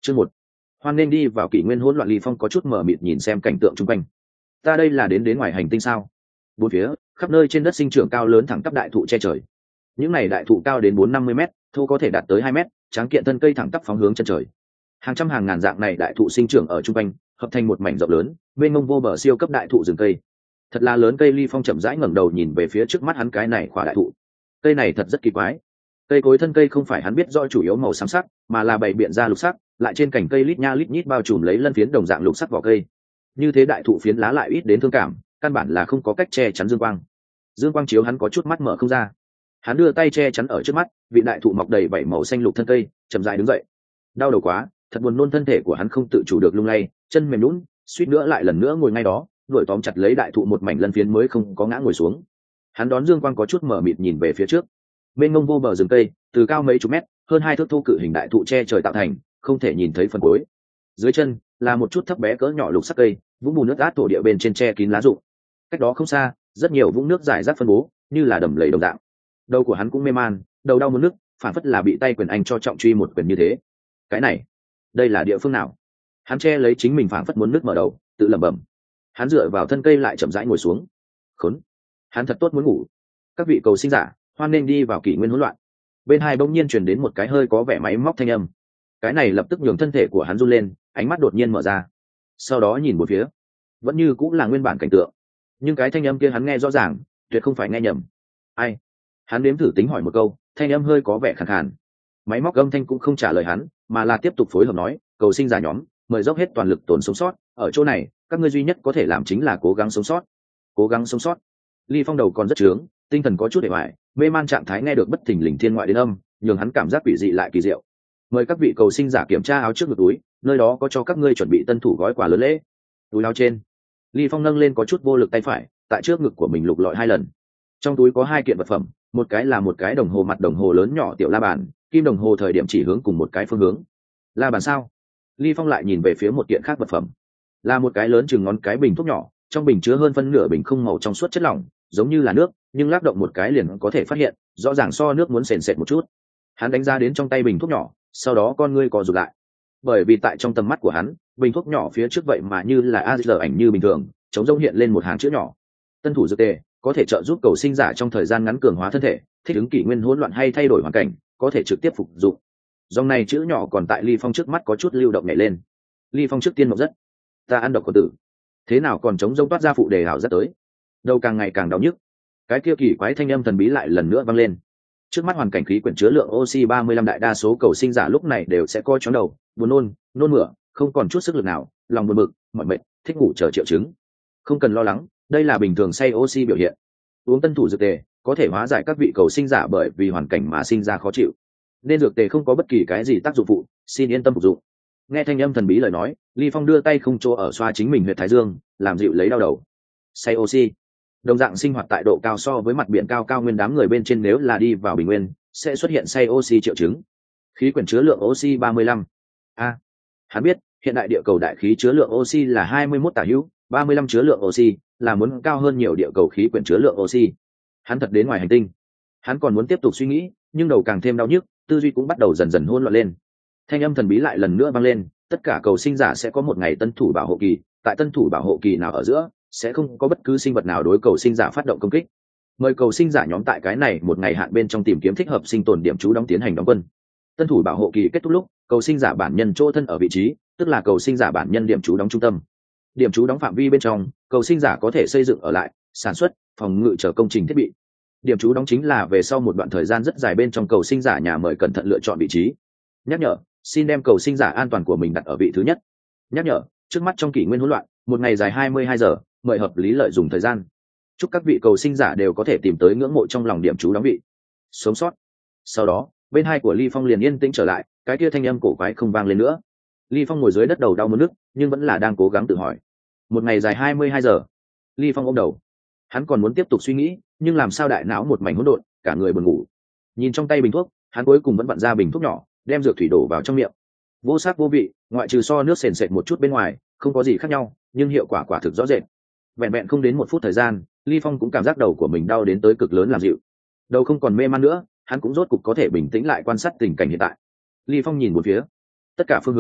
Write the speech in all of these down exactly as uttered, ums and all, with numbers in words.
Chương một. Hoan nên đi vào kỷ nguyên hỗn loạn. Lý Phong có chút mờ mịt nhìn xem cảnh tượng xung quanh. Ta đây là đến đến ngoài hành tinh sao? Bốn phía, khắp nơi trên đất sinh trưởng cao lớn thẳng tắp đại thụ che trời. Những này đại thụ cao đến bốn năm mươi mét, thu có thể đạt tới hai mét, tráng kiện thân cây thẳng tắp phóng hướng chân trời. Hàng trăm hàng ngàn dạng này đại thụ sinh trưởng ở trung quanh, hợp thành một mảnh rộng lớn, mênh mông vô bờ siêu cấp đại thụ rừng cây. Thật là lớn cây. Lý Phong chậm rãi ngẩng đầu nhìn về phía trước mắt hắn cái này khỏa đại thụ. Cây này thật rất kỳ quái. Cây cối thân cây không phải hắn biết rõ chủ yếu màu xám sắc, mà là bày biện ra lục sắc, lại trên cành cây lít nha lít nhít bao trùm lấy lân phiến đồng dạng lục sắc vỏ cây. Như thế đại thụ phiến lá lại ít đến thương cảm, căn bản là không có cách che chắn dương quang. Dương quang chiếu hắn có chút mắt mở không ra. Hắn đưa tay che chắn ở trước mắt, vị đại thụ mọc đầy bảy màu xanh lục thân cây, chậm rãi đứng dậy. Đau đầu quá, thật buồn nôn. Thân thể của hắn không tự chủ được lung lay, chân mềm nhũn, suýt nữa lại lần nữa ngồi ngay đó, đuổi tóm chặt lấy đại thụ một mảnh lân phiến mới không có ngã ngồi xuống. Hắn đón dương quang có chút mở mịt nhìn về phía trước. Bên ngông vô bờ rừng cây, từ cao mấy chục mét, hơn hai thước thu cự hình đại thụ che trời tạo thành, không thể nhìn thấy phần cuối. Dưới chân là một chút thấp bé cỡ nhỏ lục sắc cây, vũng bùn nước át thổ địa bên trên che kín lá rụng. Cách đó không xa, rất nhiều vũng nước rải rác phân bố, như là đầm lầy đồng dạng. Đầu của hắn cũng mê man, đầu đau muốn nước, phản phất là bị tay quyền anh cho trọng truy một quyền như thế. Cái này, đây là địa phương nào? Hắn che lấy chính mình phản phất muốn nước mở đầu, tự lẩm bẩm. Hắn dựa vào thân cây lại chậm rãi ngồi xuống. Khốn, hắn thật tốt muốn ngủ. Các vị cầu sinh giả, hoan nên đi vào kỷ nguyên hỗn loạn. Bên hai bỗng nhiên truyền đến một cái hơi có vẻ máy móc thanh âm. Cái này lập tức nhường thân thể của hắn run lên, ánh mắt đột nhiên mở ra. Sau đó nhìn một phía, vẫn như cũng là nguyên bản cảnh tượng, nhưng cái thanh âm kia hắn nghe rõ ràng, tuyệt không phải nghe nhầm. Ai? Hắn đếm thử tính hỏi một câu, thanh âm hơi có vẻ khàn khàn. Máy móc âm thanh cũng không trả lời hắn, mà là tiếp tục phối hợp nói, cầu sinh giả nhóm, mời dốc hết toàn lực tồn sống sót, ở chỗ này các ngươi duy nhất có thể làm chính là cố gắng sống sót. Cố gắng sống sót. Ly Phong đầu còn rất trướng, tinh thần có chút để hoài, mê man trạng thái nghe được bất thình lình thiên ngoại đến âm, nhường hắn cảm giác quỷ dị lại kỳ diệu. Mời các vị cầu sinh giả kiểm tra áo trước ngực túi, nơi đó có cho các ngươi chuẩn bị tân thủ gói quà lớn lễ. Túi áo trên, Ly Phong nâng lên có chút vô lực tay phải, tại trước ngực của mình lục lọi hai lần. Trong túi có hai kiện vật phẩm, một cái là một cái đồng hồ mặt đồng hồ lớn nhỏ tiểu la bàn, kim đồng hồ thời điểm chỉ hướng cùng một cái phương hướng. La bàn sao? Ly Phong lại nhìn về phía một kiện khác vật phẩm, là một cái lớn chừng ngón cái bình thuốc nhỏ, trong bình chứa hơn phân nửa bình không màu trong suốt chất lỏng, giống như là nước, nhưng lắc động một cái liền có thể phát hiện, rõ ràng so nước muốn sền sệt một chút. Hắn đánh ra đến trong tay bình thuốc nhỏ, sau đó con ngươi co rụt lại, bởi vì tại trong tầm mắt của hắn, bình thuốc nhỏ phía trước vậy mà như là a rờ ảnh như bình thường, chống rông hiện lên một hàng chữ nhỏ. Tân thủ dược tề, có thể trợ giúp cầu sinh giả trong thời gian ngắn cường hóa thân thể, thích ứng kỷ nguyên hỗn loạn hay thay đổi hoàn cảnh, có thể trực tiếp phục dụng. Dòng này chữ nhỏ còn tại Ly Phong trước mắt có chút lưu động nhảy lên. Ly Phong trước tiên mộng rất, ta ăn độc có tử, thế nào còn chống rông toát ra phụ đề hảo rất tới, đầu càng ngày càng đau nhức. Cái kia kỳ quái thanh âm thần bí lại lần nữa vang lên. Trước mắt hoàn cảnh khí quyển chứa lượng oxy ba mươi lăm, đại đa số cầu sinh giả lúc này đều sẽ coi chóng đầu, buồn nôn, nôn mửa, không còn chút sức lực nào, lòng buồn bực, mỏi mệt, thích ngủ chờ triệu chứng. Không cần lo lắng, đây là bình thường say oxy biểu hiện. Uống tân thủ dược tề có thể hóa giải các vị cầu sinh giả bởi vì hoàn cảnh mà sinh ra khó chịu, nên dược tề không có bất kỳ cái gì tác dụng phụ, xin yên tâm phục dụng. Nghe thanh âm thần bí lời nói, Ly Phong đưa tay không chỗ ở xoa chính mình huyệt thái dương, làm dịu lấy đau đầu. Say oxy, đồng dạng sinh hoạt tại độ cao so với mặt biển cao cao nguyên đám người bên trên, nếu là đi vào bình nguyên sẽ xuất hiện say oxy triệu chứng. Khí quyển chứa lượng oxy ba mươi lăm. A, à, hắn biết hiện đại địa cầu đại khí chứa lượng oxy là hai mươi mốt tả hữu, ba mươi lăm chứa lượng oxy là muốn cao hơn nhiều địa cầu khí quyển chứa lượng oxy. Hắn thật đến ngoài hành tinh. Hắn còn muốn tiếp tục suy nghĩ, nhưng đầu càng thêm đau nhức, tư duy cũng bắt đầu dần dần hỗn loạn lên. Thanh âm thần bí lại lần nữa vang lên, tất cả cầu sinh giả sẽ có một ngày tân thủ bảo hộ kỳ, tại tân thủ bảo hộ kỳ nào ở giữa sẽ không có bất cứ sinh vật nào đối cầu sinh giả phát động công kích. Mời cầu sinh giả nhóm tại cái này một ngày hạn bên trong tìm kiếm thích hợp sinh tồn điểm trú đóng tiến hành đóng quân. Tân thủ bảo hộ kỳ kết thúc lúc, cầu sinh giả bản nhân chỗ thân ở vị trí, tức là cầu sinh giả bản nhân điểm trú đóng trung tâm. Điểm trú đóng phạm vi bên trong, cầu sinh giả có thể xây dựng ở lại, sản xuất, phòng ngự chờ công trình thiết bị. Điểm trú đóng chính là về sau một đoạn thời gian rất dài bên trong cầu sinh giả nhà mời cẩn thận lựa chọn vị trí. Nhắc nhở, xin đem cầu sinh giả an toàn của mình đặt ở vị thứ nhất. Nhắc nhở, trước mắt trong kỷ nguyên hỗn loạn, một ngày dài hai mươi hai giờ, mời hợp lý lợi dụng thời gian. Chúc các vị cầu sinh giả đều có thể tìm tới ngưỡng mộ trong lòng điểm trú đóng vị. Sống sót. Sau đó, bên hai của Ly Phong liền yên tĩnh trở lại, cái kia thanh âm cổ quái không vang lên nữa. Ly Phong ngồi dưới đất đầu đau muốn nức, nhưng vẫn là đang cố gắng tự hỏi. Một ngày dài hai mươi hai giờ. Ly Phong ôm đầu. Hắn còn muốn tiếp tục suy nghĩ, nhưng làm sao đại não một mảnh hỗn độn, cả người buồn ngủ. Nhìn trong tay bình thuốc, hắn cuối cùng vẫn vặn ra bình thuốc nhỏ, đem dược thủy đổ vào trong miệng. Vô sắc vô vị, ngoại trừ so nước sền sệt một chút bên ngoài, không có gì khác nhau, nhưng hiệu quả quả thực rõ rệt. Vẹn vẹn không đến một phút thời gian, Ly Phong cũng cảm giác đầu của mình đau đến tới cực lớn làm dịu. Đầu không còn mê man nữa, hắn cũng rốt cục có thể bình tĩnh lại quan sát tình cảnh hiện tại. Ly Phong nhìn một phía, tất cả phương hướng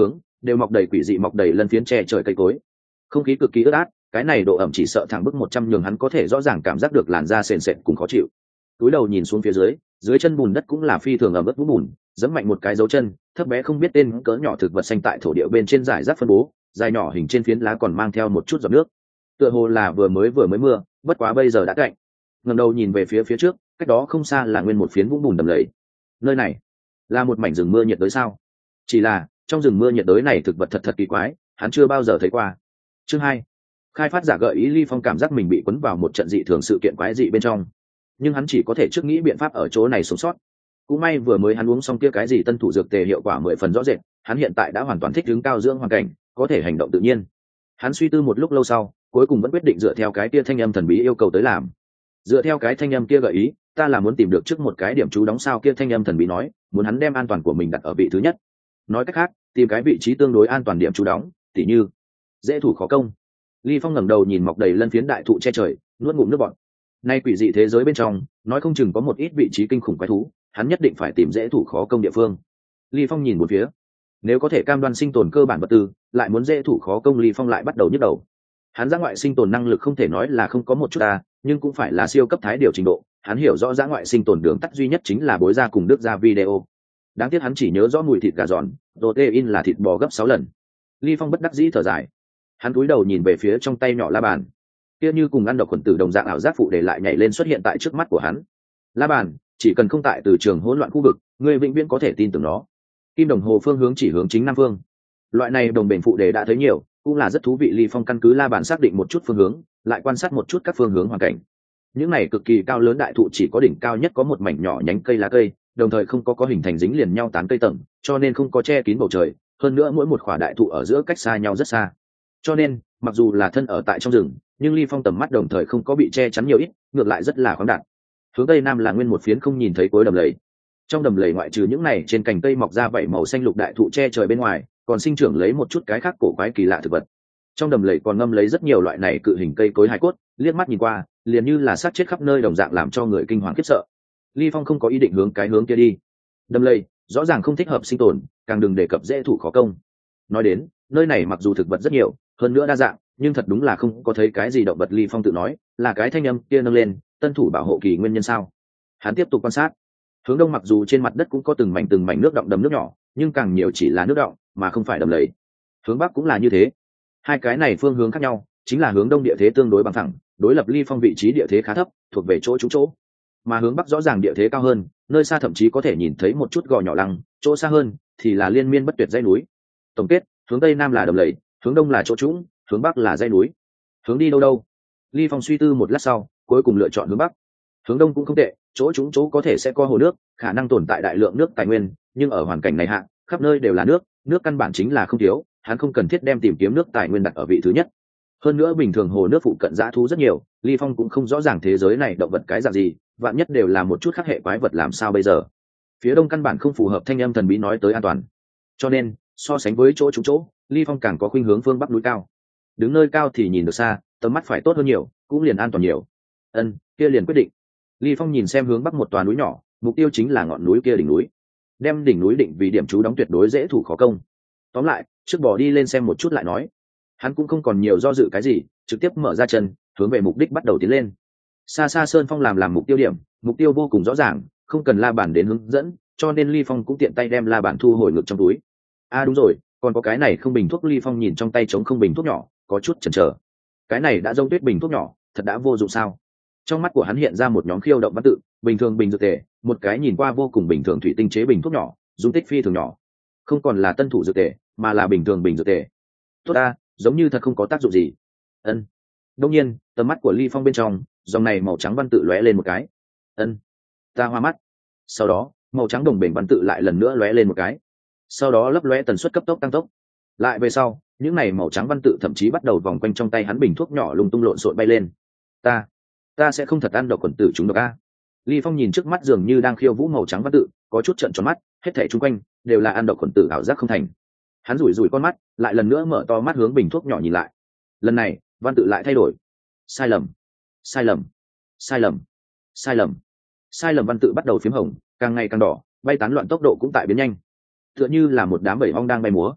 đều mọc đầy quỷ dị mọc đầy lân phiến che trời cây cối. Không khí cực kỳ ướt át, cái này độ ẩm chỉ sợ thẳng bức một trăm nhường hắn có thể rõ ràng cảm giác được làn da sền sệt cùng khó chịu. Túi đầu nhìn xuống phía dưới, dưới chân bùn đất cũng là phi thường ẩm ướt vũng bùn, giẫm mạnh một cái dấu chân, thấp bé không biết tên cỡ nhỏ thực vật xanh tại thổ địa bên trên rải rác phân bố, dài nhỏ hình trên phiến lá còn mang theo một chút giọt nước. Tựa hồ là vừa mới vừa mới mưa, bất quá bây giờ đã cạnh. Ngẩng đầu nhìn về phía phía trước, cách đó không xa là nguyên một phiến vũng bùn đầm lầy. Nơi này là một mảnh rừng mưa nhiệt đới sao? Chỉ là trong rừng mưa nhiệt đới này thực vật thật thật kỳ quái, hắn chưa bao giờ thấy qua. Chương hai, khai phát giả gợi ý. Ly Phong cảm giác mình bị cuốn vào một trận dị thường sự kiện quái dị bên trong, nhưng hắn chỉ có thể trước nghĩ biện pháp ở chỗ này sống sót. Cũng may vừa mới hắn uống xong kia cái gì tân thủ dược tề hiệu quả mười phần rõ rệt, hắn hiện tại đã hoàn toàn thích ứng cao dưỡng hoàn cảnh, có thể hành động tự nhiên. Hắn suy tư một lúc lâu sau, cuối cùng vẫn quyết định dựa theo cái kia thanh âm thần bí yêu cầu tới làm. Dựa theo cái thanh âm kia gợi ý, ta là muốn tìm được trước một cái điểm trú đóng sao kia thanh âm thần bí nói, muốn hắn đem an toàn của mình đặt ở vị thứ nhất. Nói cách khác, tìm cái vị trí tương đối an toàn điểm trú đóng, tỉ như dễ thủ khó công. Ly Phong ngẩng đầu nhìn mọc đầy lân phiến đại thụ che trời, nuốt ngụm nước bọt. Nay quỷ dị thế giới bên trong, nói không chừng có một ít vị trí kinh khủng quái thú, hắn nhất định phải tìm dễ thủ khó công địa phương. Ly Phong nhìn một phía, nếu có thể cam đoan sinh tồn cơ bản vật tư, lại muốn dễ thủ khó công, Ly Phong lại bắt đầu nhức đầu. Hắn dã ngoại sinh tồn năng lực không thể nói là không có một chút ta, nhưng cũng phải là siêu cấp thái điều trình độ. Hắn hiểu rõ dã ngoại sinh tồn đường tắt duy nhất chính là bối ra cùng đức ra video. Đáng tiếc hắn chỉ nhớ rõ mùi thịt gà giòn, protein là thịt bò gấp sáu lần. Ly Phong bất đắc dĩ thở dài, hắn cúi đầu nhìn về phía trong tay nhỏ la bàn, kia như cùng ăn độc khuẩn tử đồng dạng ảo giác phụ để lại nhảy lên xuất hiện tại trước mắt của hắn. La bàn, chỉ cần không tại từ trường hỗn loạn khu vực, người vĩnh viễn có thể tin tưởng nó. Kim đồng hồ phương hướng chỉ hướng chính nam phương. Loại này đồng bền phụ đề đã thấy nhiều, cũng là rất thú vị. Ly Phong căn cứ la bàn xác định một chút phương hướng, lại quan sát một chút các phương hướng hoàn cảnh. Những này cực kỳ cao lớn đại thụ chỉ có đỉnh cao nhất có một mảnh nhỏ nhánh cây lá cây, đồng thời không có có hình thành dính liền nhau tán cây tầng, cho nên không có che kín bầu trời. Hơn nữa mỗi một khỏa đại thụ ở giữa cách xa nhau rất xa, cho nên mặc dù là thân ở tại trong rừng, nhưng Ly Phong tầm mắt đồng thời không có bị che chắn nhiều ít, ngược lại rất là khoáng đạt. Hướng tây nam là nguyên một phiến không nhìn thấy cuối đầm lầy. Trong đầm lầy ngoại trừ những này trên cành cây mọc ra vảy màu xanh lục đại thụ che trời bên ngoài, còn sinh trưởng lấy một chút cái khác cổ quái kỳ lạ thực vật. Trong đầm lầy còn ngâm lấy rất nhiều loại này cự hình cây cối hài cốt, liếc mắt nhìn qua, liền như là xác chết khắp nơi đồng dạng, làm cho người kinh hoàng khiếp sợ. Ly Phong không có ý định hướng cái hướng kia đi. Đầm lầy rõ ràng không thích hợp sinh tồn, càng đừng đề cập dễ thủ khó công. Nói đến, nơi này mặc dù thực vật rất nhiều, hơn nữa đa dạng, nhưng thật đúng là không có thấy cái gì động vật. Ly Phong tự nói, là cái thanh âm kia nâng lên, tân thủ bảo hộ kỳ nguyên nhân sao? Hắn tiếp tục quan sát. Hướng đông mặc dù trên mặt đất cũng có từng mảnh từng mảnh nước động đầm nước nhỏ, nhưng càng nhiều chỉ là nước động, mà không phải đầm lầy. Hướng bắc cũng là như thế. Hai cái này phương hướng khác nhau, chính là hướng đông địa thế tương đối bằng phẳng, đối lập Ly Phong vị trí địa thế khá thấp, thuộc về chỗ trú chỗ, mà hướng bắc rõ ràng địa thế cao hơn, nơi xa thậm chí có thể nhìn thấy một chút gò nhỏ lăng, chỗ xa hơn thì là liên miên bất tuyệt dãy núi. Tổng kết, hướng tây nam là đầm lầy, hướng đông là chỗ trũng, hướng bắc là dãy núi. Hướng đi đâu đâu? Ly Phong suy tư một lát sau, cuối cùng lựa chọn hướng bắc. Hướng đông cũng không tệ, chỗ trũng chỗ có thể sẽ có hồ nước, khả năng tồn tại đại lượng nước tài nguyên, nhưng ở hoàn cảnh này hạ, khắp nơi đều là nước, nước căn bản chính là không thiếu, hắn không cần thiết đem tìm kiếm nước tài nguyên đặt ở vị thứ nhất. Hơn nữa bình thường hồ nước phụ cận dã thú rất nhiều, Ly Phong cũng không rõ ràng thế giới này động vật cái dạng gì, vạn nhất đều là một chút khác hệ quái vật làm sao bây giờ. Phía đông căn bản không phù hợp thanh âm thần bí nói tới an toàn, cho nên so sánh với chỗ trũng chỗ, Ly Phong càng có khuynh hướng phương bắc núi cao. Đứng nơi cao thì nhìn được xa, tầm mắt phải tốt hơn nhiều, cũng liền an toàn nhiều. Ân, kia liền quyết định. Ly Phong nhìn xem hướng bắc một tòa núi nhỏ, mục tiêu chính là ngọn núi kia đỉnh núi. Đem đỉnh núi định vì điểm trú đóng tuyệt đối dễ thủ khó công. Tóm lại, trước bỏ đi lên xem một chút lại nói. Hắn cũng không còn nhiều do dự cái gì, trực tiếp mở ra chân, hướng về mục đích bắt đầu tiến lên. Xa xa sơn phong làm làm mục tiêu điểm, mục tiêu vô cùng rõ ràng, không cần la bàn đến hướng dẫn, cho nên Ly Phong cũng tiện tay đem la bàn thu hồi ngược trong túi. À đúng rồi, còn có cái này không bình thuốc. Ly Phong nhìn trong tay trống không bình thuốc nhỏ, có chút chần chờ. Cái này đã giống tuyết bình thuốc nhỏ, thật đã vô dụng sao? Trong mắt của hắn hiện ra một nhóm khiêu động văn tự, bình thường bình dược tề, một cái nhìn qua vô cùng bình thường thủy tinh chế bình thuốc nhỏ, dung tích phi thường nhỏ, không còn là tân thủ dược tề, mà là bình thường bình dược tề. Tốt ta, giống như thật không có tác dụng gì. Ân. Đông nhiên, tầm mắt của Ly Phong bên trong, dòng này màu trắng văn tự lóe lên một cái. Ân. Ta hoa mắt. Sau đó, màu trắng đồng bền văn tự lại lần nữa lóe lên một cái. Sau đó lấp lóe tần suất cấp tốc tăng tốc. Lại về sau, những này màu trắng văn tự thậm chí bắt đầu vòng quanh trong tay hắn bình thuốc nhỏ lung tung lộn xộn bay lên. Ta, ta sẽ không thật ăn độc quần tử chúng độc a. Ly Phong nhìn trước mắt dường như đang khiêu vũ màu trắng văn tự, có chút trợn tròn mắt, hết thảy chung quanh đều là ăn độc quần tử ảo giác không thành. Hắn rủi rủi con mắt, lại lần nữa mở to mắt hướng bình thuốc nhỏ nhìn lại. Lần này, văn tự lại thay đổi. Sai lầm, sai lầm, sai lầm, sai lầm, sai lầm. Văn tự bắt đầu phím hồng, càng ngày càng đỏ, bay tán loạn, tốc độ cũng tại biến nhanh, tựa như là một đám bầy ong đang bay múa.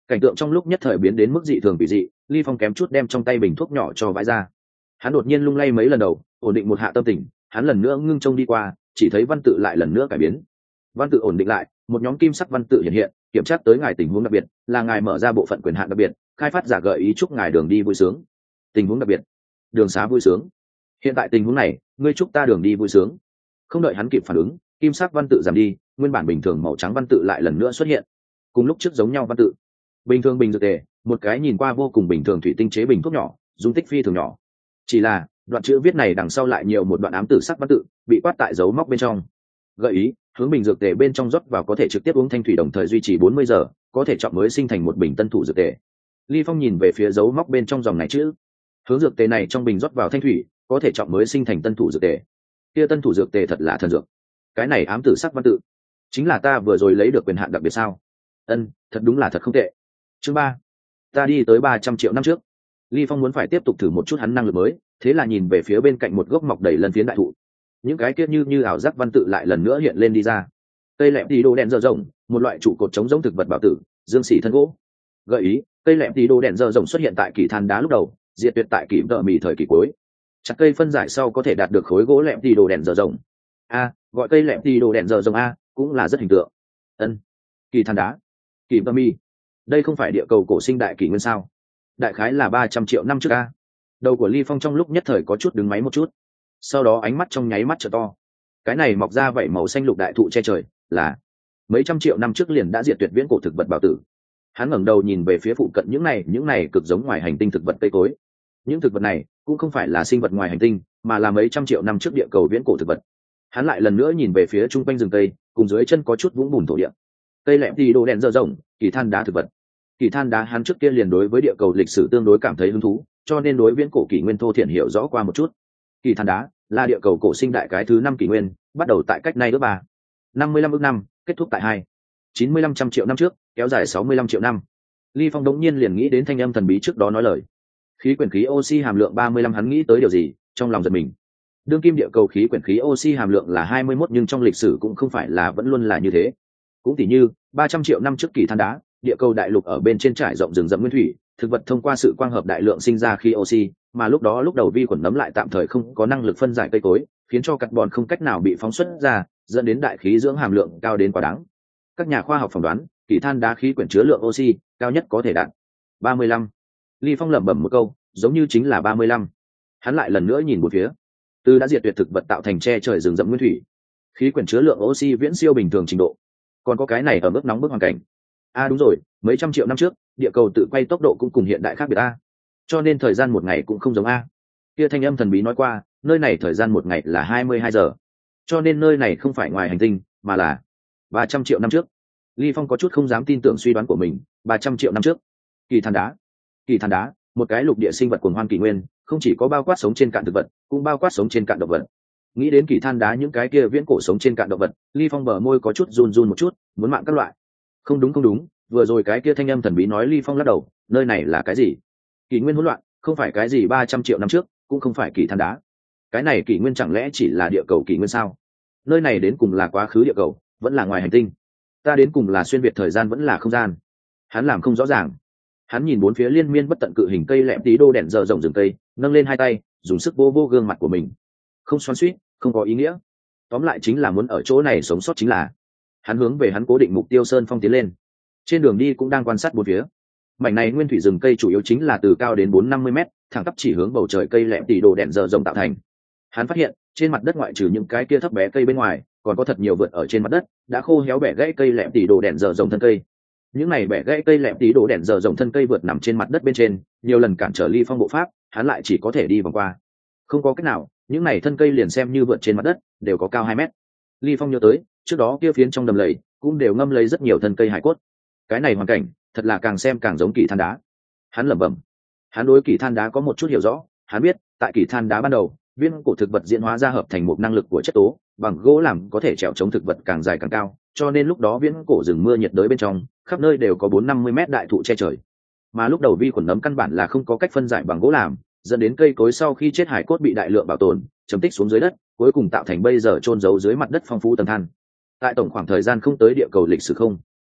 Cảnh tượng trong lúc nhất thời biến đến mức dị thường kỳ dị, Ly Phong kém chút đem trong tay bình thuốc nhỏ cho vãi ra. Hắn đột nhiên lung lay mấy lần đầu, ổn định một hạ tâm tình, hắn lần nữa ngưng trông đi qua, chỉ thấy văn tự lại lần nữa cải biến. Văn tự ổn định lại, một nhóm kim sắc văn tự hiện hiện, kiểm tra tới ngài tình huống đặc biệt, là ngài mở ra bộ phận quyền hạn đặc biệt, khai phát giả gợi ý chúc ngài đường đi vui sướng. Tình huống đặc biệt, đường xá vui sướng. Hiện tại tình huống này, ngươi chúc ta đường đi vui sướng. Không đợi hắn kịp phản ứng, kim sắc văn tự giảm đi, nguyên bản bình thường màu trắng văn tự lại lần nữa xuất hiện. Cùng lúc trước giống nhau văn tự. Bình thường bình dược tề, một cái nhìn qua vô cùng bình thường thủy tinh chế bình thuốc nhỏ, dung tích phi thường nhỏ. Chỉ là, đoạn chữ viết này đằng sau lại nhiều một đoạn ám tử sắc văn tự, bị quát tại dấu móc bên trong. Gợi ý, hướng bình dược tề bên trong rót vào có thể trực tiếp uống thanh thủy đồng thời duy trì bốn mươi giờ, có thể chọn mới sinh thành một bình tân thủ dược tề. Ly Phong nhìn về phía dấu móc bên trong dòng này chữ. Hướng dược tề này trong bình rót vào thanh thủy, có thể chọn mới sinh thành tân thủ dược tề. Kia tân thủ dược tề thật là thần dược. Cái này ám tử sắc văn tự, chính là ta vừa rồi lấy được quyền hạn đặc biệt sao? Ân, thật đúng là thật không tệ. Chương ba, ta đi tới ba trăm triệu năm trước. Ly Phong muốn phải tiếp tục thử một chút hắn năng lực mới, thế là nhìn về phía bên cạnh một gốc mọc đầy lân phiến đại thụ. Những cái kia như như ảo giác văn tự lại lần nữa hiện lên đi ra. Cây lẹm tí đồ đèn dơ rồng, một loại trụ cột chống giống thực vật bảo tử, dương xỉ thân gỗ. Gợi ý, cây lẹm tí đồ đèn dơ rồng xuất hiện tại kỳ than đá lúc đầu, diệt tuyệt tại kỳ đợ mì thời kỳ cuối. Chặt cây phân giải sau có thể đạt được khối gỗ lẹm tí đồ đèn dơ rồng. A, gọi cây lẹm tí đồ đèn dơ rồng a, cũng là rất hình tượng. Ân, kỳ than đá, kỳ đợ mì. Đây không phải địa cầu cổ sinh đại kỷ nguyên sao? Đại khái là ba trăm triệu năm trước a. Đầu của Ly Phong trong lúc nhất thời có chút đứng máy một chút, sau đó ánh mắt trong nháy mắt trở to. Cái này mọc ra vảy màu xanh lục đại thụ che trời, là mấy trăm triệu năm trước liền đã diệt tuyệt viễn cổ thực vật bảo tử. Hắn ngẩng đầu nhìn về phía phụ cận những này, những này cực giống ngoài hành tinh thực vật cây cối. Những thực vật này cũng không phải là sinh vật ngoài hành tinh, mà là mấy trăm triệu năm trước địa cầu viễn cổ thực vật. Hắn lại lần nữa nhìn về phía trung quanh rừng cây, cùng dưới chân có chút vũng bùn thổ địa. Cây lẹm tí đồ đèn dơ rồng, kỳ than đá thực vật. Kỳ than đá hắn trước kia liền đối với địa cầu lịch sử tương đối cảm thấy hứng thú, cho nên đối viễn cổ kỷ nguyên thô thiển hiểu rõ qua một chút. Kỳ than đá là địa cầu cổ sinh đại cái thứ năm kỷ nguyên, bắt đầu tại cách nay ước ba năm mươi lăm ước năm, kết thúc tại hai chín mươi lăm trăm triệu năm trước, kéo dài sáu mươi lăm triệu năm. Ly Phong đống nhiên liền nghĩ đến thanh âm thần bí trước đó nói lời. Khí quyển khí oxy hàm lượng ba mươi lăm, hắn nghĩ tới điều gì, trong lòng giật mình. Đương kim địa cầu khí quyển khí oxy hàm lượng là hai mươi mốt, nhưng trong lịch sử cũng không phải là vẫn luôn là như thế. Cũng tỉ như ba trăm triệu năm trước kỳ than đá, địa cầu đại lục ở bên trên trải rộng rừng rậm nguyên thủy, thực vật thông qua sự quang hợp đại lượng sinh ra khí oxy, mà lúc đó lúc đầu vi khuẩn nấm lại tạm thời không có năng lực phân giải cây cối, khiến cho carbon không cách nào bị phóng xuất ra, dẫn đến đại khí dưỡng hàm lượng cao đến quá đáng. Các nhà khoa học phỏng đoán, kỳ than đá khí quyển chứa lượng oxy cao nhất có thể đạt ba mươi lăm. Ly Phong lẩm bẩm một câu, giống như chính là ba mươi lăm. Hắn lại lần nữa nhìn một phía, từ đã diệt tuyệt thực vật tạo thành che trời rừng rậm nguyên thủy, khí quyển chứa lượng oxy viễn siêu bình thường trình độ. Còn có cái này ở mức nóng bức hoàn cảnh. A à đúng rồi, mấy trăm triệu năm trước, địa cầu tự quay tốc độ cũng cùng hiện đại khác biệt a. Cho nên thời gian một ngày cũng không giống a. Kia thanh âm thần bí nói qua, nơi này thời gian một ngày là hai mươi hai giờ. Cho nên nơi này không phải ngoài hành tinh, mà là ba trăm triệu năm trước. Ly Phong có chút không dám tin tưởng suy đoán của mình, ba trăm triệu năm trước. Kỳ than đá. Kỳ than đá, một cái lục địa sinh vật cuồng hoan kỷ nguyên, không chỉ có bao quát sống trên cạn thực vật, cũng bao quát sống trên cạn động vật. Nghĩ đến kỳ than đá những cái kia viễn cổ sống trên cạn động vật, Ly Phong bờ môi có chút run run một chút, muốn mạng các loại. Không đúng không đúng, vừa rồi cái kia thanh âm thần bí nói. Ly Phong lắc đầu, nơi này là cái gì? Kỷ nguyên hỗn loạn, không phải cái gì ba trăm triệu năm trước, cũng không phải kỳ than đá. Cái này kỷ nguyên chẳng lẽ chỉ là địa cầu kỷ nguyên sao? Nơi này đến cùng là quá khứ địa cầu, vẫn là ngoài hành tinh? Ta đến cùng là xuyên việt thời gian vẫn là không gian? Hắn làm không rõ ràng. Hắn nhìn bốn phía liên miên bất tận cự hình cây lẹm tí đô đèn giờ rộng rừng cây, nâng lên hai tay, dùng sức vô vô gương mặt của mình. Không xoắn xuýt, không có ý nghĩa. Tóm lại chính là muốn ở chỗ này sống sót chính là. Hắn hướng về hắn cố định mục tiêu sơn phong tiến lên. Trên đường đi cũng đang quan sát bốn phía. Mảnh này nguyên thủy rừng cây chủ yếu chính là từ cao đến bốn năm mươi mét, thẳng tắp chỉ hướng bầu trời cây lẹm tỉ đồ đèn giờ rồng tạo thành. Hắn phát hiện, trên mặt đất ngoại trừ những cái kia thấp bé cây bên ngoài, còn có thật nhiều vượt ở trên mặt đất, đã khô héo bẻ gãy cây lẹm tỉ đồ đèn giờ rồng thân cây. Những này bẻ gãy cây lẹm tỉ đồ đèn giờ rồng thân cây vượt nằm trên mặt đất bên trên, nhiều lần cản trở Ly Phong bộ pháp, hắn lại chỉ có thể đi vòng qua. Không có cách nào, những này thân cây liền xem như vượt trên mặt đất, đều có cao hai mét. Ly Phong nhớ tới, trước đó kia phiến trong đầm lầy, cũng đều ngâm lấy rất nhiều thân cây hải cốt. Cái này hoàn cảnh, thật là càng xem càng giống kỳ than đá. Hắn lẩm bẩm. Hắn đối kỳ than đá có một chút hiểu rõ, hắn biết, tại kỳ than đá ban đầu, viên cổ thực vật diễn hóa ra hợp thành một năng lực của chất tố, bằng gỗ làm có thể trèo chống thực vật càng dài càng cao, cho nên lúc đó viễn cổ rừng mưa nhiệt đới bên trong, khắp nơi đều có bốn năm mươi mét đại thụ che trời. Mà lúc đầu vi khuẩn nấm căn bản là không có cách phân giải bằng gỗ làm, dẫn đến cây cối sau khi chết hải cốt bị đại lượng bảo tồn, chấm tích xuống dưới đất, cuối cùng tạo thành bây giờ chôn giấu dưới mặt đất phong phú tầng than. Tại tổng khoảng thời gian không tới địa cầu lịch sử không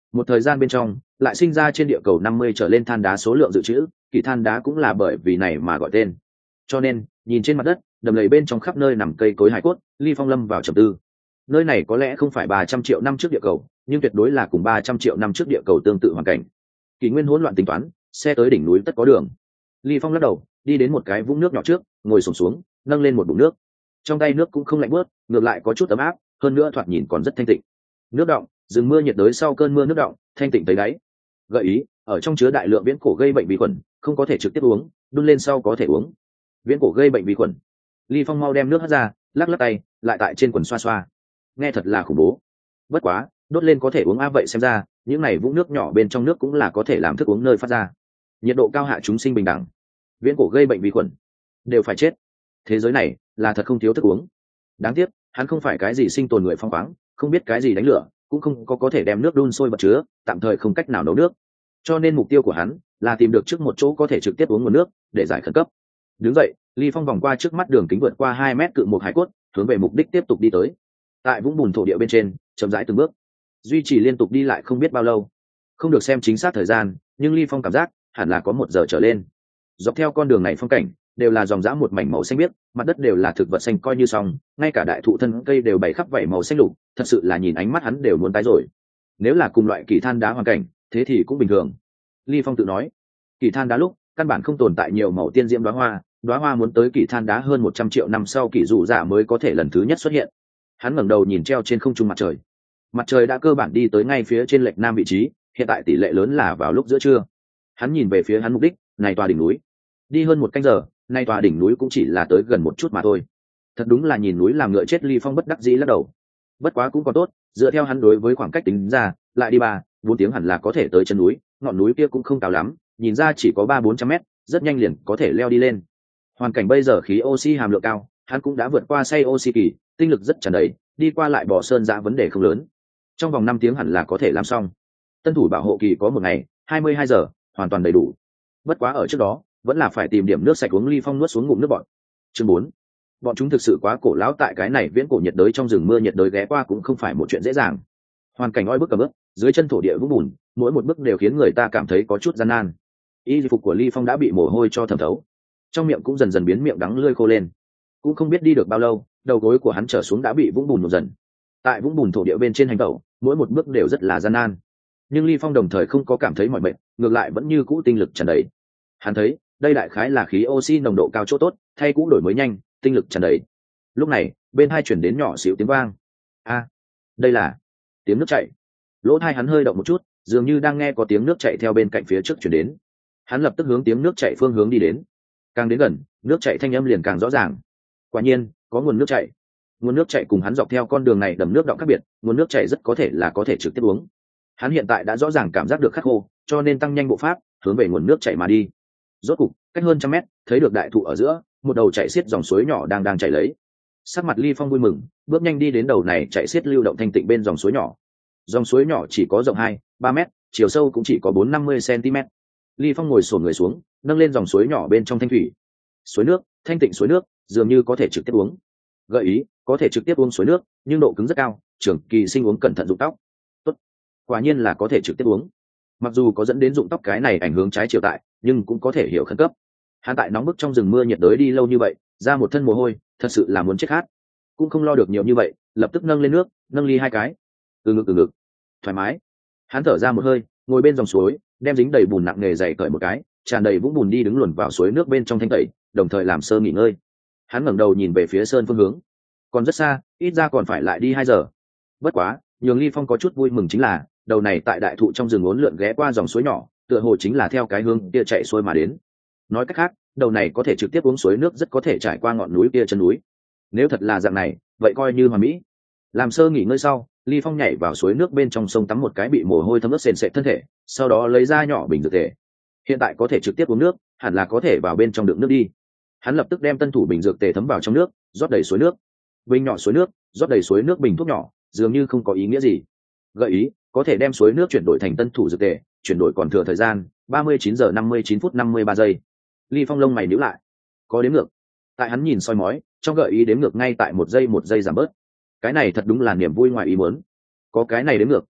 Một thời gian bên trong lại sinh ra trên địa cầu năm mươi trở lên than đá số lượng dự trữ, kỳ than đá cũng là bởi vì này mà gọi tên. Cho nên nhìn trên mặt đất đầm lầy bên trong khắp nơi nằm cây cối hải cốt, Ly Phong lâm vào trầm tư. Nơi này có lẽ không phải ba trăm triệu năm trước địa cầu, nhưng tuyệt đối là cùng ba trăm triệu năm trước địa cầu tương tự hoàn cảnh. Kỷ nguyên hỗn loạn tính toán, xe tới đỉnh núi tất có đường. Ly Phong lắc đầu, đi đến một cái vũng nước nhỏ trước, ngồi xổm xuống, nâng lên một bụng nước. Trong tay nước cũng không lạnh bớt, ngược lại có chút ấm áp, hơn nữa thoạt nhìn còn rất thanh tịnh. Nước đọng, rừng mưa nhiệt đới sau cơn mưa nước đọng, thanh tịnh tới đáy. Gợi ý, ở trong chứa đại lượng viễn cổ gây bệnh vi khuẩn, không có thể trực tiếp uống, đun lên sau có thể uống. Viễn cổ gây bệnh vi khuẩn. Ly Phong mau đem nước hất ra, lắc lắc tay, lại tại trên quần xoa xoa. Nghe thật là khủng bố. Bất quá, đốt lên có thể uống a, vậy xem ra, những này vũng nước nhỏ bên trong nước cũng là có thể làm thức uống nơi phát ra. Nhiệt độ cao hạ chúng sinh bình đẳng. Viễn cổ gây bệnh vi khuẩn đều phải chết. Thế giới này là thật không thiếu thức uống. Đáng tiếc, hắn không phải cái gì sinh tồn người phong khoáng, không biết cái gì đánh lửa, cũng không có có thể đem nước đun sôi vật chứa, tạm thời không cách nào nấu nước. Cho nên mục tiêu của hắn là tìm được trước một chỗ có thể trực tiếp uống nguồn nước để giải khẩn cấp. Đứng dậy, Ly Phong vòng qua trước mắt đường kính vượt qua hai mét cự một hải cốt, hướng về mục đích tiếp tục đi tới. Tại vũng bùn thổ địa bên trên, chậm rãi từng bước, duy trì liên tục đi lại không biết bao lâu. Không được xem chính xác thời gian, nhưng Ly Phong cảm giác hẳn là có một giờ trở lên. Dọc theo con đường này phong cảnh đều là dòng dã một mảnh màu xanh biếc, mặt đất đều là thực vật xanh coi như xong, ngay cả đại thụ thân cây đều bày khắp vảy màu xanh lục, thật sự là nhìn ánh mắt hắn đều muốn tái rồi. Nếu là cùng loại kỳ than đá hoàn cảnh, thế thì cũng bình thường. Ly Phong tự nói, kỳ than đá lúc căn bản không tồn tại nhiều màu tiên diễm đóa hoa, đóa hoa muốn tới kỳ than đá hơn một trăm triệu năm sau kỳ dụ dạ mới có thể lần thứ nhất xuất hiện. Hắn ngẩng đầu nhìn treo trên không trung mặt trời. Mặt trời đã cơ bản đi tới ngay phía trên lệch nam vị trí, hiện tại tỷ lệ lớn là vào lúc giữa trưa. Hắn nhìn về phía hắn mục đích, này tòa đỉnh núi. Đi hơn một canh giờ, nay tòa đỉnh núi cũng chỉ là tới gần một chút mà thôi. Thật đúng là nhìn núi làm ngựa chết, Ly Phong bất đắc dĩ lắc đầu. Bất quá cũng còn tốt, dựa theo hắn đối với khoảng cách tính ra, lại đi ba bốn tiếng hẳn là có thể tới chân núi. Ngọn núi kia cũng không cao lắm, nhìn ra chỉ có ba bốn trăm mét, rất nhanh liền có thể leo đi lên. Hoàn cảnh bây giờ khí oxy hàm lượng cao, hắn cũng đã vượt qua say oxy kỳ, tinh lực rất tràn đầy, đi qua lại bò sơn dã vấn đề không lớn. Trong vòng năm tiếng hẳn là có thể làm xong. Tân thủ bảo hộ kỳ có một ngày, hai mươi hai giờ, hoàn toàn đầy đủ. Bất quá ở trước đó, vẫn là phải tìm điểm nước sạch uống. Ly Phong nuốt xuống ngụm nước bọt. Chương bốn. Bọn chúng thực sự quá cổ lão, tại cái này viễn cổ nhiệt đới trong rừng mưa nhiệt đới ghé qua cũng không phải một chuyện dễ dàng. Hoàn cảnh oi bức cả bước, dưới chân thổ địa vũng bùn, mỗi một bước đều khiến người ta cảm thấy có chút gian nan. Y phục của Ly Phong đã bị mồ hôi cho thấm thấu, trong miệng cũng dần dần biến miệng đắng lưỡi khô lên. Cũng không biết đi được bao lâu, đầu gối của hắn trở xuống đã bị vũng bùn nhuộm dần. Tại vũng bùn thổ địa bên trên hành tẩu, mỗi một bước đều rất là gian nan. Nhưng Ly Phong đồng thời không có cảm thấy mỏi mệt, ngược lại vẫn như cũ tinh lực tràn đầy. Hắn thấy, đây đại khái là khí oxy nồng độ cao chỗ tốt, thay cũ đổi mới nhanh, tinh lực tràn đầy. Lúc này, bên hai chuyển đến nhỏ xíu tiếng vang. A, đây là tiếng nước chảy. Lỗ tai hắn hơi động một chút, dường như đang nghe có tiếng nước chảy theo bên cạnh phía trước chuyển đến. Hắn lập tức hướng tiếng nước chảy phương hướng đi đến. Càng đến gần, nước chảy thanh âm liền càng rõ ràng. Quả nhiên, có nguồn nước chảy. Nguồn nước chảy cùng hắn dọc theo con đường này đầm nước đọng khác biệt, nguồn nước chảy rất có thể là có thể trực tiếp uống. Hắn hiện tại đã rõ ràng cảm giác được khát khô, cho nên tăng nhanh bộ pháp, hướng về nguồn nước chảy mà đi. Rốt cục, cách hơn trăm mét, thấy được đại thụ ở giữa, một đầu chảy xiết dòng suối nhỏ đang đang chảy lấy. Sắc mặt Ly Phong vui mừng, bước nhanh đi đến đầu này chảy xiết lưu động thanh tịnh bên dòng suối nhỏ. Dòng suối nhỏ chỉ có rộng hai, ba mét, chiều sâu cũng chỉ có bốn năm mươi cm. Ly Phong ngồi xổm người xuống, nâng lên dòng suối nhỏ bên trong thanh thủy. Suối nước, thanh tịnh suối nước, dường như có thể trực tiếp uống. Gợi ý, có thể trực tiếp uống suối nước, nhưng độ cứng rất cao, trường kỳ sinh uống cẩn thận rụng tóc. Tốt, quả nhiên là có thể trực tiếp uống. Mặc dù có dẫn đến rụng tóc cái này ảnh hưởng trái chiều tại, nhưng cũng có thể hiểu khẩn cấp. Hắn tại nóng bức trong rừng mưa nhiệt đới đi lâu như vậy, ra một thân mồ hôi, thật sự là muốn chết khát. Cũng không lo được nhiều như vậy, lập tức nâng lên nước, nâng ly hai cái. Từ ngực từ ngực, thoải mái. Hắn thở ra một hơi, ngồi bên dòng suối, đem dính đầy bùn nặng nề dày cởi một cái, tràn đầy vũng bùn đi đứng luồn vào suối nước bên trong thanh tẩy, đồng thời làm sơ nghỉ ngơi. Hắn ngẩng đầu nhìn về phía sơn phương hướng, còn rất xa, ít ra còn phải lại đi hai giờ. Bất quá, nhường Ly Phong có chút vui mừng chính là, đầu này tại đại thụ trong rừng uốn lượn ghé qua dòng suối nhỏ, tựa hồ chính là theo cái hướng kia chạy xuôi mà đến. Nói cách khác, đầu này có thể trực tiếp uống suối nước, rất có thể trải qua ngọn núi kia chân núi. Nếu thật là dạng này, vậy coi như hoàn mỹ. Làm sơ nghỉ ngơi sau, Ly Phong nhảy vào suối nước bên trong sông tắm một cái bị mồ hôi thấm ướt sền sệt thân thể, sau đó lấy ra nhỏ bình dược tề. Hiện tại có thể trực tiếp uống nước, hẳn là có thể vào bên trong đựng nước đi. Hắn lập tức đem tân thủ bình dược tề thấm vào trong nước, rót đầy suối nước. Bình nhỏ suối nước, rót đầy suối nước bình thuốc nhỏ, dường như không có ý nghĩa gì. Gợi ý, có thể đem suối nước chuyển đổi thành tân thủ dược tề, chuyển đổi còn thừa thời gian ba mươi chín giờ năm mươi chín phút năm mươi ba giây. Ly Phong lông mày nhíu lại, có đếm ngược. Tại hắn nhìn soi mói, trong gợi ý đếm ngược ngay tại một giây một giây giảm bớt. Cái này thật đúng là niềm vui ngoài ý muốn. Có cái này đếm ngược,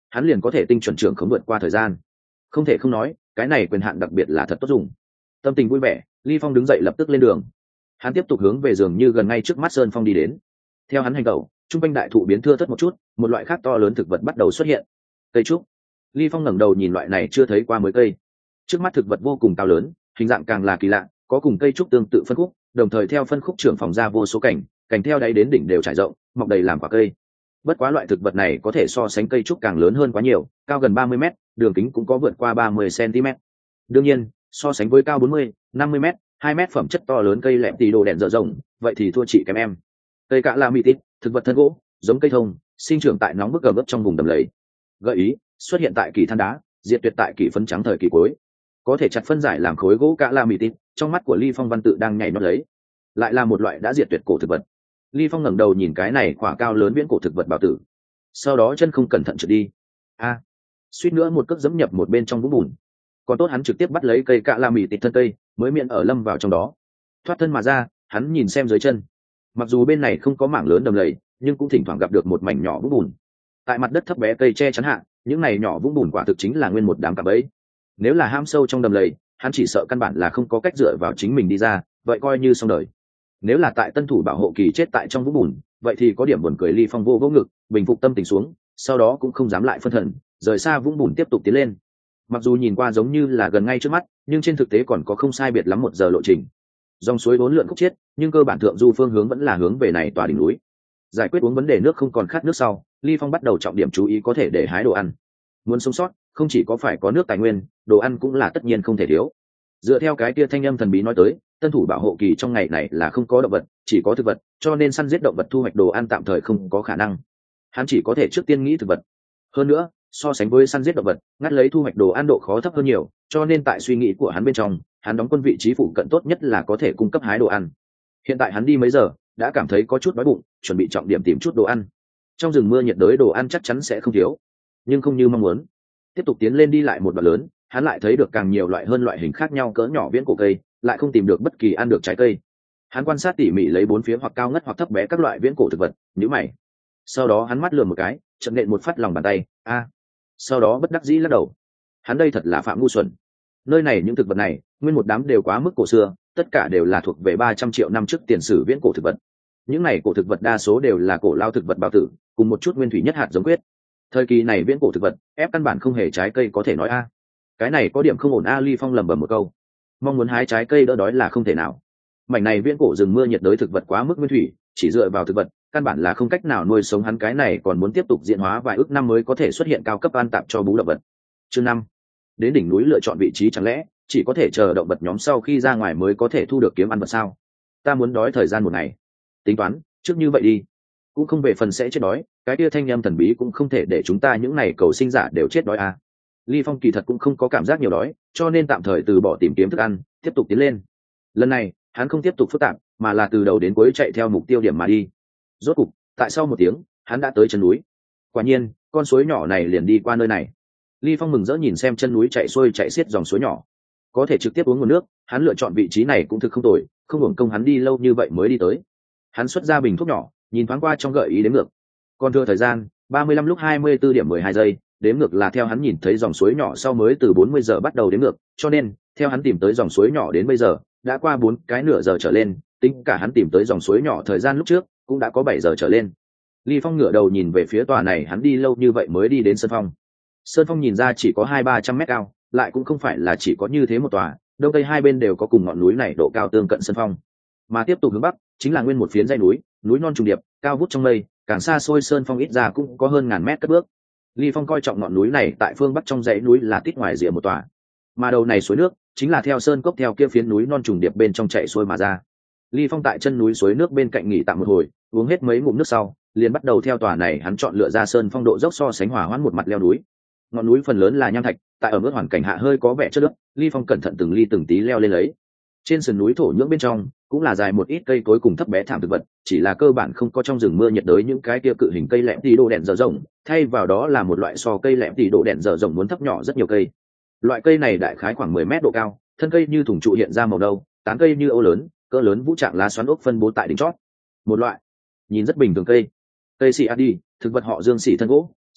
hắn liền có thể tinh chuẩn trưởng khống vượt qua thời gian. Không thể không nói, cái này quyền hạn đặc biệt là thật tốt dùng. Tâm tình vui vẻ, Ly Phong đứng dậy lập tức lên đường. Hắn tiếp tục hướng về giường như gần ngay trước mắt Sơn Phong đi đến. Theo hắn hành tẩu, trung quanh đại thụ biến thưa thớt một chút, một loại khác to lớn thực vật bắt đầu xuất hiện. Cây trúc. Ly Phong ngẩng đầu nhìn loại này chưa thấy qua mới cây. Trước mắt thực vật vô cùng cao lớn, hình dạng càng là kỳ lạ, có cùng cây trúc tương tự phân khúc, đồng thời theo phân khúc trưởng phòng ra vô số cảnh, cảnh theo đáy đến đỉnh đều trải rộng, mọc đầy làm quả cây. Bất quá loại thực vật này có thể so sánh cây trúc càng lớn hơn quá nhiều, cao gần ba mươi mét, đường kính cũng có vượt qua ba mươi xăng-ti-mét. Đương nhiên, so sánh với cao bốn mươi, năm mươi mét, hai mét phẩm chất to lớn cây lẹm tì đồ đèn dở rộng, vậy thì thua chị kém em. Cây cạ la mỹ tít, thực vật thân gỗ, giống cây thông, sinh trưởng tại nóng bức gầm ấp trong vùng đầm lầy. Gợi ý, xuất hiện tại kỳ than đá, diệt tuyệt tại kỳ phấn trắng thời kỳ cuối. Có thể chặt phân giải làm khối gỗ cạ la mỹ tít, trong mắt của Ly Phong văn tự đang nhảy nhót lấy. Lại là một loại đã diệt tuyệt cổ thực vật. Ly Phong ngẩng đầu nhìn cái này quả cao lớn viễn cổ thực vật bảo tử. Sau đó chân không cẩn thận trượt đi. A, suýt nữa một cước giẫm nhập một bên trong vũng bùn. Còn tốt hắn trực tiếp bắt lấy cây cạ la mì tịt thân cây, mới miễn ở lâm vào trong đó. Thoát thân mà ra, hắn nhìn xem dưới chân. Mặc dù bên này không có mảng lớn đầm lầy, nhưng cũng thỉnh thoảng gặp được một mảnh nhỏ vũng bùn. Tại mặt đất thấp bé cây che chắn hạ, những này nhỏ vũng bùn quả thực chính là nguyên một đám cạm bẫy. Nếu là ham sâu trong đầm lầy, hắn chỉ sợ căn bản là không có cách dựa vào chính mình đi ra, vậy coi như xong đời. Nếu là tại tân thủ bảo hộ kỳ chết tại trong vũng bùn, vậy thì có điểm buồn cười. Ly Phong vô vô ngực, bình phục tâm tình xuống, sau đó cũng không dám lại phân thần, rời xa vũng bùn tiếp tục tiến lên. Mặc dù nhìn qua giống như là gần ngay trước mắt, nhưng trên thực tế còn có không sai biệt lắm một giờ lộ trình. Dòng suối bốn lượn khúc chiết, nhưng cơ bản thượng du phương hướng vẫn là hướng về này tòa đỉnh núi. Giải quyết uống vấn đề nước không còn khát nước sau, Ly Phong bắt đầu trọng điểm chú ý có thể để hái đồ ăn. Muốn sống sót, không chỉ có phải có nước tài nguyên, đồ ăn cũng là tất nhiên không thể thiếu. Dựa theo cái kia thanh âm thần bí nói tới, tân thủ bảo hộ kỳ trong ngày này là không có động vật, chỉ có thực vật, cho nên săn giết động vật thu hoạch đồ ăn tạm thời không có khả năng. Hắn chỉ có thể trước tiên nghĩ thực vật. Hơn nữa, so sánh với săn giết động vật, ngắt lấy thu hoạch đồ ăn độ khó thấp hơn nhiều, cho nên tại suy nghĩ của hắn bên trong, hắn đóng quân vị trí phụ cận tốt nhất là có thể cung cấp hái đồ ăn. Hiện tại hắn đi mấy giờ, đã cảm thấy có chút đói bụng, chuẩn bị trọng điểm tìm chút đồ ăn. Trong rừng mưa nhiệt đới đồ ăn chắc chắn sẽ không thiếu, nhưng không như mong muốn. Tiếp tục tiến lên đi lại một đoạn lớn, hắn lại thấy được càng nhiều loại hơn loại hình khác nhau cỡ nhỏ viễn cổ cây, lại không tìm được bất kỳ ăn được trái cây. Hắn quan sát tỉ mỉ lấy bốn phía hoặc cao ngất hoặc thấp bé các loại viễn cổ thực vật, nhíu mày. Sau đó hắn mắt lườm một cái, chậm nện một phát lòng bàn tay, a. Sau đó bất đắc dĩ lắc đầu. Hắn đây thật là phạm ngu xuẩn. Nơi này những thực vật này, nguyên một đám đều quá mức cổ xưa, tất cả đều là thuộc về ba trăm triệu năm trước tiền sử viễn cổ thực vật. Những này cổ thực vật đa số đều là cổ lao thực vật bao tử, cùng một chút nguyên thủy nhất hạt giống quyết. Thời kỳ này viễn cổ thực vật, ép căn bản không hề trái cây có thể nói a. Cái này có điểm không ổn a. Ly Phong lẩm bẩm một câu. Mong muốn hái trái cây đỡ đói là không thể nào. Mảnh này viễn cổ rừng mưa nhiệt đới thực vật quá mức nguyên thủy, chỉ dựa vào thực vật, căn bản là không cách nào nuôi sống hắn. Cái này còn muốn tiếp tục diễn hóa vài ước năm mới có thể xuất hiện cao cấp an tạp cho bú động vật. Chương năm, đến đỉnh núi lựa chọn vị trí chẳng lẽ chỉ có thể chờ động vật nhóm sau khi ra ngoài mới có thể thu được kiếm ăn vật sao? Ta muốn đói thời gian một ngày. Tính toán, trước như vậy đi. Cũng không về phần sẽ chết đói, cái kia thanh âm thần bí cũng không thể để chúng ta những này cầu sinh giả đều chết đói à. Ly Phong kỳ thật cũng không có cảm giác nhiều đói, cho nên tạm thời từ bỏ tìm kiếm thức ăn, tiếp tục tiến lên. Lần này, hắn không tiếp tục phức tạp, mà là từ đầu đến cuối chạy theo mục tiêu điểm mà đi. Rốt cục, tại sau một tiếng, hắn đã tới chân núi. Quả nhiên, con suối nhỏ này liền đi qua nơi này. Ly Phong mừng rỡ nhìn xem chân núi chạy xuôi chạy xiết dòng suối nhỏ, có thể trực tiếp uống nguồn nước. Hắn lựa chọn vị trí này cũng thực không tồi, không hưởng công hắn đi lâu như vậy mới đi tới. Hắn xuất ra bình thuốc nhỏ, nhìn thoáng qua trong gợi ý đếm ngược. Còn thừa thời gian, ba mươi lăm lúc hai mươi tư điểm mười hai giây, đếm ngược là theo hắn nhìn thấy dòng suối nhỏ sau mới từ bốn mươi giờ bắt đầu đếm ngược, cho nên theo hắn tìm tới dòng suối nhỏ đến bây giờ đã qua bốn cái nửa giờ trở lên, tính cả hắn tìm tới dòng suối nhỏ thời gian lúc trước cũng đã có bảy giờ trở lên. Ly Phong ngửa đầu nhìn về phía tòa này hắn đi lâu như vậy mới đi đến sơn phong. Sơn phong nhìn ra chỉ có hai ba trăm mét cao, lại cũng không phải là chỉ có như thế một tòa, đông tây hai bên đều có cùng ngọn núi này độ cao tương cận sơn phong. Mà tiếp tục hướng bắc chính là nguyên một phiến dãy núi, núi non trùng điệp, cao vút trong mây, càng xa xôi sơn phong ít ra cũng có hơn ngàn mét cất bước. Ly Phong coi trọng ngọn núi này tại phương bắc trong dãy núi là tít ngoài rìa một tòa, mà đầu này suối nước chính là theo sơn cốc theo kia phiến núi non trùng điệp bên trong chạy xuôi mà ra. Ly Phong tại chân núi suối nước bên cạnh nghỉ tạm một hồi, uống hết mấy ngụm nước sau, liền bắt đầu theo tòa này hắn chọn lựa ra sơn phong độ dốc so sánh hòa hoãn một mặt leo núi. Ngọn núi phần lớn là nham thạch, tại ở mức hoàn cảnh hạ hơi có vẻ chất nước. Ly Phong cẩn thận từng ly từng tí leo lên lấy. Trên sườn núi thổ nhưỡng bên trong cũng là dài một ít cây cối cùng thấp bé thảm thực vật, chỉ là cơ bản không có trong rừng mưa nhiệt đới những cái kia cự hình cây lẹm tì độ đèn dở rộng, thay vào đó là một loại so cây lẹm tì độ đèn dở rộng muốn thấp nhỏ rất nhiều cây. Loại cây này đại khái khoảng mười mét độ cao, thân cây như thùng trụ hiện ra màu nâu, tán cây như ô lớn, cỡ lớn vũ trạng lá xoắn ốc phân bố tại đỉnh chót. Một loại nhìn rất bình thường cây. Cây xì đi, thực vật họ dương xỉ thân gỗ,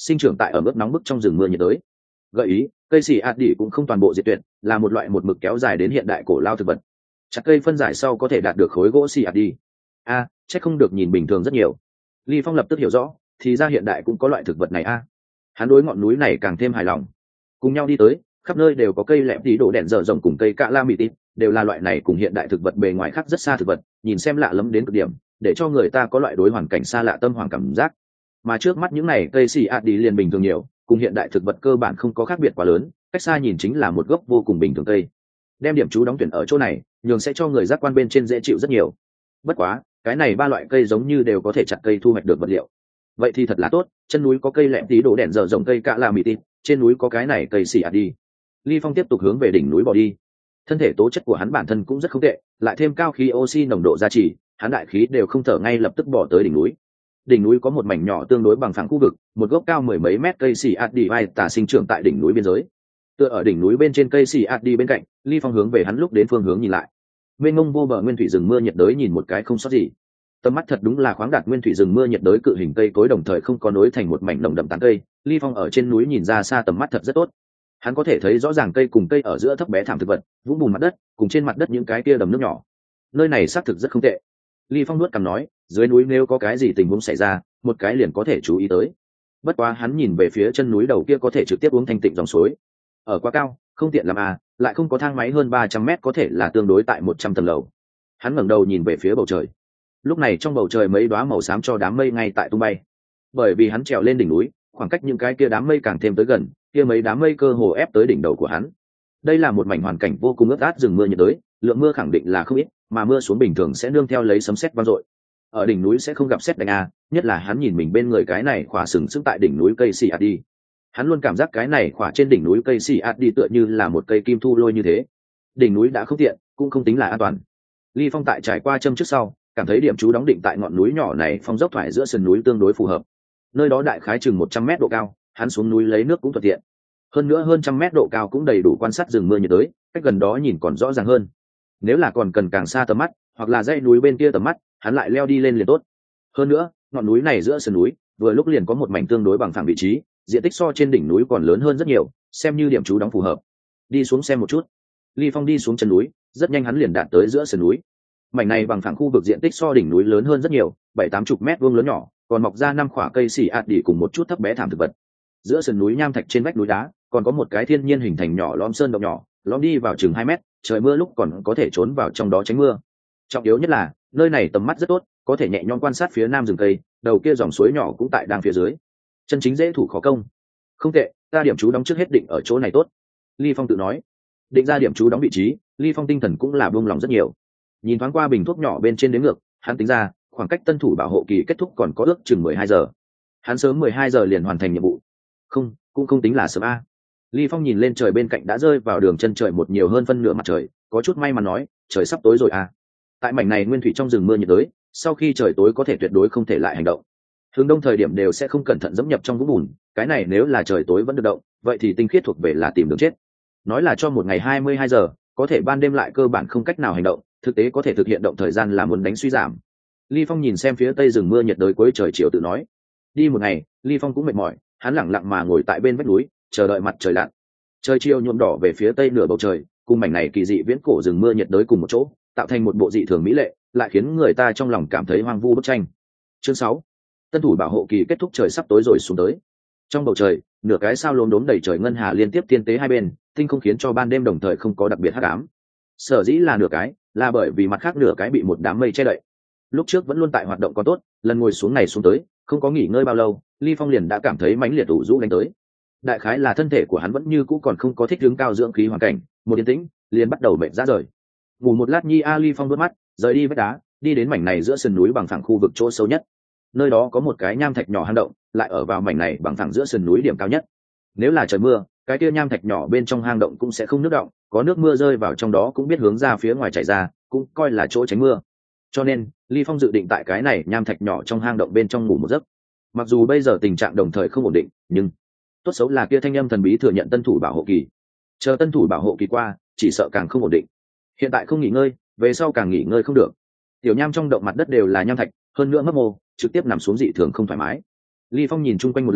sinh trưởng tại ở mức nóng bức trong rừng mưa nhiệt đới. Gợi ý, cây xì ạt đi cũng không toàn bộ diệt tuyệt, là một loại một mực kéo dài đến hiện đại cổ lao thực vật. Chặt cây phân giải sau có thể đạt được khối gỗ xì ạt đi. A, à, chắc không được nhìn bình thường rất nhiều. Ly Phong lập tức hiểu rõ, thì ra hiện đại cũng có loại thực vật này a. À. Hắn đối ngọn núi này càng thêm hài lòng. Cùng nhau đi tới, khắp nơi đều có cây lẹm tí đổ đèn dở rồng cùng cây cạ la mì tít, đều là loại này cùng hiện đại thực vật bề ngoài khác rất xa thực vật, nhìn xem lạ lẫm đến cực điểm, để cho người ta có loại đối hoàn cảnh xa lạ tâm hoàng cảm giác. Mà trước mắt những này cây xì ạt đi liền bình thường nhiều, cùng hiện đại thực vật cơ bản không có khác biệt quá lớn, cách xa nhìn chính là một gốc vô cùng bình thường cây. Đem điểm chú đóng tuyển ở chỗ này, nhường sẽ cho người giác quan bên trên dễ chịu rất nhiều. Bất quá, cái này ba loại cây giống như đều có thể chặt cây thu hoạch được vật liệu. Vậy thì thật là tốt, chân núi có cây lẹm tí đổ đèn dở rộng cây cạ la mì tít, trên núi có cái này cây xì ạt đi. Ly Phong tiếp tục hướng về đỉnh núi bỏ đi. Thân thể tố chất của hắn bản thân cũng rất không tệ, lại thêm cao khí oxy nồng độ gia trì, hắn đại khí đều không thở ngay lập tức bỏ tới đỉnh núi. Đỉnh núi có một mảnh nhỏ tương đối bằng phẳng khu vực, một gốc cao mười mấy mét cây xì ạt đi vai tả sinh trưởng tại đỉnh núi biên giới. Tựa ở đỉnh núi bên trên cây xì ạt đi bên cạnh, Ly Phong hướng về hắn lúc đến phương hướng nhìn lại. Mênh mông vô bờ nguyên thủy rừng mưa nhiệt đới nhìn một cái không sót gì. Tầm mắt thật đúng là khoáng đạt nguyên thủy rừng mưa nhiệt đới cự hình cây cối đồng thời không có nối thành một mảnh nồng đậm tán cây. Ly Phong ở trên núi nhìn ra xa tầm mắt thật rất tốt. Hắn có thể thấy rõ ràng cây cùng cây ở giữa thấp bé thảm thực vật, vũng bùn mặt đất, cùng trên mặt đất những cái kia đầm nước nhỏ. Nơi này xác thực rất không tệ. Ly Phong nuốt cằm nói, dưới núi nếu có cái gì tình huống xảy ra, một cái liền có thể chú ý tới. Bất quá hắn nhìn về phía chân núi đầu kia có thể trực tiếp uống thanh tịnh dòng suối. Ở quá cao, không tiện làm à, lại không có thang máy hơn ba trăm mét có thể là tương đối tại một trăm tầng lầu. Hắn ngẩng đầu nhìn về phía bầu trời. Lúc này trong bầu trời mấy đóa màu xám cho đám mây ngay tại tung bay. Bởi vì hắn trèo lên đỉnh núi, khoảng cách những cái kia đám mây càng thêm tới gần, kia mấy đám mây cơ hồ ép tới đỉnh đầu của hắn. Đây là một mảnh hoàn cảnh vô cùng ướt át rừng mưa nhiệt đới, lượng mưa khẳng định là không ít, mà mưa xuống bình thường sẽ nương theo lấy sấm sét vang dội. Ở đỉnh núi sẽ không gặp sét đánh a, nhất là hắn nhìn mình bên người cái này khỏa sừng sững tại đỉnh núi cây xì ạt đi. Hắn luôn cảm giác cái này khỏa trên đỉnh núi cây xì ạt đi tựa như là một cây kim thu lôi như thế. Đỉnh núi đã không tiện, cũng không tính là an toàn. Ly Phong tại trải qua châm trước sau, cảm thấy điểm trú đóng định tại ngọn núi nhỏ này phong dốc thoải giữa sườn núi tương đối phù hợp. Nơi đó đại khái chừng một trăm mét độ cao, hắn xuống núi lấy nước cũng thuận tiện. Hơn nữa hơn trăm mét độ cao cũng đầy đủ quan sát rừng mưa nhiệt đới, cách gần đó nhìn còn rõ ràng hơn. Nếu là còn cần càng xa tầm mắt, hoặc là dãy núi bên kia tầm mắt, hắn lại leo đi lên liền tốt. Hơn nữa, ngọn núi này giữa sườn núi, vừa lúc liền có một mảnh tương đối bằng phẳng vị trí, diện tích so trên đỉnh núi còn lớn hơn rất nhiều, xem như điểm trú đóng phù hợp. Đi xuống xem một chút. Ly Phong đi xuống chân núi, rất nhanh hắn liền đạt tới giữa sườn núi. Mảnh này bằng phẳng khu vực diện tích so đỉnh núi lớn hơn rất nhiều, bảy tám chục mét vuông lớn nhỏ, còn mọc ra năm khỏa cây xì ạt đi cùng một chút thấp bé thảm thực vật. Giữa sườn núi nham thạch trên vách núi đá, còn có một cái thiên nhiên hình thành nhỏ lõm sơn động nhỏ, lõm đi vào chừng hai mét, trời mưa lúc còn có thể trốn vào trong đó tránh mưa. Trọng yếu nhất là, nơi này tầm mắt rất tốt, có thể nhẹ nhõm quan sát phía nam rừng cây, đầu kia dòng suối nhỏ cũng tại đang phía dưới. Chân chính dễ thủ khó công. Không tệ, ta điểm chú đóng trước hết định ở chỗ này tốt. Ly Phong tự nói. Định ra điểm chú đóng vị trí, Ly Phong tinh thần cũng là buông lòng rất nhiều. Nhìn thoáng qua bình thuốc nhỏ bên trên đếm ngược, hắn tính ra, khoảng cách tân thủ bảo hộ kỳ kết thúc còn có ước chừng mười hai giờ. Hắn sớm mười hai giờ liền hoàn thành nhiệm vụ. Không, cũng không tính là sớm a. Ly Phong nhìn lên trời bên cạnh đã rơi vào đường chân trời một nhiều hơn phân nửa mặt trời, có chút may mắn nói, trời sắp tối rồi a. Tại mảnh này nguyên thủy trong rừng mưa nhiệt đới, sau khi trời tối có thể tuyệt đối không thể lại hành động. Hướng đông thời điểm đều sẽ không cẩn thận dẫm nhập trong vũng bùn, cái này nếu là trời tối vẫn được động, vậy thì tinh khiết thuộc về là tìm đường chết. Nói là cho một ngày hai mươi hai giờ, có thể ban đêm lại cơ bản không cách nào hành động, thực tế có thể thực hiện động thời gian là muốn đánh suy giảm. Ly Phong nhìn xem phía tây rừng mưa nhiệt đới cuối trời chiều tự nói, đi một ngày, Ly Phong cũng mệt mỏi, hắn lẳng lặng mà ngồi tại bên vách núi, chờ đợi mặt trời lặn. Trời chiều nhuộm đỏ về phía tây nửa bầu trời, cùng mảnh này kỳ dị viễn cổ rừng mưa nhiệt đới cùng một chỗ, tạo thành một bộ dị thường mỹ lệ, lại khiến người ta trong lòng cảm thấy hoang vu bức tranh. Chương sáu, tân thủ bảo hộ kỳ kết thúc, trời sắp tối rồi xuống tới. Trong bầu trời, nửa cái sao lốm đốm đầy trời ngân hà liên tiếp tiên tế hai bên, tinh không khiến cho ban đêm đồng thời không có đặc biệt hắc ám. Sở dĩ là nửa cái, là bởi vì mặt khác nửa cái bị một đám mây che đậy. Lúc trước vẫn luôn tại hoạt động có tốt, lần ngồi xuống này xuống tới, không có nghỉ ngơi bao lâu, Ly Phong liền đã cảm thấy mãnh liệt ủ rũ đánh tới. Đại khái là thân thể của hắn vẫn như cũ còn không có thích ứng cao dưỡng khí hoàn cảnh, một yên tĩnh, liền bắt đầu mệt rã rời. Ngủ một lát nhi a, Ly Phong đuốt mắt, rời đi vách đá, đi đến mảnh này giữa sườn núi bằng phẳng khu vực chỗ sâu nhất. Nơi đó có một cái nham thạch nhỏ hang động, lại ở vào mảnh này bằng phẳng giữa sườn núi điểm cao nhất. Nếu là trời mưa, cái kia nham thạch nhỏ bên trong hang động cũng sẽ không nước động, có nước mưa rơi vào trong đó cũng biết hướng ra phía ngoài chảy ra, cũng coi là chỗ tránh mưa. Cho nên, Ly Phong dự định tại cái này nham thạch nhỏ trong hang động bên trong ngủ một giấc. Mặc dù bây giờ tình trạng đồng thời không ổn định, nhưng tốt xấu là kia thanh âm thần bí thừa nhận tân thủ bảo hộ kỳ. Chờ tân thủ bảo hộ kỳ qua, chỉ sợ càng không ổn định. Hiện tại không nghỉ ngơi, về sau càng nghỉ ngơi không được. Tiểu nham trong động mặt đất đều là nham thạch, hơn nữa mấp mô, trực tiếp nằm xuống dị thường không thoải mái. Ly Phong nhìn chung quanh một lần,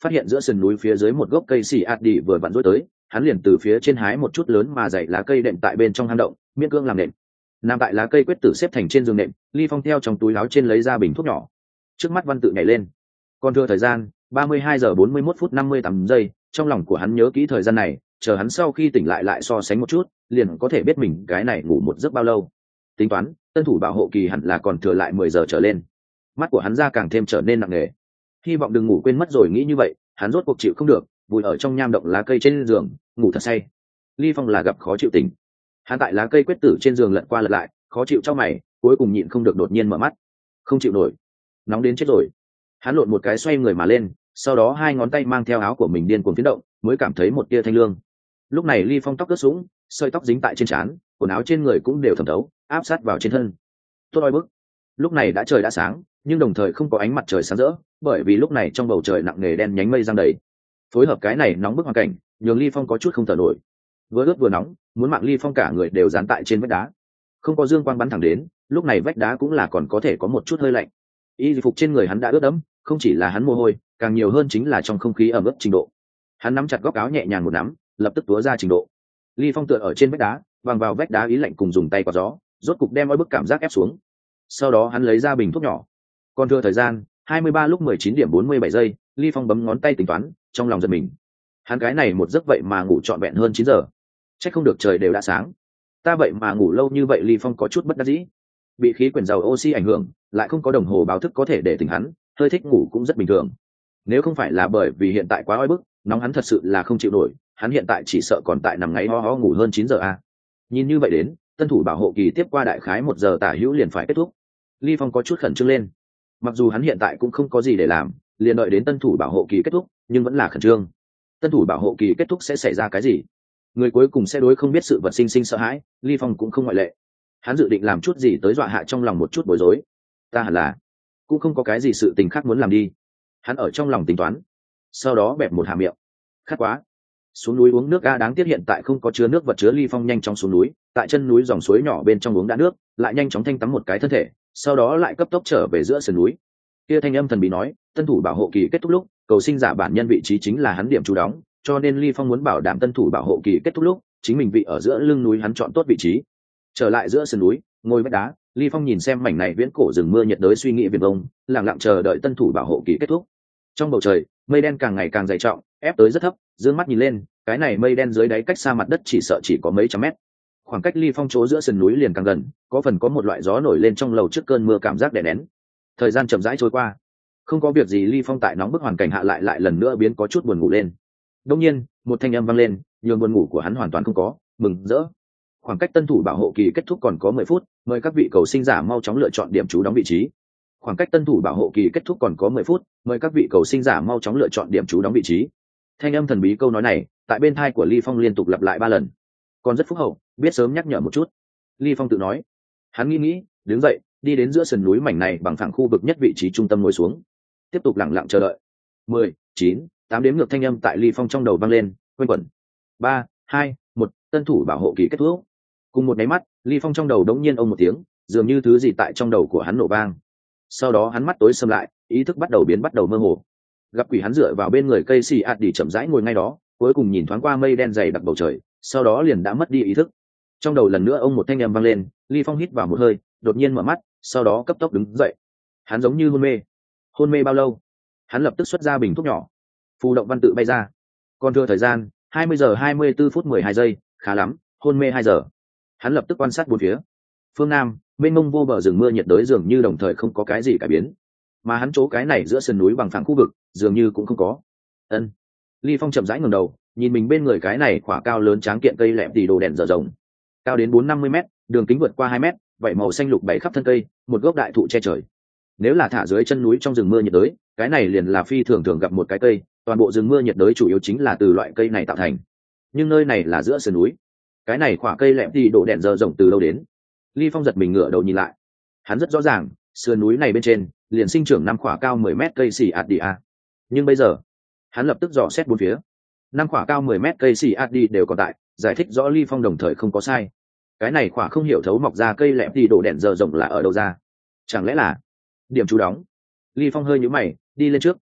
phát hiện giữa sườn núi phía dưới một gốc cây xì ạt đi vừa vặn rối tới, hắn liền từ phía trên hái một chút lớn mà dày lá cây đệm tại bên trong hang động, miễn cưỡng làm nệm. Nằm tại lá cây quyết tử xếp thành trên giường nệm, Ly Phong theo trong túi áo trên lấy ra bình thuốc nhỏ. Trước mắt văn tự nhảy lên. Còn thừa thời gian, ba mươi hai giờ bốn mươi mốt phút năm mươi tám giây, trong lòng của hắn nhớ kỹ thời gian này, chờ hắn sau khi tỉnh lại lại so sánh một chút, liền có thể biết mình cái này ngủ một giấc bao lâu. Tính toán, tân thủ bảo hộ kỳ hẳn là còn thừa lại mười giờ trở lên. Mắt của hắn ra càng thêm trở nên nặng nề. Hy vọng đừng ngủ quên mất rồi nghĩ như vậy, hắn rốt cuộc chịu không được, vùi ở trong nham động lá cây trên giường, ngủ thật say. Ly Phong là gặp khó chịu tỉnh. Hắn tại lá cây quyết tử trên giường lật qua lật lại, khó chịu trong mày, cuối cùng nhịn không được đột nhiên mở mắt. Không chịu nổi, nóng đến chết rồi. Hắn lộn một cái xoay người mà lên, sau đó hai ngón tay mang theo áo của mình điên cuồng phiến động, mới cảm thấy một tia thanh lương. Lúc này Ly Phong tóc ướt sũng, sợi tóc dính tại trên trán, quần áo trên người cũng đều thẩm thấu, áp sát vào trên thân. Tốt oi bức. Lúc này đã trời đã sáng, nhưng đồng thời không có ánh mặt trời sáng rỡ, bởi vì lúc này trong bầu trời nặng nề đen nhánh mây giăng đầy. Phối hợp cái này nóng bức hoàn cảnh, nhường Ly Phong có chút không thở nổi. Vừa ướt vừa nóng, muốn mạng Ly Phong cả người đều dán tại trên vách đá. Không có dương quang bắn thẳng đến, lúc này vách đá cũng là còn có thể có một chút hơi lạnh. Y phục trên người hắn đã ướt đẫm, không chỉ là hắn mồ hôi, càng nhiều hơn chính là trong không khí ẩm ướt trình độ. Hắn nắm chặt góc áo nhẹ nhàng một nắm, lập tức túa ra trình độ. Ly Phong tựa ở trên vách đá, vàng vào vách đá ý lạnh cùng dùng tay quạt gió, rốt cục đem oi bức cảm giác ép xuống. Sau đó hắn lấy ra bình thuốc nhỏ. Còn thừa thời gian, hai mươi ba lúc mười chín điểm bốn mươi bảy giây, Ly Phong bấm ngón tay tính toán, trong lòng giật mình. Hắn cái này một giấc vậy mà ngủ trọn vẹn hơn chín giờ. Chắc không được trời đều đã sáng. Ta vậy mà ngủ lâu như vậy, Ly Phong có chút bất đắc dĩ. Bị khí quyển dầu oxy ảnh hưởng, lại không có đồng hồ báo thức có thể để tỉnh hắn, hơi thích ngủ cũng rất bình thường. Nếu không phải là bởi vì hiện tại quá oi bức, nóng hắn thật sự là không chịu nổi, hắn hiện tại chỉ sợ còn tại nằm ngáy ho ho ngủ hơn chín giờ a. Nhìn như vậy đến, tân thủ bảo hộ kỳ tiếp qua đại khái một giờ tả hữu liền phải kết thúc. Ly Phong có chút khẩn trương lên. Mặc dù hắn hiện tại cũng không có gì để làm, liền đợi đến tân thủ bảo hộ kỳ kết thúc, nhưng vẫn là khẩn trương. Tân thủ bảo hộ kỳ kết thúc sẽ xảy ra cái gì? Người cuối cùng sẽ đối không biết sự vật sinh sinh sợ hãi, Ly Phong cũng không ngoại lệ. Hắn dự định làm chút gì tới dọa hạ trong lòng một chút bối rối. Ta hẳn là cũng không có cái gì sự tình khác muốn làm đi. Hắn ở trong lòng tính toán, sau đó bẹp một hàm miệng. Khát quá. Xuống núi uống nước. A đáng tiếc hiện tại không có chứa nước vật chứa. Ly Phong nhanh chóng xuống núi, tại chân núi dòng suối nhỏ bên trong uống đã nước, lại nhanh chóng thanh tắm một cái thân thể, sau đó lại cấp tốc trở về giữa sườn núi. Kia thanh âm thần bí nói, tân thủ bảo hộ kỳ kết thúc lúc, cầu sinh giả bản nhân vị trí chính là hắn điểm trú đóng, cho nên Ly Phong muốn bảo đảm tân thủ bảo hộ kỳ kết thúc lúc, chính mình vị ở giữa lưng núi hắn chọn tốt vị trí. Trở lại giữa sườn núi, ngồi vách đá, Ly Phong nhìn xem mảnh này viễn cổ rừng mưa nhiệt đới, suy nghĩ viền vông, lặng lặng chờ đợi tân thủ bảo hộ kỳ kết thúc. Trong bầu trời, mây đen càng ngày càng dày trọng, ép tới rất thấp, dương mắt nhìn lên, cái này mây đen dưới đáy cách xa mặt đất chỉ sợ chỉ có mấy trăm mét. Khoảng cách Ly Phong chỗ giữa sườn núi liền càng gần, có phần có một loại gió nổi lên trong lầu trước cơn mưa cảm giác đè nén. Thời gian chậm rãi trôi qua, không có việc gì, Ly Phong tại nóng bức hoàn cảnh hạ lại lại lần nữa biến có chút buồn ngủ lên. Đột nhiên, một thanh âm vang lên, nhường buồn ngủ của hắn hoàn toàn không có, mừng rỡ. Khoảng cách tân thủ bảo hộ kỳ kết thúc còn có mười phút, mời các vị cầu sinh giả mau chóng lựa chọn điểm trú đóng vị trí. Khoảng cách tân thủ bảo hộ kỳ kết thúc còn có mười phút, mời các vị cầu sinh giả mau chóng lựa chọn điểm trú đóng vị trí. Thanh âm thần bí câu nói này, tại bên tai của Ly Phong liên tục lặp lại ba lần. Còn rất phúc hậu, biết sớm nhắc nhở một chút. Ly Phong tự nói. Hắn nghĩ nghĩ, đứng dậy, đi đến giữa sườn núi mảnh này bằng phẳng khu vực nhất vị trí trung tâm ngồi xuống, tiếp tục lặng lặng chờ đợi. Mười, chín, tám đếm ngược thanh âm tại Ly Phong trong đầu vang lên, quanh quẩn. Ba, hai, một, tân thủ bảo hộ kỳ kết thúc. Cùng một máy mắt, Ly Phong trong đầu đống nhiên ông một tiếng, dường như thứ gì tại trong đầu của hắn nổ vang. Sau đó hắn mắt tối sầm lại, ý thức bắt đầu biến bắt đầu mơ hồ. Gặp quỷ, hắn dựa vào bên người cây xì ạt đi chậm rãi ngồi ngay đó, cuối cùng nhìn thoáng qua mây đen dày đặc bầu trời, sau đó liền đã mất đi ý thức. Trong đầu lần nữa ông một thanh âm vang lên, Ly Phong hít vào một hơi, đột nhiên mở mắt, sau đó cấp tốc đứng dậy. Hắn giống như hôn mê. Hôn mê bao lâu? Hắn lập tức xuất ra bình thuốc nhỏ, phù động văn tự bay ra. Còn thừa thời gian, hai mươi giờ hai mươi tư phút mười hai giây, khá lắm, hôn mê hai giờ. Hắn lập tức quan sát bốn phía. Phương Nam, mênh mông vô bờ rừng mưa nhiệt đới dường như đồng thời không có cái gì cải biến, mà hắn chỗ cái này giữa sườn núi bằng phẳng khu vực dường như cũng không có. Ân. Ly Phong chậm rãi ngẩng đầu, nhìn mình bên người cái này khỏa cao lớn tráng kiện cây lẹm tỉ đồ đèn dở rồng, cao đến bốn năm mươi mét, đường kính vượt qua hai mét, vậy màu xanh lục bảy khắp thân cây, một gốc đại thụ che trời. Nếu là thả dưới chân núi trong rừng mưa nhiệt đới, cái này liền là phi thường thường gặp một cái cây, toàn bộ rừng mưa nhiệt đới chủ yếu chính là từ loại cây này tạo thành. Nhưng nơi này là giữa sườn núi, cái này khỏa cây lẹm tỉ đồ đèn dở rồng từ lâu đến. Ly Phong giật mình ngửa đầu nhìn lại, hắn rất rõ ràng, sườn núi này bên trên liền sinh trưởng năm khỏa cao mười mét cây xì ạt đi a. Nhưng bây giờ, hắn lập tức dò xét bốn phía, năm khỏa cao mười mét cây xì ạt đi đều còn tại, giải thích rõ Ly Phong đồng thời không có sai. Cái này khỏa không hiểu thấu mọc ra cây lẹm tỉ đồ đèn dở rồng là ở đâu ra? Chẳng lẽ là điểm trú đóng? Ly Phong hơi nhíu mày, đi lên trước,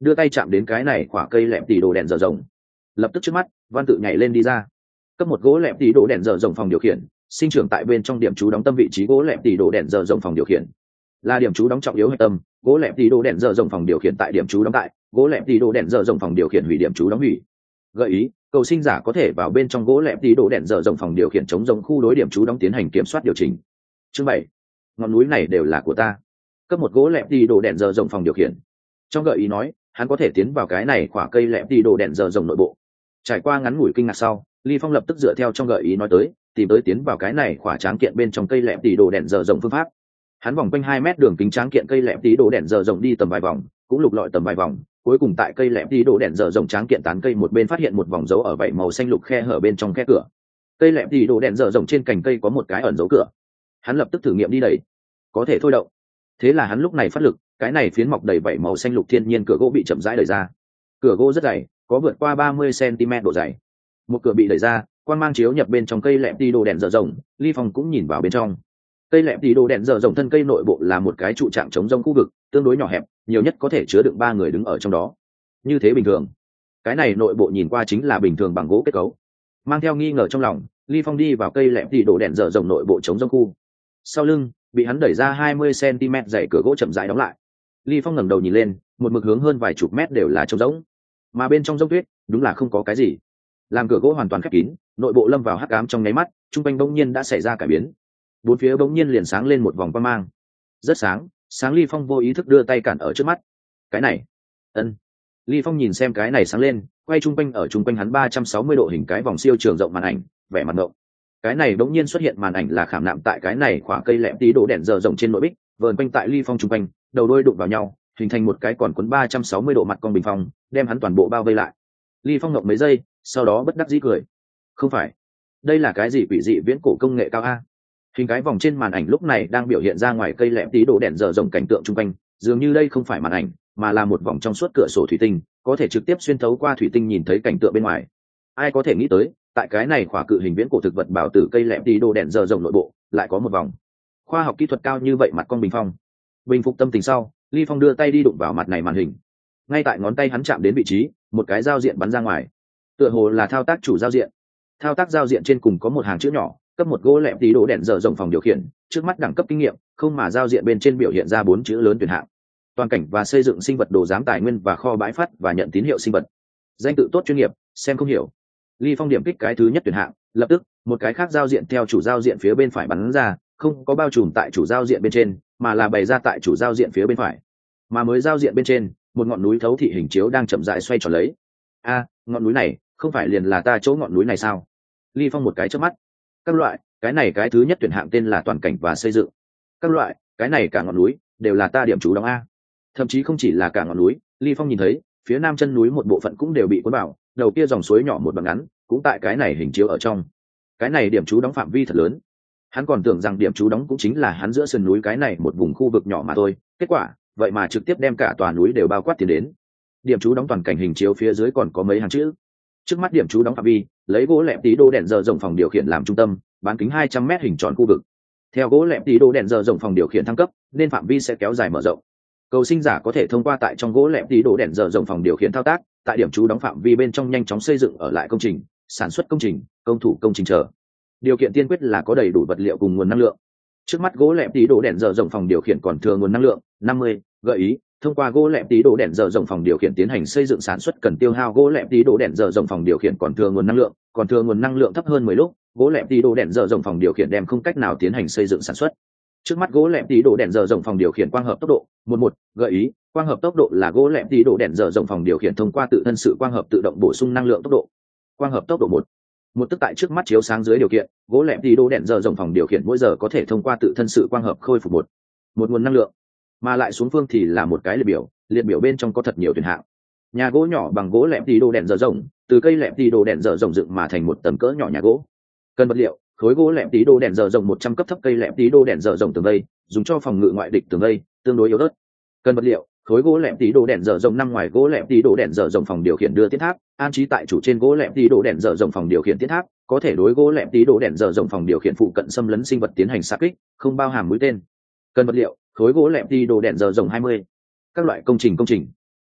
đưa tay chạm đến cái này khỏa cây lẹm tỉ đồ đèn dở rồng. Lập tức trước mắt văn tự nhảy lên đi ra. Cấp một gỗ lẹm tỉ đồ đèn dở rồng phòng điều khiển, sinh trưởng tại bên trong điểm chú đóng tâm vị trí gỗ lẹm tỉ đồ đèn dở rồng phòng điều khiển. Là điểm chú đóng trọng yếu hệ tâm, gỗ lẹm tỉ đồ đèn dở rồng phòng điều khiển tại điểm chú đóng tại, gỗ lẹm tỉ đồ đèn dở rồng phòng điều khiển hủy điểm chú đóng hủy. Gợi ý, cầu sinh giả có thể vào bên trong gỗ lẹm tỉ đồ đèn dở rồng phòng điều khiển chống rồng khu đối điểm chú đóng tiến hành kiểm soát điều chỉnh. Chương bảy, ngọn núi này đều là của ta. Cấp một gỗ lẹm tỉ đồ đèn dở rồng phòng điều khiển. Trong gợi ý nói, hắn có thể tiến vào cái này khỏa cây lẹm tỉ đồ đèn dở rồng nội bộ. Trải qua ngắn ngủi kinh ngạc sau, Ly Phong lập tức dựa theo trong gợi ý nói tới, tìm tới tiến vào cái này khỏa tráng kiện bên trong cây lẹm tỉ đồ đèn dở rồng phương pháp. Hắn vòng quanh hai mét đường kính tráng kiện cây lẹm tỉ đồ đèn dở rồng đi tầm vài vòng, cũng lục lọi tầm vài vòng, cuối cùng tại cây lẹm tỉ đồ đèn dở rồng tráng kiện tán cây một bên phát hiện một vòng dấu ở vảy màu xanh lục khe hở bên trong khe cửa. Cây lẹm tỉ đồ đèn dở rồng trên cành cây có một cái ẩn dấu cửa. Hắn lập tức thử nghiệm đi đẩy, có thể thôi động. Thế là hắn lúc này phát lực, cái này phiến mọc đầy vảy màu xanh lục thiên nhiên cửa gỗ bị chậm rãi đẩy ra. Cửa gỗ rất dày, có vượt qua ba mươi xăng-ti-mét độ dày. Một cửa bị đẩy ra, quang mang chiếu nhập bên trong cây lẹm tỉ đồ đèn dở rồng, Ly Phong cũng nhìn vào bên trong. Cây lẹm tỉ đồ đèn dở rồng thân cây nội bộ là một cái trụ trạng chống rông khu vực, tương đối nhỏ hẹp, nhiều nhất có thể chứa đựng ba người đứng ở trong đó. Như thế bình thường. Cái này nội bộ nhìn qua chính là bình thường bằng gỗ kết cấu. Mang theo nghi ngờ trong lòng, Ly Phong đi vào cây lẹm tỉ đồ đèn dở rồng nội bộ chống rông khu. Sau lưng, bị hắn đẩy ra hai mươi xăng-ti-mét dày cửa gỗ chậm rãi đóng lại. Ly Phong ngẩng đầu nhìn lên, một mực hướng hơn vài chục mét đều là trống rỗng, mà bên trong rông tuyết đúng là không có cái gì. Làm cửa gỗ hoàn toàn khép kín, nội bộ lâm vào hắc ám trong nháy mắt, trung quanh bỗng nhiên đã xảy ra cải biến. Bốn phía bỗng nhiên liền sáng lên một vòng quang mang, rất sáng, sáng. Ly Phong vô ý thức đưa tay cản ở trước mắt. Cái này, ân. Ly Phong nhìn xem cái này sáng lên, quay trung quanh ở trung quanh hắn ba trăm sáu mươi độ hình cái vòng siêu trường rộng màn ảnh, vẻ mặt ngộng. Cái này bỗng nhiên xuất hiện màn ảnh là khảm nạm tại cái này khỏa cây lẹm tí đồ đèn dở rộng trên nội bích, vờn quanh tại Ly Phong trung quanh, đầu đôi đụng vào nhau, hình thành một cái còn cuốn ba trăm sáu mươi độ mặt cong bình phong, đem hắn toàn bộ bao vây lại. Ly Phong ngậm mấy giây, sau đó bất đắc dĩ cười. Không phải, đây là cái gì quỷ dị viễn cổ công nghệ cao a? Hình cái vòng trên màn ảnh lúc này đang biểu hiện ra ngoài cây lẹm tí đồ đèn dở rộng cảnh tượng trung quanh, dường như đây không phải màn ảnh, mà là một vòng trong suốt cửa sổ thủy tinh, có thể trực tiếp xuyên thấu qua thủy tinh nhìn thấy cảnh tượng bên ngoài. Ai có thể nghĩ tới, tại cái này khỏa cự hình viễn cổ thực vật bảo tử cây lẹm tí đồ đèn dở rộng nội bộ lại có một vòng khoa học kỹ thuật cao như vậy mặt cong bình phong. Bình phục tâm tình sau, Ly Phong đưa tay đi đụng vào mặt này màn hình. Ngay tại ngón tay hắn chạm đến vị trí, một cái giao diện bắn ra ngoài, tựa hồ là thao tác chủ giao diện. Thao tác giao diện trên cùng có một hàng chữ nhỏ, cấp một gỗ lẹm tí đồ đèn dở rộng phòng điều khiển, trước mắt đẳng cấp kinh nghiệm không, mà giao diện bên trên biểu hiện ra bốn chữ lớn tuyển hạng: toàn cảnh và xây dựng sinh vật đồ giám tài nguyên và kho bãi phát và nhận tín hiệu sinh vật, danh tự tốt chuyên nghiệp, xem không hiểu. Ly Phong điểm kích cái thứ nhất tuyển hạng, lập tức một cái khác giao diện theo chủ giao diện phía bên phải bắn ra, không có bao trùm tại chủ giao diện bên trên, mà là bày ra tại chủ giao diện phía bên phải. Mà mới giao diện bên trên, một ngọn núi thấu thị hình chiếu đang chậm rãi xoay tròn lấy. A, ngọn núi này không phải liền là ta chỗ ngọn núi này sao? Ly Phong một cái chớp mắt. Các loại, cái này cái thứ nhất tuyển hạng tên là toàn cảnh và xây dựng. Các loại, cái này cả ngọn núi đều là ta điểm chú đóng a. Thậm chí không chỉ là cả ngọn núi, Ly Phong nhìn thấy phía nam chân núi một bộ phận cũng đều bị cuốn vào, đầu kia dòng suối nhỏ một đoạn ngắn cũng tại cái này hình chiếu ở trong. Cái này điểm chú đóng phạm vi thật lớn. Hắn còn tưởng rằng điểm chú đóng cũng chính là hắn giữa sườn núi cái này một vùng khu vực nhỏ mà thôi, kết quả vậy mà trực tiếp đem cả tòa núi đều bao quát tiến đến. Điểm chú đóng toàn cảnh hình chiếu phía dưới còn có mấy hàng chữ. Trước mắt điểm chú đóng phạm vi, lấy gỗ lẹm tí đồ đèn dở rộng phòng điều khiển làm trung tâm, bán kính hai trăm mét hình tròn khu vực. Theo gỗ lẹm tí đồ đèn dở rộng phòng điều khiển thăng cấp, nên phạm vi sẽ kéo dài mở rộng. Cầu sinh giả có thể thông qua tại trong gỗ lẹm tí đồ đèn dở rộng phòng điều khiển thao tác, tại điểm chú đóng phạm vi bên trong nhanh chóng xây dựng ở lại công trình, sản xuất công trình, công thủ công trình chờ. Điều kiện tiên quyết là có đầy đủ vật liệu cùng nguồn năng lượng. Trước mắt gỗ lẹm tí đồ đèn dở rộng phòng điều khiển còn thừa nguồn năng lượng năm mươi. Gợi ý, thông qua gỗ lẹm tí đồ đèn dở rộng phòng điều khiển tiến hành xây dựng sản xuất cần tiêu hao gỗ lẹm tí đồ đèn dở rộng phòng điều khiển còn thừa nguồn năng lượng, còn thừa nguồn năng lượng thấp hơn mười lúc, gỗ lẹm tí đồ đèn dở rộng phòng điều khiển đem không cách nào tiến hành xây dựng sản xuất. Trước mắt gỗ lẹm tí đồ đèn dở rộng phòng điều khiển quang hợp tốc độ một một. Gợi ý, quang hợp tốc độ là gỗ lẹm tí đồ đèn dở rộng phòng điều khiển thông qua tự thân sự quang hợp tự động bổ sung năng lượng tốc độ. Quang hợp tốc độ một. Một tức tại trước mắt chiếu sáng dưới điều kiện, gỗ lẹm tí đồ đèn dở rộng phòng điều khiển mỗi giờ có thể thông qua tự thân sự quang hợp khôi phục một một nguồn năng lượng. Mà lại xuống phương thì là một cái liệt biểu, liệt biểu bên trong có thật nhiều tuyển hạng. Nhà gỗ nhỏ bằng gỗ lẹm tí đồ đèn dở rộng, từ cây lẹm tí đồ đèn dở rộng dựng mà thành một tầm cỡ nhỏ nhà gỗ. Cần vật liệu, khối gỗ lẹm tí đồ đèn dở rộng một trăm cấp thấp cây lẹm tí đồ đèn dở rộng tường vây, dùng cho phòng ngự ngoại địch tường vây, tương đối yếu ớt. Cần vật liệu, khối gỗ lẹm tí đồ đèn dở rộng năm ngoài gỗ lẹm tí đồ đèn dở rộng phòng điều khiển đưa tiến tháp, an trí tại chủ trên gỗ lẹm tí đồ đèn dở rộng phòng điều khiển tiến tháp, có thể đối gỗ lẹm tí đồ đèn dở rộng phòng điều khiển phụ cận xâm lấn sinh vật tiến hành xạ kích, không bao hàm mũi tên. Cần vật liệu, khối gỗ lẹm tí đồ đèn dở rộng hai mươi. Các loại công trình công trình.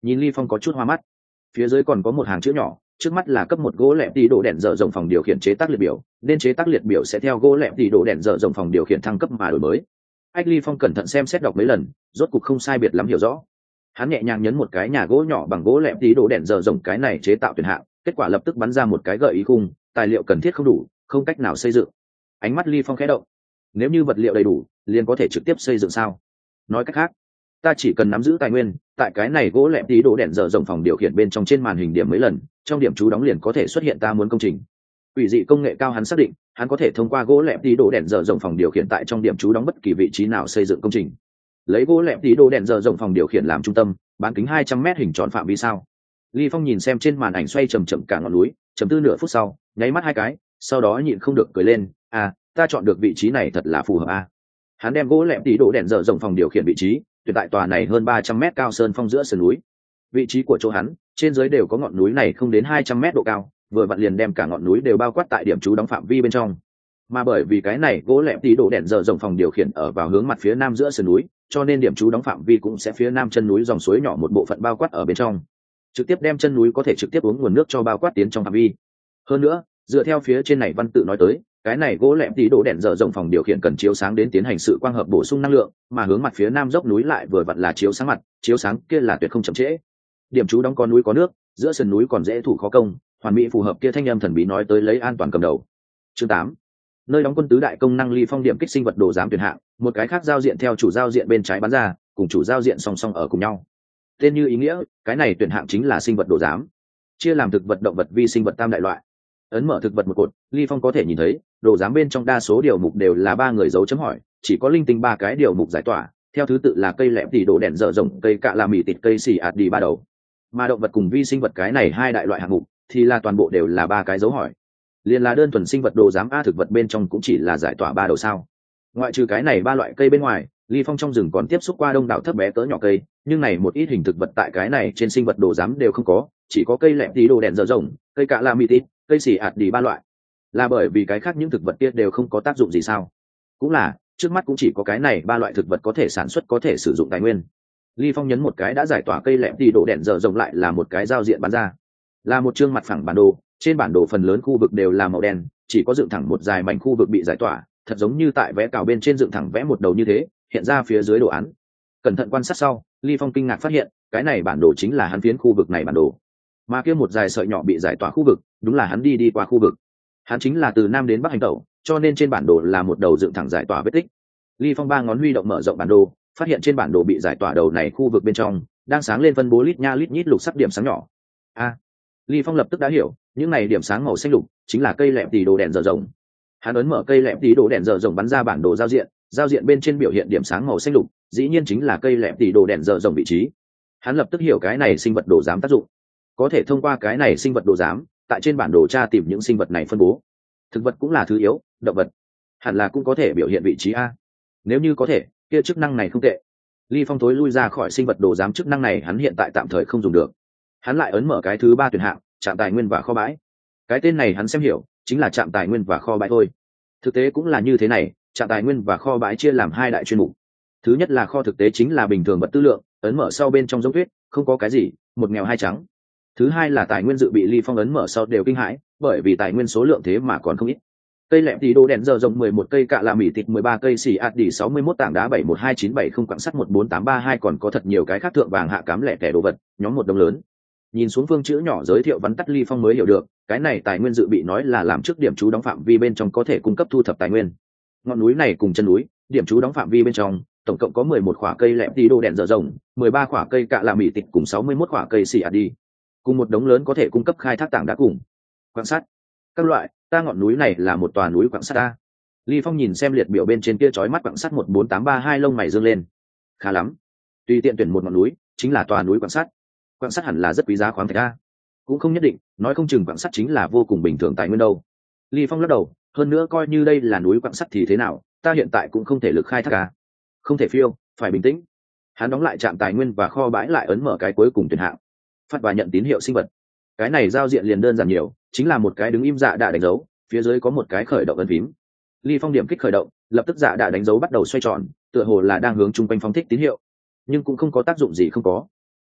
Nhìn Ly Phong có chút hoa mắt. Phía dưới còn có một hàng chữ nhỏ, trước mắt là cấp một gỗ lẹm tí độ đèn dở rộng phòng điều khiển chế tác liệt biểu, nên chế tác liệt biểu sẽ theo gỗ lẹm tí độ đèn dở rộng phòng điều khiển thăng cấp mà đổi mới. Ách Ly Phong cẩn thận xem xét đọc mấy lần, rốt cục không sai biệt lắm hiểu rõ. Hắn nhẹ nhàng nhấn một cái nhà gỗ nhỏ bằng gỗ lẹm tí độ đèn dở rộng cái này chế tạo tuyển hạng, kết quả lập tức bắn ra một cái gợi ý khung, tài liệu cần thiết không đủ, không cách nào xây dựng. Ánh mắt Ly Phong khẽ động. Nếu như vật liệu đầy đủ, liền có thể trực tiếp xây dựng sao? Nói cách khác, ta chỉ cần nắm giữ tài nguyên, tại cái này gỗ lẹm tí độ đèn dở rộng phòng điều khiển bên trong trên màn hình điểm mấy lần, trong điểm chú đóng liền có thể xuất hiện ta muốn công trình. Ủy dị công nghệ cao hắn xác định, hắn có thể thông qua gỗ lẹm tí độ đèn dở rộng phòng điều khiển tại trong điểm chú đóng bất kỳ vị trí nào xây dựng công trình. Lấy gỗ lẹm tí độ đèn dở rộng phòng điều khiển làm trung tâm, bán kính hai trăm mét hình tròn phạm vi sao? Ly Phong nhìn xem trên màn ảnh xoay chậm chậm cả ngọn núi, chấm tư nửa phút sau, nháy mắt hai cái, sau đó nhịn không được cười lên, à, ta chọn được vị trí này thật là phù hợp a. À. Hắn đem gỗ lẹm tí độ đèn dở rộng phòng điều khiển vị trí, tuyển tại tòa này hơn ba trăm mét cao sơn phong giữa sườn núi. Vị trí của chỗ hắn, trên dưới đều có ngọn núi này không đến hai trăm mét độ cao, vừa vặn liền đem cả ngọn núi đều bao quát tại điểm trú đóng phạm vi bên trong. Mà bởi vì cái này gỗ lẹm tí độ đèn dở rộng phòng điều khiển ở vào hướng mặt phía nam giữa sườn núi, cho nên điểm trú đóng phạm vi cũng sẽ phía nam chân núi dòng suối nhỏ một bộ phận bao quát ở bên trong. Trực tiếp đem chân núi có thể trực tiếp uống nguồn nước cho bao quát tiến trong phạm vi. Hơn nữa, dựa theo phía trên này văn tự nói tới, cái này gỗ lẹm tí độ đèn dở rộng phòng điều khiển cần chiếu sáng đến tiến hành sự quang hợp bổ sung năng lượng, mà hướng mặt phía nam dốc núi lại vừa vặn là chiếu sáng mặt, chiếu sáng kia là tuyệt không chậm trễ. Điểm trú đóng có núi có nước, giữa sườn núi còn dễ thủ khó công, hoàn mỹ phù hợp kia thanh âm thần bí nói tới lấy an toàn cầm đầu. Chương tám, nơi đóng quân tứ đại công năng Ly Phong điểm kích sinh vật đồ giám tuyển hạng, một cái khác giao diện theo chủ giao diện bên trái bắn ra, cùng chủ giao diện song song ở cùng nhau. Tên như ý nghĩa, cái này tuyển hạng chính là sinh vật đồ giám, chia làm thực vật, động vật, vi sinh vật tam đại loại. Ấn mở thực vật một cột, Ly Phong có thể nhìn thấy đồ giám bên trong đa số điều mục đều là ba người dấu chấm hỏi, chỉ có linh tinh ba cái điều mục giải tỏa, theo thứ tự là cây lẹm tỉ độ đèn dở rộng, cây cạ là mì tịt, cây xì ạt đi ba đầu. Mà động vật cùng vi sinh vật cái này hai đại loại hạng mục thì là toàn bộ đều là ba cái dấu hỏi. Liên là đơn thuần sinh vật đồ giám a, thực vật bên trong cũng chỉ là giải tỏa ba đầu sao? Ngoại trừ cái này ba loại cây bên ngoài, Ly Phong trong rừng còn tiếp xúc qua đông đảo thấp bé cỡ nhỏ cây, nhưng này một ít hình thực vật tại cái này trên sinh vật đồ giám đều không có, chỉ có cây lẹm tỉ độ đèn dở rộng, cây cạ là mì tịt, cây xì ạt đi ba loại. Là bởi vì cái khác những thực vật kia đều không có tác dụng gì sao? Cũng là, trước mắt cũng chỉ có cái này ba loại thực vật có thể sản xuất, có thể sử dụng tài nguyên. Ly Phong nhấn một cái đã giải tỏa cây lẹm tỉ độ đèn dở rộng, lại là một cái giao diện bắn ra, là một chương mặt phẳng bản đồ. Trên bản đồ phần lớn khu vực đều là màu đen, chỉ có dựng thẳng một dài mảnh khu vực bị giải tỏa, thật giống như tại vẽ cào bên trên dựng thẳng vẽ một đầu như thế, hiện ra phía dưới đồ án. Cẩn thận quan sát sau, Ly Phong kinh ngạc phát hiện, cái này bản đồ chính là hắn phiến khu vực này bản đồ, mà kia một dài sợi nhỏ bị giải tỏa khu vực, đúng là hắn đi đi qua khu vực. Hắn chính là từ nam đến bắc hành tẩu, cho nên trên bản đồ là một đầu dựng thẳng giải tỏa vết tích. Ly Phong ba ngón huy động mở rộng bản đồ, phát hiện trên bản đồ bị giải tỏa đầu này khu vực bên trong đang sáng lên phân bố lít nha lít nhít lục sắc điểm sáng nhỏ. A, à, Ly Phong lập tức đã hiểu, những này điểm sáng màu xanh lục chính là cây lẹm tỉ đồ đèn dở rộng. Hắn ấn mở cây lẹm tỉ đồ đèn dở rộng bắn ra bản đồ giao diện, giao diện bên trên biểu hiện điểm sáng màu xanh lục, dĩ nhiên chính là cây lẹm tỉ đồ đèn dở rộng vị trí. Hắn lập tức hiểu cái này sinh vật đồ giám tác dụng, có thể thông qua cái này sinh vật đồ giám tại trên bản đồ tra tìm những sinh vật này phân bố. Thực vật cũng là thứ yếu, động vật hẳn là cũng có thể biểu hiện vị trí a. Nếu như có thể, kia chức năng này không tệ. Ly Phong thối lui ra khỏi sinh vật đồ giám, chức năng này hắn hiện tại tạm thời không dùng được. Hắn lại ấn mở cái thứ ba tuyển hạng, trạm tài nguyên và kho bãi. Cái tên này hắn xem hiểu, chính là trạm tài nguyên và kho bãi thôi. Thực tế cũng là như thế này, trạm tài nguyên và kho bãi chia làm hai đại chuyên mục. Thứ nhất là kho thực tế, chính là bình thường vật tư lượng, ấn mở sau bên trong giống tuyết, không có cái gì, một nghèo hai trắng. Thứ hai là tài nguyên dự bị, Ly Phong ấn mở sau đều kinh hãi, bởi vì tài nguyên số lượng thế mà còn không ít. Cây lẹm tí đồ đèn dở rộng mười một cây, cạ là mỉ tịt mười ba cây, xì ạt đỉ sáu mươi mốt, tảng đá bảy một hai chín bảy không, quặng sắt một bốn tám ba hai, còn có thật nhiều cái khác thượng vàng hạ cám lẻ tẻ đồ vật, nhóm một đồng lớn. Nhìn xuống phương chữ nhỏ giới thiệu vắn tắt, Ly Phong mới hiểu được, cái này tài nguyên dự bị nói là làm trước điểm trú đóng phạm vi bên trong có thể cung cấp thu thập tài nguyên. Ngọn núi này cùng chân núi, điểm trú đóng phạm vi bên trong tổng cộng có mười một khỏa cây lẹm tí đồ đèn dở rộng, mười ba khỏa cây cạ là mỉ tịt cùng sáu mươi mốt khỏa cây xì ạt đi, cùng một đống lớn có thể cung cấp khai thác tảng đá cùng quặng sắt các loại. Ta ngọn núi này là một tòa núi quặng sắt ta. Ly Phong nhìn xem liệt biểu bên trên kia chói mắt quặng sắt một bốn tám ba hai, lông mày dương lên. Khá lắm, tùy tiện tuyển một ngọn núi chính là tòa núi quặng sắt. Quặng sắt hẳn là rất quý giá khoáng thạch a. Cũng không nhất định, nói không chừng quặng sắt chính là vô cùng bình thường tài nguyên đâu. Ly Phong lắc đầu, hơn nữa coi như đây là núi quặng sắt thì thế nào, ta hiện tại cũng không thể lực khai thác a. Không thể phiêu, phải bình tĩnh. Hắn đóng lại trạm tài nguyên và kho bãi, lại ấn mở cái cuối cùng tuyển hạng, phát và nhận tín hiệu sinh vật. Cái này giao diện liền đơn giản nhiều, chính là một cái đứng im dạ đạ đánh dấu, phía dưới có một cái khởi động ấn phím. Ly Phong điểm kích khởi động, lập tức dạ đạ đánh dấu bắt đầu xoay tròn, tựa hồ là đang hướng chung quanh phóng thích tín hiệu, nhưng cũng không có tác dụng gì không có.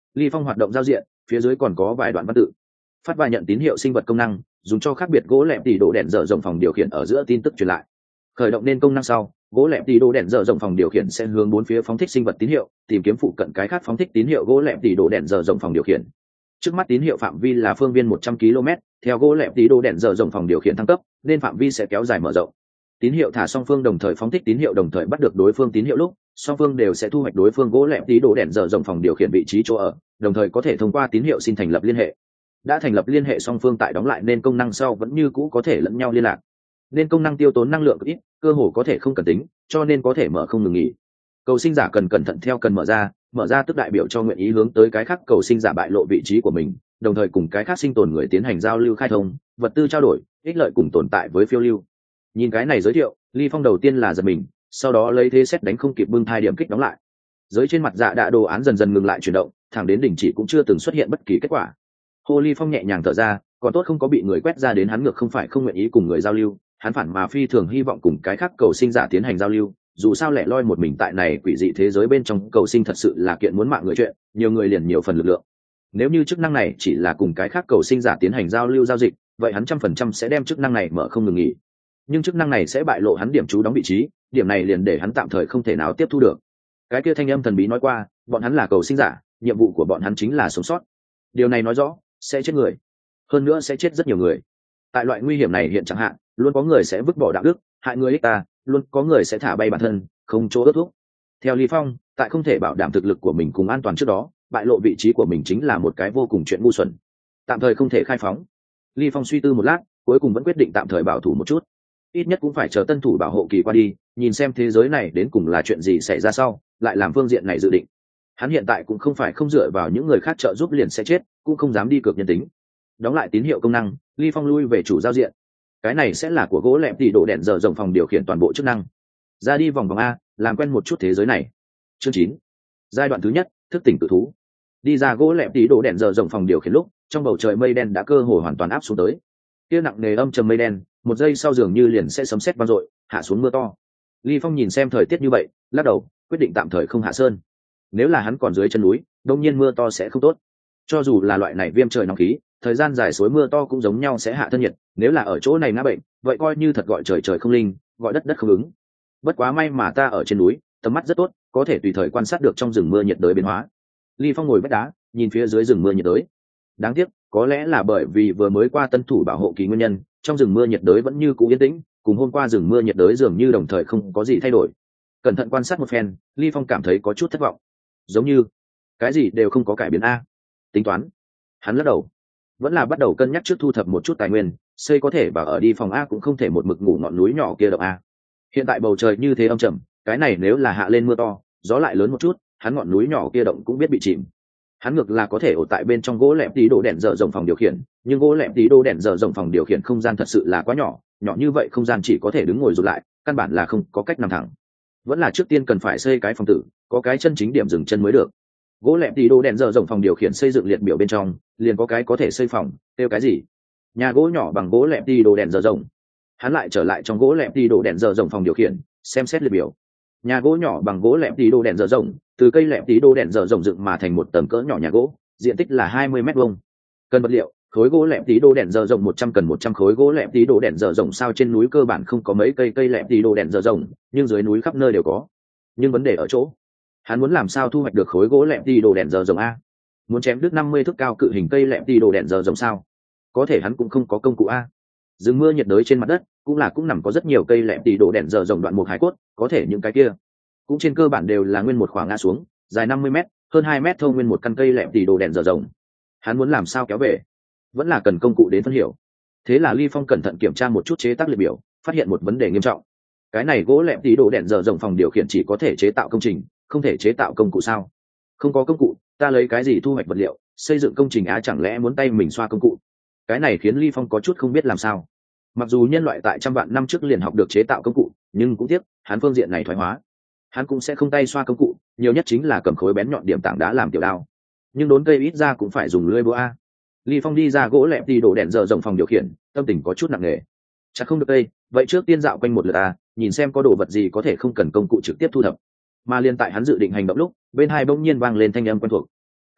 Ly Phong hoạt động giao diện, phía dưới còn có vài đoạn văn tự. Phát và nhận tín hiệu sinh vật công năng, dùng cho khác biệt gỗ lẹm tỉ độ đèn dở rộng phòng điều khiển ở giữa tin tức truyền lại. Khởi động nên công năng sau, gỗ lẹm tỉ độ đèn dở rộng phòng điều khiển sẽ hướng bốn phía phóng thích sinh vật tín hiệu, tìm kiếm phụ cận cái khác phóng thích tín hiệu gỗ lẹm tỉ độ đèn dở rộng phòng điều khiển. Trước mắt tín hiệu phạm vi là phương viên một trăm ki lô mét, theo gỗ lẹm tỉ độ đèn dở rộng phòng điều khiển thăng cấp, nên phạm vi sẽ kéo dài mở rộng. Tín hiệu thả song phương đồng thời phóng thích tín hiệu đồng thời bắt được đối phương tín hiệu lúc, song phương đều sẽ thu hoạch đối phương gỗ lẹm tỉ độ đèn dở rộng phòng điều khiển vị trí chỗ ở, đồng thời có thể thông qua tín hiệu xin thành lập liên hệ. Đã thành lập liên hệ song phương tại đóng lại nên công năng sau vẫn như cũ có thể lẫn nhau liên lạc. Nên công năng tiêu tốn năng lượng ít, cơ hồ có thể không cần tính, cho nên có thể mở không ngừng nghỉ. Cầu sinh giả cần cẩn thận theo cần mở ra, mở ra tức đại biểu cho nguyện ý hướng tới cái khác cầu sinh giả bại lộ vị trí của mình, đồng thời cùng cái khác sinh tồn người tiến hành giao lưu khai thông, vật tư trao đổi, ích lợi cùng tồn tại với phiêu lưu. Nhìn cái này giới thiệu, Ly Phong đầu tiên là giật mình, sau đó lấy thế xét đánh không kịp bưng thai điểm kích đóng lại. Giới trên mặt dạ đạ đồ án dần dần ngừng lại chuyển động, thẳng đến đỉnh chỉ cũng chưa từng xuất hiện bất kỳ kết quả. Hồ Ly Phong nhẹ nhàng thở ra, còn tốt không có bị người quét ra đến hắn ngược không phải không nguyện ý cùng người giao lưu, hắn phản mà phi thường hy vọng cùng cái khác cầu sinh giả tiến hành giao lưu, dù sao lẻ loi một mình tại này quỷ dị thế giới bên trong cầu sinh thật sự là kiện muốn mạng người chuyện, nhiều người liền nhiều phần lực lượng. Nếu như chức năng này chỉ là cùng cái khác cầu sinh giả tiến hành giao lưu giao dịch, vậy hắn trăm phần trăm sẽ đem chức năng này mở không ngừng nghỉ. Nhưng chức năng này sẽ bại lộ hắn điểm trú đóng vị trí, điểm này liền để hắn tạm thời không thể nào tiếp thu được. Cái kia thanh âm thần bí nói qua, bọn hắn là cầu sinh giả, nhiệm vụ của bọn hắn chính là sống sót. Điều này nói rõ sẽ chết người, hơn nữa sẽ chết rất nhiều người. Tại loại nguy hiểm này hiện chẳng hạn, luôn có người sẽ vứt bỏ đạo đức, hại người ích ta, luôn có người sẽ thả bay bản thân, không chỗ ước thúc. Theo Lý Phong, tại không thể bảo đảm thực lực của mình cùng an toàn trước đó, bại lộ vị trí của mình chính là một cái vô cùng chuyện ngu xuẩn, tạm thời không thể khai phóng. Lý Phong suy tư một lát, cuối cùng vẫn quyết định tạm thời bảo thủ một chút, ít nhất cũng phải chờ tân thủ bảo hộ kỳ qua đi, nhìn xem thế giới này đến cùng là chuyện gì xảy ra sau, lại làm phương diện này dự định. Hắn hiện tại cũng không phải không dựa vào những người khác trợ giúp liền sẽ chết, cũng không dám đi cược nhân tính. Đóng lại tín hiệu công năng, Ly Phong lui về chủ giao diện. Cái này sẽ là của gỗ lẹm tỉ độ đèn dở rộng phòng điều khiển toàn bộ chức năng. Ra đi vòng vòng a, làm quen một chút thế giới này. Chương chín, giai đoạn thứ nhất, thức tỉnh tự thú. Đi ra gỗ lẹm tỉ độ đèn dở rộng phòng điều khiển lúc, trong bầu trời mây đen đã cơ hồ hoàn toàn áp xuống tới. Kia nặng nề âm trầm mây đen, một giây sau dường như liền sẽ sấm sét vang dội, hạ xuống mưa to. Ly Phong nhìn xem thời tiết như vậy, lắc đầu, quyết định tạm thời không hạ sơn. Nếu là hắn còn dưới chân núi, đông nhiên mưa to sẽ không tốt. Cho dù là loại này viêm trời nóng khí, thời gian dài suối mưa to cũng giống nhau sẽ hạ thân nhiệt, nếu là ở chỗ này ngã bệnh, vậy coi như thật gọi trời trời không linh, gọi đất đất không ứng. Bất quá may mà ta ở trên núi, tầm mắt rất tốt, có thể tùy thời quan sát được trong rừng mưa nhiệt đới biến hóa. Ly Phong ngồi vách đá, nhìn phía dưới rừng mưa nhiệt đới. Đáng tiếc, có lẽ là bởi vì vừa mới qua tân thủ bảo hộ kỳ nguyên nhân, trong rừng mưa nhiệt đới vẫn như cũ yên tĩnh, cùng hôm qua rừng mưa nhiệt đới dường như đồng thời không có gì thay đổi. Cẩn thận quan sát một phen, Ly Phong cảm thấy có chút thất vọng, giống như cái gì đều không có cải biến a. Tính toán, hắn lắc đầu, vẫn là bắt đầu cân nhắc trước thu thập một chút tài nguyên, xây có thể và ở đi phòng a cũng không thể một mực ngủ ngọn núi nhỏ kia động a. Hiện tại bầu trời như thế âm trầm, cái này nếu là hạ lên mưa to, gió lại lớn một chút, hắn ngọn núi nhỏ kia động cũng biết bị chìm. Hắn ngược là có thể ở tại bên trong gỗ lẹm tí đồ đèn dở rộng phòng điều khiển, nhưng gỗ lẹm tí đồ đèn dở rộng phòng điều khiển không gian thật sự là quá nhỏ, nhỏ như vậy không gian chỉ có thể đứng ngồi rụt lại, căn bản là không có cách nằm thẳng. Vẫn là trước tiên cần phải xây cái phòng tử, có cái chân chính điểm dừng chân mới được. Gỗ lẹm tí đồ đèn dở rộng phòng điều khiển xây dựng liệt biểu bên trong, liền có cái có thể xây phòng, tiêu cái gì? Nhà gỗ nhỏ bằng gỗ lẹm tí đồ đèn dở rộng. Hắn lại trở lại trong gỗ lẹm tí đồ đèn dở rộng phòng điều khiển, xem xét liệt biểu. Nhà gỗ nhỏ bằng gỗ lẹm tí đồ đèn dở rộng, từ cây lẹm tí đồ đèn dở rộng dựng mà thành một tầng cỡ nhỏ nhà gỗ, diện tích là hai mươi mét vuông. Cần vật liệu, khối gỗ lẹm tí đồ đèn dở rộng một trăm cần một trăm khối gỗ lẹm tí đồ đèn dở rộng, sao trên núi cơ bản không có mấy cây cây lẹm tí đồ đèn dở rộng, nhưng dưới núi khắp nơi đều có. Nhưng vấn đề ở chỗ, hắn muốn làm sao thu hoạch được khối gỗ lẹm tí đồ đèn dở rộng a? Muốn chém đứt năm mươi thước cao cự hình cây lẹm tí đồ đèn dở rộng sao? Có thể hắn cũng không có công cụ a. Rừng mưa nhiệt đới trên mặt đất, cũng là cũng nằm có rất nhiều cây lẹm tí đồ đèn dở rộng đoạn một hải cốt, có thể những cái kia cũng trên cơ bản đều là nguyên một khoảng ngã xuống, dài năm mươi mét, hơn hai mét thô nguyên một căn cây lẹm tí đồ đèn dở rộng. Hắn muốn làm sao kéo về, vẫn là cần công cụ đến phân hiểu. Thế là Ly Phong cẩn thận kiểm tra một chút chế tác liệt biểu, phát hiện một vấn đề nghiêm trọng. Cái này gỗ lẹm tí đồ đèn dở rộng phòng điều khiển chỉ có thể chế tạo công trình, không thể chế tạo công cụ sao? Không có công cụ, ta lấy cái gì thu hoạch vật liệu, xây dựng công trình á? Chẳng lẽ muốn tay mình xoa công cụ? Cái này khiến Ly Phong có chút không biết làm sao. Mặc dù nhân loại tại trăm vạn năm trước liền học được chế tạo công cụ, nhưng cũng tiếc, hắn phương diện này thoái hóa. Hắn cũng sẽ không tay xoa công cụ, nhiều nhất chính là cầm khối bén nhọn điểm tảng đá làm tiểu đao. Nhưng đốn cây ít ra cũng phải dùng lưỡi búa a. Ly Phong đi ra gỗ lẹm tí đồ đèn dở rộng phòng điều khiển, tâm tình có chút nặng nề. Chắc không được đây, vậy trước tiên dạo quanh một lượt a, nhìn xem có đồ vật gì có thể không cần công cụ trực tiếp thu thập. Mà liên tại hắn dự định hành động lúc, bên hai bỗng nhiên vang lên thanh âm quen thuộc.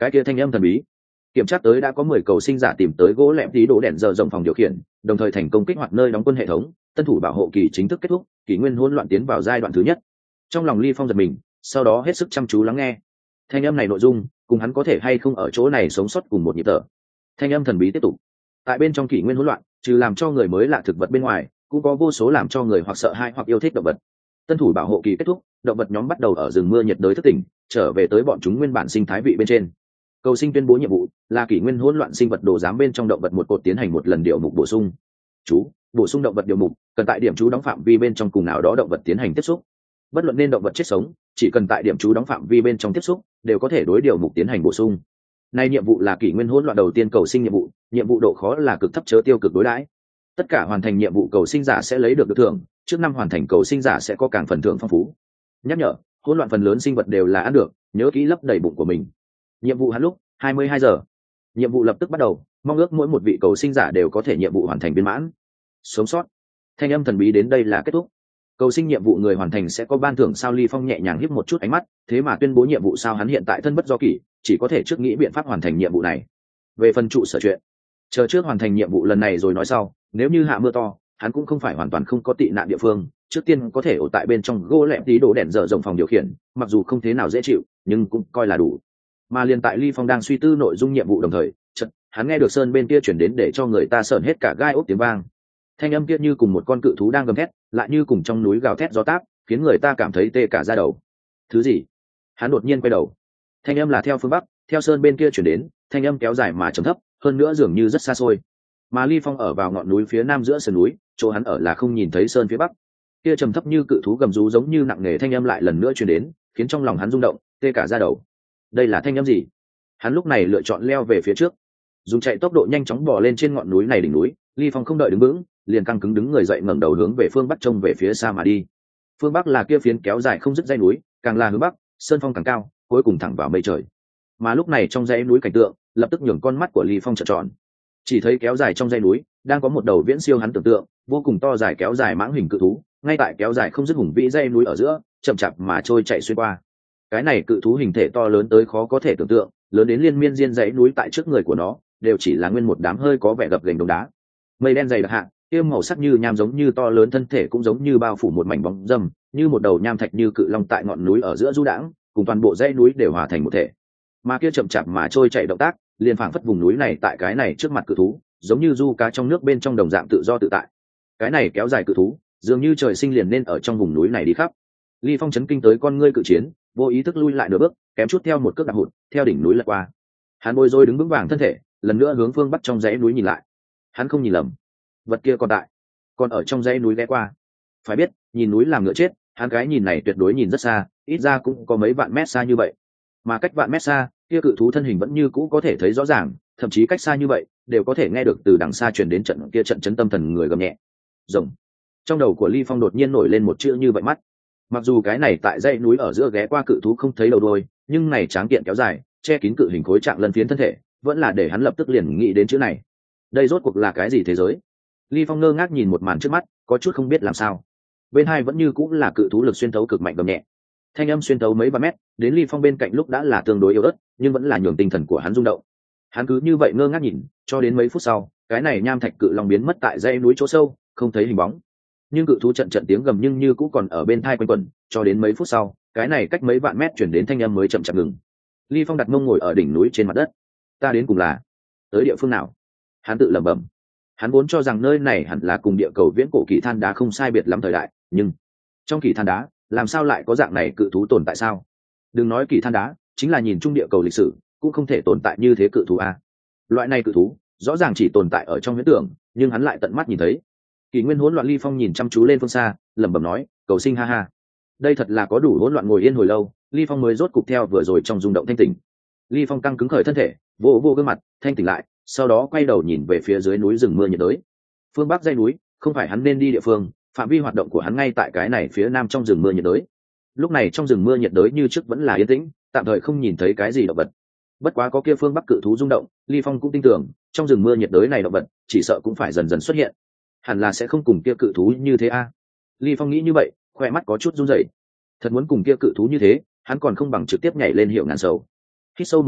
Cái kia thanh âm thần bí. Kiểm tra tới đã có mười cầu sinh giả tìm tới gỗ lẹm tí đổ đèn giờ rộng phòng điều khiển, đồng thời thành công kích hoạt nơi đóng quân hệ thống, tân thủ bảo hộ kỳ chính thức kết thúc, kỷ nguyên hỗn loạn tiến vào giai đoạn thứ nhất. Trong lòng Ly Phong giật mình, sau đó hết sức chăm chú lắng nghe. Thanh âm này nội dung, cùng hắn có thể hay không ở chỗ này sống sót cùng một nhịp thở. Thanh âm thần bí tiếp tục. Tại bên trong kỷ nguyên hỗn loạn, trừ làm cho người mới lạ thực vật bên ngoài, cũng có vô số làm cho người hoặc sợ hãi hoặc yêu thích động vật. Tân thủ bảo hộ kỳ kết thúc, động vật nhóm bắt đầu ở rừng mưa nhiệt đới thức tỉnh, trở về tới bọn chúng nguyên bản sinh thái vị bên trên. Cầu sinh tuyên bố nhiệm vụ là kỷ nguyên hỗn loạn sinh vật đồ giám bên trong động vật một cột tiến hành một lần điều mục bổ sung. Chú bổ sung động vật điều mục cần tại điểm chú đóng phạm vi bên trong cùng nào đó động vật tiến hành tiếp xúc. Bất luận nên động vật chết sống, chỉ cần tại điểm chú đóng phạm vi bên trong tiếp xúc, đều có thể đối điều mục tiến hành bổ sung. Nay nhiệm vụ là kỷ nguyên hỗn loạn đầu tiên cầu sinh nhiệm vụ, nhiệm vụ độ khó là cực thấp chớ tiêu cực đối đãi. Tất cả hoàn thành nhiệm vụ cầu sinh giả sẽ lấy được được thưởng, trước năm hoàn thành cầu sinh giả sẽ có càng phần thưởng phong phú. Nhắc nhở, hỗn loạn phần lớn sinh vật đều là ăn được, nhớ kỹ lấp đầy bụng của mình. Nhiệm vụ hạn lúc hai mươi hai giờ. Nhiệm vụ lập tức bắt đầu, mong ước mỗi một vị cầu sinh giả đều có thể nhiệm vụ hoàn thành viên mãn. Sống sót. Thanh âm thần bí đến đây là kết thúc. Cầu sinh nhiệm vụ người hoàn thành sẽ có ban thưởng sao. Ly Phong nhẹ nhàng híp một chút ánh mắt, thế mà tuyên bố nhiệm vụ sao hắn hiện tại thân bất do kỷ, chỉ có thể trước nghĩ biện pháp hoàn thành nhiệm vụ này. Về phần trụ sở chuyện, chờ trước hoàn thành nhiệm vụ lần này rồi nói sau, nếu như hạ mưa to, hắn cũng không phải hoàn toàn không có tị nạn địa phương, trước tiên có thể ở tại bên trong gỗ lẹm tí đổ đèn dở rộng phòng điều khiển, mặc dù không thế nào dễ chịu, nhưng cũng coi là đủ. Mà liền tại Ly Phong đang suy tư nội dung nhiệm vụ đồng thời, chợt hắn nghe được sơn bên kia chuyển đến để cho người ta sởn hết cả gai ốc tiếng vang. Thanh âm kia như cùng một con cự thú đang gầm thét, lại như cùng trong núi gào thét gió táp, khiến người ta cảm thấy tê cả da đầu. Thứ gì? Hắn đột nhiên quay đầu. Thanh âm là theo phương bắc, theo sơn bên kia chuyển đến, thanh âm kéo dài mà trầm thấp, hơn nữa dường như rất xa xôi. Mà Ly Phong ở vào ngọn núi phía nam giữa sườn núi, chỗ hắn ở là không nhìn thấy sơn phía bắc. Kia trầm thấp như cự thú gầm rú giống như nặng nề thanh âm lại lần nữa truyền đến, khiến trong lòng hắn rung động, tê cả da đầu. Đây là thanh âm gì? Hắn lúc này lựa chọn leo về phía trước, dùng chạy tốc độ nhanh chóng bò lên trên ngọn núi này đỉnh núi. Ly Phong không đợi đứng vững, liền căng cứng đứng người dậy ngẩng đầu hướng về phương bắc trông về phía xa mà đi. Phương bắc là kia phiến kéo dài không dứt dãy núi, càng là hướng bắc, sơn phong càng cao, cuối cùng thẳng vào mây trời. Mà lúc này trong dãy núi cảnh tượng, lập tức nhường con mắt của Ly Phong trợn tròn. Chỉ thấy kéo dài trong dãy núi, đang có một đầu viễn siêu hắn tưởng tượng, vô cùng to dài kéo dài mãng hình cự thú, ngay tại kéo dài không dứt hùng vĩ dãy núi ở giữa, chậm chạp mà trôi chạy xuyên qua. Cái này cự thú hình thể to lớn tới khó có thể tưởng tượng, lớn đến liên miên diên dãy núi tại trước người của nó, đều chỉ là nguyên một đám hơi có vẻ gập ghềnh đống đá. Mây đen dày đặc hạ, kia màu sắc như nham giống như to lớn thân thể cũng giống như bao phủ một mảnh bóng râm, như một đầu nham thạch như cự long tại ngọn núi ở giữa du đãng, cùng toàn bộ dãy núi đều hòa thành một thể. Mà kia chậm chạp mà trôi chạy động tác, liền phảng phất vùng núi này tại cái này trước mặt cự thú, giống như du cá trong nước bên trong đồng dạng tự do tự tại. Cái này kéo dài cự thú, dường như trời sinh liền nên ở trong vùng núi này đi khắp. Ly Phong chấn kinh tới con ngươi cự chiến, vô ý thức lui lại nửa bước, kém chút theo một cước đạp hụt, theo đỉnh núi lật qua. Hắn bối rối đứng vững vàng thân thể, lần nữa hướng phương bắc trong dãy núi nhìn lại. Hắn không nhìn lầm, vật kia còn tại, còn ở trong dãy núi ghé qua. Phải biết, nhìn núi làm ngựa chết, hắn cái nhìn này tuyệt đối nhìn rất xa, ít ra cũng có mấy vạn mét xa như vậy. Mà cách vạn mét xa, kia cự thú thân hình vẫn như cũ có thể thấy rõ ràng, thậm chí cách xa như vậy, đều có thể nghe được từ đằng xa truyền đến trận kia trận chấn tâm thần người gầm nhẹ. Rồng. Trong đầu của Ly Phong đột nhiên nổi lên một chữ như vậy mắt. Mặc dù cái này tại dãy núi ở giữa ghé qua cự thú không thấy đầu đuôi, nhưng này tráng kiện kéo dài, che kín cự hình khối trạng lân phiến thân thể, vẫn là để hắn lập tức liền nghĩ đến chữ này. Đây rốt cuộc là cái gì thế giới? Ly Phong ngơ ngác nhìn một màn trước mắt, có chút không biết làm sao. Bên hai vẫn như cũng là cự thú lực xuyên thấu cực mạnh gầm nhẹ. Thanh âm xuyên thấu mấy vạn mét, đến Ly Phong bên cạnh lúc đã là tương đối yếu ớt, nhưng vẫn là nhường tinh thần của hắn rung động. Hắn cứ như vậy ngơ ngác nhìn, cho đến mấy phút sau, cái này nham thạch cự long biến mất tại dãy núi chỗ sâu, không thấy hình bóng. Nhưng cự thú trận trận tiếng gầm nhưng như cũng còn ở bên tai quanh quẩn, cho đến mấy phút sau, cái này cách mấy vạn mét chuyển đến thanh âm mới chậm chạp ngừng. Ly Phong đặt mông ngồi ở đỉnh núi trên mặt đất. Ta đến cùng là tới địa phương nào? Hắn tự lẩm bẩm. Hắn vốn cho rằng nơi này hẳn là cùng địa cầu viễn cổ kỳ than đá không sai biệt lắm thời đại, nhưng trong kỳ than đá, làm sao lại có dạng này cự thú tồn tại sao? Đừng nói kỳ than đá, chính là nhìn chung địa cầu lịch sử, cũng không thể tồn tại như thế cự thú a. Loại này cự thú, rõ ràng chỉ tồn tại ở trong huyễn tưởng, nhưng hắn lại tận mắt nhìn thấy. Kỷ nguyên hỗn loạn. Ly Phong nhìn chăm chú lên phương xa, lẩm bẩm nói, cầu sinh ha ha. Đây thật là có đủ hỗn loạn. Ngồi yên hồi lâu, Ly Phong mới rốt cục theo vừa rồi trong rung động thanh tỉnh. Ly Phong căng cứng khởi thân thể, vỗ vỗ gương mặt, thanh tỉnh lại, sau đó quay đầu nhìn về phía dưới núi rừng mưa nhiệt đới. Phương bắc dãy núi, không phải hắn nên đi địa phương, phạm vi hoạt động của hắn ngay tại cái này phía nam trong rừng mưa nhiệt đới. Lúc này trong rừng mưa nhiệt đới như trước vẫn là yên tĩnh, tạm thời không nhìn thấy cái gì động vật. Bất quá có kia phương bắc cự thú rung động, Ly Phong cũng tin tưởng, trong rừng mưa nhiệt đới này động vật chỉ sợ cũng phải dần dần xuất hiện. Hẳn là sẽ không cùng kia cự thú như thế a. Ly Phong nghĩ như vậy, khoe mắt có chút run rẩy. Thật muốn cùng kia cự thú như thế, hắn còn không bằng trực tiếp nhảy lên hiệu ngàn sầu. Hít sâu một hơi,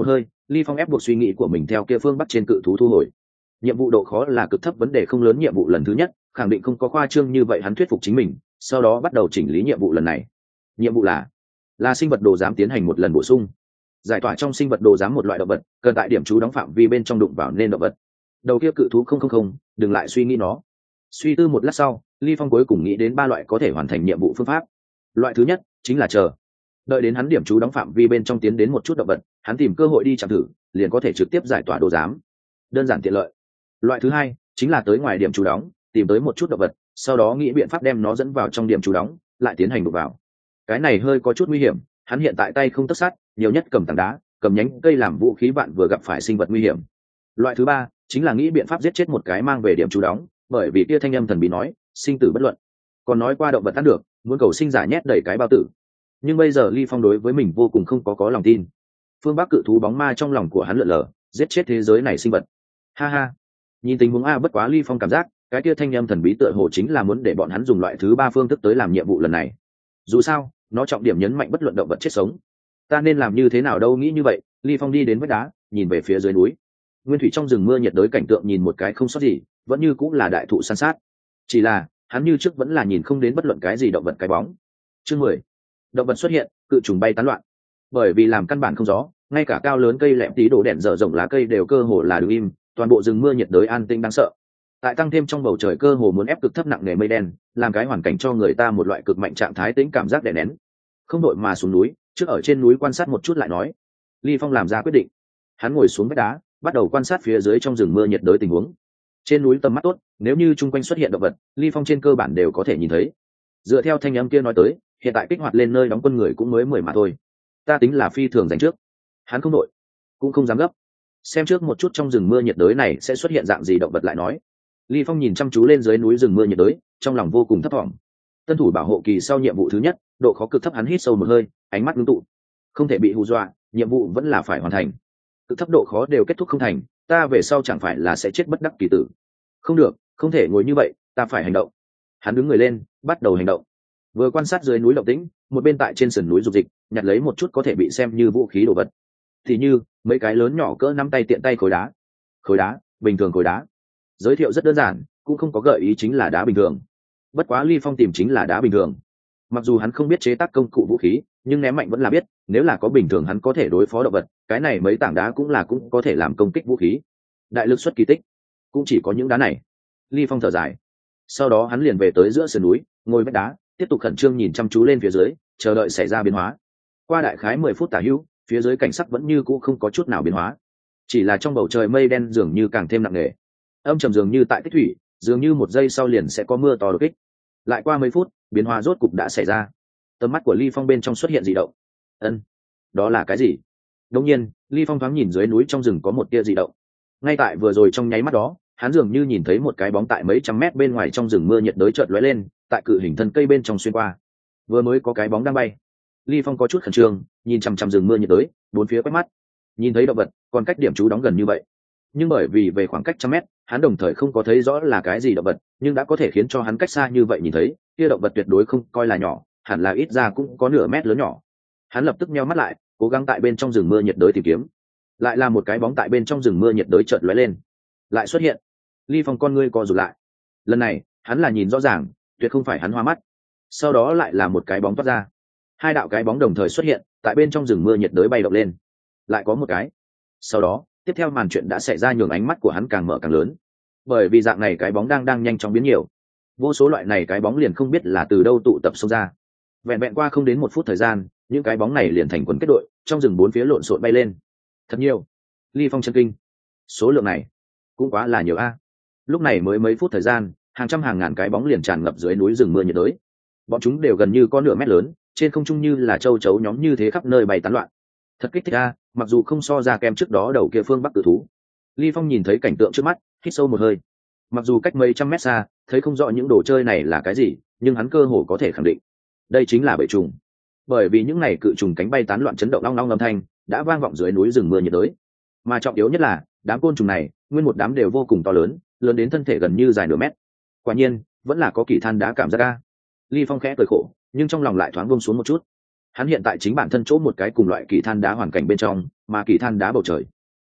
Ly Phong ép buộc suy nghĩ của mình theo kia phương bắc trên cự thú thu hồi. Nhiệm vụ độ khó là cực thấp, vấn đề không lớn, nhiệm vụ lần thứ nhất khẳng định không có khoa trương như vậy. Hắn thuyết phục chính mình, sau đó bắt đầu chỉnh lý nhiệm vụ lần này. Nhiệm vụ là là sinh vật đồ giám tiến hành một lần bổ sung, giải tỏa trong sinh vật đồ giám một loại động vật, cần tại điểm trú đóng phạm vi bên trong đụng vào nên động vật. Đầu kia cự thú không không không, đừng lại suy nghĩ nó. Suy tư một lát sau, Ly Phong cuối cùng nghĩ đến ba loại có thể hoàn thành nhiệm vụ phương pháp. Loại thứ nhất chính là chờ đợi đến hắn điểm trú đóng phạm vi bên trong tiến đến một chút động vật, hắn tìm cơ hội đi chạm thử, liền có thể trực tiếp giải tỏa đồ giám, đơn giản tiện lợi. Loại thứ hai chính là tới ngoài điểm trú đóng, tìm tới một chút động vật, sau đó nghĩ biện pháp đem nó dẫn vào trong điểm trú đóng, lại tiến hành đụng vào. Cái này hơi có chút nguy hiểm, hắn hiện tại tay không tất sát, nhiều nhất cầm tảng đá, cầm nhánh cây làm vũ khí bạn vừa gặp phải sinh vật nguy hiểm. Loại thứ ba chính là nghĩ biện pháp giết chết một cái mang về điểm trú đóng, bởi vì kia thanh âm thần bí nói sinh tử bất luận, còn nói qua động vật ăn được, muốn cầu sinh giả nhét đầy cái bao tử. Nhưng bây giờ Ly Phong đối với mình vô cùng không có có lòng tin. Phương Bắc cự thú bóng ma trong lòng của hắn lượn lờ, giết chết thế giới này sinh vật. Ha ha, nhìn tình huống a, bất quá Ly Phong cảm giác cái kia thanh âm thần bí tựa hồ chính là muốn để bọn hắn dùng loại thứ ba phương thức tới làm nhiệm vụ lần này. Dù sao nó trọng điểm nhấn mạnh bất luận động vật chết sống. Ta nên làm như thế nào đâu, nghĩ như vậy, Ly Phong đi đến vách đá, nhìn về phía dưới núi. Nguyên thủy trong rừng mưa nhiệt đới cảnh tượng nhìn một cái không sót gì, vẫn như cũng là đại thụ san sát. Chỉ là hắn như trước vẫn là nhìn không đến bất luận cái gì động vật cái bóng. Chương mười. Động vật xuất hiện, cự trùng bay tán loạn. Bởi vì làm căn bản không gió, ngay cả cao lớn cây lẹm tí đổ đèn dở rộng lá cây đều cơ hồ là đứng im, toàn bộ rừng mưa nhiệt đới an tĩnh đáng sợ. Tại tăng thêm trong bầu trời cơ hồ muốn ép cực thấp nặng nề mây đen, làm cái hoàn cảnh cho người ta một loại cực mạnh trạng thái tĩnh cảm giác đè nén. Không đội mà xuống núi, trước ở trên núi quan sát một chút lại nói. Ly Phong làm ra quyết định. Hắn ngồi xuống vách đá, bắt đầu quan sát phía dưới trong rừng mưa nhiệt đới tình huống. Trên núi tầm mắt tốt, nếu như chung quanh xuất hiện động vật, Ly Phong trên cơ bản đều có thể nhìn thấy. Dựa theo thanh âm kia nói tới, hiện tại kích hoạt lên nơi đóng quân người cũng mới mười mà thôi. Ta tính là phi thường dành trước. Hắn không nội, cũng không dám gấp. Xem trước một chút trong rừng mưa nhiệt đới này sẽ xuất hiện dạng gì động vật lại nói. Ly Phong nhìn chăm chú lên dưới núi rừng mưa nhiệt đới, trong lòng vô cùng thấp thỏm. Tân thủ bảo hộ kỳ sau nhiệm vụ thứ nhất, độ khó cực thấp, hắn hít sâu một hơi, ánh mắt ngưng tụ. Không thể bị hù dọa, nhiệm vụ vẫn là phải hoàn thành. Cực thấp độ khó đều kết thúc không thành, ta về sau chẳng phải là sẽ chết bất đắc kỳ tử. Không được, không thể ngồi như vậy, ta phải hành động. Hắn đứng người lên, bắt đầu hành động. Vừa quan sát dưới núi động tĩnh, một bên tại trên sườn núi dục dịch, nhặt lấy một chút có thể bị xem như vũ khí đồ vật. Thì như mấy cái lớn nhỏ cỡ nắm tay tiện tay khối đá. Khối đá, bình thường khối đá. Giới thiệu rất đơn giản, cũng không có gợi ý chính là đá bình thường. Bất quá Ly Phong tìm chính là đá bình thường. Mặc dù hắn không biết chế tác công cụ vũ khí, nhưng ném mạnh vẫn là biết, nếu là có bình thường hắn có thể đối phó động vật, cái này mấy tảng đá cũng là cũng có thể làm công kích vũ khí. Đại lực xuất kỳ tích, cũng chỉ có những đá này. Ly Phong thở dài. Sau đó hắn liền về tới giữa sườn núi, ngồi vách đá, tiếp tục khẩn trương nhìn chăm chú lên phía dưới, chờ đợi xảy ra biến hóa. Qua đại khái mười phút tả hữu, phía dưới cảnh sắc vẫn như cũ không có chút nào biến hóa, chỉ là trong bầu trời mây đen dường như càng thêm nặng nề, âm trầm dường như tại tích thủy, dường như một giây sau liền sẽ có mưa to đột kích. Lại qua mấy phút, biến hóa rốt cục đã xảy ra. Tầm mắt của Ly Phong bên trong xuất hiện dị động. Ân, đó là cái gì? Đột nhiên, Ly Phong thoáng nhìn dưới núi trong rừng có một tia dị động. Ngay tại vừa rồi trong nháy mắt đó, hắn dường như nhìn thấy một cái bóng tại mấy trăm mét bên ngoài trong rừng mưa nhiệt đới chợt lóe lên, tại cự hình thân cây bên trong xuyên qua. Vừa mới có cái bóng đang bay. Ly Phong có chút khẩn trương, nhìn chằm chằm rừng mưa nhiệt đới, bốn phía quét mắt. Nhìn thấy động vật, còn cách điểm trú đóng gần như vậy. Nhưng bởi vì về khoảng cách trăm mét, hắn đồng thời không có thấy rõ là cái gì động vật, nhưng đã có thể khiến cho hắn cách xa như vậy nhìn thấy, kia động vật tuyệt đối không coi là nhỏ, hẳn là ít ra cũng có nửa mét lớn nhỏ. Hắn lập tức nheo mắt lại, cố gắng tại bên trong rừng mưa nhiệt đới tìm kiếm. Lại là một cái bóng tại bên trong rừng mưa nhiệt đới chợt lóe lên, lại xuất hiện. Ly Phong con ngươi co rụt lại. Lần này, hắn là nhìn rõ ràng, tuyệt không phải hắn hoa mắt. Sau đó lại là một cái bóng toát ra. Hai đạo cái bóng đồng thời xuất hiện, tại bên trong rừng mưa nhiệt đới bay động lên. Lại có một cái. Sau đó, tiếp theo màn chuyện đã xảy ra nhường ánh mắt của hắn càng mở càng lớn. Bởi vì dạng này cái bóng đang đang nhanh chóng biến nhiều. Vô số loại này cái bóng liền không biết là từ đâu tụ tập xông ra. Vẹn vẹn qua không đến một phút thời gian, những cái bóng này liền thành quần kết đội, trong rừng bốn phía lộn xộn bay lên. Thật nhiều. Ly Phong chân kinh. Số lượng này cũng quá là nhiều a. Lúc này mới mấy phút thời gian, hàng trăm hàng ngàn cái bóng liền tràn ngập dưới núi rừng mưa nhiệt đới. Bọn chúng đều gần như có nửa mét lớn, trên không trung như là châu chấu nhóm như thế khắp nơi bay tán loạn. Thật kích thích a, mặc dù không so ra kem trước đó đầu kia phương Bắc cự thú. Ly Phong nhìn thấy cảnh tượng trước mắt, hít sâu một hơi. Mặc dù cách mấy trăm mét xa, thấy không rõ những đồ chơi này là cái gì, nhưng hắn cơ hồ có thể khẳng định, đây chính là bầy trùng. Bởi vì những này cự trùng cánh bay tán loạn chấn động long long âm thanh, đã vang vọng dưới núi rừng mưa nhiệt đới. Mà trọng yếu nhất là, đám côn trùng này, nguyên một đám đều vô cùng to lớn, lớn đến thân thể gần như dài nửa mét. Quả nhiên, vẫn là có kỳ than đá cảm giác a. Ly Phong khẽ cười khổ, nhưng trong lòng lại thoáng buông xuống một chút. Hắn hiện tại chính bản thân chỗ một cái cùng loại kỳ than đá hoàn cảnh bên trong, mà kỳ than đá bầu trời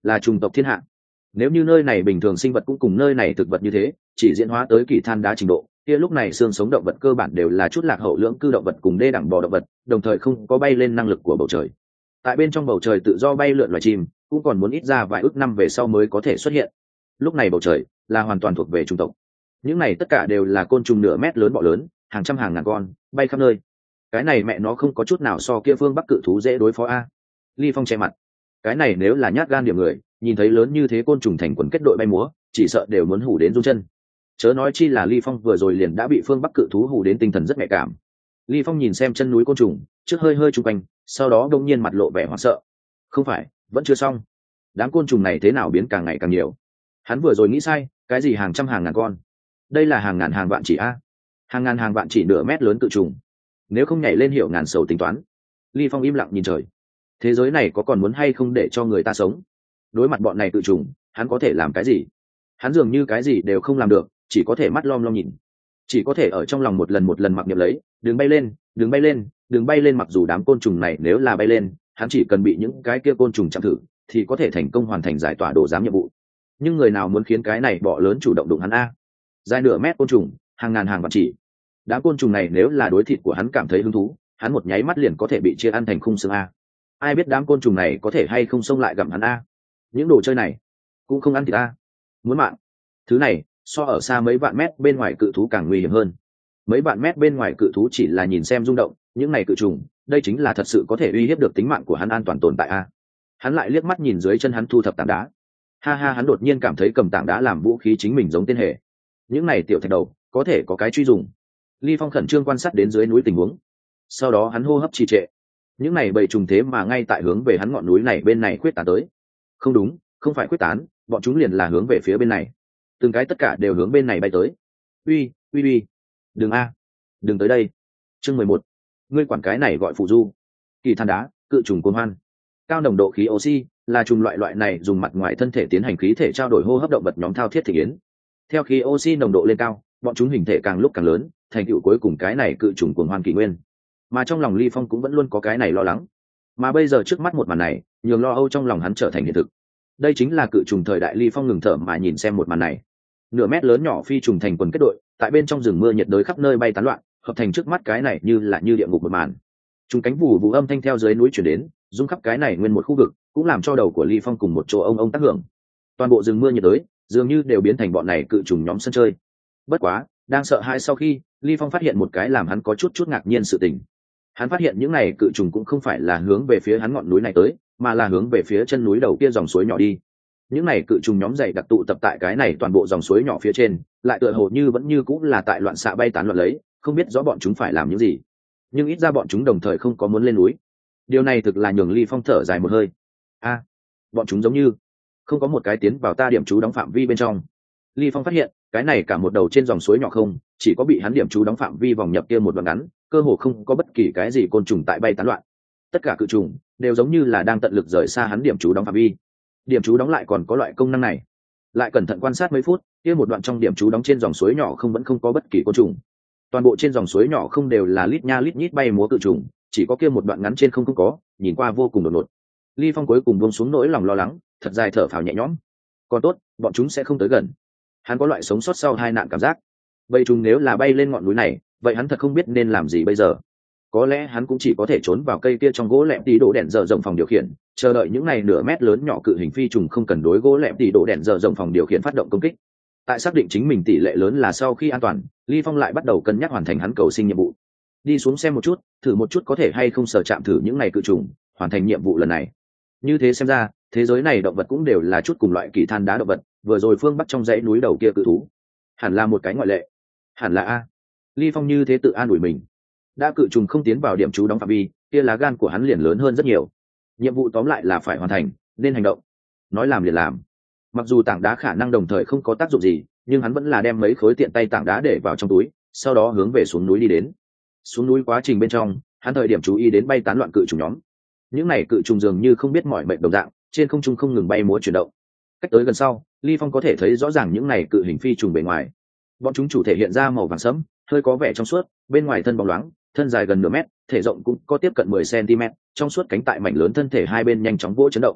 là trùng tộc thiên hạ. Nếu như nơi này bình thường sinh vật cũng cùng nơi này thực vật như thế, chỉ diễn hóa tới kỳ than đá trình độ, kia lúc này xương sống động vật cơ bản đều là chút lạc hậu lưỡng cư động vật cùng đê đẳng bò động vật, đồng thời không có bay lên năng lực của bầu trời. Tại bên trong bầu trời tự do bay lượn loài chim, cũng còn muốn ít ra vài ước năm về sau mới có thể xuất hiện. Lúc này bầu trời là hoàn toàn thuộc về chủng tộc. Những này tất cả đều là côn trùng nửa mét lớn bọ lớn, hàng trăm hàng ngàn con, bay khắp nơi. Cái này mẹ nó không có chút nào so kia phương Bắc cự thú dễ đối phó a. Ly Phong che mặt. Cái này nếu là nhát gan điểm người, nhìn thấy lớn như thế côn trùng thành quần kết đội bay múa, chỉ sợ đều muốn hù đến run chân. Chớ nói chi là Ly Phong vừa rồi liền đã bị phương Bắc cự thú hù đến tinh thần rất nhạy cảm. Ly Phong nhìn xem chân núi côn trùng, trước hơi hơi chụp quanh, sau đó đông nhiên mặt lộ vẻ hoảng sợ. Không phải, vẫn chưa xong. Đám côn trùng này thế nào biến càng ngày càng nhiều. Hắn vừa rồi nghĩ sai, cái gì hàng trăm hàng ngàn con? Đây là hàng ngàn hàng vạn chỉ a. Hàng ngàn hàng vạn chỉ nửa mét lớn cự trùng. Nếu không nhảy lên hiểu ngàn sầu tính toán. Ly Phong im lặng nhìn trời. Thế giới này có còn muốn hay không để cho người ta sống? Đối mặt bọn này cự trùng, hắn có thể làm cái gì? Hắn dường như cái gì đều không làm được, chỉ có thể mắt lom lom nhìn, chỉ có thể ở trong lòng một lần một lần mặc niệm lấy, đừng bay lên, đừng bay lên, đừng bay lên. Mặc dù đám côn trùng này nếu là bay lên, hắn chỉ cần bị những cái kia côn trùng chạm thử thì có thể thành công hoàn thành giải tỏa đồ giám nhiệm vụ. Nhưng người nào muốn khiến cái này bọ lớn chủ động đụng hắn a? Dài nửa mét côn trùng, hàng ngàn hàng vạn chỉ. Đám côn trùng này nếu là đối thịt của hắn cảm thấy hứng thú, hắn một nháy mắt liền có thể bị chia ăn thành khung xương a. Ai biết đám côn trùng này có thể hay không xông lại gặm hắn a? Những đồ chơi này cũng không ăn thịt a. Muốn mạng. Thứ này so ở xa mấy vạn mét bên ngoài cự thú càng nguy hiểm hơn. Mấy vạn mét bên ngoài cự thú chỉ là nhìn xem rung động, những này cự trùng, đây chính là thật sự có thể uy hiếp được tính mạng của hắn an toàn tồn tại a. Hắn lại liếc mắt nhìn dưới chân hắn thu thập tảng đá. Ha ha, hắn đột nhiên cảm thấy cầm tảng đá làm vũ khí chính mình giống tên hề. Những này tiểu thạch đầu có thể có cái truy dùng. Ly Phong khẩn trương quan sát đến dưới núi tình huống. Sau đó hắn hô hấp trì trệ. Những này bầy trùng thế mà ngay tại hướng về hắn ngọn núi này bên này khuyết tán tới. Không đúng, không phải khuyết tán, bọn chúng liền là hướng về phía bên này. Từng cái tất cả đều hướng bên này bay tới. Uy, uy uy, đừng a, đừng tới đây. Chương mười một, ngươi quản cái này gọi phù du. Kỳ than đá, cự trùng côn hoan. Cao nồng độ khí oxy là trùng loại loại này dùng mặt ngoài thân thể tiến hành khí thể trao đổi hô hấp động vật nhóm thao thiết thể yến. Theo khí oxy nồng độ lên cao, bọn chúng hình thể càng lúc càng lớn, thành tựu cuối cùng cái này cự trùng cuồng hoan kỷ nguyên. Mà trong lòng Ly Phong cũng vẫn luôn có cái này lo lắng. Mà bây giờ trước mắt một màn này, nhường lo âu trong lòng hắn trở thành hiện thực. Đây chính là cự trùng thời đại. Ly Phong ngừng thở mà nhìn xem một màn này. Nửa mét lớn nhỏ phi trùng thành quần kết đội, tại bên trong rừng mưa nhiệt đới khắp nơi bay tán loạn, hợp thành trước mắt cái này như là như địa ngục một màn. Chúng cánh vù vù âm thanh theo dưới núi chuyển đến, rung khắp cái này nguyên một khu vực, cũng làm cho đầu của Ly Phong cùng một chỗ ông ông tác hưởng. Toàn bộ rừng mưa nhiệt đới dường như đều biến thành bọn này cự trùng nhóm sân chơi. Bất quá, đang sợ hãi sau khi, Ly Phong phát hiện một cái làm hắn có chút chút ngạc nhiên sự tình. Hắn phát hiện những này cự trùng cũng không phải là hướng về phía hắn ngọn núi này tới, mà là hướng về phía chân núi đầu kia dòng suối nhỏ đi. Những này cự trùng nhóm dày đặc tụ tập tại cái này toàn bộ dòng suối nhỏ phía trên, lại tựa hồ như vẫn như cũng là tại loạn xạ bay tán loạn lấy, không biết rõ bọn chúng phải làm những gì. Nhưng ít ra bọn chúng đồng thời không có muốn lên núi. Điều này thực là nhường Ly Phong thở dài một hơi. A, bọn chúng giống như không có một cái tiến vào ta điểm trú đóng phạm vi bên trong. Ly Phong phát hiện, cái này cả một đầu trên dòng suối nhỏ không, chỉ có bị hắn điểm trú đóng phạm vi vòng nhập kia một đoạn ngắn, cơ hồ không có bất kỳ cái gì côn trùng tại bay tán loạn. Tất cả cự trùng đều giống như là đang tận lực rời xa hắn điểm trú đóng phạm vi. Điểm trú đóng lại còn có loại công năng này. Lại cẩn thận quan sát mấy phút, kia một đoạn trong điểm trú đóng trên dòng suối nhỏ không vẫn không có bất kỳ côn trùng. Toàn bộ trên dòng suối nhỏ không đều là lít nha lít nhít bay múa cự trùng, chỉ có kia một đoạn ngắn trên không không có, nhìn qua vô cùng đột ngột. Ly Phong cuối cùng buông xuống nỗi lòng lo lắng, thật dài thở phào nhẹ nhõm. Còn tốt, bọn chúng sẽ không tới gần. Hắn có loại sống sót sau hai nạn cảm giác. Vậy chúng nếu là bay lên ngọn núi này, vậy hắn thật không biết nên làm gì bây giờ. Có lẽ hắn cũng chỉ có thể trốn vào cây kia trong gỗ lẹm tí đổ đèn giờ rộng phòng điều khiển, chờ đợi những này nửa mét lớn nhỏ cự hình phi trùng không cần đối gỗ lẹm tí đổ đèn giờ rộng phòng điều khiển phát động công kích. Tại xác định chính mình tỷ lệ lớn là sau khi an toàn, Ly Phong lại bắt đầu cân nhắc hoàn thành hắn cầu sinh nhiệm vụ. Đi xuống xem một chút, thử một chút có thể hay không sờ chạm thử những này cự trùng, hoàn thành nhiệm vụ lần này. Như thế xem ra, thế giới này động vật cũng đều là chút cùng loại kỳ than đá động vật, vừa rồi phương bắc trong dãy núi đầu kia cự thú, hẳn là một cái ngoại lệ. Hẳn là a. Ly Phong như thế tự an ủi mình. Đã cự trùng không tiến vào điểm trú đóng phạm vi, kia lá gan của hắn liền lớn hơn rất nhiều. Nhiệm vụ tóm lại là phải hoàn thành, nên hành động. Nói làm liền làm. Mặc dù tảng đá khả năng đồng thời không có tác dụng gì, nhưng hắn vẫn là đem mấy khối tiện tay tảng đá để vào trong túi, sau đó hướng về xuống núi đi đến. Xuống núi quá trình bên trong, hắn thời điểm chú ý đến bay tán loạn cự trùng nhóm. Những này cự trùng dường như không biết mỏi mệt đồng dạng, trên không trung không ngừng bay múa chuyển động. Cách tới gần sau, Ly Phong có thể thấy rõ ràng những này cự hình phi trùng bề ngoài. Bọn chúng chủ thể hiện ra màu vàng sẫm, hơi có vẻ trong suốt, bên ngoài thân bóng loáng, thân dài gần nửa mét, thể rộng cũng có tiếp cận mười xen ti mét, trong suốt cánh tại mảnh lớn thân thể hai bên nhanh chóng vỗ chấn động.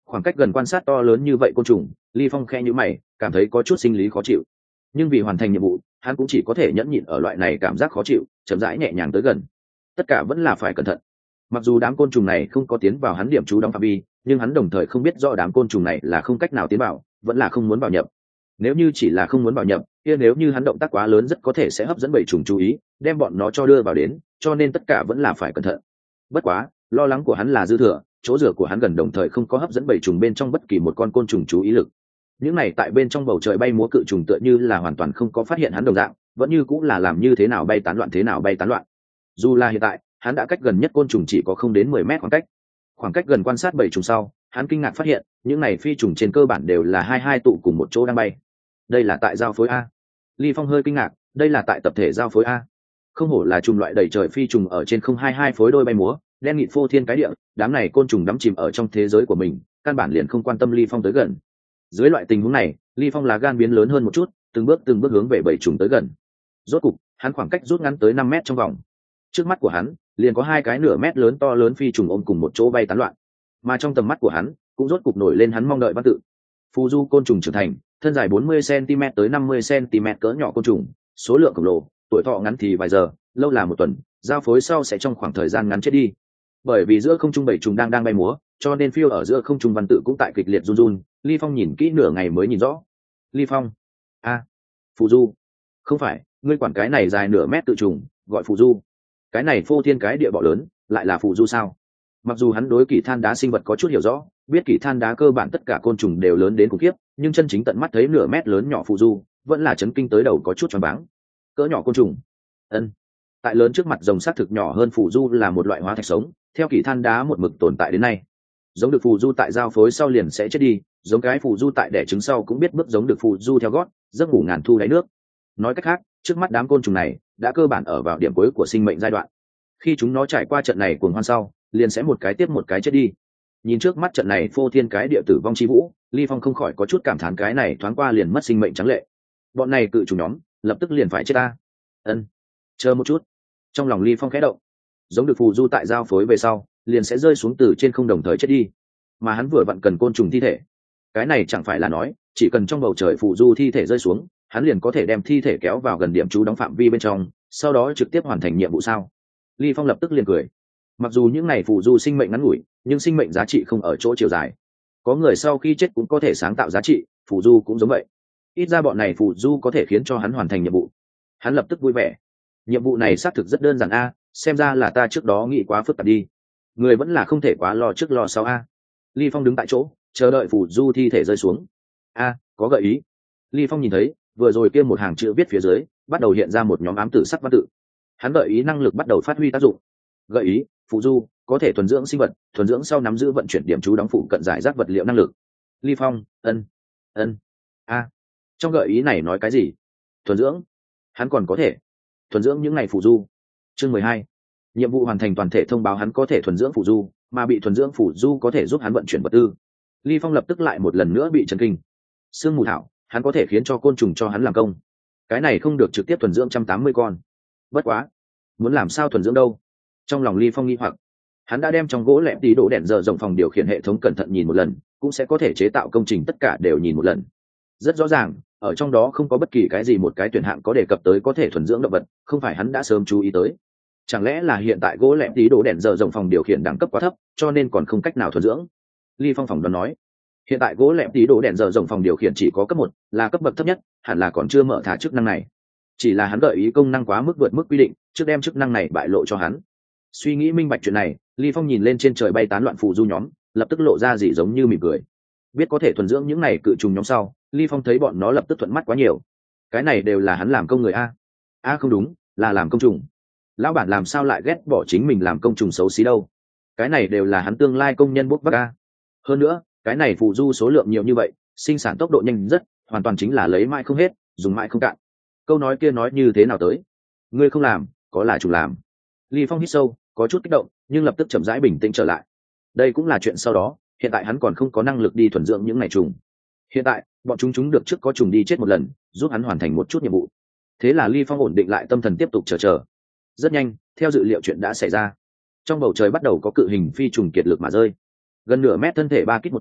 Khoảng cách gần quan sát to lớn như vậy côn trùng, Ly Phong khe nhíu mày, cảm thấy có chút sinh lý khó chịu. Nhưng vì hoàn thành nhiệm vụ, hắn cũng chỉ có thể nhẫn nhịn ở loại này cảm giác khó chịu, chậm rãi nhẹ nhàng tới gần. Tất cả vẫn là phải cẩn thận. Mặc dù đám côn trùng này không có tiến vào hắn điểm trú đóng phạm vi, nhưng hắn đồng thời không biết rõ đám côn trùng này là không cách nào tiến vào, vẫn là không muốn vào nhập. Nếu như chỉ là không muốn vào nhập, kia nếu như hắn động tác quá lớn rất có thể sẽ hấp dẫn bầy trùng chú ý, đem bọn nó cho đưa vào đến, cho nên tất cả vẫn là phải cẩn thận. Bất quá, lo lắng của hắn là dư thừa, chỗ dựa của hắn gần đồng thời không có hấp dẫn bầy trùng bên trong bất kỳ một con côn trùng chú ý lực. Những này tại bên trong bầu trời bay múa cự trùng tựa như là hoàn toàn không có phát hiện hắn đồng dạng, vẫn như cũng là làm như thế nào bay tán loạn thế nào bay tán loạn. Dù là hiện tại, hắn đã cách gần nhất côn trùng chỉ có không đến mười mét khoảng cách. Khoảng cách gần quan sát bầy trùng sau, hắn kinh ngạc phát hiện, những này phi trùng trên cơ bản đều là hai hai tụ cùng một chỗ đang bay. Đây là tại giao phối a. Ly Phong hơi kinh ngạc, đây là tại tập thể giao phối a. Không hổ là trùng loại đầy trời phi trùng ở trên không hai hai phối đôi bay múa, đen nghịt phô thiên cái địa, đám này côn trùng đắm chìm ở trong thế giới của mình, căn bản liền không quan tâm Ly Phong tới gần. Dưới loại tình huống này, Ly Phong là gan biến lớn hơn một chút, từng bước từng bước hướng về bầy trùng tới gần. Rốt cục, hắn khoảng cách rút ngắn tới năm mét trong vòng. Trước mắt của hắn, liền có hai cái nửa mét lớn to lớn phi trùng ôm cùng một chỗ bay tán loạn. Mà trong tầm mắt của hắn, cũng rốt cục nổi lên hắn mong đợi văn tự. Phù du côn trùng trưởng thành, thân dài bốn mươi xăng-ti-mét tới năm mươi xăng-ti-mét cỡ nhỏ côn trùng, số lượng khổng lồ, tuổi thọ ngắn thì vài giờ, lâu là một tuần, giao phối sau sẽ trong khoảng thời gian ngắn chết đi. Bởi vì giữa không trung bầy trùng đang đang bay múa, cho nên phiêu ở giữa không trung văn tự cũng tại kịch liệt run run. Ly Phong nhìn kỹ nửa ngày mới nhìn rõ. Ly Phong, a, à, phù du, không phải, ngươi quản cái này dài nửa mét tự trùng, gọi phù du. Cái này phô thiên cái địa bọ lớn, lại là phù du sao? Mặc dù hắn đối kỷ than đá sinh vật có chút hiểu rõ, biết kỷ than đá cơ bản tất cả côn trùng đều lớn đến khủng khiếp, nhưng chân chính tận mắt thấy nửa mét lớn nhỏ phù du, vẫn là chấn kinh tới đầu có chút choáng váng. Cỡ nhỏ côn trùng. Ân. Tại lớn trước mặt rồng xác thực nhỏ hơn phù du là một loại hóa thạch sống, theo kỷ than đá một mực tồn tại đến nay. Giống được phù du tại giao phối sau liền sẽ chết đi, giống cái phù du tại đẻ trứng sau cũng biết bước giống được phù du theo gót, giấc ngủ ngàn thu đáy nước. Nói cách khác, trước mắt đám côn trùng này đã cơ bản ở vào điểm cuối của sinh mệnh giai đoạn. Khi chúng nó trải qua trận này cuồng hoan sau, liền sẽ một cái tiếp một cái chết đi. Nhìn trước mắt trận này phô thiên cái địa tử vong chi vũ, Ly Phong không khỏi có chút cảm thán cái này thoáng qua liền mất sinh mệnh trắng lệ. Bọn này cự trùng nhóm, lập tức liền phải chết ta. Ân, chờ một chút. Trong lòng Ly Phong khẽ động, giống được phù du tại giao phối về sau, liền sẽ rơi xuống từ trên không đồng thời chết đi. Mà hắn vừa vặn cần côn trùng thi thể. Cái này chẳng phải là nói, chỉ cần trong bầu trời phù du thi thể rơi xuống, hắn liền có thể đem thi thể kéo vào gần điểm trú đóng phạm vi bên trong, sau đó trực tiếp hoàn thành nhiệm vụ sao? Ly Phong lập tức liền cười. Mặc dù những này phù du sinh mệnh ngắn ngủi, nhưng sinh mệnh giá trị không ở chỗ chiều dài. Có người sau khi chết cũng có thể sáng tạo giá trị, phù du cũng giống vậy. Ít ra bọn này phù du có thể khiến cho hắn hoàn thành nhiệm vụ. Hắn lập tức vui vẻ. Nhiệm vụ này xác thực rất đơn giản a, xem ra là ta trước đó nghĩ quá phức tạp đi. Người vẫn là không thể quá lo trước lo sau a. Ly Phong đứng tại chỗ, chờ đợi phù du thi thể rơi xuống. A, có gợi ý. Ly Phong nhìn thấy, vừa rồi kia một hàng chữ viết phía dưới, bắt đầu hiện ra một nhóm ám tử sắc văn tự. Hắn gợi ý năng lực bắt đầu phát huy tác dụng. Gợi ý, phù du có thể thuần dưỡng sinh vật, thuần dưỡng sau nắm giữ vận chuyển điểm trú đóng phụ cận giải rác vật liệu năng lực. Ly Phong, ân, ân, a. Trong gợi ý này nói cái gì? Thuần dưỡng? Hắn còn có thể thuần dưỡng những ngày phù du. Chương mười hai, nhiệm vụ hoàn thành toàn thể thông báo hắn có thể thuần dưỡng phù du, mà bị thuần dưỡng phù du có thể giúp hắn vận chuyển vật tư. Ly Phong lập tức lại một lần nữa bị chấn kinh. Sương mù thảo, hắn có thể khiến cho côn trùng cho hắn làm công. Cái này không được trực tiếp thuần dưỡng một trăm tám mươi con. Bất quá, muốn làm sao thuần dưỡng đâu? Trong lòng Ly Phong nghi hoặc, hắn đã đem trong gỗ lẹm tí đổ đèn giờ rộng phòng điều khiển hệ thống cẩn thận nhìn một lần, cũng sẽ có thể chế tạo công trình tất cả đều nhìn một lần. Rất rõ ràng, ở trong đó không có bất kỳ cái gì một cái tuyển hạng có đề cập tới có thể thuần dưỡng động vật, không phải hắn đã sớm chú ý tới. Chẳng lẽ là hiện tại gỗ lẹm tí đổ đèn giờ rộng phòng điều khiển đẳng cấp quá thấp, cho nên còn không cách nào thuần dưỡng? Ly Phong phỏng đoán nói, hiện tại gỗ lẹm tí đổ đèn giờ rộng phòng điều khiển chỉ có cấp một, là cấp bậc thấp nhất, hẳn là còn chưa mở thả chức năng này. Chỉ là hắn gợi ý công năng quá mức vượt mức quy định, trước đem chức năng này bại lộ cho hắn. Suy nghĩ minh bạch chuyện này, Ly Phong nhìn lên trên trời bay tán loạn phù du nhóm, lập tức lộ ra gì giống như mỉm cười. Biết có thể thuần dưỡng những này cự trùng nhóm sau, Ly Phong thấy bọn nó lập tức thuận mắt quá nhiều. Cái này đều là hắn làm công người a. A không đúng, là làm công trùng. Lão bản làm sao lại ghét bỏ chính mình làm công trùng xấu xí đâu? Cái này đều là hắn tương lai công nhân bốc vác a. Hơn nữa, cái này phù du số lượng nhiều như vậy, sinh sản tốc độ nhanh rất, hoàn toàn chính là lấy mãi không hết, dùng mãi không cạn. Câu nói kia nói như thế nào tới? Ngươi không làm, có là chủ làm. Ly Phong hít sâu, có chút kích động, nhưng lập tức chậm rãi bình tĩnh trở lại. Đây cũng là chuyện sau đó, hiện tại hắn còn không có năng lực đi thuần dưỡng những ngày trùng. Hiện tại, bọn chúng chúng được trước có trùng đi chết một lần, giúp hắn hoàn thành một chút nhiệm vụ. Thế là Ly Phong ổn định lại tâm thần tiếp tục chờ chờ. Rất nhanh, theo dự liệu chuyện đã xảy ra. Trong bầu trời bắt đầu có cự hình phi trùng kiệt lực mà rơi. Gần nửa mét thân thể ba kích một tiếng,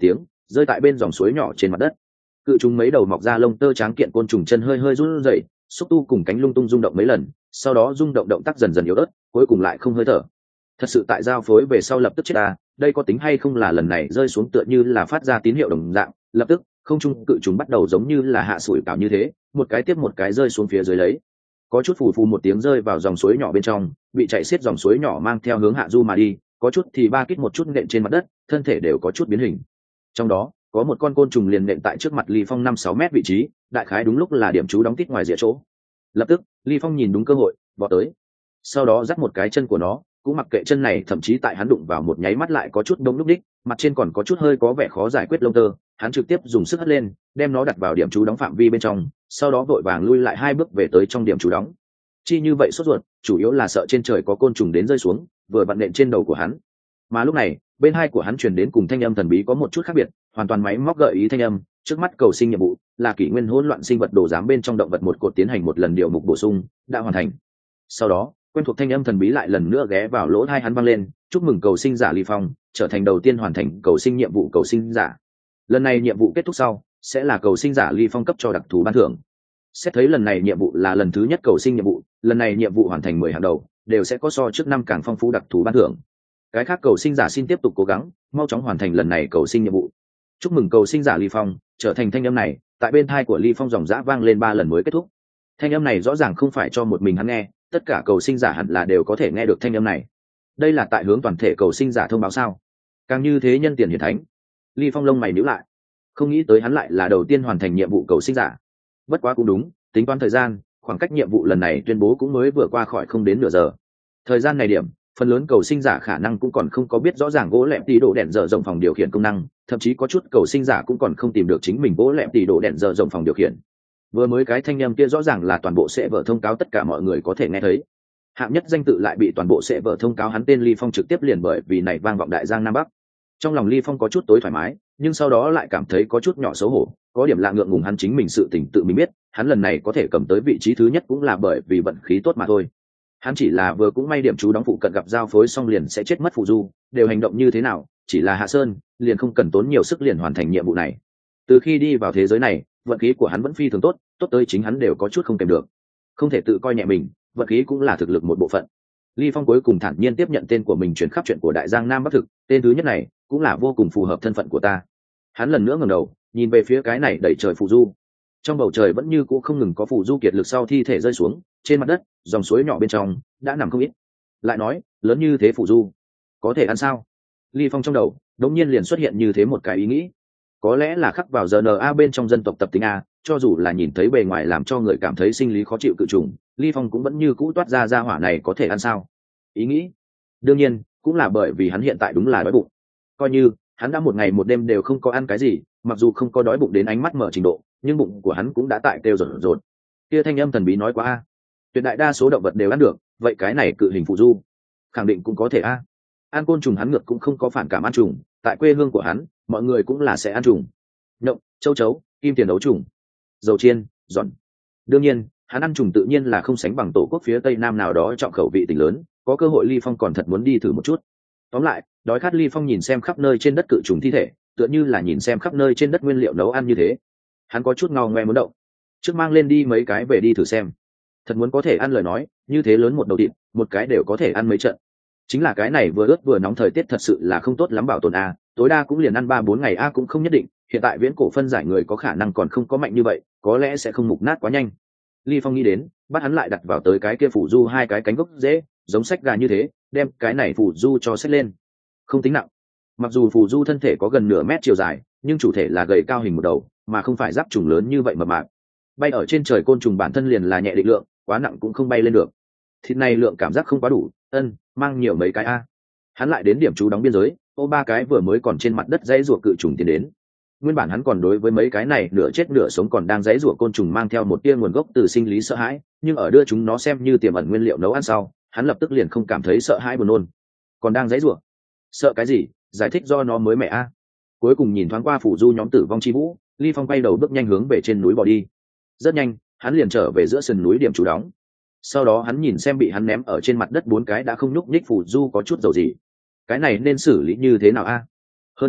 rơi tại bên dòng suối nhỏ trên mặt đất. Cự trùng mấy đầu mọc ra lông tơ trắng kiện côn trùng chân hơi hơi run rẩy, xúc tu cùng cánh lung tung rung động mấy lần, sau đó rung động động tác dần dần yếu ớt, cuối cùng lại không hơi thở. Thật sự tại giao phối về sau lập tức chết à, đây có tính hay không là lần này rơi xuống tựa như là phát ra tín hiệu đồng dạng, lập tức không trung cự trùng bắt đầu giống như là hạ sủi cảo như thế, một cái tiếp một cái rơi xuống phía dưới lấy. Có chút phù phù một tiếng rơi vào dòng suối nhỏ bên trong, bị chạy xiết dòng suối nhỏ mang theo hướng hạ du mà đi, có chút thì ba kích một chút nện trên mặt đất, thân thể đều có chút biến hình. Trong đó có một con côn trùng liền nện tại trước mặt Ly Phong năm sáu mét vị trí, đại khái đúng lúc là điểm chú đóng tít ngoài rìa chỗ. Lập tức Ly Phong nhìn đúng cơ hội vọt tới, sau đó dắt một cái chân của nó, cũng mặc kệ chân này, thậm chí tại hắn đụng vào một nháy mắt lại có chút đông lúc đích, mặt trên còn có chút hơi có vẻ khó giải quyết lông tơ, hắn trực tiếp dùng sức hất lên, đem nó đặt vào điểm chú đóng phạm vi bên trong, sau đó vội vàng lui lại hai bước về tới trong điểm chú đóng. Chi như vậy sốt ruột, chủ yếu là sợ trên trời có côn trùng đến rơi xuống, vừa vặn nện trên đầu của hắn. Mà lúc này, bên hai của hắn truyền đến cùng thanh âm thần bí có một chút khác biệt, hoàn toàn máy móc gợi ý thanh âm, trước mắt cầu sinh nhiệm vụ là kỷ nguyên hỗn loạn sinh vật đồ giám bên trong động vật một cột tiến hành một lần điều mục bổ sung, đã hoàn thành. Sau đó, quen thuộc thanh âm thần bí lại lần nữa ghé vào lỗ tai hắn vang lên, chúc mừng cầu sinh giả Ly Phong trở thành đầu tiên hoàn thành cầu sinh nhiệm vụ cầu sinh giả. Lần này nhiệm vụ kết thúc sau, sẽ là cầu sinh giả Ly Phong cấp cho đặc thù ban thưởng. Xét thấy lần này nhiệm vụ là lần thứ nhất cầu sinh nhiệm vụ, lần này nhiệm vụ hoàn thành mười hàng đầu đều sẽ có so trước năm càng phong phú đặc thù ban thưởng. Cái khác cầu sinh giả xin tiếp tục cố gắng, mau chóng hoàn thành lần này cầu sinh nhiệm vụ. Chúc mừng cầu sinh giả Ly Phong trở thành thanh âm này tại bên tai của Ly Phong dòng dã vang lên ba lần mới kết thúc. Thanh âm này rõ ràng không phải cho một mình hắn nghe, tất cả cầu sinh giả hẳn là đều có thể nghe được thanh âm này. Đây là tại hướng toàn thể cầu sinh giả thông báo sao? Càng như thế nhân tiền hiển thánh. Ly Phong lông mày nhíu lại, không nghĩ tới hắn lại là đầu tiên hoàn thành nhiệm vụ cầu sinh giả. Bất quá cũng đúng, tính toán thời gian, khoảng cách nhiệm vụ lần này tuyên bố cũng mới vừa qua khỏi không đến nửa giờ. Thời gian này điểm, phần lớn cầu sinh giả khả năng cũng còn không có biết rõ ràng gỗ lẹm tỷ độ đèn dở rộng phòng điều khiển công năng, thậm chí có chút cầu sinh giả cũng còn không tìm được chính mình gỗ lẹm tỷ độ đèn dở rộng phòng điều khiển. Vừa mới cái thanh âm kia rõ ràng là toàn bộ sẽ vở thông cáo tất cả mọi người có thể nghe thấy. Hạng nhất danh tự lại bị toàn bộ sẽ vở thông cáo hắn tên Ly Phong trực tiếp liền bởi vì này vang vọng đại giang nam bắc. Trong lòng Ly Phong có chút tối thoải mái, nhưng sau đó lại cảm thấy có chút nhỏ xấu hổ, có điểm lạ ngượng ngùng, hắn chính mình sự tình tự mình biết, hắn lần này có thể cầm tới vị trí thứ nhất cũng là bởi vì vận khí tốt mà thôi. Hắn chỉ là vừa cũng may điểm chú đóng phụ cận gặp giao phối xong liền sẽ chết mất phù du, đều hành động như thế nào, chỉ là hạ sơn, liền không cần tốn nhiều sức liền hoàn thành nhiệm vụ này. Từ khi đi vào thế giới này, vận khí của hắn vẫn phi thường tốt, tốt tới chính hắn đều có chút không kèm được. Không thể tự coi nhẹ mình, vận khí cũng là thực lực một bộ phận. Ly Phong cuối cùng thản nhiên tiếp nhận tên của mình truyền khắp chuyện của đại giang nam bắc thực, tên thứ nhất này cũng là vô cùng phù hợp thân phận của ta. Hắn lần nữa ngẩng đầu, nhìn về phía cái này đẩy trời phù du. Trong bầu trời vẫn như cũ không ngừng có phù du kiệt lực sau thi thể rơi xuống, trên mặt đất, dòng suối nhỏ bên trong đã nằm không ít. Lại nói, lớn như thế phù du, có thể ăn sao? Ly Phong trong đầu, đống nhiên liền xuất hiện như thế một cái ý nghĩ. Có lẽ là khắc vào rờ en a bên trong dân tộc tập tính A, cho dù là nhìn thấy bề ngoài làm cho người cảm thấy sinh lý khó chịu cự trùng, Ly Phong cũng vẫn như cũ toát ra ra hỏa này có thể ăn sao? Ý nghĩ, đương nhiên, cũng là bởi vì hắn hiện tại đúng là đói bụng. Coi như hắn đã một ngày một đêm đều không có ăn cái gì, mặc dù không có đói bụng đến ánh mắt mở trình độ, nhưng bụng của hắn cũng đã tại kêu rột rột. Kia thanh âm thần bí nói quá a, tuyệt đại đa số động vật đều ăn được, vậy cái này cự hình phụ du khẳng định cũng có thể a. Ăn côn trùng hắn ngược cũng không có phản cảm ăn trùng, tại quê hương của hắn, mọi người cũng là sẽ ăn trùng. Nhộng, châu chấu, kim tiền đấu trùng, dầu chiên, giòn. Đương nhiên, hắn ăn trùng tự nhiên là không sánh bằng tổ quốc phía tây nam nào đó trọng khẩu vị tỉnh lớn, có cơ hội Ly Phong còn thật muốn đi thử một chút. Tóm lại, đói khát Ly Phong nhìn xem khắp nơi trên đất cự trùng thi thể, tựa như là nhìn xem khắp nơi trên đất nguyên liệu nấu ăn như thế. Hắn có chút ngao ngoe muốn động, trước mang lên đi mấy cái về đi thử xem. Thật muốn có thể ăn lời nói, như thế lớn một đầu thịt, một cái đều có thể ăn mấy trận. Chính là cái này vừa ướt vừa nóng thời tiết thật sự là không tốt lắm bảo tồn a, tối đa cũng liền ăn ba bốn ngày a cũng không nhất định, hiện tại viễn cổ phân giải người có khả năng còn không có mạnh như vậy, có lẽ sẽ không mục nát quá nhanh. Ly Phong nghĩ đến, bắt hắn lại đặt vào tới cái kia phủ du hai cái cánh gốc dễ, giống sách gà như thế, đem cái này phủ du cho xách lên. Không tính nặng. Mặc dù phủ du thân thể có gần nửa mét chiều dài, nhưng chủ thể là gầy cao hình một đầu, mà không phải giáp trùng lớn như vậy mập mạp. Bay ở trên trời côn trùng bản thân liền là nhẹ định lượng, quá nặng cũng không bay lên được. Thịt này lượng cảm giác không quá đủ, ân, mang nhiều mấy cái a. Hắn lại đến điểm trú đóng biên giới, ô ba cái vừa mới còn trên mặt đất dãy rùa cự trùng tiến đến. Nguyên bản hắn còn đối với mấy cái này nửa chết nửa sống còn đang dãy rùa côn trùng mang theo một tia nguồn gốc từ sinh lý sợ hãi, nhưng ở đưa chúng nó xem như tiềm ẩn nguyên liệu nấu ăn sau, hắn lập tức liền không cảm thấy sợ hãi buồn nôn. Còn đang dãy rùa, sợ cái gì? Giải thích do nó mới mẻ a. Cuối cùng nhìn thoáng qua phủ du nhóm tử vong chi vũ, Ly Phong quay đầu bước nhanh hướng về trên núi bỏ đi. Rất nhanh, hắn liền trở về giữa sườn núi điểm trú đóng. Sau đó hắn nhìn xem bị hắn ném ở trên mặt đất bốn cái đã không nhúc nhích phủ du có chút dầu gì. Cái này nên xử lý như thế nào a? Hơn nữa,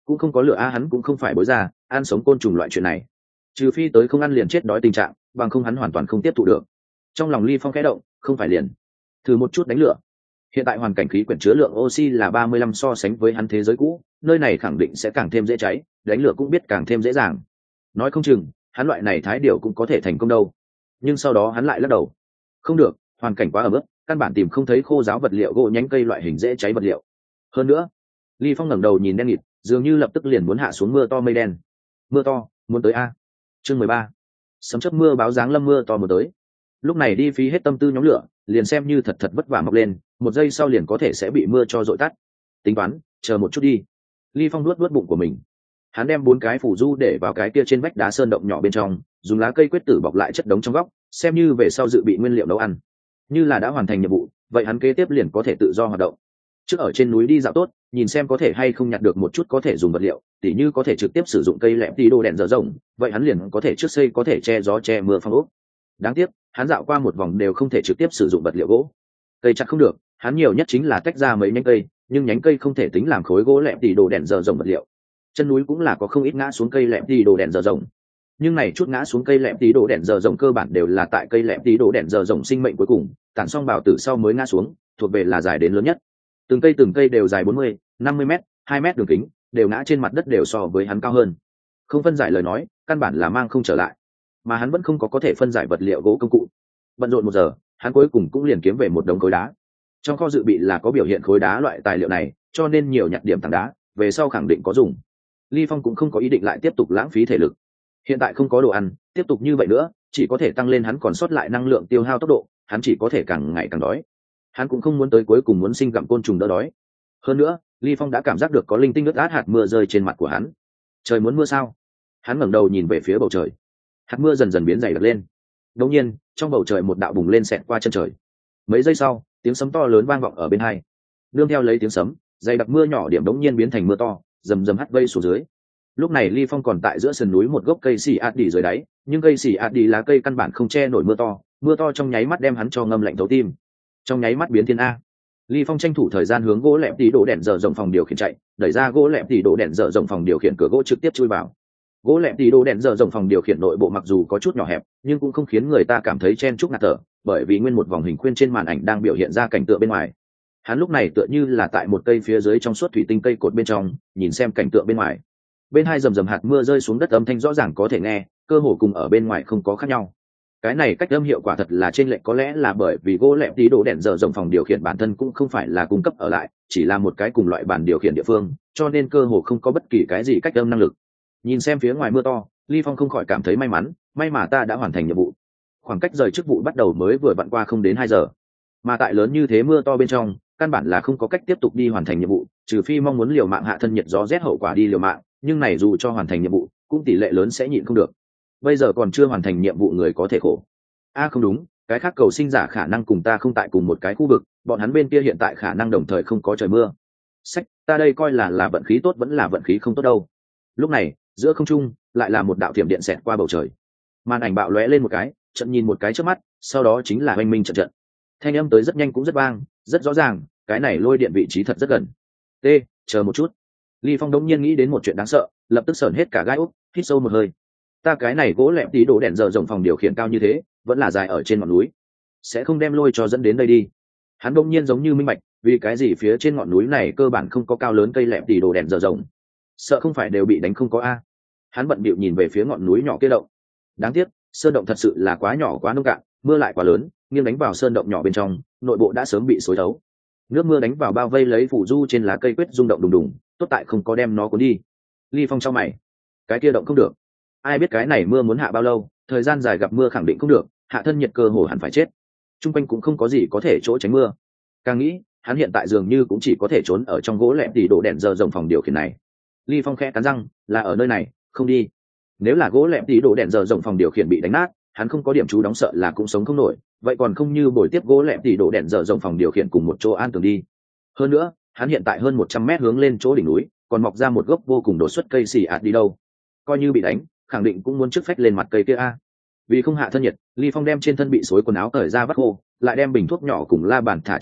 cũng không có lửa a, hắn cũng không phải bối ra ăn sống côn trùng loại chuyện này, trừ phi tới không ăn liền chết đói tình trạng, bằng không hắn hoàn toàn không tiếp thụ được. Trong lòng Ly Phong khẽ động, không phải liền thử một chút đánh lửa. Hiện tại hoàn cảnh khí quyển chứa lượng oxy là ba mươi lăm, so sánh với hắn thế giới cũ, nơi này khẳng định sẽ càng thêm dễ cháy, đánh lửa cũng biết càng thêm dễ dàng. Nói không chừng hắn loại này thái điều cũng có thể thành công đâu. Nhưng sau đó hắn lại lắc đầu, không được, hoàn cảnh quá ẩm ướt, căn bản tìm không thấy khô ráo vật liệu gỗ, nhánh cây loại hình dễ cháy vật liệu. Hơn nữa, Ly Phong ngẩng đầu nhìn đen nghịt, dường như lập tức liền muốn hạ xuống mưa to mây đen. Mưa to muốn tới a. Chương mười ba. Sấm chớp mưa báo dáng lâm, mưa to muốn tới. Lúc này đi phí hết tâm tư nhóm lửa, liền xem như thật thật vất vả mọc lên, một giây sau liền có thể sẽ bị mưa cho dội tắt. Tính toán, chờ một chút đi. Ly Phong nuốt nuốt bụng của mình. Hắn đem bốn cái phủ du để vào cái kia trên vách đá sơn động nhỏ bên trong, dùng lá cây quyết tử bọc lại chất đống trong góc, xem như về sau dự bị nguyên liệu nấu ăn. Như là đã hoàn thành nhiệm vụ, vậy hắn kế tiếp liền có thể tự do hoạt động. Trước ở trên núi đi dạo tốt, nhìn xem có thể hay không nhặt được một chút có thể dùng vật liệu, tỉ như có thể trực tiếp sử dụng cây lẹm tí đồ đèn dở rộng, vậy hắn liền có thể trước xây có thể che gió che mưa phong ốc. Đáng tiếc, hắn dạo qua một vòng đều không thể trực tiếp sử dụng vật liệu gỗ. Cây chặt không được, hắn nhiều nhất chính là tách ra mấy nhánh cây, nhưng nhánh cây không thể tính làm khối gỗ lẹm tí đồ đèn dở rộng vật liệu. Chân núi cũng là có không ít ngã xuống cây lẹm tí đồ đèn dở rộng, nhưng này chút ngã xuống cây lẹm tí đồ đèn dở rộng cơ bản đều là tại cây lẹm tí đồ đèn dở rộng sinh mệnh cuối cùng, tản xong bảo tử sau mới ngã xuống, thuộc về là dài đến lớn nhất. Từng cây từng cây đều dài bốn mươi, năm mươi mét, hai mét đường kính, đều ngã trên mặt đất, đều so với hắn cao hơn. Không phân giải lời nói, căn bản là mang không trở lại. Mà hắn vẫn không có có thể phân giải vật liệu gỗ công cụ. Bận rộn một giờ, hắn cuối cùng cũng liền kiếm về một đống khối đá. Trong kho dự bị là có biểu hiện khối đá loại tài liệu này, cho nên nhiều nhặt điểm tảng đá, về sau khẳng định có dùng. Ly Phong cũng không có ý định lại tiếp tục lãng phí thể lực. Hiện tại không có đồ ăn, tiếp tục như vậy nữa, chỉ có thể tăng lên hắn còn sót lại năng lượng tiêu hao tốc độ, hắn chỉ có thể càng ngày càng đói. Hắn cũng không muốn tới cuối cùng muốn sinh gặm côn trùng đỡ đói. Hơn nữa, Ly Phong đã cảm giác được có linh tinh ướt át hạt mưa rơi trên mặt của hắn. Trời muốn mưa sao? Hắn ngẩng đầu nhìn về phía bầu trời. Hạt mưa dần dần biến dày đặc lên. Đột nhiên, trong bầu trời một đạo bùng lên xẹt qua chân trời. Mấy giây sau, tiếng sấm to lớn vang vọng ở bên hai. Nương theo lấy tiếng sấm, dày đặc mưa nhỏ điểm đống nhiên biến thành mưa to, rầm rầm hắt vây xuống dưới. Lúc này Ly Phong còn tại giữa sườn núi một gốc cây xì ạt đi dưới đáy, nhưng cây xì ạt đi lá cây căn bản không che nổi mưa to, mưa to trong nháy mắt đem hắn cho ngâm lạnh thấu tim. Trong nháy mắt biến thiên a. Ly Phong tranh thủ thời gian hướng gỗ lẹm tí đổ đèn dở rộng phòng điều khiển chạy, đẩy ra gỗ lẹm tí đổ đèn dở rộng phòng điều khiển cửa gỗ trực tiếp chui vào. Gỗ lẹm tí đổ đèn dở rộng phòng điều khiển nội bộ mặc dù có chút nhỏ hẹp, nhưng cũng không khiến người ta cảm thấy chen chúc ngạt thở, bởi vì nguyên một vòng hình khuyên trên màn ảnh đang biểu hiện ra cảnh tượng bên ngoài. Hắn lúc này tựa như là tại một cây phía dưới trong suốt thủy tinh cây cột bên trong, nhìn xem cảnh tượng bên ngoài. Bên hai rầm rầm hạt mưa rơi xuống đất, âm thanh rõ ràng có thể nghe, cơ hồ cùng ở bên ngoài không có khác nhau. Cái này cách âm hiệu quả thật là trên lệch, có lẽ là bởi vì gỗ lẹm tí đổ đèn dở rộng phòng điều khiển bản thân cũng không phải là cung cấp ở lại, chỉ là một cái cùng loại bàn điều khiển địa phương, cho nên cơ hồ không có bất kỳ cái gì cách âm năng lực. Nhìn xem phía ngoài mưa to, Ly Phong không khỏi cảm thấy may mắn, may mà ta đã hoàn thành nhiệm vụ. Khoảng cách rời chức vụ bắt đầu mới vừa vặn qua không đến hai giờ, mà tại lớn như thế mưa to bên trong, căn bản là không có cách tiếp tục đi hoàn thành nhiệm vụ, trừ phi mong muốn liều mạng hạ thân nhiệt gió rét hậu quả đi liều mạng, nhưng này dù cho hoàn thành nhiệm vụ, cũng tỷ lệ lớn sẽ nhịn không được. Bây giờ còn chưa hoàn thành nhiệm vụ người có thể khổ. A à, không đúng, cái khác cầu sinh giả khả năng cùng ta không tại cùng một cái khu vực, bọn hắn bên kia hiện tại khả năng đồng thời không có trời mưa. Sách, ta đây coi là là vận khí tốt vẫn là vận khí không tốt đâu. Lúc này, giữa không trung lại là một đạo thiểm điện xẹt qua bầu trời. Màn ảnh bạo lóe lên một cái, trận nhìn một cái trước mắt, sau đó chính là oanh minh trận trận. Thanh âm tới rất nhanh cũng rất vang, rất rõ ràng, cái này lôi điện vị trí thật rất gần. T, chờ một chút. Ly Phong đống nhiên nghĩ đến một chuyện đáng sợ, lập tức sởn hết cả gai ốc, hít sâu một hơi. Ta cái này gỗ lẹm tí đổ đèn dở rộng phòng điều khiển cao như thế, vẫn là dài ở trên ngọn núi, sẽ không đem lôi cho dẫn đến đây đi. Hắn đống nhiên giống như minh bạch, vì cái gì phía trên ngọn núi này cơ bản không có cao lớn cây lẹm tí đổ đèn dở rộng. Sợ không phải đều bị đánh không có a. Hắn bận bịu nhìn về phía ngọn núi nhỏ kia động. Đáng tiếc, sơn động thật sự là quá nhỏ quá nông cạn, mưa lại quá lớn, nghiêng đánh vào sơn động nhỏ bên trong, nội bộ đã sớm bị xối thấu. Nước mưa đánh vào bao vây lấy phủ du trên lá cây quyết rung động đùng đùng, tốt tại không có đem nó cuốn đi. Ly Phong chau mày, cái kia động không được. Ai biết cái này mưa muốn hạ bao lâu, thời gian dài gặp mưa khẳng định không được, hạ thân nhiệt cơ hồ hẳn phải chết. Trung quanh cũng không có gì có thể chỗ tránh mưa. Càng nghĩ, hắn hiện tại dường như cũng chỉ có thể trốn ở trong gỗ lẹm tỉ đổ đèn dở rộng phòng điều khiển này. Ly Phong khẽ cắn răng, là ở nơi này, không đi. Nếu là gỗ lẹm tỉ đổ đèn dở rộng phòng điều khiển bị đánh nát, hắn không có điểm trú đóng sợ là cũng sống không nổi, vậy còn không như bồi tiếp gỗ lẹm tỉ đổ đèn dở rộng phòng điều khiển cùng một chỗ an tường đi. Hơn nữa, hắn hiện tại hơn một trăm mét hướng lên chỗ đỉnh núi, còn mọc ra một gốc vô cùng đột xuất cây xì ạt đi đâu. Coi như bị đánh, khẳng định cũng muốn trước phách lên mặt cây kia a. Vì không hạ thân nhiệt, Ly Phong đem trên thân bị xối quần áo cởi ra vắt khô, lại đem bình thuốc nhỏ cùng la bàn thả trong ngực,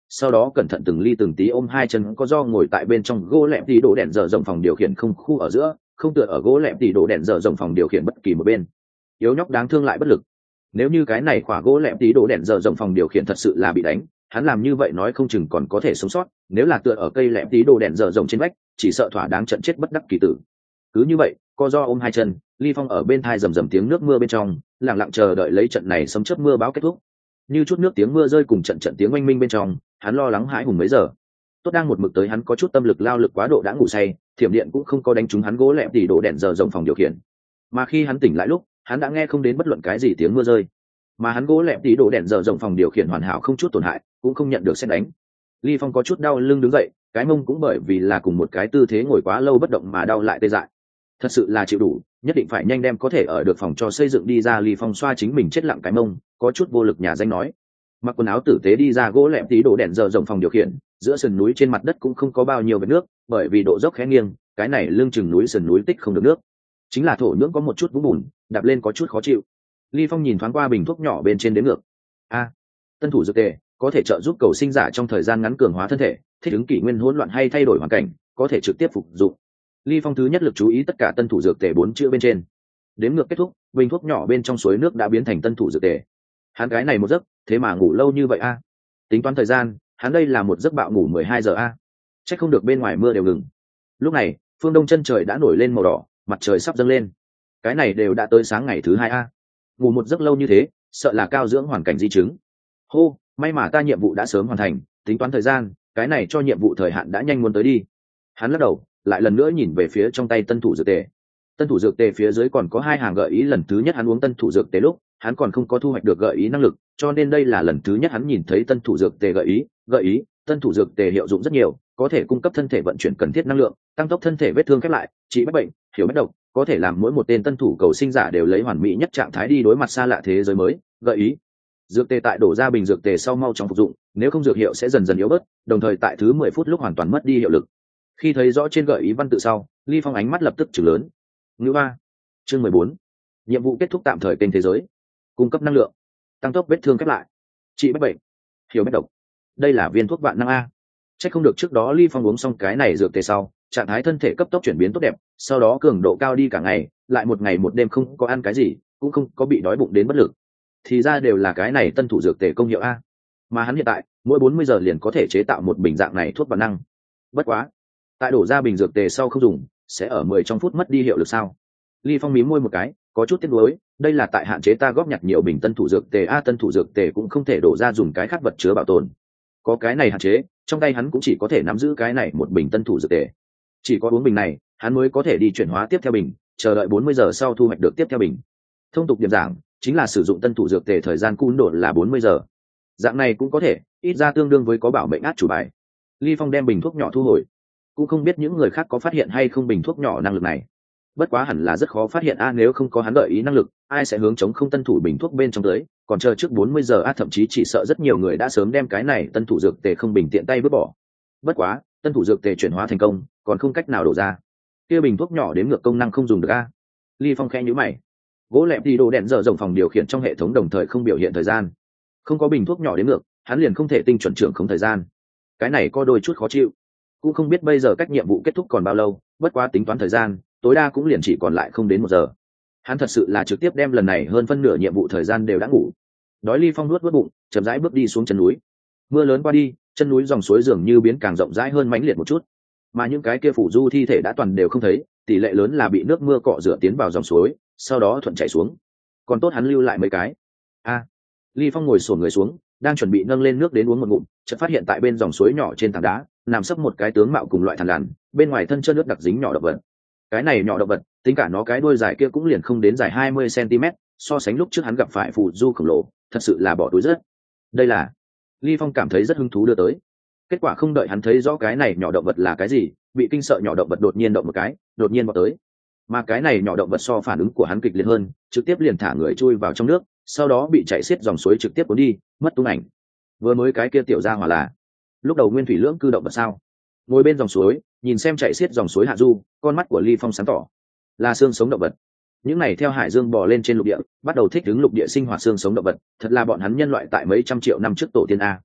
sau đó cẩn thận từng ly từng tí ôm hai chân có do ngồi tại bên trong gỗ lẹm tí đổ đèn dở rộng phòng điều khiển không khu ở giữa, không tựa ở gỗ lẹm tí đổ đèn dở rộng phòng điều khiển bất kỳ một bên. Yếu nhóc đáng thương lại bất lực. Nếu như cái này khỏa gỗ lẹm tí đổ đèn dở rộng phòng điều khiển thật sự là bị đánh, hắn làm như vậy nói không chừng còn có thể sống sót, nếu là tựa ở cây lẹm tí đổ đèn dở rộng trên vách, chỉ sợ thỏa đáng trận chết bất đắc kỳ tử. Cứ như vậy, co do ôm hai chân, Ly Phong ở bên thai rầm rầm tiếng nước mưa bên trong, lặng lặng chờ đợi lấy trận này sấm chớp mưa bão kết thúc. Như chút nước tiếng mưa rơi cùng trận trận tiếng oanh minh bên trong, hắn lo lắng hãi hùng mấy giờ. Tốt đang một mực tới hắn có chút tâm lực lao lực quá độ đã ngủ say, thiểm điện cũng không có đánh trúng hắn gỗ lẹm tỉ đổ đèn giờ rộng phòng điều khiển. Mà khi hắn tỉnh lại lúc, hắn đã nghe không đến bất luận cái gì tiếng mưa rơi. Mà hắn gỗ lẹm tỉ đổ đèn giờ rộng phòng điều khiển hoàn hảo không chút tổn hại, cũng không nhận được sét đánh. Ly Phong có chút đau lưng đứng dậy, cái mông cũng bởi vì là cùng một cái tư thế ngồi quá lâu bất động mà đau lại tê dại. Thật sự là chịu đủ, nhất định phải nhanh đem có thể ở được phòng cho xây dựng đi ra. Ly Phong xoa chính mình chết lặng cái mông, có chút vô lực nhà danh nói. Mặc quần áo tử tế đi ra gỗ lẹm tí đổ đèn giờ rộng phòng điều khiển, giữa sườn núi trên mặt đất cũng không có bao nhiêu vết nước, bởi vì độ dốc khẽ nghiêng, cái này lưng chừng núi sườn núi tích không được nước, chính là thổ nhưỡng có một chút vũng bùn, đạp lên có chút khó chịu. Ly Phong nhìn thoáng qua bình thuốc nhỏ bên trên đếm ngược. A, tân thủ dược tề có thể trợ giúp cầu sinh giả trong thời gian ngắn cường hóa thân thể, thích ứng kỷ nguyên hỗn loạn hay thay đổi hoàn cảnh, có thể trực tiếp phục dụng. Ly Phong thứ nhất lực chú ý tất cả tân thủ dược tề bốn chữ bên trên. Đếm ngược kết thúc, bình thuốc nhỏ bên trong suối nước đã biến thành tân thủ dược tề. Hắn cái này một giấc, thế mà ngủ lâu như vậy a? Tính toán thời gian, hắn đây là một giấc bạo ngủ mười hai giờ a. Chắc không được bên ngoài mưa đều ngừng. Lúc này, phương đông chân trời đã nổi lên màu đỏ, mặt trời sắp dâng lên. Cái này đều đã tới sáng ngày thứ hai a. Ngủ một giấc lâu như thế, sợ là cao dưỡng hoàn cảnh di chứng. Hô, may mà ta nhiệm vụ đã sớm hoàn thành, tính toán thời gian, cái này cho nhiệm vụ thời hạn đã nhanh muốn tới đi. Hắn lắc đầu, lại lần nữa nhìn về phía trong tay tân thủ dược tề. Tân thủ dược tề phía dưới còn có hai hàng gợi ý. Lần thứ nhất hắn uống tân thủ dược tề lúc, hắn còn không có thu hoạch được gợi ý năng lực, cho nên đây là lần thứ nhất hắn nhìn thấy tân thủ dược tề gợi ý. Gợi ý, tân thủ dược tề hiệu dụng rất nhiều, có thể cung cấp thân thể vận chuyển cần thiết năng lượng, tăng tốc thân thể vết thương khép lại, trị bách bệnh, hiểu bách độc, có thể làm mỗi một tên tân thủ cầu sinh giả đều lấy hoàn mỹ nhất trạng thái đi đối mặt xa lạ thế giới mới. Gợi ý, dược tề tại đổ ra bình dược tề sau mau chóng phục dụng, nếu không dược hiệu sẽ dần dần yếu bớt, đồng thời tại thứ mười phút lúc hoàn toàn mất đi hiệu lực. Khi thấy rõ trên gợi ý văn tự sau, Ly Phong ánh mắt lập tức trừng lớn. Ngữ ba, chương mười bốn, nhiệm vụ kết thúc tạm thời kênh thế giới, cung cấp năng lượng, tăng tốc vết thương khép lại, trị bách bệnh, hiểu bách độc. Đây là viên thuốc vạn năng a. Chắc không được trước đó Ly Phong uống xong cái này dược tề sau, trạng thái thân thể cấp tốc chuyển biến tốt đẹp, sau đó cường độ cao đi cả ngày, lại một ngày một đêm không có ăn cái gì, cũng không có bị đói bụng đến bất lực. Thì ra đều là cái này tân thủ dược tề công hiệu a. Mà hắn hiện tại, mỗi bốn mươi giờ liền có thể chế tạo một bình dạng này thuốc vạn năng. Bất quá, tại đổ ra bình dược tề sau không dùng, sẽ ở mười trong phút mất đi hiệu lực sao? Ly Phong mím môi một cái, có chút tiếc nuối, đây là tại hạn chế ta góp nhặt nhiều bình tân thủ dược tề a. Tân thủ dược tề cũng không thể đổ ra dùng cái khác vật chứa bảo tồn. Có cái này hạn chế, trong tay hắn cũng chỉ có thể nắm giữ cái này một bình tân thủ dược tề. Chỉ có bốn bình này, hắn mới có thể đi chuyển hóa tiếp theo bình, chờ đợi bốn mươi giờ sau thu hoạch được tiếp theo bình. Thông tục điểm giảng, chính là sử dụng tân thủ dược tề thời gian cún độ là bốn mươi giờ. Dạng này cũng có thể, ít ra tương đương với có bảo mệnh át chủ bài. Ly Phong đem bình thuốc nhỏ thu hồi, cũng không biết những người khác có phát hiện hay không bình thuốc nhỏ năng lực này. Bất quá hẳn là rất khó phát hiện a, nếu không có hắn gợi ý năng lực, ai sẽ hướng chống không tân thủ bình thuốc bên trong tới, còn chờ trước bốn mươi giờ a, thậm chí chỉ sợ rất nhiều người đã sớm đem cái này tân thủ dược tề không bình tiện tay vứt bỏ. Bất quá, tân thủ dược tề chuyển hóa thành công, còn không cách nào đổ ra. Kia bình thuốc nhỏ đến ngược công năng không dùng được a. Ly Phong khẽ nhíu mày. Gỗ lẹm thì đồ đèn dở rộng phòng điều khiển trong hệ thống đồng thời không biểu hiện thời gian. Không có bình thuốc nhỏ đến ngược, hắn liền không thể tinh chuẩn trưởng không thời gian. Cái này có đôi chút khó chịu. Cũng không biết bây giờ cách nhiệm vụ kết thúc còn bao lâu, bất quá tính toán thời gian, tối đa cũng liền chỉ còn lại không đến một giờ. Hắn thật sự là trực tiếp đem lần này hơn phân nửa nhiệm vụ thời gian đều đã ngủ. Đói, Ly Phong nuốt nuốt bụng, chậm rãi bước đi xuống chân núi. Mưa lớn qua đi, chân núi dòng suối dường như biến càng rộng rãi hơn, mãnh liệt một chút. Mà những cái kia phủ du thi thể đã toàn đều không thấy, tỷ lệ lớn là bị nước mưa cọ rửa tiến vào dòng suối, sau đó thuận chảy xuống. Còn tốt hắn lưu lại mấy cái. A, Ly Phong ngồi xổm người xuống, đang chuẩn bị nâng lên nước đến uống một ngụm, chợt phát hiện tại bên dòng suối nhỏ trên tảng đá, nằm sấp một cái tướng mạo cùng loại thằn lằn, bên ngoài thân trơn nước đặc dính nhỏ động vật. Cái này nhỏ động vật, tính cả nó cái đuôi dài kia cũng liền không đến dài hai mươi xăng-ti-mét, so sánh lúc trước hắn gặp phải phù du khổng lồ, thật sự là bỏ túi rất. Đây là, Ly Phong cảm thấy rất hứng thú đưa tới. Kết quả không đợi hắn thấy rõ cái này nhỏ động vật là cái gì, bị kinh sợ nhỏ động vật đột nhiên động một cái, đột nhiên bỏ tới. Mà cái này nhỏ động vật so phản ứng của hắn kịch liệt hơn, trực tiếp liền thả người chui vào trong nước, sau đó bị chảy xiết dòng suối trực tiếp cuốn đi, mất tung ảnh. Vừa mới cái kia tiểu gia hỏa là lúc đầu nguyên thủy lưỡng cư động vật sao? Ngồi bên dòng suối, nhìn xem chảy xiết dòng suối hạ du, con mắt của Ly Phong sáng tỏ, là xương sống động vật. Những này theo hải dương bò lên trên lục địa, bắt đầu thích ứng lục địa sinh hoạt xương sống động vật, thật là bọn hắn nhân loại tại mấy trăm triệu năm trước tổ tiên a.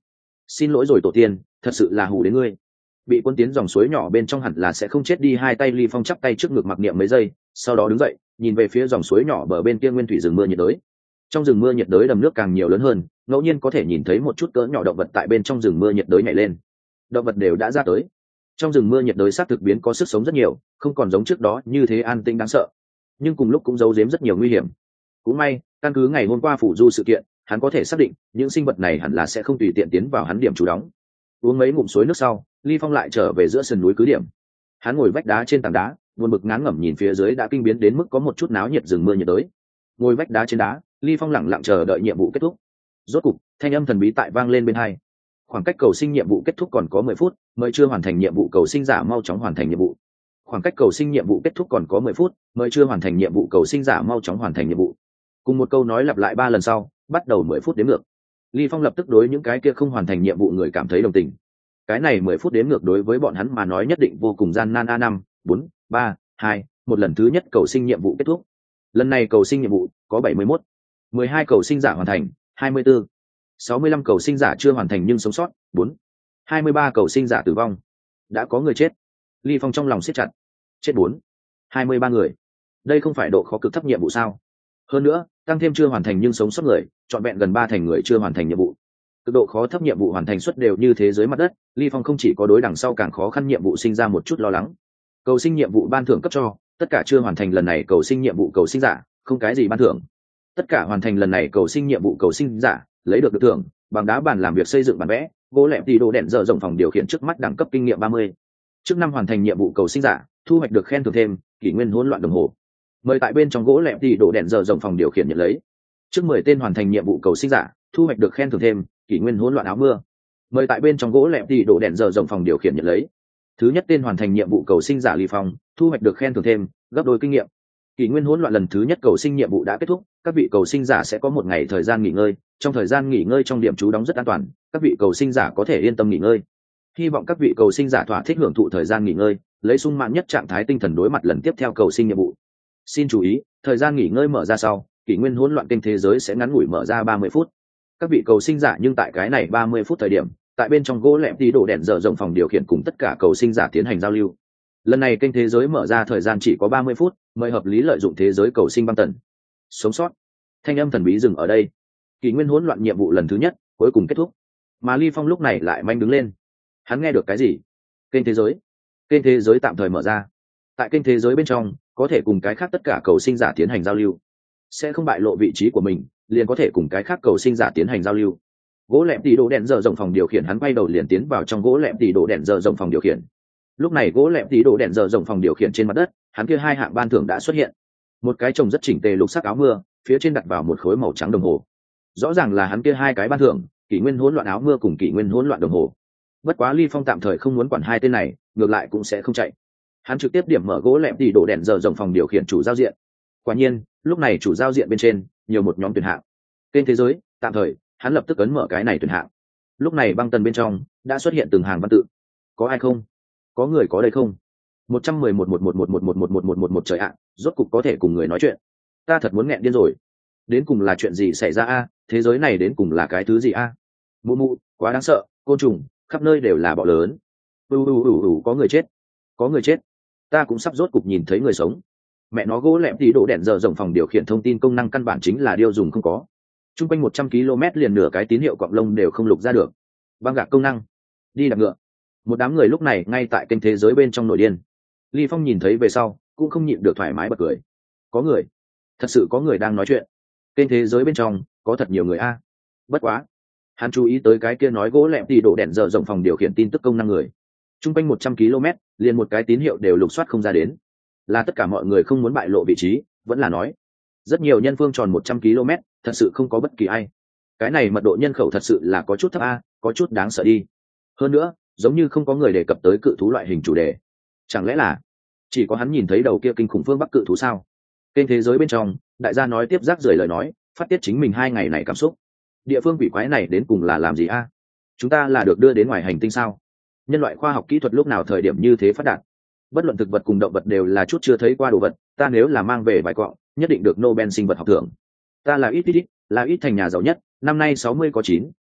xin lỗi rồi tổ tiên, thật sự là hù đến ngươi. Bị cuốn tiến dòng suối nhỏ bên trong hẳn là sẽ không chết đi. Hai tay Ly Phong chắp tay trước ngực mặc niệm mấy giây, sau đó đứng dậy nhìn về phía dòng suối nhỏ bờ bên kia nguyên thủy rừng mưa nhiệt đới. Trong rừng mưa nhiệt đới đầm nước càng nhiều lớn hơn, ngẫu nhiên có thể nhìn thấy một chút cỡ nhỏ động vật tại bên trong rừng mưa nhiệt đới nhảy lên. Động vật đều đã ra tới. Trong rừng mưa nhiệt đới xác thực biến có sức sống rất nhiều, không còn giống trước đó như thế an tĩnh đáng sợ, nhưng cùng lúc cũng giấu giếm rất nhiều nguy hiểm. Cũng may, căn cứ ngày hôm qua phủ du sự kiện, hắn có thể xác định những sinh vật này hẳn là sẽ không tùy tiện tiến vào hắn điểm trú đóng. Uống mấy ngụm suối nước sau, Ly Phong lại trở về giữa sườn núi cứ điểm. Hắn ngồi vách đá trên tảng đá, buồn bực ngán ngẩm nhìn phía dưới đã kinh biến đến mức có một chút náo nhiệt rừng mưa nhiệt đới. Ngồi vách đá trên đá, Ly Phong lẳng lặng chờ đợi nhiệm vụ kết thúc. Rốt cục, thanh âm thần bí tại vang lên bên tai. Khoảng cách cầu sinh nhiệm vụ kết thúc còn có mười phút, mời chưa hoàn thành nhiệm vụ cầu sinh giả mau chóng hoàn thành nhiệm vụ. Khoảng cách cầu sinh nhiệm vụ kết thúc còn có mười phút, mời chưa hoàn thành nhiệm vụ cầu sinh giả mau chóng hoàn thành nhiệm vụ. Cùng một câu nói lặp lại ba lần sau, bắt đầu mười phút đếm ngược. Ly Phong lập tức đối những cái kia không hoàn thành nhiệm vụ người cảm thấy đồng tình. Cái này mười phút đếm ngược đối với bọn hắn mà nói nhất định vô cùng gian nan. A năm, bốn, ba, hai, một lần thứ nhất cầu sinh nhiệm vụ kết thúc. Lần này cầu sinh nhiệm vụ có bảy mươi mốt, mười hai cầu sinh giả hoàn thành, hai mươi tư, sáu mươi lăm cầu sinh giả chưa hoàn thành nhưng sống sót, bốn, hai mươi ba cầu sinh giả tử vong. Đã có người chết. Ly Phong trong lòng siết chặt. Chết bốn, hai mươi ba người. Đây không phải độ khó cực thấp nhiệm vụ sao? Hơn nữa, tăng thêm chưa hoàn thành nhưng sống sót người, trọn vẹn gần ba thành người chưa hoàn thành nhiệm vụ. Cực độ khó thấp nhiệm vụ hoàn thành suất đều như thế dưới mặt đất, Ly Phong không chỉ có đối đằng sau càng khó khăn nhiệm vụ sinh ra một chút lo lắng. Cầu sinh nhiệm vụ ban thưởng cấp cho, tất cả chưa hoàn thành lần này cầu sinh nhiệm vụ cầu sinh giả, không cái gì ban thưởng. Tất cả hoàn thành lần này cầu sinh nhiệm vụ cầu sinh giả, lấy được được thưởng, bằng đá bàn làm việc xây dựng bản vẽ, gỗ lẹm tì đồ đèn giờ rộng phòng điều khiển trước mắt đẳng cấp kinh nghiệm ba mươi. Trước năm hoàn thành nhiệm vụ cầu sinh giả, thu hoạch được khen thưởng thêm, kỷ nguyên hỗn loạn đồng hồ. Mời tại bên trong gỗ lẹm tì đồ đèn giờ rộng phòng điều khiển nhận lấy. Trước mười tên hoàn thành nhiệm vụ cầu sinh giả, thu hoạch được khen thưởng thêm, kỷ nguyên hỗn loạn áo mưa. Mời tại bên trong gỗ lẹm tì đồ đèn giờ rộng phòng điều khiển nhận lấy. Thứ nhất tên hoàn thành nhiệm vụ cầu sinh giả Ly Phong, thu hoạch được khen thưởng thêm, gấp đôi kinh nghiệm. Kỷ nguyên hỗn loạn lần thứ nhất cầu sinh nhiệm vụ đã kết thúc, các vị cầu sinh giả sẽ có một ngày thời gian nghỉ ngơi, trong thời gian nghỉ ngơi trong điểm trú đóng rất an toàn, các vị cầu sinh giả có thể yên tâm nghỉ ngơi. Hy vọng các vị cầu sinh giả thỏa thích hưởng thụ thời gian nghỉ ngơi, lấy sung mãn nhất trạng thái tinh thần đối mặt lần tiếp theo cầu sinh nhiệm vụ. Xin chú ý, thời gian nghỉ ngơi mở ra sau, kỷ nguyên hỗn loạn kênh thế giới sẽ ngắn ngủi mở ra ba mươi phút. Các vị cầu sinh giả nhưng tại cái này ba mươi phút thời điểm, tại bên trong gỗ lẹm tí đổ đèn giờ rộng phòng điều khiển cùng tất cả cầu sinh giả tiến hành giao lưu. Lần này kênh thế giới mở ra thời gian chỉ có ba mươi phút, mời hợp lý lợi dụng thế giới cầu sinh băng tần. Sống sót. Thanh âm thần bí dừng ở đây. Kỷ nguyên hỗn loạn nhiệm vụ lần thứ nhất cuối cùng kết thúc. Mà Ly Phong lúc này lại manh đứng lên. Hắn nghe được cái gì? Kênh thế giới. Kênh thế giới tạm thời mở ra. Tại kênh thế giới bên trong, có thể cùng cái khác tất cả cầu sinh giả tiến hành giao lưu. Sẽ không bại lộ vị trí của mình, liền có thể cùng cái khác cầu sinh giả tiến hành giao lưu. Gỗ lẹm tỉ đổ đèn giờ rộng phòng điều khiển, hắn quay đầu liền tiến vào trong gỗ lẹm tỉ đổ đèn giờ rộng phòng điều khiển. Lúc này gỗ lẹm tỉ đổ đèn giờ rộng phòng điều khiển trên mặt đất, hắn kia hai hạng ban thưởng đã xuất hiện. Một cái trồng rất chỉnh tề lục sắc áo mưa, phía trên đặt vào một khối màu trắng đồng hồ. Rõ ràng là hắn kia hai cái ban thưởng, kỷ nguyên hỗn loạn áo mưa cùng kỷ nguyên hỗn loạn đồng hồ. Bất quá Ly Phong tạm thời không muốn quản hai tên này, ngược lại cũng sẽ không chạy. Hắn trực tiếp điểm mở gỗ lẹm tỉ đổ đèn giờ rộng phòng điều khiển chủ giao diện. Quả nhiên, lúc này chủ giao diện bên trên nhiều một nhóm tuyển hạng. Kênh thế giới, tạm thời, hắn lập tức ấn mở cái này tuyển hạng. Lúc này băng tần bên trong đã xuất hiện từng hàng văn tự. Có ai không? Có người có đây không? một trăm mười một một một một một một một một một một một trời ạ, rốt cục có thể cùng người nói chuyện. Ta thật muốn nghẹn điên rồi. Đến cùng là chuyện gì xảy ra a? Thế giới này đến cùng là cái thứ gì a? Mụ mụ, quá đáng sợ, côn trùng, khắp nơi đều là bọ lớn. U u u u, có người chết. Có người chết. Ta cũng sắp rốt cục nhìn thấy người sống. Mẹ nó, gỗ lẹm tí đổ đèn giờ rộng phòng điều khiển thông tin công năng căn bản chính là điều dùng không có. Trung quanh một trăm ki lô mét liền nửa cái tín hiệu cọng lông đều không lục ra được. Băng gạc công năng. Đi đạp ngựa. Một đám người lúc này ngay tại kênh thế giới bên trong nổi điên. Ly Phong nhìn thấy về sau cũng không nhịn được thoải mái bật cười. Có người, thật sự có người đang nói chuyện. Kênh thế giới bên trong có thật nhiều người a. Bất quá, hắn chú ý tới cái kia nói gỗ lẹm tí đổ đèn giờ rộng phòng điều khiển tin tức công năng người. Trung quanh một trăm ki lô mét liền một cái tín hiệu đều lục soát không ra đến. Là tất cả mọi người không muốn bại lộ vị trí, vẫn là nói rất nhiều nhân phương tròn một trăm ki lô mét, thật sự không có bất kỳ ai. Cái này mật độ nhân khẩu thật sự là có chút thấp a, có chút đáng sợ đi. Hơn nữa, giống như không có người đề cập tới cự thú loại hình chủ đề. Chẳng lẽ là chỉ có hắn nhìn thấy đầu kia kinh khủng phương bắc cự thú sao? Kênh thế giới bên trong, đại gia nói tiếp rác rưởi lời nói, phát tiết chính mình hai ngày này cảm xúc. Địa phương quỷ quái này đến cùng là làm gì a? Chúng ta là được đưa đến ngoài hành tinh sao? Nhân loại khoa học kỹ thuật lúc nào thời điểm như thế phát đạt? Bất luận thực vật cùng động vật đều là chút chưa thấy qua đồ vật, ta nếu là mang về vài cọng, nhất định được Nobel sinh vật học thưởng. Ta là ít ít ít, là ít thành nhà giàu nhất, năm nay sáu mươi có chín,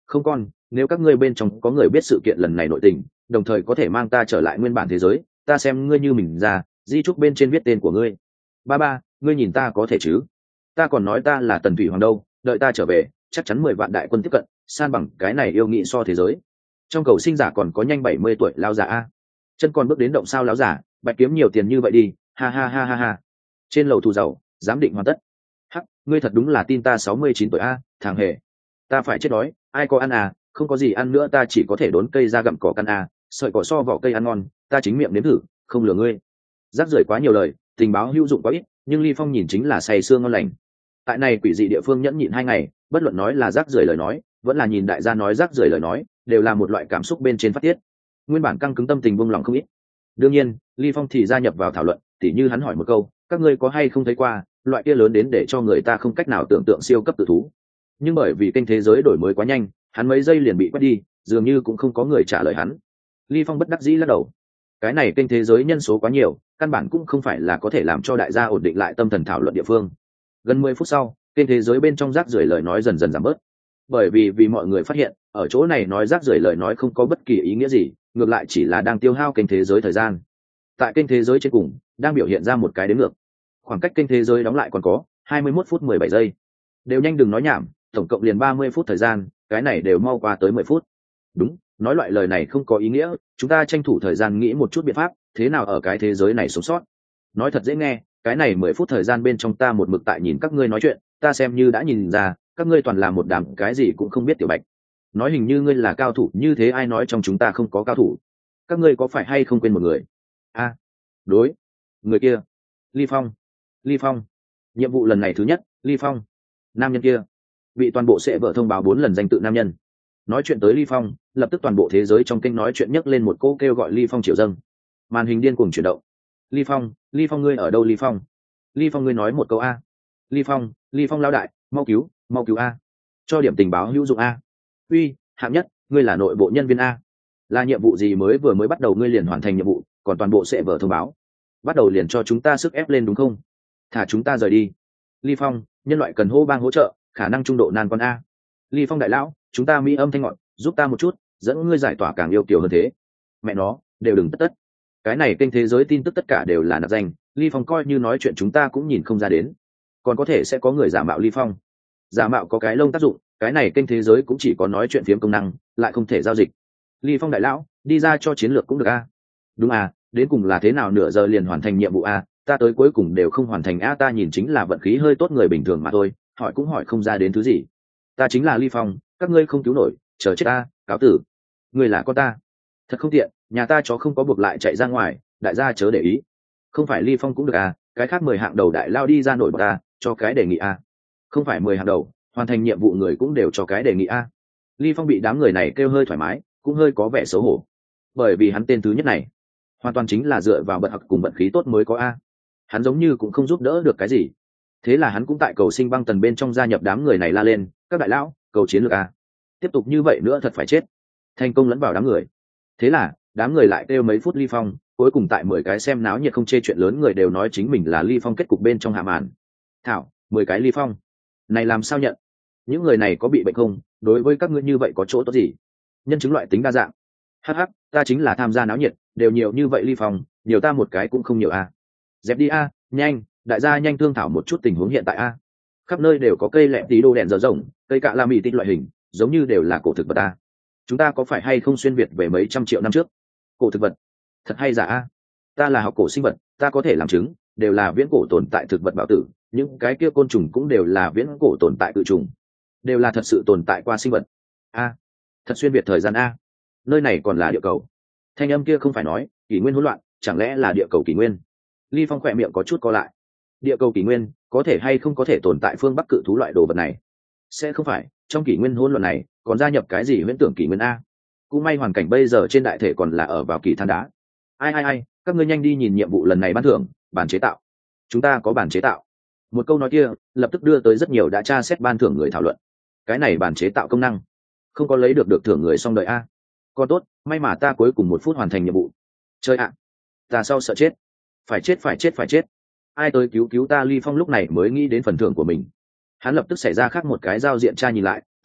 không con, nếu các ngươi bên trong có người biết sự kiện lần này nội tình, đồng thời có thể mang ta trở lại nguyên bản thế giới, ta xem ngươi như mình ra, di trúc bên trên viết tên của ngươi. Ba ba, ngươi nhìn ta có thể chứ? Ta còn nói ta là Tần Thủy Hoàng đâu, đợi ta trở về, chắc chắn mười vạn đại quân tiếp cận, san bằng cái này yêu nghị so thế giới. Trong cầu sinh giả còn có nhanh bảy mươi tuổi lão giả a. Chân còn bước đến động sao lão giả, bạch kiếm nhiều tiền như vậy đi, ha ha ha ha ha. Trên lầu thu giàu, giám định hoàn tất. Hắc, ngươi thật đúng là tin ta sáu mươi chín tuổi a, thằng hề. Ta phải chết đói, ai có ăn à, không có gì ăn nữa, ta chỉ có thể đốn cây ra gặm cỏ căn à, sợi cỏ so vỏ cây ăn ngon, ta chính miệng nếm thử, không lừa ngươi. Rác rưởi quá nhiều lời, tình báo hữu dụng quá ít, nhưng Ly Phong nhìn chính là say sương ngon lành. Tại này quỷ dị địa phương nhẫn nhịn hai ngày, bất luận nói là rác rưởi lời nói, vẫn là nhìn đại gia nói rác rưởi lời nói, đều là một loại cảm xúc bên trên phát tiết. Nguyên bản căng cứng tâm tình buông lòng không ít. Đương nhiên, Ly Phong thì gia nhập vào thảo luận, tỉ như hắn hỏi một câu, các ngươi có hay không thấy qua loại kia lớn đến để cho người ta không cách nào tưởng tượng siêu cấp tự thú. Nhưng bởi vì kênh thế giới đổi mới quá nhanh, hắn mấy giây liền bị quét đi, dường như cũng không có người trả lời hắn. Ly Phong bất đắc dĩ lắc đầu. Cái này kênh thế giới nhân số quá nhiều, căn bản cũng không phải là có thể làm cho đại gia ổn định lại tâm thần thảo luận địa phương. Gần mười phút sau, kênh thế giới bên trong rác rưởi lời nói dần dần giảm bớt. Bởi vì vì mọi người phát hiện, ở chỗ này nói rác rưởi lời nói không có bất kỳ ý nghĩa gì, ngược lại chỉ là đang tiêu hao kênh thế giới thời gian. Tại kênh thế giới trên cùng, đang biểu hiện ra một cái đếm ngược. Khoảng cách kênh thế giới đóng lại còn có hai mươi mốt phút mười bảy giây. Đều nhanh đừng nói nhảm, tổng cộng liền ba mươi phút thời gian, cái này đều mau qua tới mười phút. Đúng, nói loại lời này không có ý nghĩa, chúng ta tranh thủ thời gian nghĩ một chút biện pháp, thế nào ở cái thế giới này sống sót. Nói thật dễ nghe, cái này mười phút thời gian bên trong ta một mực tại nhìn các ngươi nói chuyện, ta xem như đã nhìn ra, các ngươi toàn là một đám cái gì cũng không biết tiểu bạch. Nói hình như ngươi là cao thủ, như thế ai nói trong chúng ta không có cao thủ? Các ngươi có phải hay không quên một người? A, đối, người kia, Ly Phong. Ly Phong. Nhiệm vụ lần này thứ nhất, Ly Phong. Nam nhân kia bị toàn bộ sẽ vợ thông báo bốn lần danh tự nam nhân. Nói chuyện tới Ly Phong, lập tức toàn bộ thế giới trong kênh nói chuyện nhấc lên một câu kêu gọi Ly Phong triệu dâng. Màn hình điên cuồng chuyển động. Ly Phong, Ly Phong ngươi ở đâu Ly Phong? Ly Phong ngươi nói một câu a. Ly Phong, Ly Phong lao đại, mau cứu, mau cứu a. Cho điểm tình báo hữu dụng a. Uy, hạng nhất, ngươi là nội bộ nhân viên a. Là nhiệm vụ gì mới vừa mới bắt đầu ngươi liền hoàn thành nhiệm vụ, còn toàn bộ sẽ vợ thông báo. Bắt đầu liền cho chúng ta sức ép lên đúng không? Thả chúng ta rời đi. Ly Phong, nhân loại cần hô bang hỗ trợ, khả năng trung độ nan con a. Ly Phong đại lão, chúng ta mỹ âm thanh ngọn, giúp ta một chút, dẫn ngươi giải tỏa càng yêu kiều hơn thế. Mẹ nó, đều đừng tất tất. Cái này kênh thế giới tin tức tất cả đều là nạp danh, Ly Phong coi như nói chuyện chúng ta cũng nhìn không ra đến. Còn có thể sẽ có người giả mạo Ly Phong. Giả mạo có cái lông tác dụng, cái này kênh thế giới cũng chỉ có nói chuyện phiếm công năng, lại không thể giao dịch. Ly Phong đại lão, đi ra cho chiến lược cũng được a. Đúng à, đến cùng là thế nào nửa giờ liền hoàn thành nhiệm vụ a, ta tới cuối cùng đều không hoàn thành a, ta nhìn chính là vận khí hơi tốt người bình thường mà thôi, hỏi cũng hỏi không ra đến thứ gì. Ta chính là Ly Phong, các ngươi không cứu nổi, chờ chết ta, cáo tử. Ngươi là con ta. Thật không tiện, nhà ta chó không có buộc lại chạy ra ngoài, đại gia chớ để ý. Không phải Ly Phong cũng được à, cái khác mười hạng đầu đại lao đi ra nổi bật ta, cho cái đề nghị a. Không phải mười hạng đầu, hoàn thành nhiệm vụ người cũng đều cho cái đề nghị a. Ly Phong bị đám người này kêu hơi thoải mái, cũng hơi có vẻ xấu hổ. Bởi vì hắn tên thứ nhất này, hoàn toàn chính là dựa vào bật học cùng vận khí tốt mới có a. Hắn giống như cũng không giúp đỡ được cái gì. Thế là hắn cũng tại cầu sinh băng tần bên trong gia nhập đám người này la lên, các đại lão, cầu chiến lược a. Tiếp tục như vậy nữa thật phải chết. Thành công lẫn vào đám người. Thế là, đám người lại kêu mấy phút Ly Phong, cuối cùng tại mười cái xem náo nhiệt không chê chuyện lớn người đều nói chính mình là Ly Phong kết cục bên trong hạ màn. Thảo, mười cái Ly Phong. Này làm sao nhận? Những người này có bị bệnh không? Đối với các ngươi như vậy có chỗ tốt gì? Nhân chứng loại tính đa dạng. Hắc hắc, ta chính là tham gia náo nhiệt, đều nhiều như vậy Ly Phong, nhiều ta một cái cũng không nhiều a. Dẹp đi a, nhanh, đại gia nhanh thương thảo một chút tình huống hiện tại a. Khắp nơi đều có cây lẹ tí đô đèn dở rộng, cây cạ la mì tít loại hình, giống như đều là cổ thực vật a. Chúng ta có phải hay không xuyên việt về mấy trăm triệu năm trước? Cổ thực vật, thật hay giả a. Ta là học cổ sinh vật, ta có thể làm chứng, đều là viễn cổ tồn tại thực vật bảo tử, những cái kia côn trùng cũng đều là viễn cổ tồn tại tự trùng, đều là thật sự tồn tại qua sinh vật. A, thật xuyên việt thời gian a. Nơi này còn là địa cầu. Thanh âm kia không phải nói kỷ nguyên hỗn loạn, chẳng lẽ là địa cầu kỷ nguyên? Ly Phong khỏe miệng có chút co lại. Địa cầu kỷ nguyên có thể hay không có thể tồn tại phương bắc cự thú loại đồ vật này? Sẽ không phải trong kỷ nguyên hỗn loạn này còn gia nhập cái gì huyễn tưởng kỷ nguyên a? Cũng may hoàn cảnh bây giờ trên đại thể còn là ở vào kỳ than đá. Ai ai ai, các ngươi nhanh đi nhìn nhiệm vụ lần này ban thưởng, bản chế tạo. Chúng ta có bản chế tạo. Một câu nói kia lập tức đưa tới rất nhiều đã tra xét ban thưởng người thảo luận. Cái này bản chế tạo công năng không có lấy được được thưởng người xong đời a. Còn tốt, may mà ta cuối cùng một phút hoàn thành nhiệm vụ. Chơi ạ, ta sau sợ chết, phải chết phải chết phải chết. Ai tới cứu cứu ta? Ly Phong lúc này mới nghĩ đến phần thưởng của mình. Hắn lập tức xảy ra khác một cái giao diện tra nhìn lại,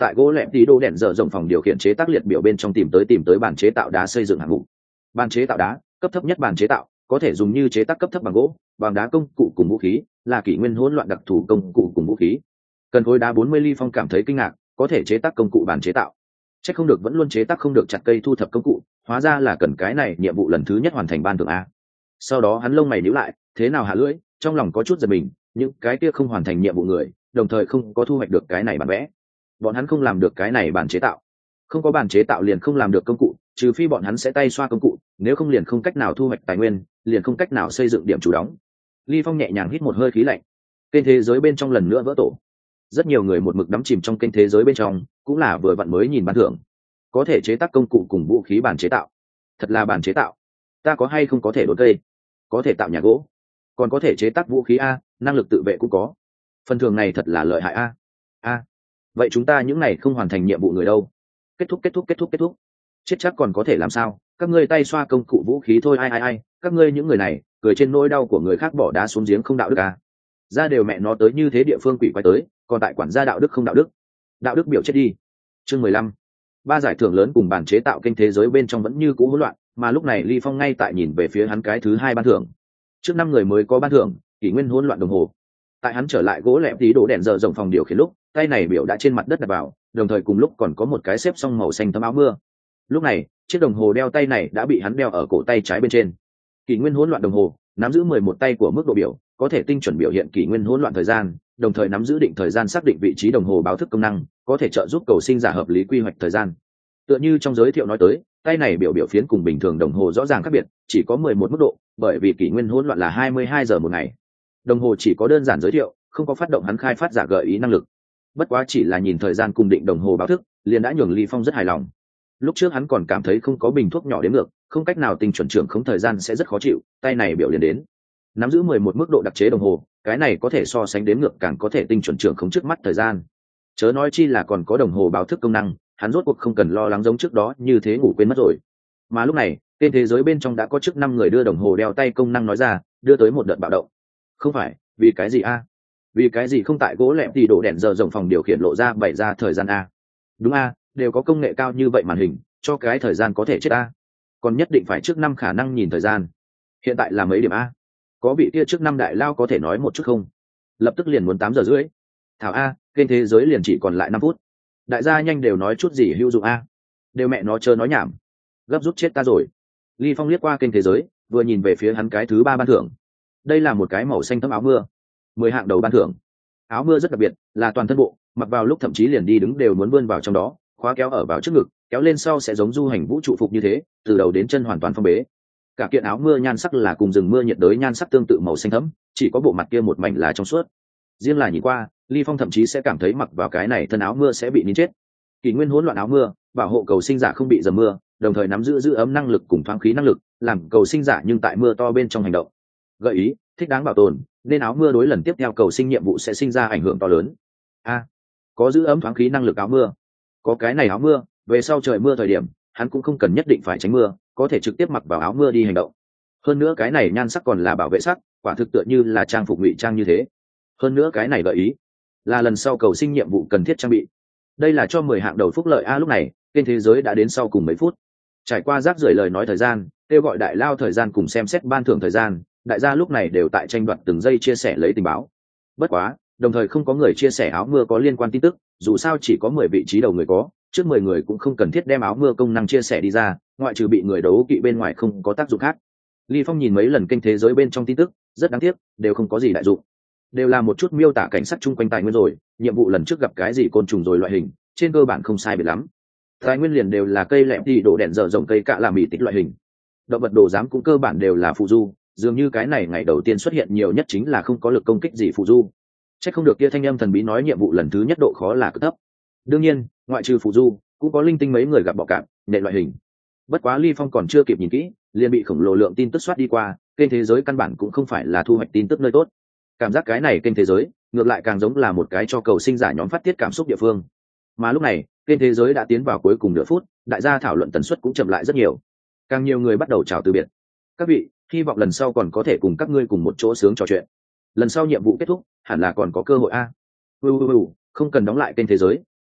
tại gỗ lẹm tí đô đèn dở rộng phòng điều khiển chế tác liệt biểu bên trong tìm tới tìm tới bàn chế tạo đá xây dựng hạng mục. Bàn chế tạo đá cấp thấp nhất bàn chế tạo có thể dùng như chế tác cấp thấp bằng gỗ, bằng đá công cụ cùng vũ khí, là kỷ nguyên hỗn loạn đặc thù công cụ cùng vũ khí. Cần khối đá bốn mươi ly phong cảm thấy kinh ngạc, có thể chế tác công cụ bàn chế tạo. Chắc không được vẫn luôn chế tác không được chặt cây thu thập công cụ, hóa ra là cần cái này nhiệm vụ lần thứ nhất hoàn thành ban thưởng a. Sau đó hắn lông mày nhíu lại, thế nào hạ lưỡi, trong lòng có chút giật mình, những cái kia không hoàn thành nhiệm vụ người, đồng thời không có thu hoạch được cái này bản vẽ. Bọn hắn không làm được cái này bàn chế tạo. Không có bàn chế tạo liền không làm được công cụ, trừ phi bọn hắn sẽ tay xoa công cụ, nếu không liền không cách nào thu hoạch tài nguyên, liền không cách nào xây dựng điểm chủ đóng. Ly Phong nhẹ nhàng hít một hơi khí lạnh. Kênh thế giới bên trong lần nữa vỡ tổ. Rất nhiều người một mực đắm chìm trong kênh thế giới bên trong, cũng là vừa vặn mới nhìn ban thưởng. Có thể chế tác công cụ cùng vũ khí bàn chế tạo. Thật là bàn chế tạo. Ta có hay không có thể đốn cây, có thể tạo nhà gỗ, còn có thể chế tác vũ khí a, năng lực tự vệ cũng có. Phần thưởng này thật là lợi hại a. A. Vậy chúng ta những này không hoàn thành nhiệm vụ người đâu? Kết thúc kết thúc kết thúc kết thúc. Chết chắc còn có thể làm sao? Các ngươi tay xoa công cụ vũ khí thôi, ai ai ai, các ngươi những người này, cười trên nỗi đau của người khác bỏ đá xuống giếng không đạo đức à? Ra đều mẹ nó tới như thế địa phương quỷ quái tới, còn tại quản gia đạo đức không đạo đức. Đạo đức biểu chết đi. Chương mười lăm. Ba giải thưởng lớn cùng bản chế tạo kênh thế giới bên trong vẫn như cũ hỗn loạn, mà lúc này Ly Phong ngay tại nhìn về phía hắn cái thứ hai ban thưởng. Trước năm người mới có ban thưởng, kỷ nguyên hỗn loạn đồng hồ. Tại hắn trở lại gỗ lẹm tí đổ đèn giờ rộng phòng điều khiển lúc, tay này biểu đã trên mặt đất đặt vào, đồng thời cùng lúc còn có một cái xếp xong màu xanh tấm áo mưa. Lúc này, chiếc đồng hồ đeo tay này đã bị hắn đeo ở cổ tay trái bên trên. Kỷ nguyên hỗn loạn đồng hồ nắm giữ mười một tay của mức độ biểu, có thể tinh chuẩn biểu hiện kỷ nguyên hỗn loạn thời gian, đồng thời nắm giữ định thời gian xác định vị trí đồng hồ báo thức công năng, có thể trợ giúp cầu sinh giả hợp lý quy hoạch thời gian. Tựa như trong giới thiệu nói tới, tay này biểu biểu phiến cùng bình thường đồng hồ rõ ràng khác biệt, chỉ có mười một mức độ, bởi vì kỷ nguyên hỗn loạn là hai mươi hai giờ một ngày. Đồng hồ chỉ có đơn giản giới thiệu, không có phát động hắn khai phát giả gợi ý năng lực. Bất quá chỉ là nhìn thời gian cùng định đồng hồ báo thức, liền đã nhường Ly Phong rất hài lòng. Lúc trước hắn còn cảm thấy không có bình thuốc nhỏ đến ngược, không cách nào tinh chuẩn trưởng không thời gian sẽ rất khó chịu, tay này biểu liền đến. Nắm giữ mười một mức độ đặc chế đồng hồ, cái này có thể so sánh đến ngược càng có thể tinh chuẩn trưởng không trước mắt thời gian. Chớ nói chi là còn có đồng hồ báo thức công năng, hắn rốt cuộc không cần lo lắng giống trước đó như thế ngủ quên mất rồi. Mà lúc này, trên thế giới bên trong đã có trước năm người đưa đồng hồ đeo tay công năng nói ra, đưa tới một đợt bạo động. Không phải, vì cái gì a? Vì cái gì không tại gỗ lẹm thì đổ đèn giờ rộng phòng điều khiển lộ ra bày ra thời gian a? Đúng a, đều có công nghệ cao như vậy màn hình, cho cái thời gian có thể chết a. Còn nhất định phải trước năm khả năng nhìn thời gian. Hiện tại là mấy điểm a? Có vị kia trước năm đại lao có thể nói một chút không? Lập tức liền muốn tám giờ rưỡi. Thảo a, kênh thế giới liền chỉ còn lại năm phút. Đại gia nhanh đều nói chút gì hữu dụng a? Đều mẹ nó chờ nói nhảm. Gấp rút chết ta rồi. Ly Phong liếc qua kênh thế giới, vừa nhìn về phía hắn cái thứ ba ban thưởng. Đây là một cái màu xanh thấm áo mưa, mười hạng đầu ban thưởng. Áo mưa rất đặc biệt, là toàn thân bộ, mặc vào lúc thậm chí liền đi đứng đều muốn vươn vào trong đó, khóa kéo ở vào trước ngực, kéo lên sau sẽ giống du hành vũ trụ phục như thế, từ đầu đến chân hoàn toàn phong bế. Cả kiện áo mưa nhan sắc là cùng rừng mưa nhiệt đới nhan sắc tương tự màu xanh thẫm, chỉ có bộ mặt kia một mảnh là trong suốt. Riêng là nhìn qua, Ly Phong thậm chí sẽ cảm thấy mặc vào cái này thân áo mưa sẽ bị nín chết. Kỷ nguyên hỗn loạn áo mưa, bảo hộ cầu sinh giả không bị dầm mưa, đồng thời nắm giữ giữ ấm năng lực cùng thoáng khí năng lực, làm cầu sinh giả nhưng tại mưa to bên trong hành động. Gợi ý, thích đáng bảo tồn, nên áo mưa đối lần tiếp theo cầu sinh nhiệm vụ sẽ sinh ra ảnh hưởng to lớn. A, có giữ ấm thoáng khí năng lực áo mưa. Có cái này áo mưa, về sau trời mưa thời điểm, hắn cũng không cần nhất định phải tránh mưa, có thể trực tiếp mặc vào áo mưa đi hành động. Hơn nữa cái này nhan sắc còn là bảo vệ sắc, quả thực tựa như là trang phục ngụy trang như thế. Hơn nữa cái này gợi ý, là lần sau cầu sinh nhiệm vụ cần thiết trang bị. Đây là cho mười hạng đầu phúc lợi a. Lúc này trên thế giới đã đến sau cùng mấy phút, trải qua rác rưởi lời nói thời gian, kêu gọi đại lao thời gian cùng xem xét ban thưởng thời gian, đại gia lúc này đều tại tranh đoạt từng giây chia sẻ lấy tình báo. Bất quá đồng thời không có người chia sẻ áo mưa có liên quan tin tức, dù sao chỉ có mười vị trí đầu người có, trước mười người cũng không cần thiết đem áo mưa công năng chia sẻ đi ra, ngoại trừ bị người đấu kỵ bên ngoài không có tác dụng khác. Ly Phong nhìn mấy lần kênh thế giới bên trong tin tức, rất đáng tiếc, đều không có gì đại dụng, đều là một chút miêu tả cảnh sát chung quanh tài nguyên rồi, nhiệm vụ lần trước gặp cái gì côn trùng rồi loại hình, trên cơ bản không sai biệt lắm. Tài nguyên liền đều là cây lẹm đi đổ đèn dở rộng cây cạ làm mì tích loại hình, động vật đồ giám cũng cơ bản đều là phụ du, dường như cái này ngày đầu tiên xuất hiện nhiều nhất chính là không có lực công kích gì phụ du. Chắc không được kia thanh âm thần bí nói nhiệm vụ lần thứ nhất độ khó là cực thấp. Đương nhiên, ngoại trừ phụ du, cũng có linh tinh mấy người gặp bọ cạp, nệ loại hình. Bất quá Ly Phong còn chưa kịp nhìn kỹ, liền bị khổng lồ lượng tin tức soát đi qua, kênh thế giới căn bản cũng không phải là thu hoạch tin tức nơi tốt. Cảm giác cái này kênh thế giới, ngược lại càng giống là một cái cho cầu sinh giả nhóm phát tiết cảm xúc địa phương. Mà lúc này, kênh thế giới đã tiến vào cuối cùng nửa phút, đại gia thảo luận tần suất cũng chậm lại rất nhiều. Càng nhiều người bắt đầu chào từ biệt. Các vị, hy vọng lần sau còn có thể cùng các ngươi cùng một chỗ sướng trò chuyện. Lần sau nhiệm vụ kết thúc, hẳn là còn có cơ hội a. À. Không cần đóng lại kênh thế giới,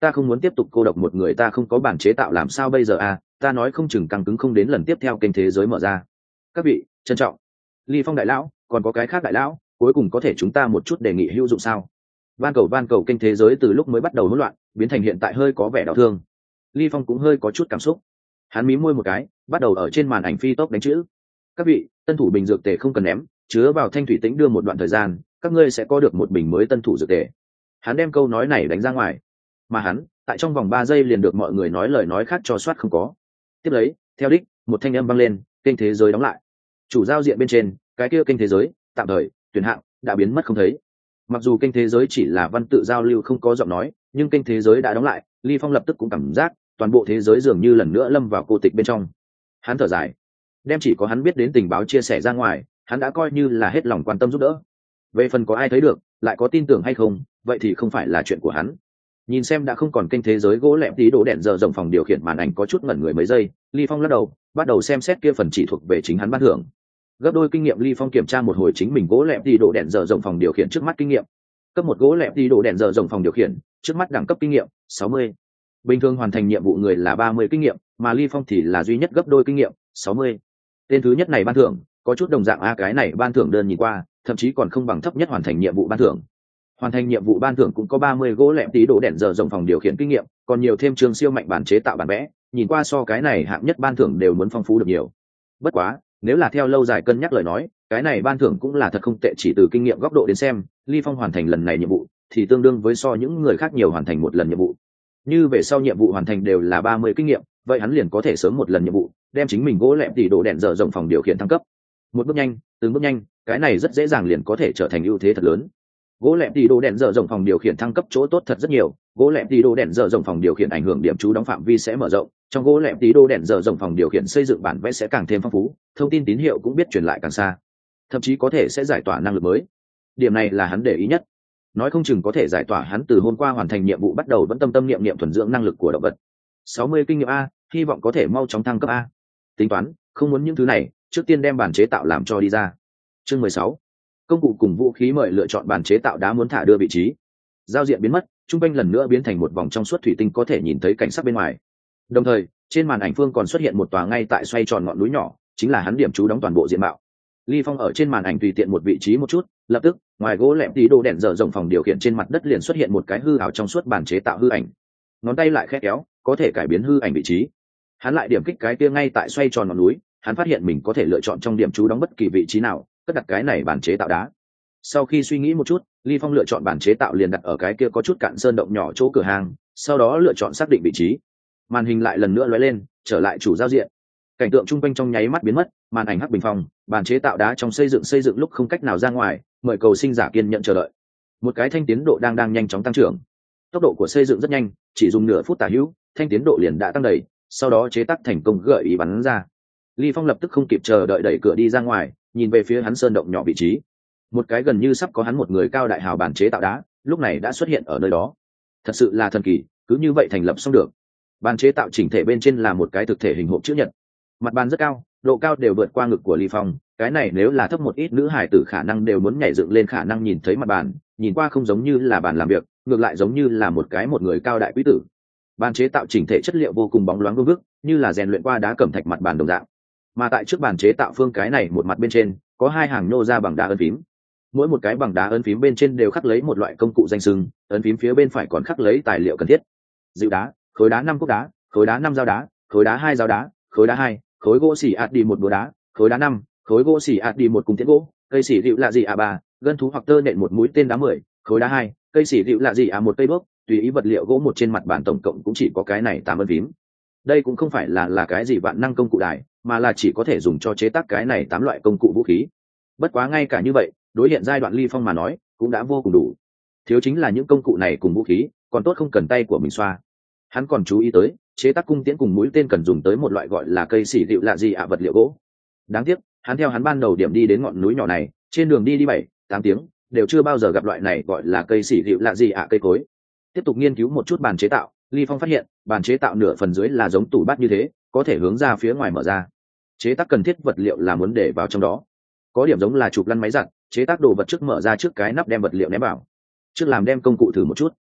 ta không muốn tiếp tục cô độc một người, ta không có bản chế tạo làm sao bây giờ à, ta nói không chừng căng cứng không đến lần tiếp theo kênh thế giới mở ra. Các vị trân trọng. Ly Phong đại lão, còn có cái khác đại lão, cuối cùng có thể chúng ta một chút đề nghị hữu dụng sao? Van cầu van cầu kênh thế giới từ lúc mới bắt đầu hỗn loạn biến thành hiện tại hơi có vẻ đau thương. Ly Phong cũng hơi có chút cảm xúc, hắn mí môi một cái, bắt đầu ở trên màn ảnh phi tốc đánh chữ. Các vị, tân thủ bình dược tề không cần ném, chứa vào thanh thủy tĩnh đưa một đoạn thời gian, các ngươi sẽ có được một bình mới tân thủ dược tề. Hắn đem câu nói này đánh ra ngoài, mà hắn tại trong vòng ba giây liền được mọi người nói lời nói khác cho soát không có. Tiếp lấy, theo đích, một thanh âm vang lên, kênh thế giới đóng lại. Chủ giao diện bên trên, cái kia kênh thế giới, tạm thời, tuyển hạng, đã biến mất không thấy. Mặc dù kênh thế giới chỉ là văn tự giao lưu không có giọng nói, nhưng kênh thế giới đã đóng lại, Ly Phong lập tức cũng cảm giác toàn bộ thế giới dường như lần nữa lâm vào cô tịch bên trong. Hắn thở dài, đem chỉ có hắn biết đến tình báo chia sẻ ra ngoài, hắn đã coi như là hết lòng quan tâm giúp đỡ. Về phần có ai thấy được, lại có tin tưởng hay không, vậy thì không phải là chuyện của hắn. Nhìn xem đã không còn kênh thế giới gỗ lẹm tí đổ đèn giờ rộng phòng điều khiển màn ảnh có chút ngẩn người mấy giây, Ly Phong lắc đầu, bắt đầu xem xét kia phần chỉ thuộc về chính hắn ban thưởng. Gấp đôi kinh nghiệm, Ly Phong kiểm tra một hồi chính mình gỗ lẹm tí đổ đèn giờ rộng phòng điều khiển trước mắt kinh nghiệm. Cấp một gỗ lẹm tí đổ đèn giờ rộng phòng điều khiển, trước mắt đẳng cấp kinh nghiệm sáu mươi. Bình thường hoàn thành nhiệm vụ người là ba mươi kinh nghiệm, mà Ly Phong thì là duy nhất gấp đôi kinh nghiệm sáu mươi. Tên thứ nhất này ban thưởng có chút đồng dạng a, cái này ban thưởng đơn nhìn qua thậm chí còn không bằng thấp nhất hoàn thành nhiệm vụ ban thưởng. Hoàn thành nhiệm vụ ban thưởng cũng có ba mươi gỗ lẹm tí đổ đèn giờ rộng phòng điều khiển kinh nghiệm, còn nhiều thêm trường siêu mạnh bản chế tạo bản vẽ, nhìn qua so cái này hạng nhất ban thưởng đều muốn phong phú được nhiều. Bất quá, nếu là theo lâu dài cân nhắc lời nói, cái này ban thưởng cũng là thật không tệ, chỉ từ kinh nghiệm góc độ đến xem, Ly Phong hoàn thành lần này nhiệm vụ thì tương đương với so những người khác nhiều hoàn thành một lần nhiệm vụ. Như về sau nhiệm vụ hoàn thành đều là ba mươi kinh nghiệm, vậy hắn liền có thể sớm một lần nhiệm vụ, đem chính mình gỗ lẹm tí đổ đèn giờ rộng phòng điều khiển thăng cấp. Một bước nhanh, từng bước nhanh, cái này rất dễ dàng liền có thể trở thành ưu thế thật lớn. Gỗ lẹm tí đổ đèn giờ rộng phòng điều khiển thăng cấp chỗ tốt thật rất nhiều, gỗ lẹm tí đổ đèn giờ rộng phòng điều khiển ảnh hưởng điểm trú đóng phạm vi sẽ mở rộng, trong gỗ lẹm tí đổ đèn giờ rộng phòng điều khiển xây dựng bản vẽ sẽ càng thêm phong phú, thông tin tín hiệu cũng biết truyền lại càng xa, thậm chí có thể sẽ giải tỏa năng lực mới. Điểm này là hắn để ý nhất, nói không chừng có thể giải tỏa hắn từ hôm qua hoàn thành nhiệm vụ bắt đầu vẫn tâm tâm niệm niệm thuần dưỡng năng lực của động vật. sáu mươi kinh nghiệm a, hy vọng có thể mau chóng thăng cấp a. Tính toán, không muốn những thứ này, trước tiên đem bản chế tạo làm cho đi ra. Chương mười sáu, công cụ cùng vũ khí, mời lựa chọn bản chế tạo đá muốn thả đưa vị trí. Giao diện biến mất, trung quanh lần nữa biến thành một vòng trong suốt thủy tinh, có thể nhìn thấy cảnh sắc bên ngoài. Đồng thời, trên màn ảnh phương còn xuất hiện một tòa ngay tại xoay tròn ngọn núi nhỏ, chính là hắn điểm trú đóng toàn bộ diện mạo. Ly Phong ở trên màn ảnh tùy tiện một vị trí một chút, lập tức, ngoài gỗ lẹm tí đổ đèn giờ rộng phòng điều khiển trên mặt đất liền xuất hiện một cái hư ảo trong suốt bản chế tạo hư ảnh. Ngón tay lại khẽ kéo, có thể cải biến hư ảnh vị trí. Hắn lại điểm kích cái kia ngay tại xoay tròn ngọn núi, hắn phát hiện mình có thể lựa chọn trong điểm trú đóng bất kỳ vị trí nào, cất đặt cái này bản chế tạo đá. Sau khi suy nghĩ một chút, Ly Phong lựa chọn bản chế tạo liền đặt ở cái kia có chút cạn sơn động nhỏ chỗ cửa hàng, sau đó lựa chọn xác định vị trí. Màn hình lại lần nữa lóe lên, trở lại chủ giao diện. Cảnh tượng trung quanh trong nháy mắt biến mất, màn ảnh hắc bình phong, bản chế tạo đá trong xây dựng xây dựng lúc không cách nào ra ngoài, mời cầu sinh giả kiên nhận chờ đợi. Một cái thanh tiến độ đang đang nhanh chóng tăng trưởng. Tốc độ của xây dựng rất nhanh, chỉ dùng nửa phút tả hữu, thanh tiến độ liền đã tăng đầy, sau đó chế tác thành công gợi ý bắn ra. Ly Phong lập tức không kịp chờ đợi đẩy cửa đi ra ngoài, nhìn về phía hắn sơn động nhỏ vị trí. Một cái gần như sắp có hắn một người cao đại hào bản chế tạo đá, lúc này đã xuất hiện ở nơi đó. Thật sự là thần kỳ, cứ như vậy thành lập xong được. Bàn chế tạo chỉnh thể bên trên là một cái thực thể hình hộp chữ nhật. Mặt bàn rất cao, độ cao đều vượt qua ngực của Ly Phong, cái này nếu là thấp một ít nữ hải tử khả năng đều muốn nhảy dựng lên khả năng nhìn thấy mặt bàn, nhìn qua không giống như là bàn làm việc, ngược lại giống như là một cái một người cao đại quý tử. Bàn chế tạo chỉnh thể chất liệu vô cùng bóng loáng vuông vức, như là rèn luyện qua đá cẩm thạch mặt bàn đồng dạng. Mà tại trước bàn chế tạo phương cái này một mặt bên trên, có hai hàng nhô ra bằng đá ấn phím. Mỗi một cái bằng đá ấn phím bên trên đều khắc lấy một loại công cụ danh xưng, ấn phím phía bên phải còn khắc lấy tài liệu cần thiết. Dịu đá, khối đá năm cốc đá, khối đá năm dao đá, khối đá hai dao đá, khối đá hai, khối gỗ xỉ ạt đi một búa đá, khối đá năm, khối gỗ xỉ ạt đi một cung tiễn gỗ, cây xỉ dịu lạ gì à ba, gân thú hoặc tơ nện một mũi tên đá mười, khối đá hai, cây xỉ dịu lạ gì à một cây bốc, tùy ý vật liệu gỗ một trên mặt bàn tổng cộng cũng chỉ có cái này tám ấn phím. Đây cũng không phải là là cái gì vạn năng công cụ đài, mà là chỉ có thể dùng cho chế tác cái này tám loại công cụ vũ khí. Bất quá ngay cả như vậy, đối hiện giai đoạn Ly Phong mà nói, cũng đã vô cùng đủ. Thiếu chính là những công cụ này cùng vũ khí, còn tốt không cần tay của mình xoa. Hắn còn chú ý tới, chế tác cung tiễn cùng mũi tên cần dùng tới một loại gọi là cây xỉ dịu lạ gì ạ vật liệu gỗ. Đáng tiếc, hắn theo hắn ban đầu điểm đi đến ngọn núi nhỏ này, trên đường đi đi bảy, tám tiếng, đều chưa bao giờ gặp loại này gọi là cây xỉ dịu lạ gì ạ cây cối. Tiếp tục nghiên cứu một chút bàn chế tạo, Ly Phong phát hiện, bàn chế tạo nửa phần dưới là giống tủ bát như thế, có thể hướng ra phía ngoài mở ra. Chế tác cần thiết vật liệu là muốn để vào trong đó. Có điểm giống là chụp lăn máy giặt, chế tác đồ vật trước mở ra trước cái nắp đem vật liệu ném vào. Trước làm đem công cụ thử một chút.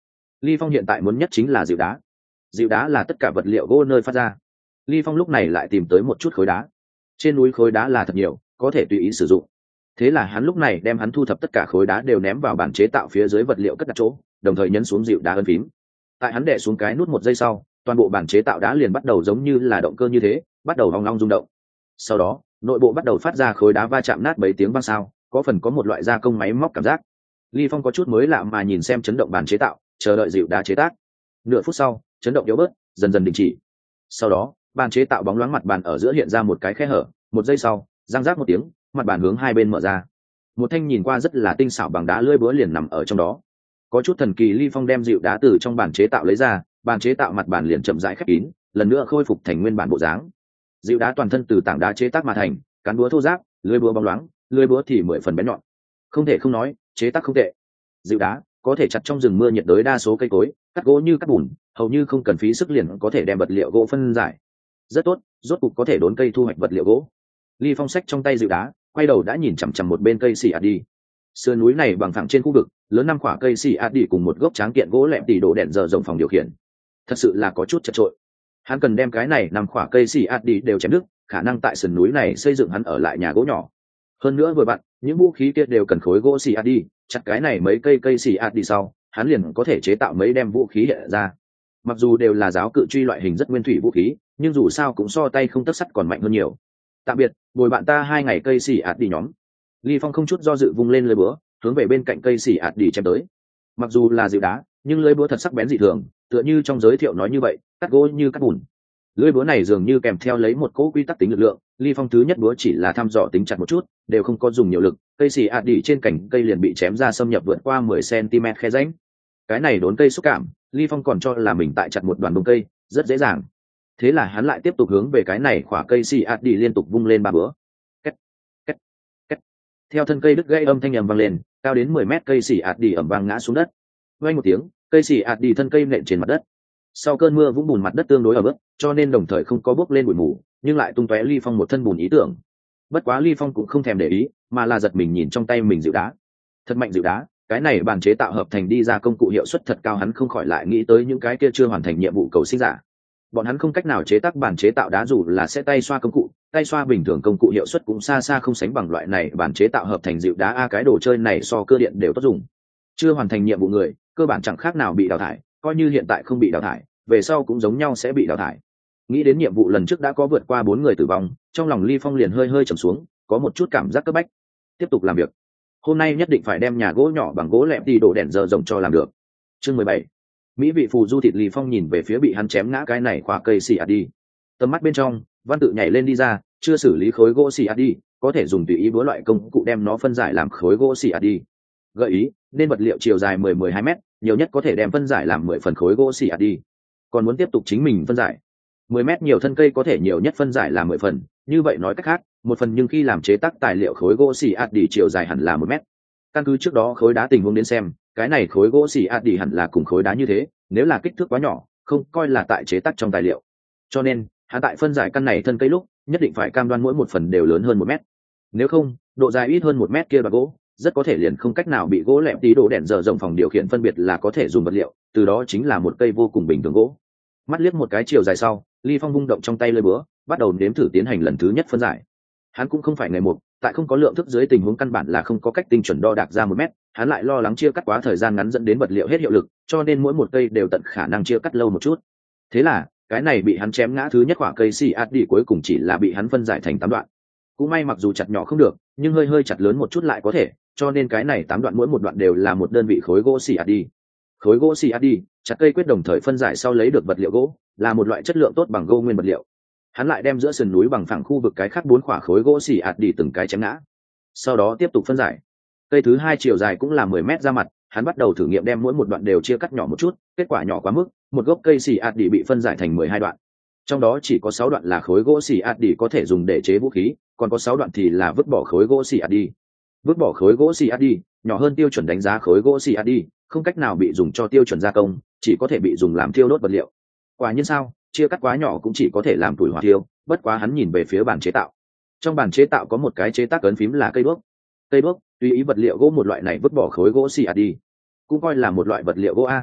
Ly Phong hiện tại muốn nhất chính là dịu đá. Dịu đá là tất cả vật liệu gỗ nơi phát ra. Ly Phong lúc này lại tìm tới một chút khối đá. Trên núi khối đá là thật nhiều, có thể tùy ý sử dụng. Thế là hắn lúc này đem hắn thu thập tất cả khối đá đều ném vào bàn chế tạo phía dưới vật liệu cất đặt chỗ, đồng thời nhấn xuống dịu đá ấn phím. Tại hắn đè xuống cái nút một giây sau, toàn bộ bàn chế tạo đá liền bắt đầu giống như là động cơ như thế, bắt đầu ong ong rung động. Sau đó, nội bộ bắt đầu phát ra khối đá va chạm nát mấy tiếng vang sao, có phần có một loại gia công máy móc cảm giác. Ly Phong có chút mới lạ mà nhìn xem chấn động bàn chế tạo, chờ đợi dịu đá chế tác. Nửa phút sau, chấn động yếu bớt, dần dần đình chỉ. Sau đó, bàn chế tạo bóng loáng mặt bàn ở giữa hiện ra một cái khe hở, một giây sau, răng rác một tiếng, mặt bàn hướng hai bên mở ra. Một thanh nhìn qua rất là tinh xảo bằng đá lưỡi búa liền nằm ở trong đó. Có chút thần kỳ, Ly Phong đem dịu đá từ trong bàn chế tạo lấy ra, bàn chế tạo mặt bàn liền chậm rãi khép kín, lần nữa khôi phục thành nguyên bản bộ dáng. Dịu đá toàn thân từ tảng đá chế tác mà thành, cán búa thô ráp, lưỡi búa bóng loáng, lưỡi búa thì mười phần bén nhọn. Không thể không nói, chế tác không tệ. Dịu đá có thể chặt trong rừng mưa nhiệt đới đa số cây cối, cắt gỗ như cắt bùn, hầu như không cần phí sức liền có thể đem vật liệu gỗ phân giải. Rất tốt, rốt cục có thể đốn cây thu hoạch vật liệu gỗ. Ly Phong xách trong tay dịu đá, quay đầu đã nhìn chằm chằm một bên cây xì ạt đi. Sườn núi này bằng phẳng trên khu vực, lớn năm quả cây xì ạt đi cùng một gốc tráng kiện gỗ lẹm tỉ đổ đèn giờ rộng phòng điều khiển. Thật sự là có chút chật chội. Hắn cần đem cái này năm quả cây xì ạt đi đều chém đứt, khả năng tại sườn núi này xây dựng hắn ở lại nhà gỗ nhỏ. Hơn nữa vừa bạn, những vũ khí kia đều cần khối gỗ xì ạt đi, chặt cái này mấy cây cây xì ạt đi sau, hắn liền có thể chế tạo mấy đem vũ khí hiện ra. Mặc dù đều là giáo cự truy loại hình rất nguyên thủy vũ khí, nhưng dù sao cũng so tay không tấc sắt còn mạnh hơn nhiều. Tạm biệt, bồi bạn ta hai ngày cây xì ạt đi nhóm. Ly Phong không chút do dự vung lên lưỡi búa, hướng về bên cạnh cây xì ạt đi chém tới. Mặc dù là dịu đá, nhưng lưỡi búa thật sắc bén dị thường, tựa như trong giới thiệu nói như vậy, cắt gỗ như cắt bùn. Lưỡi búa này dường như kèm theo lấy một cỗ quy tắc tính lực lượng. Ly Phong thứ nhất búa chỉ là thăm dò tính chặt một chút, đều không có dùng nhiều lực, cây xì ạt đi trên cành cây liền bị chém ra xâm nhập vượt qua mười xăng-ti-mét khe rãnh. Cái này đốn cây xúc cảm, Ly Phong còn cho là mình tại chặt một đoàn bông cây, rất dễ dàng. Thế là hắn lại tiếp tục hướng về cái này khỏa cây xì ạt đi liên tục vung lên ba búa. Két, két, két. Theo thân cây đứt gãy âm thanh ầm vang lên, cao đến mười mét cây xì ạt đi ầm vang ngã xuống đất. Vang một tiếng, cây xì ạt đi thân cây nện trên mặt đất. Sau cơn mưa vũng bùn mặt đất tương đối ở bước, cho nên đồng thời không có bốc lên bụi mù, nhưng lại tung tóe Ly Phong một thân bùn ý tưởng. Bất quá Ly Phong cũng không thèm để ý, mà là giật mình nhìn trong tay mình dịu đá. Thật mạnh dịu đá, cái này bàn chế tạo hợp thành đi ra công cụ hiệu suất thật cao, hắn không khỏi lại nghĩ tới những cái kia chưa hoàn thành nhiệm vụ cầu sinh giả. Bọn hắn không cách nào chế tác bàn chế tạo đá, dù là sẽ tay xoa công cụ, tay xoa bình thường công cụ hiệu suất cũng xa xa không sánh bằng loại này bàn chế tạo hợp thành dịu đá. A cái đồ chơi này so cơ điện đều tốt dùng. Chưa hoàn thành nhiệm vụ người, cơ bản chẳng khác nào bị đào thải, coi như hiện tại không bị đào thải, về sau cũng giống nhau sẽ bị đào thải. Nghĩ đến nhiệm vụ lần trước đã có vượt qua bốn người tử vong, trong lòng Ly Phong liền hơi hơi trầm xuống, có một chút cảm giác cấp bách. Tiếp tục làm việc. Hôm nay nhất định phải đem nhà gỗ nhỏ bằng gỗ lẹm đi đổ đèn giờ rộng cho làm được. Chương mười bảy. Mỹ vị phù du thịt. Ly Phong nhìn về phía bị hắn chém ngã cái này khoa cây xì ạt đi. Tầm mắt bên trong, văn tự nhảy lên đi ra, chưa xử lý khối gỗ xì ạt đi, có thể dùng tùy ý búa loại công cụ đem nó phân giải làm khối gỗ xì ạt đi. Gợi ý, nên vật liệu chiều dài mười mười hai mét, nhiều nhất có thể đem phân giải làm mười phần khối gỗ xì ạt đi. Còn muốn tiếp tục chính mình phân giải. mười mét nhiều thân cây có thể nhiều nhất phân giải là mười phần, như vậy nói cách khác, một phần, nhưng khi làm chế tác tài liệu khối gỗ xì ạt đi chiều dài hẳn là một mét. Căn cứ trước đó khối đá tình huống đến xem, cái này khối gỗ xì ạt đi hẳn là cùng khối đá như thế, nếu là kích thước quá nhỏ, không coi là tại chế tác trong tài liệu. Cho nên, hắn tại phân giải căn này thân cây lúc, nhất định phải cam đoan mỗi một phần đều lớn hơn một mét. Nếu không, độ dài ít hơn một mét kia là gỗ, rất có thể liền không cách nào bị gỗ lẹm tí đổ đèn giờ rộng phòng điều khiển phân biệt là có thể dùng vật liệu, từ đó chính là một cây vô cùng bình thường gỗ. Mắt liếc một cái chiều dài sau, Ly Phong vung động trong tay lưỡi búa, bắt đầu nếm thử tiến hành lần thứ nhất phân giải. Hắn cũng không phải ngày một, tại không có lượng thức dưới tình huống căn bản là không có cách tinh chuẩn đo đạc ra một mét, hắn lại lo lắng chia cắt quá thời gian ngắn dẫn đến vật liệu hết hiệu lực, cho nên mỗi một cây đều tận khả năng chia cắt lâu một chút. Thế là, cái này bị hắn chém ngã thứ nhất quả cây xì ạt đi cuối cùng chỉ là bị hắn phân giải thành tám đoạn. Cũng may mặc dù chặt nhỏ không được, nhưng hơi hơi chặt lớn một chút lại có thể, cho nên cái này tám đoạn mỗi một đoạn đều là một đơn vị khối gỗ xì ạt đi. Khối gỗ xì ạt đi, chặt cây quyết đồng thời phân giải sau lấy được vật liệu gỗ, là một loại chất lượng tốt bằng gỗ nguyên vật liệu. Hắn lại đem giữa sườn núi bằng phẳng khu vực cái khác bốn quả khối gỗ xì ạt đi từng cái chém ngã. Sau đó tiếp tục phân giải. Cây thứ hai chiều dài cũng là mười mét ra mặt, hắn bắt đầu thử nghiệm đem mỗi một đoạn đều chia cắt nhỏ một chút, kết quả nhỏ quá mức, một gốc cây xì ạt đi bị phân giải thành mười hai đoạn. Trong đó chỉ có sáu đoạn là khối gỗ xì ạt đi có thể dùng để chế vũ khí, còn có sáu đoạn thì là vứt bỏ khối gỗ xì ạt đi. Vứt bỏ khối gỗ xì ạt đi, nhỏ hơn tiêu chuẩn đánh giá khối gỗ xì ạt đi, không cách nào bị dùng cho tiêu chuẩn gia công, chỉ có thể bị dùng làm thiêu đốt vật liệu. Quả nhiên sao, chia cắt quá nhỏ cũng chỉ có thể làm tuổi hỏa thiêu. Bất quá hắn nhìn về phía bàn chế tạo. Trong bàn chế tạo có một cái chế tác ấn phím là cây đuốc. Cây đuốc, tùy ý vật liệu gỗ, một loại này vứt bỏ khối gỗ xì ạt đi, cũng coi là một loại vật liệu gỗ a.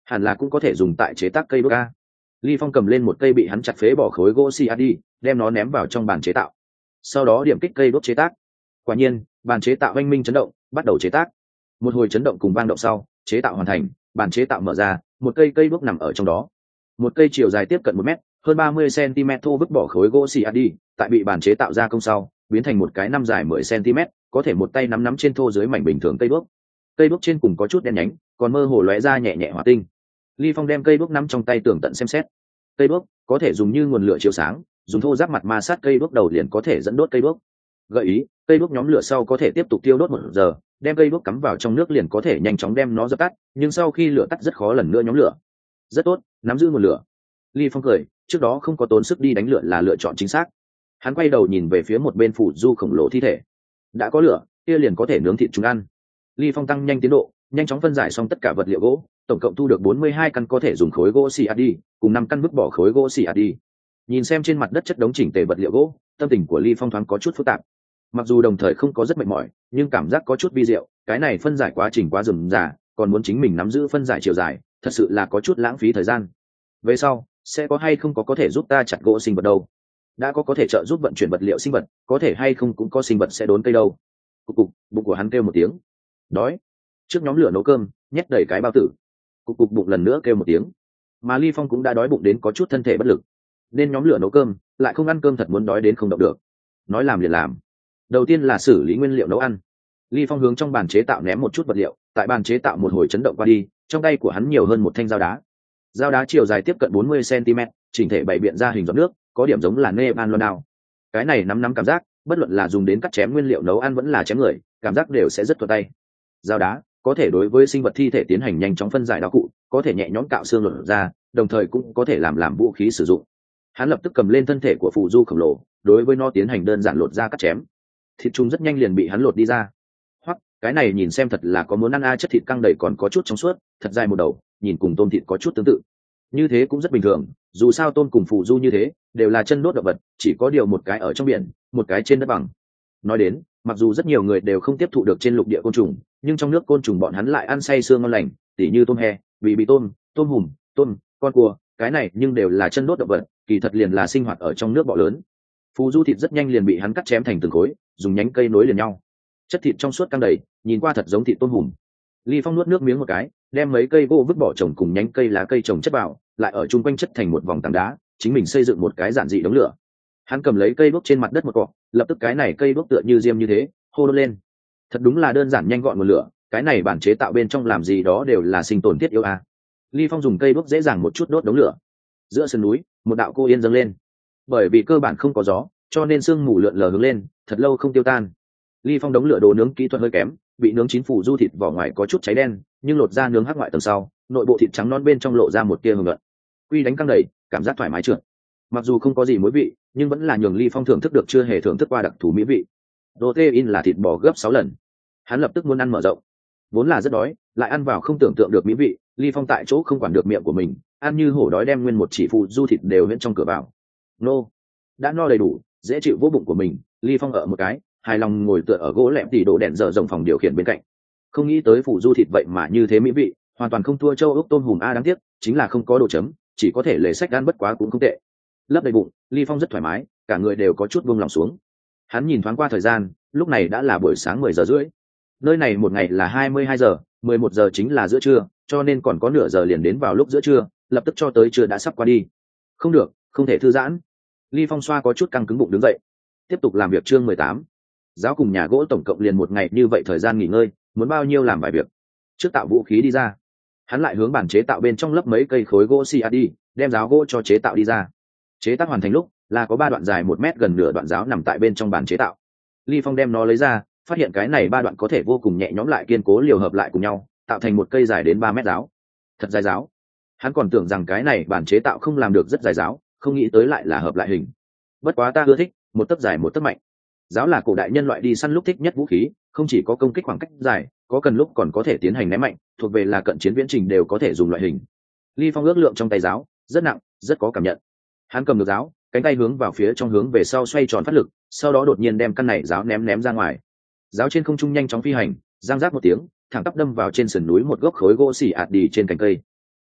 hẳn là cũng có thể dùng tại chế tác cây đuốc a. Ly Phong cầm lên một cây bị hắn chặt phế bỏ khối gỗ xi đi, đem nó ném vào trong bàn chế tạo, sau đó điểm kích cây đuốc chế tác. Quả nhiên bàn chế tạo oanh minh chấn động, bắt đầu chế tác. Một hồi chấn động cùng vang động sau, chế tạo hoàn thành, bàn chế tạo mở ra, một cây cây đuốc nằm ở trong đó. Một cây chiều dài tiếp cận một mét, hơn ba mươi xăng-ti-mét thô vứt bỏ khối gỗ xi đi, tại bị bàn chế tạo ra công sau, biến thành một cái năm dài mười xăng-ti-mét, có thể một tay nắm nắm trên thô dưới mảnh bình thường cây đuốc. Cây đuốc trên cùng có chút đen nhánh, còn mơ hồ lóe ra nhẹ nhẹ hỏa tinh. Ly Phong đem cây đuốc nắm trong tay tường tận xem xét. Cây đuốc có thể dùng như nguồn lửa chiếu sáng, dùng thô giáp mặt ma sát cây đuốc đầu liền có thể dẫn đốt cây đuốc. Gợi ý, cây đuốc nhóm lửa sau có thể tiếp tục tiêu đốt một giờ, đem cây đuốc cắm vào trong nước liền có thể nhanh chóng đem nó dập tắt, nhưng sau khi lửa tắt rất khó lần nữa nhóm lửa. Rất tốt, nắm giữ nguồn lửa. Ly Phong cười, trước đó không có tốn sức đi đánh lửa là lựa chọn chính xác. Hắn quay đầu nhìn về phía một bên phủ du khổng lồ thi thể. Đã có lửa, kia liền có thể nướng thịt chúng ăn. Ly Phong tăng nhanh tiến độ, nhanh chóng phân giải xong tất cả vật liệu gỗ, tổng cộng thu được bốn mươi hai căn có thể dùng khối gỗ xi đi, cùng năm căn vứt bỏ khối gỗ xi đi. Nhìn xem trên mặt đất chất đống chỉnh tề vật liệu gỗ, tâm tình của Ly Phong thoáng có chút phức tạp. Mặc dù đồng thời không có rất mệt mỏi, nhưng cảm giác có chút vi diệu, cái này phân giải quá trình quá rườm rà, còn muốn chính mình nắm giữ phân giải chiều dài, thật sự là có chút lãng phí thời gian. Về sau, sẽ có hay không có có thể giúp ta chặt gỗ sinh vật đâu? Đã có có thể trợ giúp vận chuyển vật liệu sinh vật, có thể hay không cũng có sinh vật sẽ đốn cây đâu. Cục cục, bụng của hắn kêu một tiếng. Đói. Trước nhóm lửa nấu cơm, nhét đầy cái bao tử. Cục cục bụng lần nữa kêu một tiếng. Mà Ly Phong cũng đã đói bụng đến có chút thân thể bất lực. Nên nhóm lửa nấu cơm, lại không ăn cơm thật muốn đói đến không động được. Nói làm liền làm. Đầu tiên là xử lý nguyên liệu nấu ăn. Ly Phong hướng trong bàn chế tạo ném một chút vật liệu, tại bàn chế tạo một hồi chấn động qua đi, trong tay của hắn nhiều hơn một thanh dao đá. Dao đá chiều dài tiếp cận bốn mươi xăng-ti-mét, chỉnh thể bày biện ra hình giọt nước, có điểm giống là nê ban loan đao. Cái này nắm nắm cảm giác, bất luận là dùng đến cắt chém nguyên liệu nấu ăn vẫn là chém người, cảm giác đều sẽ rất thuận tay. Dao đá có thể đối với sinh vật thi thể tiến hành nhanh chóng phân giải đao cụ, có thể nhẹ nhõm cạo xương lột ra, đồng thời cũng có thể làm làm vũ khí sử dụng. Hắn lập tức cầm lên thân thể của phù du khổng lồ, đối với nó tiến hành đơn giản lột ra cắt chém. Thịt chung rất nhanh liền bị hắn lột đi ra. Hoặc cái này nhìn xem thật là có muốn ăn a, chất thịt căng đầy còn có chút trong suốt, thật dài một đầu, nhìn cùng tôm thịt có chút tương tự. Như thế cũng rất bình thường, dù sao tôm cùng phù du như thế đều là chân đốt động vật, chỉ có điều một cái ở trong biển, một cái trên đất bằng. Nói đến, mặc dù rất nhiều người đều không tiếp thụ được trên lục địa côn trùng, nhưng trong nước côn trùng bọn hắn lại ăn say sương ngon lành, tỉ như tôm he, vị bị tôm, tôm hùm, tôm, con cua, cái này nhưng đều là chân đốt động vật, kỳ thật liền là sinh hoạt ở trong nước bọ lớn. Phù du thịt rất nhanh liền bị hắn cắt chém thành từng khối, dùng nhánh cây nối liền nhau. Chất thịt trong suốt căng đầy, nhìn qua thật giống thịt tôm hùm. Ly Phong nuốt nước miếng một cái, đem mấy cây gỗ vứt bỏ trồng cùng nhánh cây lá cây trồng chất vào, lại ở chung quanh chất thành một vòng tảng đá, chính mình xây dựng một cái giản dị đống lửa. Hắn cầm lấy cây đuốc trên mặt đất một cọ, lập tức cái này cây đuốc tựa như diêm như thế, hô đốt lên. Thật đúng là đơn giản nhanh gọn một lửa, cái này bản chế tạo bên trong làm gì đó đều là sinh tồn thiết yếu a. Ly Phong dùng cây đuốc dễ dàng một chút đốt đống lửa. Giữa sườn núi, một đạo cô yên dâng lên. Bởi vì cơ bản không có gió, cho nên sương mù lượn lờ hướng lên, thật lâu không tiêu tan. Ly Phong đống lửa đồ nướng kỹ thuật hơi kém, bị nướng chín phù du thịt vỏ ngoài có chút cháy đen, nhưng lột ra nướng hắc ngoại tầng sau, nội bộ thịt trắng non bên trong lộ ra một tia hương nhuận. Quy đánh căng đầy, cảm giác thoải mái trượt. Mặc dù không có gì muối vị, nhưng vẫn là nhường Ly Phong thưởng thức được chưa hề thưởng thức qua đặc thù mỹ vị. Protein là thịt bò gấp sáu lần. Hắn lập tức muốn ăn mở rộng. Vốn là rất đói, lại ăn vào không tưởng tượng được mỹ vị, Ly Phong tại chỗ không quản được miệng của mình, ăn như hổ đói đem nguyên một chỉ phù du thịt đều hiện trong cửa vào. Nô, đã no đầy đủ, dễ chịu vô bụng của mình, Ly Phong ở một cái, hài lòng ngồi tựa ở gỗ lẹm tỉ đổ đèn dở rộng phòng điều khiển bên cạnh. Không nghĩ tới phù du thịt vậy mà như thế mỹ vị, hoàn toàn không thua châu ốc tôm hùm a, đáng tiếc chính là không có đồ chấm, chỉ có thể lề sách ăn bất quá cũng không tệ. Lấp đầy bụng, Ly Phong rất thoải mái, cả người đều có chút buông lòng xuống. Hắn nhìn thoáng qua thời gian, lúc này đã là buổi sáng mười giờ rưỡi. Nơi này một ngày là hai mươi hai giờ, mười một giờ chính là giữa trưa, cho nên còn có nửa giờ liền đến vào lúc giữa trưa, lập tức cho tới trưa đã sắp qua đi. Không được, không thể thư giãn. Ly Phong xoa có chút căng cứng bụng đứng dậy. Tiếp tục làm việc chương mười tám. Giáo cùng nhà gỗ tổng cộng liền một ngày như vậy thời gian nghỉ ngơi, muốn bao nhiêu làm vài việc. Trước tạo vũ khí đi ra. Hắn lại hướng bản chế tạo bên trong lấp mấy cây khối gỗ xi đi, đem giáo gỗ cho chế tạo đi ra. Chế tác hoàn thành lúc, là có ba đoạn dài một mét gần nửa đoạn giáo nằm tại bên trong bản chế tạo. Ly Phong đem nó lấy ra, phát hiện cái này ba đoạn có thể vô cùng nhẹ nhõm lại kiên cố liều hợp lại cùng nhau, tạo thành một cây dài đến ba mét giáo. Thật dài giáo. Hắn còn tưởng rằng cái này bản chế tạo không làm được rất dài giáo, không nghĩ tới lại là hợp lại hình. Bất quá ta ưa thích, một tấc dài một tấc mạnh. Giáo là cổ đại nhân loại đi săn lúc thích nhất vũ khí, không chỉ có công kích khoảng cách dài, có cần lúc còn có thể tiến hành ném mạnh, thuộc về là cận chiến viễn trình đều có thể dùng loại hình. Ly Phong ước lượng trong tay giáo, rất nặng, rất có cảm nhận. Hắn cầm được giáo, cánh tay hướng vào phía trong hướng về sau xoay tròn phát lực, sau đó đột nhiên đem căn này giáo ném ném ra ngoài. Giáo trên không trung nhanh chóng phi hành, giang rác một tiếng, thẳng tắp đâm vào trên sườn núi một gốc khối gỗ xỉ ạt đi trên cành cây.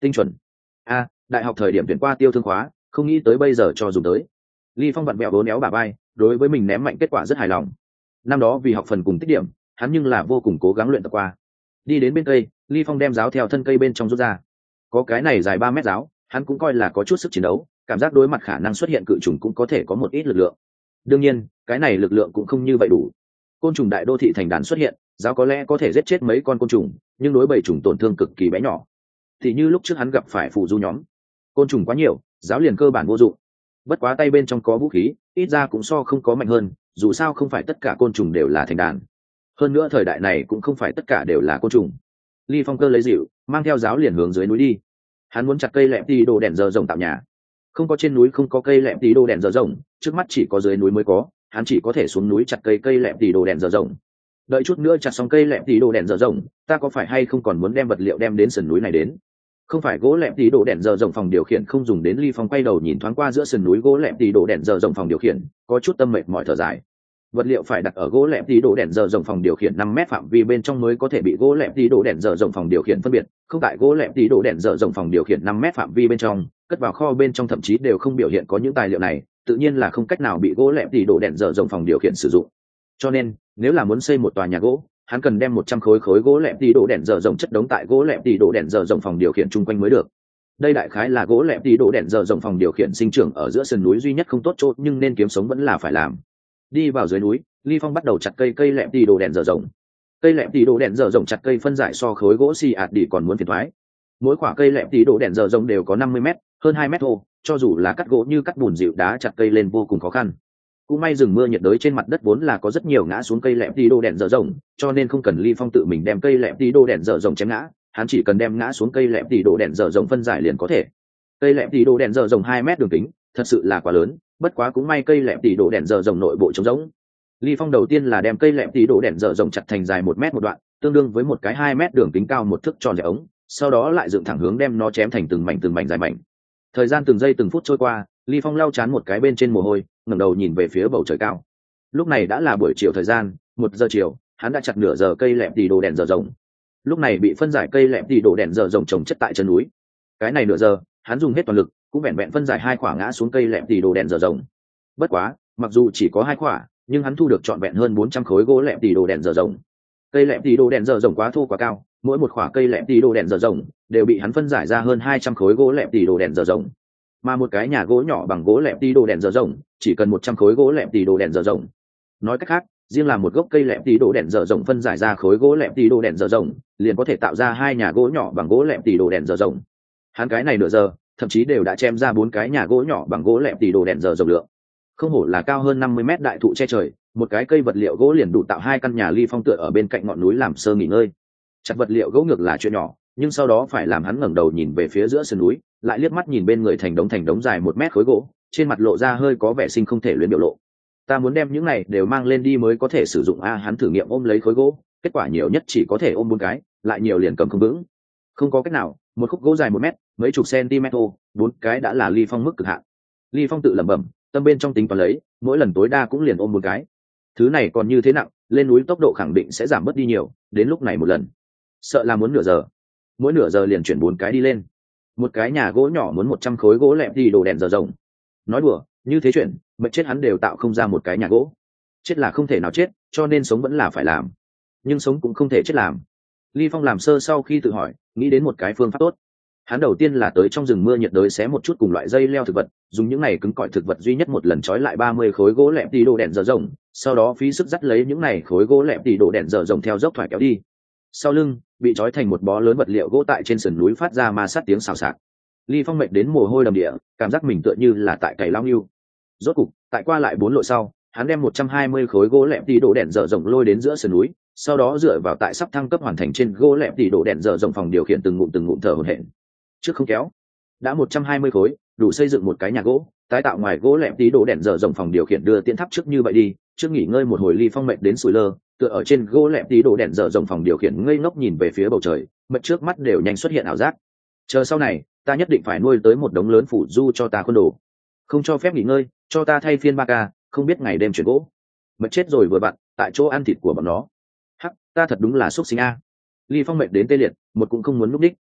tinh chuẩn. A, đại học thời điểm tuyển qua tiêu thương khóa, không nghĩ tới bây giờ cho dùng tới. Ly Phong vặn vẹo bốn éo bả vai, đối với mình ném mạnh kết quả rất hài lòng. Năm đó vì học phần cùng tích điểm, hắn nhưng là vô cùng cố gắng luyện tập qua. Đi đến bên cây, Ly Phong đem giáo theo thân cây bên trong rút ra. Có cái này dài ba mét giáo, hắn cũng coi là có chút sức chiến đấu, cảm giác đối mặt khả năng xuất hiện cự trùng cũng có thể có một ít lực lượng. Đương nhiên, cái này lực lượng cũng không như vậy đủ. Côn trùng đại đô thị thành đàn xuất hiện, giáo có lẽ có thể giết chết mấy con côn trùng, nhưng đối bầy trùng tổn thương cực kỳ bé nhỏ. Thì như lúc trước hắn gặp phải phù du nhóm, côn trùng quá nhiều, giáo liền cơ bản vô dụng. Bất quá tay bên trong có vũ khí, ít ra cũng so không có mạnh hơn, dù sao không phải tất cả côn trùng đều là thành đàn. Hơn nữa thời đại này cũng không phải tất cả đều là côn trùng. Ly Phong cơ lấy dịu, mang theo giáo liền hướng dưới núi đi. Hắn muốn chặt cây lẹm tí đồ đèn giờ rồng tạo nhà. Không có trên núi không có cây lẹm tí đồ đèn giờ rồng, trước mắt chỉ có dưới núi mới có, hắn chỉ có thể xuống núi chặt cây cây lẹm tí đồ đèn giờ rồng. Đợi chút nữa chặt xong cây lẹm tí đồ đèn giờ rồng, ta có phải hay không còn muốn đem vật liệu đem đến sườn núi này đến? Không phải gỗ lẹm tí đồ đèn giờ rồng phòng điều khiển không dùng đến. Ly Phong quay đầu nhìn thoáng qua giữa sườn núi gỗ lẹm tí đồ đèn giờ rồng phòng điều khiển, có chút tâm mệt mỏi thở dài. Vật liệu phải đặt ở gỗ lẹm tí đồ đèn giờ rồng phòng điều khiển năm mét phạm vi bên trong mới có thể bị gỗ lẹm tí đồ đèn giờ rồng phòng điều khiển phân biệt, không tại gỗ lẹm tí đồ đèn giờ rồng phòng điều khiển năm mét phạm vi bên trong, cất vào kho bên trong thậm chí đều không biểu hiện có những tài liệu này, tự nhiên là không cách nào bị gỗ lẹm tí đồ đèn giờ rồng phòng điều khiển sử dụng. Cho nên, nếu là muốn xây một tòa nhà gỗ, hắn cần đem một trăm khối khối gỗ lẹm tí đồ đèn giờ rồng chất đống tại gỗ lẹm tí đồ đèn giờ rồng phòng điều khiển chung quanh mới được. Đây đại khái là gỗ lẹm tí đồ đèn giờ rồng phòng điều khiển sinh trưởng ở giữa sườn núi duy nhất không tốt chỗ, nhưng nên kiếm sống vẫn là phải làm. Đi vào dưới núi, Ly Phong bắt đầu chặt cây cây lẹm tí đồ đèn giờ rồng. Cây lẹm tí đồ đèn giờ rồng chặt cây phân giải so khối gỗ xì ạt đi còn muốn phiền thoái. Mỗi quả cây lẹm tí đồ đèn giờ rồng đều có năm mươi mét, hơn hai mét thô, cho dù là cắt gỗ như cắt bùn dịu đá chặt cây lên vô cùng khó khăn. Cũng may rừng mưa nhiệt đới trên mặt đất vốn là có rất nhiều ngã xuống cây lẹm tí đồ đèn giờ rồng, cho nên không cần Ly Phong tự mình đem cây lẹm tí đồ đèn giờ rồng chém ngã, hắn chỉ cần đem ngã xuống cây lẹm tí đồ đèn giờ rồng phân giải liền có thể. Cây lẹm tí đồ đèn giờ rồng hai mét đường kính, thật sự là quá lớn, bất quá cũng may cây lẹm tí đồ đèn giờ rồng nội bộ trống rỗng. Ly Phong đầu tiên là đem cây lẹm tí đồ đèn giờ rồng chặt thành dài một mét một đoạn, tương đương với một cái hai mét đường kính cao một thước tròn dẻ ống, sau đó lại dựng thẳng hướng đem nó chém thành từng mảnh từng mảnh dài mảnh. Thời gian từng giây từng phút trôi qua, Ly Phong lau chán một cái bên trên mồ hôi, ngẩng đầu nhìn về phía bầu trời cao. Lúc này đã là buổi chiều thời gian, một giờ chiều, hắn đã chặt nửa giờ cây lẹm tí đồ đèn giờ rồng. Lúc này bị phân giải cây lẹm tí đồ đèn giờ rồng trồng chất tại chân núi. Cái này nửa giờ, hắn dùng hết toàn lực, cũng vẹn vẹn phân giải hai quả ngã xuống cây lẹm tí đồ đèn giờ rồng. Bất quá, mặc dù chỉ có hai quả, nhưng hắn thu được trọn vẹn hơn bốn trăm khối gỗ lẹm tí đồ đèn giờ rồng. Cây lẹm tí đồ đèn giờ rồng quá thô quá cao, mỗi một quả cây lẹm tí đồ đèn giờ rồng đều bị hắn phân giải ra hơn hai trăm khối gỗ lẹm tí đồ đèn giờ rồng. Mà một cái nhà gỗ nhỏ bằng gỗ lẹm tí đồ đèn giờ rồng chỉ cần một trăm khối gỗ lẹm tí đồ đèn giờ rồng. Nói cách khác, riêng là một gốc cây lẹm tí đồ đèn giờ rồng phân giải ra khối gỗ lẹm tí đồ đèn giờ rồng, liền có thể tạo ra hai nhà gỗ nhỏ bằng gỗ lẹm tí đồ đèn giờ rồng. Hắn cái này nửa giờ, thậm chí đều đã chém ra bốn cái nhà gỗ nhỏ bằng gỗ lẹm tí đồ đèn giờ rồng lượng. Không hổ là cao hơn năm mươi mét đại thụ che trời, một cái cây vật liệu gỗ liền đủ tạo hai căn nhà. Ly Phong tựa ở bên cạnh ngọn núi làm sơ nghỉ ngơi. Chặt vật liệu gỗ ngược là chuyện nhỏ, nhưng sau đó phải làm hắn ngẩng đầu nhìn về phía giữa sườn núi, lại liếc mắt nhìn bên người thành đống thành đống dài một mét khối gỗ, trên mặt lộ ra hơi có vẻ sinh không thể luyến biểu lộ. Ta muốn đem những này đều mang lên đi mới có thể sử dụng a. Hắn thử nghiệm ôm lấy khối gỗ, kết quả nhiều nhất chỉ có thể ôm bốn cái, lại nhiều liền cầm không vững. Không có cách nào, một khúc gỗ dài một mét, mấy chục centimet, bốn cái đã là Ly Phong mức cực hạn. Ly Phong tự lẩm bẩm, tâm bên trong tính toán lấy, mỗi lần tối đa cũng liền ôm một cái. Thứ này còn như thế nặng, lên núi tốc độ khẳng định sẽ giảm bớt đi nhiều, đến lúc này một lần, sợ là muốn nửa giờ. Mỗi nửa giờ liền chuyển bốn cái đi lên. Một cái nhà gỗ nhỏ muốn một trăm khối gỗ lẹm tí đồ đèn giờ rồng. Nói đùa, như thế chuyện, mệt chết hắn đều tạo không ra một cái nhà gỗ. Chết là không thể nào chết, cho nên sống vẫn là phải làm. Nhưng sống cũng không thể chết làm. Ly Phong làm sơ sau khi tự hỏi, nghĩ đến một cái phương pháp tốt. Hắn đầu tiên là tới trong rừng mưa nhiệt đới xé một chút cùng loại dây leo thực vật, dùng những này cứng cỏi thực vật duy nhất một lần trói lại ba mươi khối gỗ lẹm tí đồ đèn giờ rồng, sau đó phí sức dắt lấy những này khối gỗ lẹm tí đồ đèn giờ rồng theo dốc thoải kéo đi. Sau lưng bị trói thành một bó lớn vật liệu gỗ tại trên sườn núi phát ra ma sát tiếng xào xạc. Ly Phong mệt đến mồ hôi đầm địa, cảm giác mình tựa như là tại cày lao nghiêu. Rốt cục, tại qua lại bốn lội sau, hắn đem một trăm hai mươi khối gỗ lẹm tí đồ đèn giờ rồng lôi đến giữa sườn núi, sau đó dựa vào tại sắp thăng cấp hoàn thành trên gỗ lẹm tí đồ đèn giờ rồng phòng điều khiển từng ngụm từng ngụm thở hổn hển. Trước không kéo, đã một trăm hai mươi khối, đủ xây dựng một cái nhà gỗ, tái tạo ngoài gỗ lẹm tí đồ đèn giờ rồng phòng điều khiển đưa tiến tháp trước như vậy đi. Trước nghỉ ngơi một hồi, Ly Phong mệt đến sủi lơ, tựa ở trên gỗ lẹm tí đồ đèn giờ rồng phòng điều khiển ngây ngốc nhìn về phía bầu trời, mệt trước mắt đều nhanh xuất hiện ảo giác. Chờ sau này, ta nhất định phải nuôi tới một đống lớn phủ du cho ta khuôn đồ, không cho phép nghỉ ngơi, cho ta thay phiên ba ca, không biết ngày đêm chuyển gỗ. Mệt chết rồi vừa vặn, tại chỗ ăn thịt của bọn nó. Hắc, ta thật đúng là xúc sinh a. Ly Phong mệt đến tê liệt, một cũng không muốn lúc đích.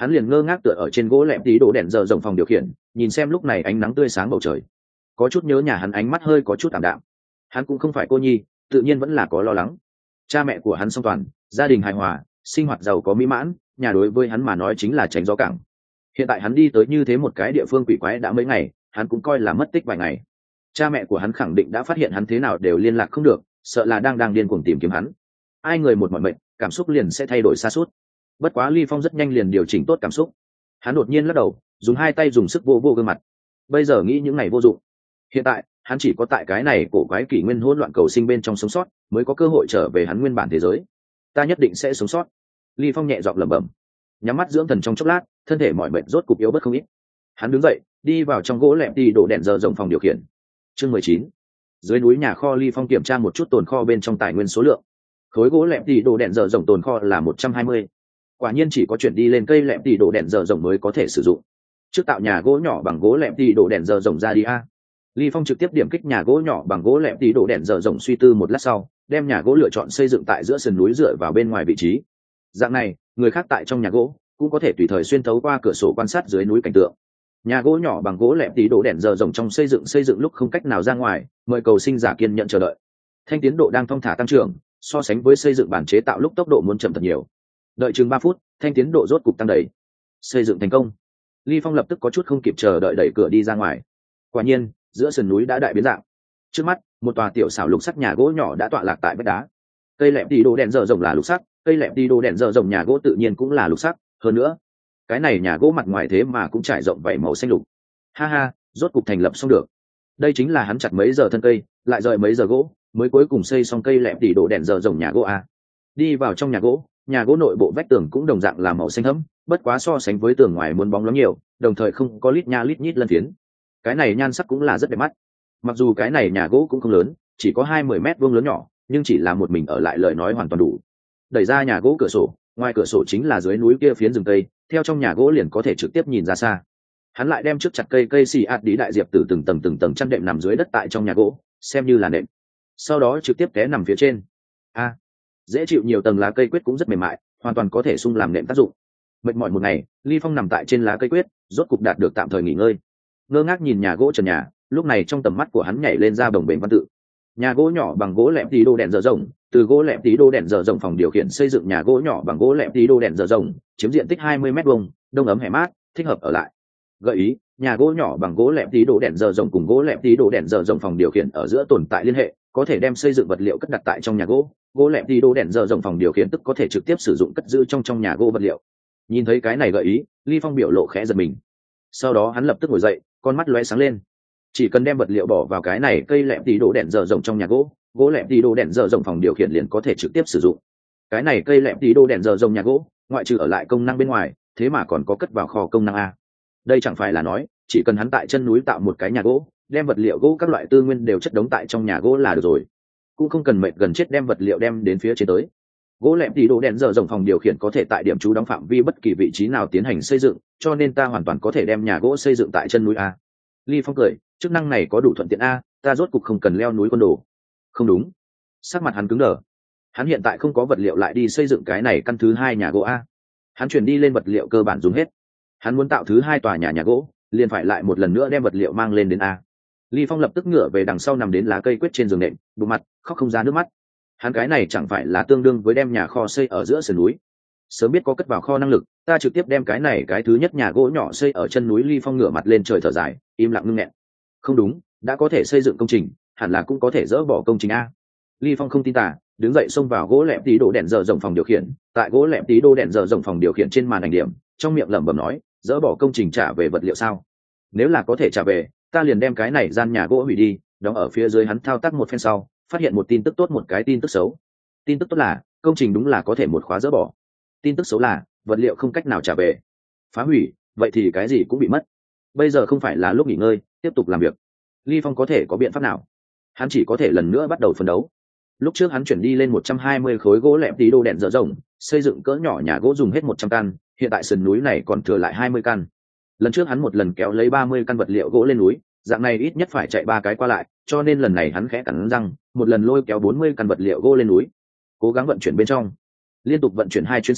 hắn liền ngơ ngác tựa ở trên gỗ lẹm tí đổ đèn giờ rộng phòng điều khiển, nhìn xem lúc này ánh nắng tươi sáng bầu trời. Có chút nhớ nhà hắn, ánh mắt hơi có chút ảm đạm. Hắn cũng không phải cô nhi, tự nhiên vẫn là có lo lắng. Cha mẹ của hắn song toàn, gia đình hài hòa, sinh hoạt giàu có mỹ mãn, nhà đối với hắn mà nói chính là tránh gió cảng. Hiện tại hắn đi tới như thế một cái địa phương quỷ quái đã mấy ngày, hắn cũng coi là mất tích vài ngày. Cha mẹ của hắn khẳng định đã phát hiện hắn thế nào đều liên lạc không được, sợ là đang đang điên cuồng tìm kiếm hắn. Ai người một mọi mệnh, cảm xúc liền sẽ thay đổi xa suốt. Bất quá Ly Phong rất nhanh liền điều chỉnh tốt cảm xúc. Hắn đột nhiên lắc đầu, dùng hai tay dùng sức vô vô gương mặt. Bây giờ nghĩ những ngày vô dụng. Hiện tại hắn chỉ có tại cái này cổ quái kỷ nguyên hỗn loạn cầu sinh bên trong sống sót, mới có cơ hội trở về hắn nguyên bản thế giới. Ta nhất định sẽ sống sót. Ly Phong nhẹ giọng lẩm bẩm, nhắm mắt dưỡng thần trong chốc lát, thân thể mỏi mệt rốt cục yếu bớt không ít. Hắn đứng dậy, đi vào trong gỗ lẹm đi đổ đèn giờ rộng phòng điều khiển. Chương mười chín. Dưới núi nhà kho, Ly Phong kiểm tra một chút tồn kho bên trong tài nguyên số lượng. Khối gỗ lẹm đi đổ đèn giờ rộng tồn kho là một trăm hai mươi. Quả nhiên chỉ có chuyển đi lên cây lẹm đi đổ đèn giờ rộng mới có thể sử dụng. Trước tạo nhà gỗ nhỏ bằng gỗ lẹm đi đổ đèn giờ rộng ra đi a. Ly Phong trực tiếp điểm kích nhà gỗ nhỏ bằng gỗ lẹm đi đổ đèn giờ rộng, suy tư một lát sau, đem nhà gỗ lựa chọn xây dựng tại giữa sườn núi dựa vào bên ngoài vị trí. Dạng này, người khác tại trong nhà gỗ cũng có thể tùy thời xuyên thấu qua cửa sổ quan sát dưới núi cảnh tượng. Nhà gỗ nhỏ bằng gỗ lẹm tí đổ đèn giờ rộng trong xây dựng xây dựng lúc không cách nào ra ngoài, mời cầu sinh giả kiên nhận chờ đợi. Thanh tiến độ đang thong thả tăng trưởng, so sánh với xây dựng bản chế tạo lúc tốc độ muốn chậm thật nhiều. Đợi chừng ba phút, thanh tiến độ rốt cục tăng đầy. Xây dựng thành công. Ly Phong lập tức có chút không kịp chờ đợi đẩy cửa đi ra ngoài. Quả nhiên, giữa sườn núi đã đại biến dạng. Trước mắt, một tòa tiểu xảo lục sắc nhà gỗ nhỏ đã tọa lạc tại vách đá. Cây lẹm tí đổ đèn giờ rộng là lục sắc, cây lẹm tí đổ đèn giờ rộng nhà gỗ tự nhiên cũng là lục sắc, hơn nữa, cái này nhà gỗ mặt ngoài thế mà cũng trải rộng vảy màu xanh lục. Ha ha, rốt cục thành lập xong được. Đây chính là hắn chặt mấy giờ thân cây, lại rời mấy giờ gỗ, mới cuối cùng xây xong cây lẹm tỉ đổ đèn giờ rộng nhà gỗ a. Đi vào trong nhà gỗ, nhà gỗ nội bộ vách tường cũng đồng dạng là màu xanh thẫm, bất quá so sánh với tường ngoài muốn bóng loáng nhiều, đồng thời không có lít nha lít nhít lân phiến. Cái này nhan sắc cũng là rất đẹp mắt. Mặc dù cái này nhà gỗ cũng không lớn, chỉ có hai mươi mét vuông lớn nhỏ, nhưng chỉ là một mình ở lại lời nói hoàn toàn đủ. Đẩy ra nhà gỗ cửa sổ, ngoài cửa sổ chính là dưới núi kia phiến rừng cây, theo trong nhà gỗ liền có thể trực tiếp nhìn ra xa. Hắn lại đem trước chặt cây cây xì ạt đi đại diệp từ từng tầng từng tầng chăn đệm nằm dưới đất tại trong nhà gỗ, xem như là nệm. Sau đó trực tiếp té nằm phía trên. A, à, dễ chịu nhiều tầng lá cây quyết cũng rất mềm mại, hoàn toàn có thể sung làm nệm tác dụng. Mệt mỏi một ngày, Ly Phong nằm tại trên lá cây quyết, rốt cục đạt được tạm thời nghỉ ngơi. Ngơ ngác nhìn nhà gỗ trần nhà, lúc này trong tầm mắt của hắn nhảy lên ra bồng bềnh văn tự. Nhà gỗ nhỏ bằng gỗ lẹm tí đô đèn giờ rộng, từ gỗ lẹm tí đô đèn giờ rộng phòng điều khiển xây dựng nhà gỗ nhỏ bằng gỗ lẹm tí đô đèn giờ rộng, chiếm diện tích hai mươi mét vuông, đông ấm hẻ mát, thích hợp ở lại. Gợi ý, nhà gỗ nhỏ bằng gỗ lẹm tí đô đèn giờ rộng cùng gỗ lẹm tí đô đèn giờ rộng phòng điều khiển ở giữa tồn tại liên hệ, có thể đem xây dựng vật liệu cất đặt tại trong nhà gỗ. Gỗ lẹm tí đô đèn giờ rộng phòng điều khiển tức có thể trực tiếp sử dụng cất giữ trong trong nhà gỗ vật liệu. Nhìn thấy cái này gợi ý, Ly Phong biểu lộ khẽ giật mình. Sau đó hắn lập tức ngồi dậy, con mắt lóe sáng lên. Chỉ cần đem vật liệu bỏ vào cái này cây lẹm tí đô đèn giờ rộng trong nhà gỗ, gỗ lẹm tí đô đèn giờ rộng phòng điều khiển liền có thể trực tiếp sử dụng. Cái này cây lẹm tí đô đèn giờ rộng nhà gỗ, ngoại trừ ở lại công năng bên ngoài, thế mà còn có cất vào kho công năng a. Đây chẳng phải là nói, chỉ cần hắn tại chân núi tạo một cái nhà gỗ, đem vật liệu gỗ các loại tư nguyên đều chất đống tại trong nhà gỗ là được rồi, cũng không cần mệt gần chết đem vật liệu đem đến phía trên tới. Gỗ lẹm tí đô đèn giờ rộng phòng điều khiển có thể tại điểm trú đóng phạm vi bất kỳ vị trí nào tiến hành xây dựng, cho nên ta hoàn toàn có thể đem nhà gỗ xây dựng tại chân núi a. Ly Phong cười, chức năng này có đủ thuận tiện a, ta rốt cục không cần leo núi quân đồ. Không đúng. Sắc mặt hắn cứng đờ. Hắn hiện tại không có vật liệu lại đi xây dựng cái này căn thứ hai nhà gỗ a. Hắn chuyển đi lên vật liệu cơ bản dùng hết. Hắn muốn tạo thứ hai tòa nhà nhà gỗ, liền phải lại một lần nữa đem vật liệu mang lên đến a. Ly Phong lập tức ngửa về đằng sau nằm đến lá cây quyết trên giường nệm, bụng mặt, khóc không ra nước mắt. Hắn cái này chẳng phải là tương đương với đem nhà kho xây ở giữa sườn núi. Sớm biết có cất vào kho năng lực, ta trực tiếp đem cái này cái thứ nhất nhà gỗ nhỏ xây ở chân núi. Ly Phong ngửa mặt lên trời thở dài, im lặng ngưng nghẹn. Không đúng, đã có thể xây dựng công trình, hẳn là cũng có thể dỡ bỏ công trình a. Ly Phong không tin tả, đứng dậy xông vào gỗ lẹm tí đô đèn giờ rộng phòng điều khiển. Tại gỗ lẹm tí đô đèn giờ rộng phòng điều khiển trên màn ảnh điểm, trong miệng lẩm bẩm nói, dỡ bỏ công trình trả về vật liệu sao? Nếu là có thể trả về, ta liền đem cái này gian nhà gỗ hủy đi. Đóng ở phía dưới hắn thao tác một phen sau, phát hiện một tin tức tốt một cái tin tức xấu. Tin tức tốt là công trình đúng là có thể một khóa dỡ bỏ. Tin tức xấu là vật liệu không cách nào trả về. Phá hủy, vậy thì cái gì cũng bị mất. Bây giờ không phải là lúc nghỉ ngơi, tiếp tục làm việc. Ly Phong có thể có biện pháp nào? Hắn chỉ có thể lần nữa bắt đầu phấn đấu. Lúc trước hắn chuyển đi lên một trăm hai mươi khối gỗ lẹm tí đô đèn dở rộng, xây dựng cỡ nhỏ nhà gỗ dùng hết một trăm căn, hiện tại sườn núi này còn thừa lại hai mươi căn. Lần trước hắn một lần kéo lấy ba mươi căn vật liệu gỗ lên núi, dạng này ít nhất phải chạy ba cái qua lại, cho nên lần này hắn khẽ cắn răng, một lần lôi kéo bốn mươi căn vật liệu gỗ lên núi. Cố gắng vận chuyển bên trong. Liên tục vận chuyển hai chuyến sau,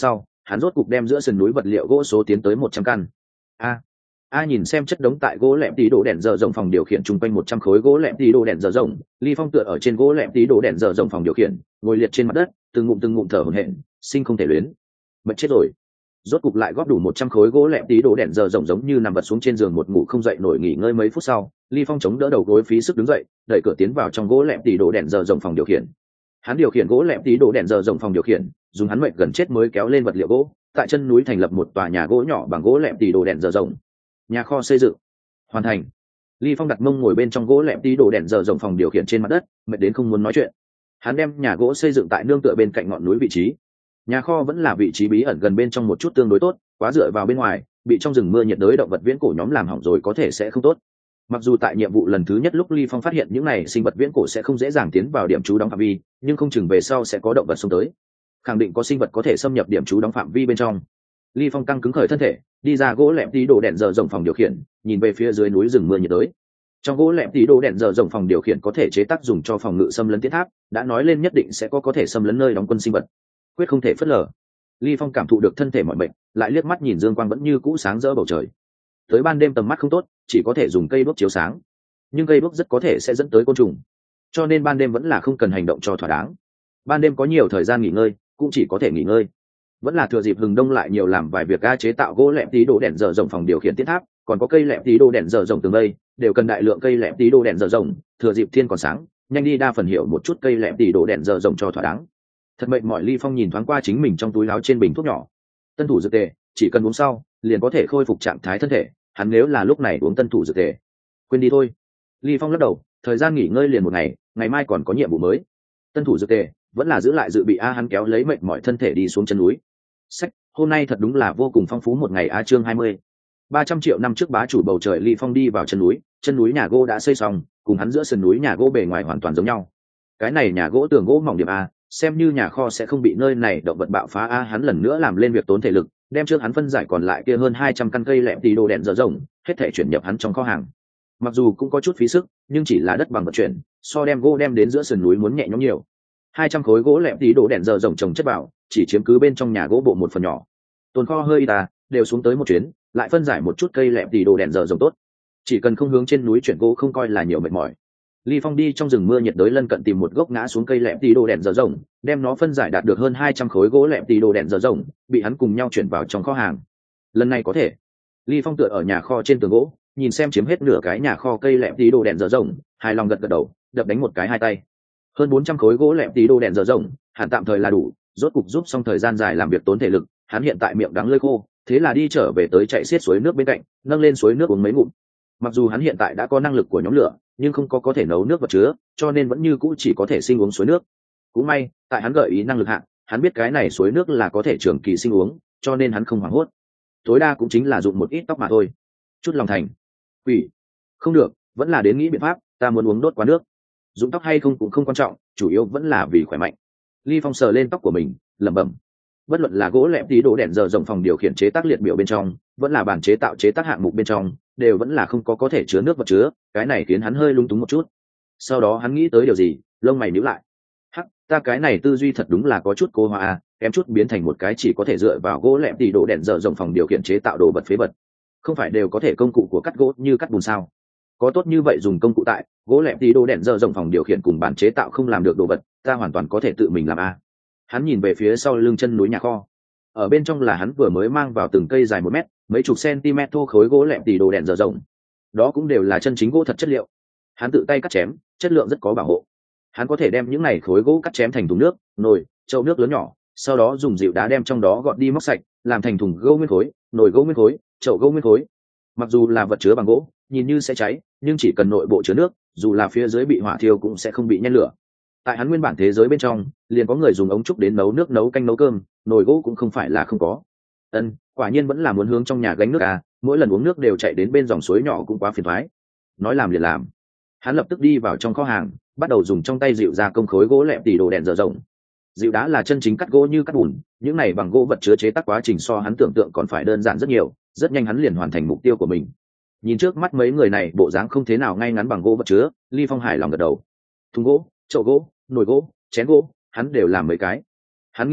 hắn rốt cục đem giữa sườn núi vật liệu gỗ số tiến tới một trăm căn. A a nhìn xem chất đống tại gỗ lẹm tí đổ đèn giờ rộng phòng điều khiển chung quanh một trăm khối gỗ lẹm tí đổ đèn giờ rộng, Ly Phong tựa ở trên gỗ lẹm tí đổ đèn giờ rộng phòng điều khiển, ngồi liệt trên mặt đất, từng ngụm từng ngụm thở hổn hển, sinh không thể luyến. Mệt chết rồi. Rốt cục lại góp đủ một trăm khối gỗ lẹm tí đổ đèn giờ rộng, giống như nằm vật xuống trên giường một ngủ không dậy nổi, nghỉ ngơi mấy phút sau, Ly Phong chống đỡ đầu gối phí sức đứng dậy, đẩy cửa tiến vào trong gỗ lẹm tí đổ đèn giờ rộng phòng điều khiển. Hắn điều khiển gỗ lẹm tí đổ đèn giờ rộng phòng điều khiển, dùng hắn mệt gần chết mới kéo lên vật liệu gỗ, tại chân núi thành lập một tòa nhà gỗ nhỏ bằng gỗ lẹm tí đổ đèn giờ rộng. Nhà kho xây dựng hoàn thành. Ly Phong đặt mông ngồi bên trong gỗ lẹm tí đổ đèn giờ rộng phòng điều khiển trên mặt đất, mệt đến không muốn nói chuyện. Hắn đem nhà gỗ xây dựng tại nương tựa bên cạnh ngọn núi vị trí. Nhà kho vẫn là vị trí bí ẩn gần bên trong một chút tương đối tốt, quá dựa vào bên ngoài, bị trong rừng mưa nhiệt đới động vật viễn cổ nhóm làm hỏng rồi có thể sẽ không tốt. Mặc dù tại nhiệm vụ lần thứ nhất lúc Ly Phong phát hiện những này sinh vật viễn cổ sẽ không dễ dàng tiến vào điểm trú đóng phạm vi, nhưng không chừng về sau sẽ có động vật xông tới. Khẳng định có sinh vật có thể xâm nhập điểm trú đóng phạm vi bên trong. Ly Phong căng cứng khởi thân thể, đi ra gỗ lẹm tí đổ đèn giờ rộng phòng điều khiển, nhìn về phía dưới núi rừng mưa nhiệt đới. Trong gỗ lẹm tí đổ đèn giờ rộng phòng điều khiển có thể chế tác dùng cho phòng ngự xâm lấn tiến tháp, đã nói lên nhất định sẽ có có thể xâm lấn nơi đóng quân sinh vật, quyết không thể phớt lờ. Ly Phong cảm thụ được thân thể mọi bệnh, lại liếc mắt nhìn dương quang vẫn như cũ sáng rỡ bầu trời. Tới ban đêm tầm mắt không tốt, chỉ có thể dùng cây đuốc chiếu sáng, nhưng cây đuốc rất có thể sẽ dẫn tới côn trùng, cho nên ban đêm vẫn là không cần hành động cho thỏa đáng. Ban đêm có nhiều thời gian nghỉ ngơi, cũng chỉ có thể nghỉ ngơi. Vẫn là thừa dịp hừng đông lại nhiều làm vài việc ga chế tạo gỗ lẹm tí đổ đèn giờ rộng phòng điều khiển tiến tháp, còn có cây lẹm tí đổ đèn giờ rộng tường vây, đều cần đại lượng cây lẹm tí đổ đèn giờ rộng. Thừa dịp thiên còn sáng, nhanh đi đa phần hiểu một chút cây lẹm tí đổ đèn giờ rộng cho thỏa đáng. Thật mệt mỏi. Ly Phong nhìn thoáng qua chính mình trong túi áo trên bình thuốc nhỏ. Tân thủ dược tề, chỉ cần uống sau, liền có thể khôi phục trạng thái thân thể. Hắn nếu là lúc này uống tân thủ dược tề, quên đi thôi. Ly Phong lắc đầu, thời gian nghỉ ngơi liền một ngày, ngày mai còn có nhiệm vụ mới. Tân thủ dược tề, vẫn là giữ lại dự bị a. Hắn kéo lấy mệt mỏi thân thể đi xuống chân núi. Sách, hôm nay thật đúng là vô cùng phong phú một ngày a. Chương hai mươi. ba trăm triệu năm trước bá chủ bầu trời. Ly Phong đi vào chân núi, chân núi nhà gỗ đã xây xong, cùng hắn giữa sườn núi nhà gỗ bề ngoài hoàn toàn giống nhau. Cái này nhà gỗ tường gỗ mỏng điểm a, xem như nhà kho sẽ không bị nơi này động vật bạo phá a. Hắn lần nữa làm lên việc tốn thể lực, đem trước hắn phân giải còn lại kia hơn hai trăm căn cây lẹm tí đồ đèn dở rộng, hết thể chuyển nhập hắn trong kho hàng. Mặc dù cũng có chút phí sức, nhưng chỉ là đất bằng vận chuyển, so đem gỗ đem đến giữa sườn núi muốn nhẹ nhõm nhiều. hai trăm khối gỗ lẹm tí đồ đèn dở rộng chồng chất vào, chỉ chiếm cứ bên trong nhà gỗ bộ một phần nhỏ. Tồn kho hơi ta đều xuống tới một chuyến, lại phân giải một chút cây lẹm tí đồ đèn dở rộng tốt. Chỉ cần không hướng trên núi chuyển gỗ không coi là nhiều mệt mỏi. Ly Phong đi trong rừng mưa nhiệt đới lân cận tìm một gốc ngã xuống cây lẹm tí đồ đèn dở rộng, đem nó phân giải đạt được hơn hai trăm khối gỗ lẹm tí đồ đèn dở rộng, bị hắn cùng nhau chuyển vào trong kho hàng. Lần này có thể. Ly Phong tựa ở nhà kho trên tường gỗ, nhìn xem chiếm hết nửa cái nhà kho cây lẹm tí đồ đèn dở rộng, hài lòng gật gật đầu, đập đánh một cái hai tay. Hơn bốn trăm khối gỗ lẹm tí đồ đèn dở rộng, hẳn tạm thời là đủ, rốt cục giúp xong thời gian dài làm việc tốn thể lực, hắn hiện tại miệng đắng lưỡi khô, thế là đi trở về tới chạy xiết suối nước bên cạnh, nâng lên suối nước uống mấy ngụm. Mặc dù hắn hiện tại đã có năng lực của nhóm lửa, nhưng không có có thể nấu nước vật chứa, cho nên vẫn như cũ chỉ có thể sinh uống suối nước. Cũng may, tại hắn gợi ý năng lực hạng, hắn biết cái này suối nước là có thể trường kỳ sinh uống, cho nên hắn không hoảng hốt. Tối đa cũng chính là dụng một ít tóc mà thôi. Chút lòng thành. Quỷ. Không được, vẫn là đến nghĩ biện pháp, ta muốn uống đốt quá nước. Dụng tóc hay không cũng không quan trọng, chủ yếu vẫn là vì khỏe mạnh. Ly Phong sờ lên tóc của mình, lẩm bẩm. Bất luận là gỗ lẹm tí đồ đèn giờ rộng phòng điều khiển chế tác liệt biểu bên trong, vẫn là bản chế tạo chế tác hạng mục bên trong, đều vẫn là không có có thể chứa nước vật chứa, cái này khiến hắn hơi lung túng một chút. Sau đó hắn nghĩ tới điều gì, lông mày nhíu lại. Hắc, ta cái này tư duy thật đúng là có chút cô hoa à, kém chút biến thành một cái chỉ có thể dựa vào gỗ lẹm tí đồ đèn giờ rộng phòng điều khiển chế tạo đồ vật phế vật. Không phải đều có thể công cụ của cắt gỗ như cắt bùn sao? Có tốt như vậy dùng công cụ tại, gỗ lẹm tí đồ đèn giờ rộng phòng điều khiển cùng bản chế tạo không làm được đồ vật, ta hoàn toàn có thể tự mình làm a. Hắn nhìn về phía sau lưng chân núi nhà kho, ở bên trong là hắn vừa mới mang vào từng cây dài một mét, mấy chục cm thô khối gỗ lẹm tỉ đồ đèn dở rộng, đó cũng đều là chân chính gỗ thật chất liệu. Hắn tự tay cắt chém, chất lượng rất có bảo hộ. Hắn có thể đem những này khối gỗ cắt chém thành thùng nước, nồi, chậu nước lớn nhỏ, sau đó dùng dịu đá đem trong đó gọt đi móc sạch, làm thành thùng gỗ nguyên khối, nồi gỗ nguyên khối, chậu gỗ nguyên khối. Mặc dù là vật chứa bằng gỗ, nhìn như sẽ cháy, nhưng chỉ cần nội bộ chứa nước, dù là phía dưới bị hỏa thiêu cũng sẽ không bị nhen lửa. Tại hắn nguyên bản thế giới bên trong, liền có người dùng ống trúc đến nấu nước, nấu canh, nấu cơm, nồi gỗ cũng không phải là không có. Ân, quả nhiên vẫn là muốn hướng trong nhà gánh nước à, mỗi lần uống nước đều chạy đến bên dòng suối nhỏ cũng quá phiền toái. Nói làm liền làm. Hắn lập tức đi vào trong kho hàng, bắt đầu dùng trong tay dịu ra công khối gỗ lẹm tỉ đồ đèn dở rộng. Dịu đá là chân chính cắt gỗ như cắt bùn, những này bằng gỗ vật chứa chế tác quá trình so hắn tưởng tượng còn phải đơn giản rất nhiều, rất nhanh hắn liền hoàn thành mục tiêu của mình. Nhìn trước mắt mấy người này bộ dáng không thế nào ngay ngắn bằng gỗ vật chứa, Ly Phong hài lòng gật đầu. Thùng gỗ, chậu gỗ, nồi gỗ, chén gỗ, hắn đều làm mấy cái. Hắn nghĩ nghĩ,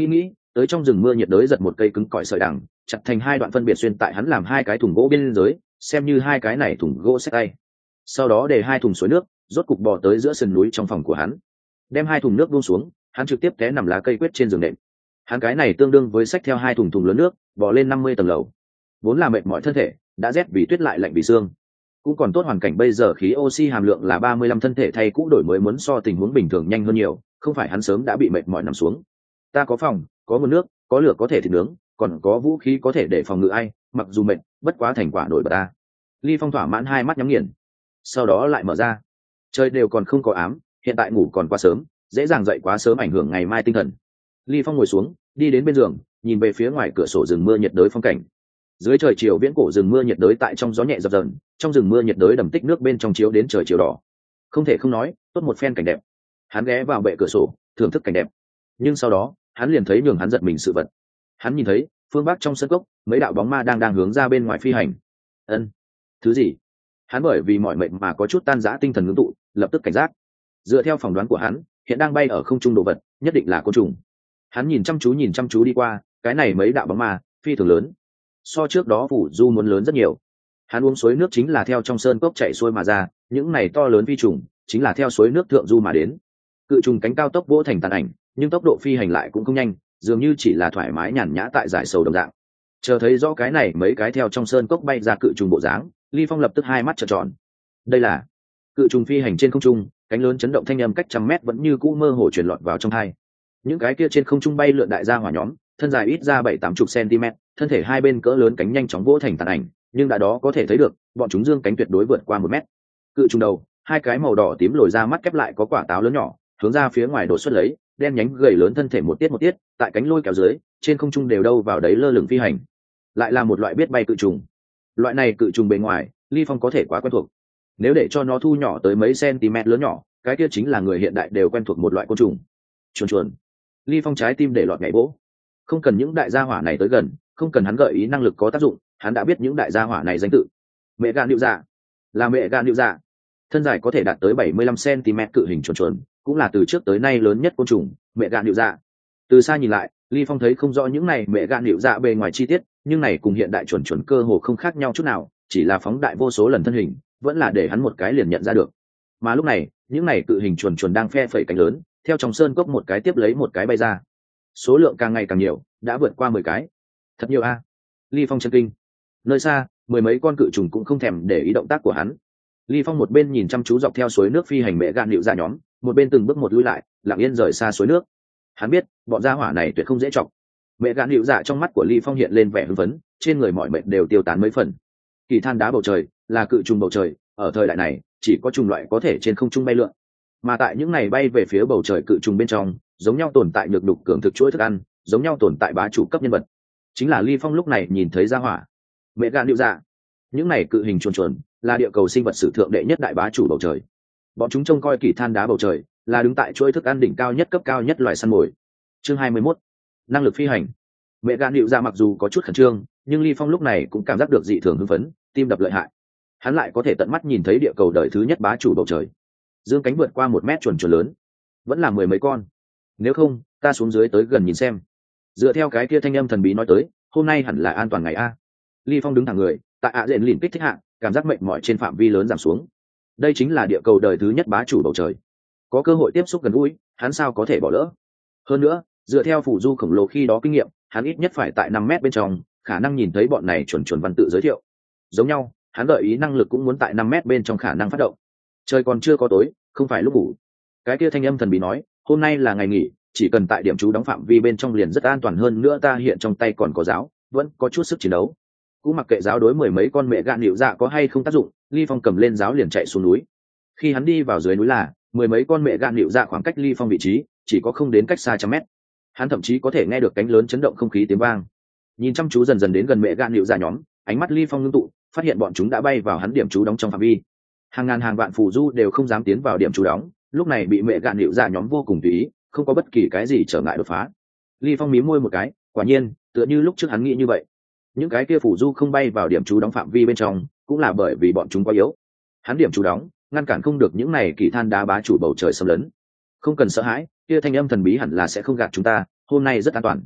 tới trong rừng mưa nhiệt đới giật một cây cứng cỏi sợi đằng, chặt thành hai đoạn phân biệt xuyên tại hắn làm hai cái thùng gỗ bên dưới, xem như hai cái này thùng gỗ xách tay. Sau đó để hai thùng suối nước, rốt cục bò tới giữa sườn núi trong phòng của hắn, đem hai thùng nước buông xuống, hắn trực tiếp té nằm lá cây quyết trên giường đệm. Hắn cái này tương đương với xách theo hai thùng thùng lớn nước, bò lên năm mươi tầng lầu. Vốn là mệt mỏi thân thể, đã rét vì tuyết lại lạnh vì xương. Cũng còn tốt hoàn cảnh bây giờ khí oxy hàm lượng là ba mươi lăm, thân thể thay cũ đổi mới muốn so tình huống bình thường nhanh hơn nhiều, không phải hắn sớm đã bị mệt mỏi nằm xuống. Ta có phòng, có nguồn nước, có lửa có thể thịt nướng, còn có vũ khí có thể để phòng ngự ai, mặc dù mệt, bất quá thành quả nổi bật ta. Ly Phong thỏa mãn hai mắt nhắm nghiền, sau đó lại mở ra. Trời đều còn không có ám, hiện tại ngủ còn quá sớm, dễ dàng dậy quá sớm ảnh hưởng ngày mai tinh thần. Ly Phong ngồi xuống, đi đến bên giường, nhìn về phía ngoài cửa sổ rừng mưa nhiệt đới phong cảnh. Dưới trời chiều viễn cổ rừng mưa nhiệt đới tại trong gió nhẹ dập dờn, trong rừng mưa nhiệt đới đầm tích nước bên trong chiếu đến trời chiều đỏ. Không thể không nói, tốt một phen cảnh đẹp. Hắn ghé vào bệ cửa sổ, thưởng thức cảnh đẹp. Nhưng sau đó, hắn liền thấy nhường hắn giật mình sự vật. Hắn nhìn thấy, phương bắc trong sân cốc, mấy đạo bóng ma đang đang hướng ra bên ngoài phi hành. Ân, thứ gì? Hắn bởi vì mọi mệnh mà có chút tan rã tinh thần ngưng tụ, lập tức cảnh giác. Dựa theo phỏng đoán của hắn, hiện đang bay ở không trung đồ vật, nhất định là côn trùng. Hắn nhìn chăm chú nhìn chăm chú đi qua, cái này mấy đạo bóng ma, phi thường lớn. So trước đó phủ du muốn lớn rất nhiều. Hắn uống suối nước chính là theo trong sơn cốc chảy xuôi mà ra, những này to lớn phi trùng chính là theo suối nước thượng du mà đến. Cự trùng cánh cao tốc vỗ thành tàn ảnh, nhưng tốc độ phi hành lại cũng không nhanh, dường như chỉ là thoải mái nhàn nhã tại giải sầu đồng dạng. Chờ thấy rõ cái này mấy cái theo trong sơn cốc bay ra cự trùng bộ dáng, Ly Phong lập tức hai mắt trợn tròn. Đây là cự trùng phi hành trên không trung, cánh lớn chấn động thanh âm cách trăm mét vẫn như cũ mơ hồ truyền lọt vào trong tai. Những cái kia trên không trung bay lượn đại gia hỏa nhóm, thân dài ít ra bảy tám chục cm, thân thể hai bên cỡ lớn cánh nhanh chóng vỗ thành tàn ảnh, nhưng đã đó có thể thấy được, bọn chúng dương cánh tuyệt đối vượt qua một mét. Cự trùng đầu, hai cái màu đỏ tím lồi ra mắt kép lại có quả táo lớn nhỏ, hướng ra phía ngoài đổ xuất lấy, đen nhánh gầy lớn thân thể một tiết một tiết, tại cánh lôi kéo dưới, trên không trung đều đâu vào đấy lơ lửng phi hành. Lại là một loại biết bay cự trùng. Loại này cự trùng bề ngoài, Ly Phong có thể quá quen thuộc. Nếu để cho nó thu nhỏ tới mấy cm lớn nhỏ, cái kia chính là người hiện đại đều quen thuộc một loại côn trùng. Chuồn chuồn. Ly Phong trái tim để lọt nhảy vỗ. Không cần những đại gia hỏa này tới gần, không cần hắn gợi ý năng lực có tác dụng, hắn đã biết những đại gia hỏa này danh tự. Mẹ gạn điệu dạ, là mẹ gạn điệu dạ. Thân dài có thể đạt tới bảy mươi lăm cm cự hình chuồn chuồn, cũng là từ trước tới nay lớn nhất côn trùng, mẹ gạn điệu dạ. Từ xa nhìn lại, Ly Phong thấy không rõ những này mẹ gạn điệu dạ bề ngoài chi tiết, nhưng này cùng hiện đại chuồn chuồn cơ hồ không khác nhau chút nào, chỉ là phóng đại vô số lần thân hình, vẫn là để hắn một cái liền nhận ra được. Mà lúc này, những này cự hình chuồn chuồn đang phe phẩy cánh lớn, theo trong sơn cốc một cái tiếp lấy một cái bay ra. Số lượng càng ngày càng nhiều, đã vượt qua mười cái. Thật nhiều a. À. Ly Phong chân kinh. Nơi xa, mười mấy con cự trùng cũng không thèm để ý động tác của hắn. Ly Phong một bên nhìn chăm chú dọc theo suối nước phi hành mẹ gạn liệu ra nhóm, một bên từng bước một lui lại, lặng yên rời xa suối nước. Hắn biết, bọn gia hỏa này tuyệt không dễ chọc. Mẹ gạn liệu dạ trong mắt của Ly Phong hiện lên vẻ hưng phấn, trên người mọi mệt đều tiêu tán mấy phần. Kỳ than đá bầu trời, là cự trùng bầu trời, ở thời đại này, chỉ có trùng loại có thể trên không trung bay lượn. Mà tại những này bay về phía bầu trời cự trùng bên trong, giống nhau tồn tại nhược đục cường thực chuỗi thức ăn, giống nhau tồn tại bá chủ cấp nhân vật. Chính là Ly Phong lúc này nhìn thấy gia hỏa. Mẹ gạn điệu dạ. Những này cự hình chuồn chuồn, là địa cầu sinh vật sử thượng đệ nhất đại bá chủ bầu trời. Bọn chúng trông coi kỳ than đá bầu trời, là đứng tại chuỗi thức ăn đỉnh cao nhất cấp cao nhất loài săn mồi. Chương hai mươi mốt. Năng lực phi hành. Mẹ gạn điệu dạ mặc dù có chút khẩn trương, nhưng Ly Phong lúc này cũng cảm giác được dị thường hưng phấn, tim đập lợi hại. Hắn lại có thể tận mắt nhìn thấy địa cầu đời thứ nhất bá chủ bầu trời. Dương cánh vượt qua một mét chuồn chuồn lớn, vẫn là mười mấy con. Nếu không, ta xuống dưới tới gần nhìn xem. Dựa theo cái kia thanh âm thần bí nói tới, hôm nay hẳn là an toàn ngày a. Ly Phong đứng thẳng người, tại ạ diện lìn kích thích hạ, cảm giác mệt mỏi trên phạm vi lớn giảm xuống. Đây chính là địa cầu đời thứ nhất bá chủ bầu trời, có cơ hội tiếp xúc gần gũi, hắn sao có thể bỏ lỡ. Hơn nữa, dựa theo phủ du khổng lồ khi đó kinh nghiệm, hắn ít nhất phải tại năm mét bên trong, khả năng nhìn thấy bọn này chuẩn chuẩn văn tự giới thiệu. Giống nhau, hắn gợi ý năng lực cũng muốn tại năm mét bên trong khả năng phát động. Trời còn chưa có tối, không phải lúc ngủ. Cái kia thanh âm thần bí nói, hôm nay là ngày nghỉ, chỉ cần tại điểm trú đóng phạm vi bên trong liền rất an toàn, hơn nữa ta hiện trong tay còn có giáo, vẫn có chút sức chiến đấu. Cũng mặc kệ giáo đối mười mấy con mẹ gạn liệu dạ có hay không tác dụng, Ly Phong cầm lên giáo liền chạy xuống núi. Khi hắn đi vào dưới núi là mười mấy con mẹ gạn liệu dạ khoảng cách Ly Phong vị trí chỉ có không đến cách xa trăm mét. Hắn thậm chí có thể nghe được cánh lớn chấn động không khí tiếng vang. Nhìn chăm chú dần dần đến gần mẹ gạn liệu dạ nhóm, ánh mắt Ly Phong ngưng tụ, phát hiện bọn chúng đã bay vào hắn điểm trú đóng trong phạm vi. Hàng ngàn hàng vạn phù du đều không dám tiến vào điểm trú đóng, lúc này bị mẹ gạn liệu dạ nhóm vô cùng tùy ý, không có bất kỳ cái gì trở ngại đột phá. Ly Phong mím môi một cái, quả nhiên, tựa như lúc trước hắn nghĩ như vậy. Những cái kia phù du không bay vào điểm trú đóng phạm vi bên trong, cũng là bởi vì bọn chúng quá yếu. Hắn điểm trú đóng, ngăn cản không được những này kỳ than đá bá chủ bầu trời xâm lấn. Không cần sợ hãi, kia thanh âm thần bí hẳn là sẽ không gạt chúng ta, hôm nay rất an toàn.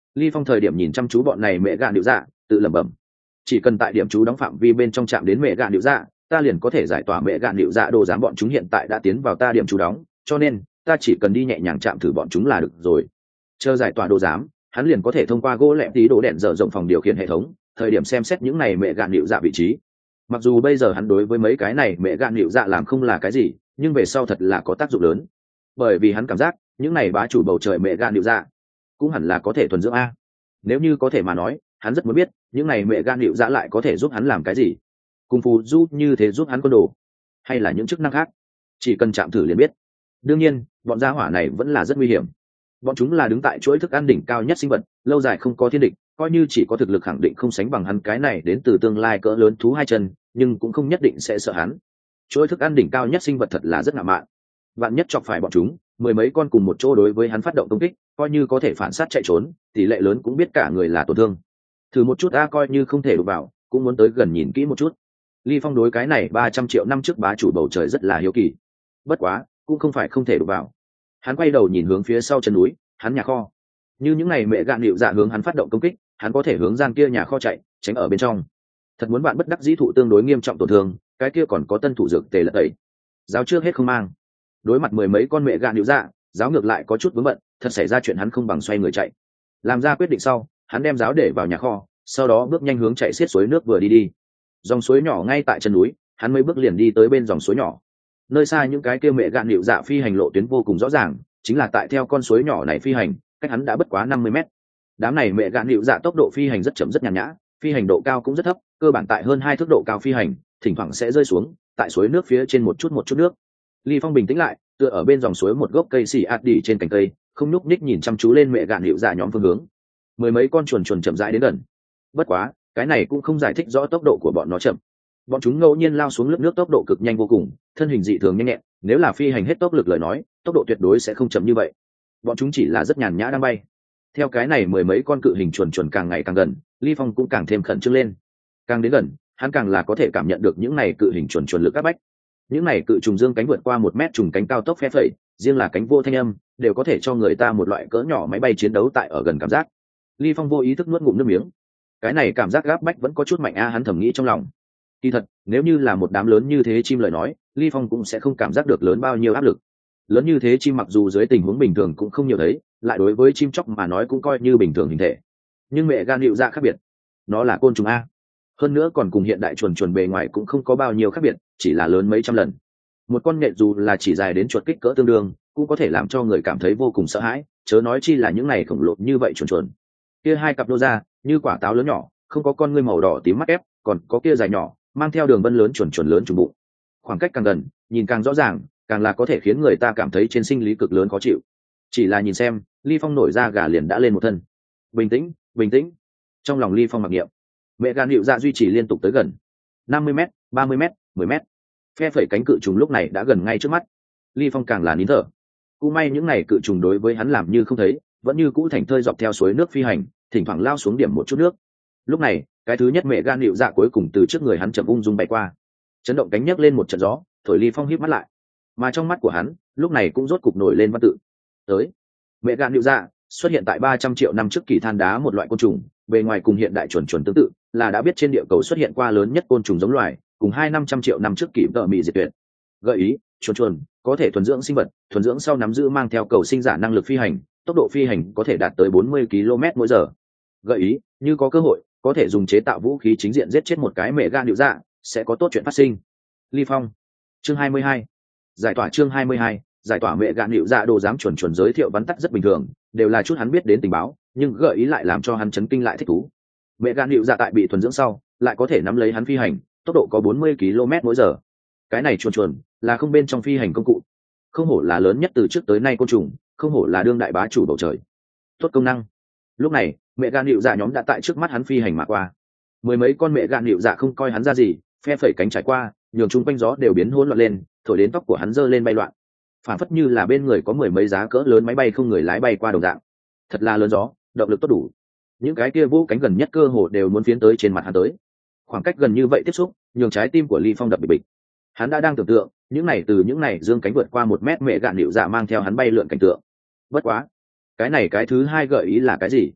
Ly Phong thời điểm nhìn chăm chú bọn này mẹ gạn điệu dạ, tự lẩm bẩm, chỉ cần tại điểm chú đóng phạm vi bên trong chạm đến mẹ gạn điệu dạ, ta liền có thể giải tỏa mẹ gạn điệu dạ đồ giám. Bọn chúng hiện tại đã tiến vào ta điểm chú đóng, cho nên ta chỉ cần đi nhẹ nhàng chạm thử bọn chúng là được rồi. Chờ giải tỏa đồ giám, hắn liền có thể thông qua gỗ lẹm tí đồ đèn dở rộng phòng điều khiển hệ thống, thời điểm xem xét những này mẹ gạn điệu dạ vị trí. Mặc dù bây giờ hắn đối với mấy cái này mẹ gạn điệu dạ làm không là cái gì, nhưng về sau thật là có tác dụng lớn, bởi vì hắn cảm giác những này bá chủ bầu trời mẹ gạn điệu dạ cũng hẳn là có thể thuần dưỡng a. Nếu như có thể mà nói, hắn rất muốn biết những này mẹ gan điệu dã lại có thể giúp hắn làm cái gì, cùng phù giúp như thế giúp hắn quân đồ, hay là những chức năng khác, chỉ cần chạm thử liền biết. Đương nhiên bọn gia hỏa này vẫn là rất nguy hiểm, bọn chúng là đứng tại chuỗi thức ăn đỉnh cao nhất sinh vật, lâu dài không có thiên địch, coi như chỉ có thực lực khẳng định không sánh bằng hắn cái này đến từ tương lai cỡ lớn thú hai chân, nhưng cũng không nhất định sẽ sợ hắn. Chuỗi thức ăn đỉnh cao nhất sinh vật thật là rất ngạo mạn, vạn nhất chọc phải bọn chúng mười mấy con cùng một chỗ đối với hắn phát động công kích, coi như có thể phản sát chạy trốn, tỷ lệ lớn cũng biết cả người là tổn thương. Thử một chút a, coi như không thể đụng vào cũng muốn tới gần nhìn kỹ một chút. Ly Phong đối cái này ba trăm triệu năm trước bá chủ bầu trời rất là hiếu kỳ, bất quá cũng không phải không thể đụng vào. Hắn quay đầu nhìn hướng phía sau chân núi, hắn nhà kho, như những ngày mẹ gạn liệu dạ hướng hắn phát động công kích, hắn có thể hướng gian kia nhà kho chạy, tránh ở bên trong. Thật muốn bạn bất đắc dĩ thụ tương đối nghiêm trọng tổn thương, cái kia còn có tân thủ dược tề lật tẩy, giáo trước hết không mang. Đối mặt mười mấy con mẹ gạn liệu dạ, giáo ngược lại có chút vướng bận, thật xảy ra chuyện hắn không bằng xoay người chạy. Làm ra quyết định sau, hắn đem giáo để vào nhà kho, sau đó bước nhanh hướng chạy xiết suối nước vừa đi đi. Dòng suối nhỏ ngay tại chân núi, hắn mấy bước liền đi tới bên dòng suối nhỏ. Nơi xa những cái kia mẹ gạn liệu dạ phi hành lộ tuyến vô cùng rõ ràng, chính là tại theo con suối nhỏ này phi hành, cách hắn đã bất quá năm mươi mét. Đám này mẹ gạn liệu dạ tốc độ phi hành rất chậm rất nhàn nhã, phi hành độ cao cũng rất thấp, cơ bản tại hơn hai thước độ cao phi hành, thỉnh thoảng sẽ rơi xuống tại suối nước phía trên một chút một chút nước. Ly Phong bình tĩnh lại, tựa ở bên dòng suối một gốc cây xì ạt đi trên cành cây, không nhúc nhích nhìn chăm chú lên mẹ gạn liệu dạ nhóm phương hướng. Mười mấy con chuồn chuồn chậm rãi đến gần. Bất quá cái này cũng không giải thích rõ tốc độ của bọn nó chậm. Bọn chúng ngẫu nhiên lao xuống lớp nước tốc độ cực nhanh vô cùng, thân hình dị thường nhanh nhẹn, nếu là phi hành hết tốc lực lời nói, tốc độ tuyệt đối sẽ không chậm như vậy. Bọn chúng chỉ là rất nhàn nhã đang bay. Theo cái này mười mấy con cự hình chuồn chuồn càng ngày càng gần, Ly Phong cũng càng thêm khẩn trương lên. Càng đến gần, hắn càng là có thể cảm nhận được những này cự hình chuồn chuồn lực áp bách. Những này cự trùng dương cánh vượt qua một mét trùng cánh cao tốc phe phẩy, riêng là cánh vô thanh âm đều có thể cho người ta một loại cỡ nhỏ máy bay chiến đấu tại ở gần cảm giác. Ly Phong vô ý thức nuốt ngụm nước miếng. Cái này cảm giác áp bách vẫn có chút mạnh a, hắn thầm nghĩ trong lòng. Kỳ thật, nếu như là một đám lớn như thế chim lời nói, Ly Phong cũng sẽ không cảm giác được lớn bao nhiêu áp lực. Lớn như thế chim mặc dù dưới tình huống bình thường cũng không nhiều thấy, lại đối với chim chóc mà nói cũng coi như bình thường hình thể. Nhưng mẹ gan liệu dạ khác biệt, nó là côn trùng a. Hơn nữa còn cùng hiện đại chuồn chuồn bề ngoài cũng không có bao nhiêu khác biệt, chỉ là lớn mấy trăm lần. Một con nhện dù là chỉ dài đến chuột kích cỡ tương đương, cũng có thể làm cho người cảm thấy vô cùng sợ hãi, chớ nói chi là những này khổng lồ như vậy chuồn chuồn. Kia hai cặp nô ra như quả táo lớn nhỏ, không có con ngươi màu đỏ tím mắt ép, còn có kia dài nhỏ, mang theo đường vân lớn chuồn chuồn lớn trùng bụng. Khoảng cách càng gần, nhìn càng rõ ràng, càng là có thể khiến người ta cảm thấy trên sinh lý cực lớn khó chịu. Chỉ là nhìn xem, Ly Phong nổi ra gà liền đã lên một thân. Bình tĩnh, bình tĩnh. Trong lòng Ly Phong mặc niệm. Mẹ gan hiệu dạ duy trì liên tục tới gần năm mươi mét, ba mươi mét, mười mét. Phe phẩy cánh cự trùng lúc này đã gần ngay trước mắt. Ly Phong càng là nín thở. Cũng may những này cự trùng đối với hắn làm như không thấy, vẫn như cũ thành thơi dọc theo suối nước phi hành, thỉnh thoảng lao xuống điểm một chút nước. Lúc này, cái thứ nhất mẹ gan hiệu dạ cuối cùng từ trước người hắn chậm ung dung bay qua, chấn động cánh nhấc lên một trận gió, thổi Ly Phong híp mắt lại. Mà trong mắt của hắn, lúc này cũng rốt cục nổi lên văn tự. Tới. Mẹ gan hiệu dạ xuất hiện tại ba trăm triệu năm trước kỳ than đá, một loại côn trùng, bề ngoài cùng hiện đại chuẩn chuẩn tương tự, là đã biết trên địa cầu xuất hiện qua lớn nhất côn trùng giống loài, cùng hai năm trăm triệu năm trước kỷ tợ mị diệt tuyệt. Gợi ý, chuồn chuồn có thể thuần dưỡng sinh vật, thuần dưỡng sau nắm giữ mang theo cầu sinh giả năng lực phi hành, tốc độ phi hành có thể đạt tới bốn mươi ki lô mét mỗi giờ. Gợi ý, như có cơ hội, có thể dùng chế tạo vũ khí chính diện giết chết một cái mẹ gan hiệu dạ, sẽ có tốt chuyện phát sinh. Ly Phong. Chương hai mươi hai. Giải tỏa chương hai mươi hai, giải tỏa mẹ gan hiệu dạ đồ giám chuẩn chuẩn giới thiệu vắn tắt rất bình thường, đều là chút hắn biết đến tình báo, nhưng gợi ý lại làm cho hắn chấn kinh lại thích thú. Mẹ gan hiệu dạ tại bị thuần dưỡng sau, lại có thể nắm lấy hắn phi hành, tốc độ có bốn mươi ki lô mét mỗi giờ. Cái này chuồn chuồn là không bên trong phi hành công cụ, không hổ là lớn nhất từ trước tới nay côn trùng, không hổ là đương đại bá chủ bầu trời. Tốt công năng. Lúc này, mẹ gan hiệu dạ nhóm đã tại trước mắt hắn phi hành mà qua. Mười mấy con mẹ gan hiệu dạ không coi hắn ra gì, phe phẩy cánh trải qua, nhường chung quanh gió đều biến hỗn loạn lên, thổi đến tóc của hắn giơ lên bay loạn, phản phất như là bên người có mười mấy giá cỡ lớn máy bay không người lái bay qua đồng dạng. Thật là lớn gió, động lực tốt đủ. Những cái kia vũ cánh gần nhất cơ hồ đều muốn phiến tới trên mặt hắn tới. Khoảng cách gần như vậy tiếp xúc, nhường trái tim của Ly Phong đập bịch bịch. Hắn đã đang tưởng tượng, những này từ những này dương cánh vượt qua một mét mẹ gạn liệu dạ mang theo hắn bay lượn cảnh tượng. Bất quá, cái này cái thứ hai gợi ý là cái gì?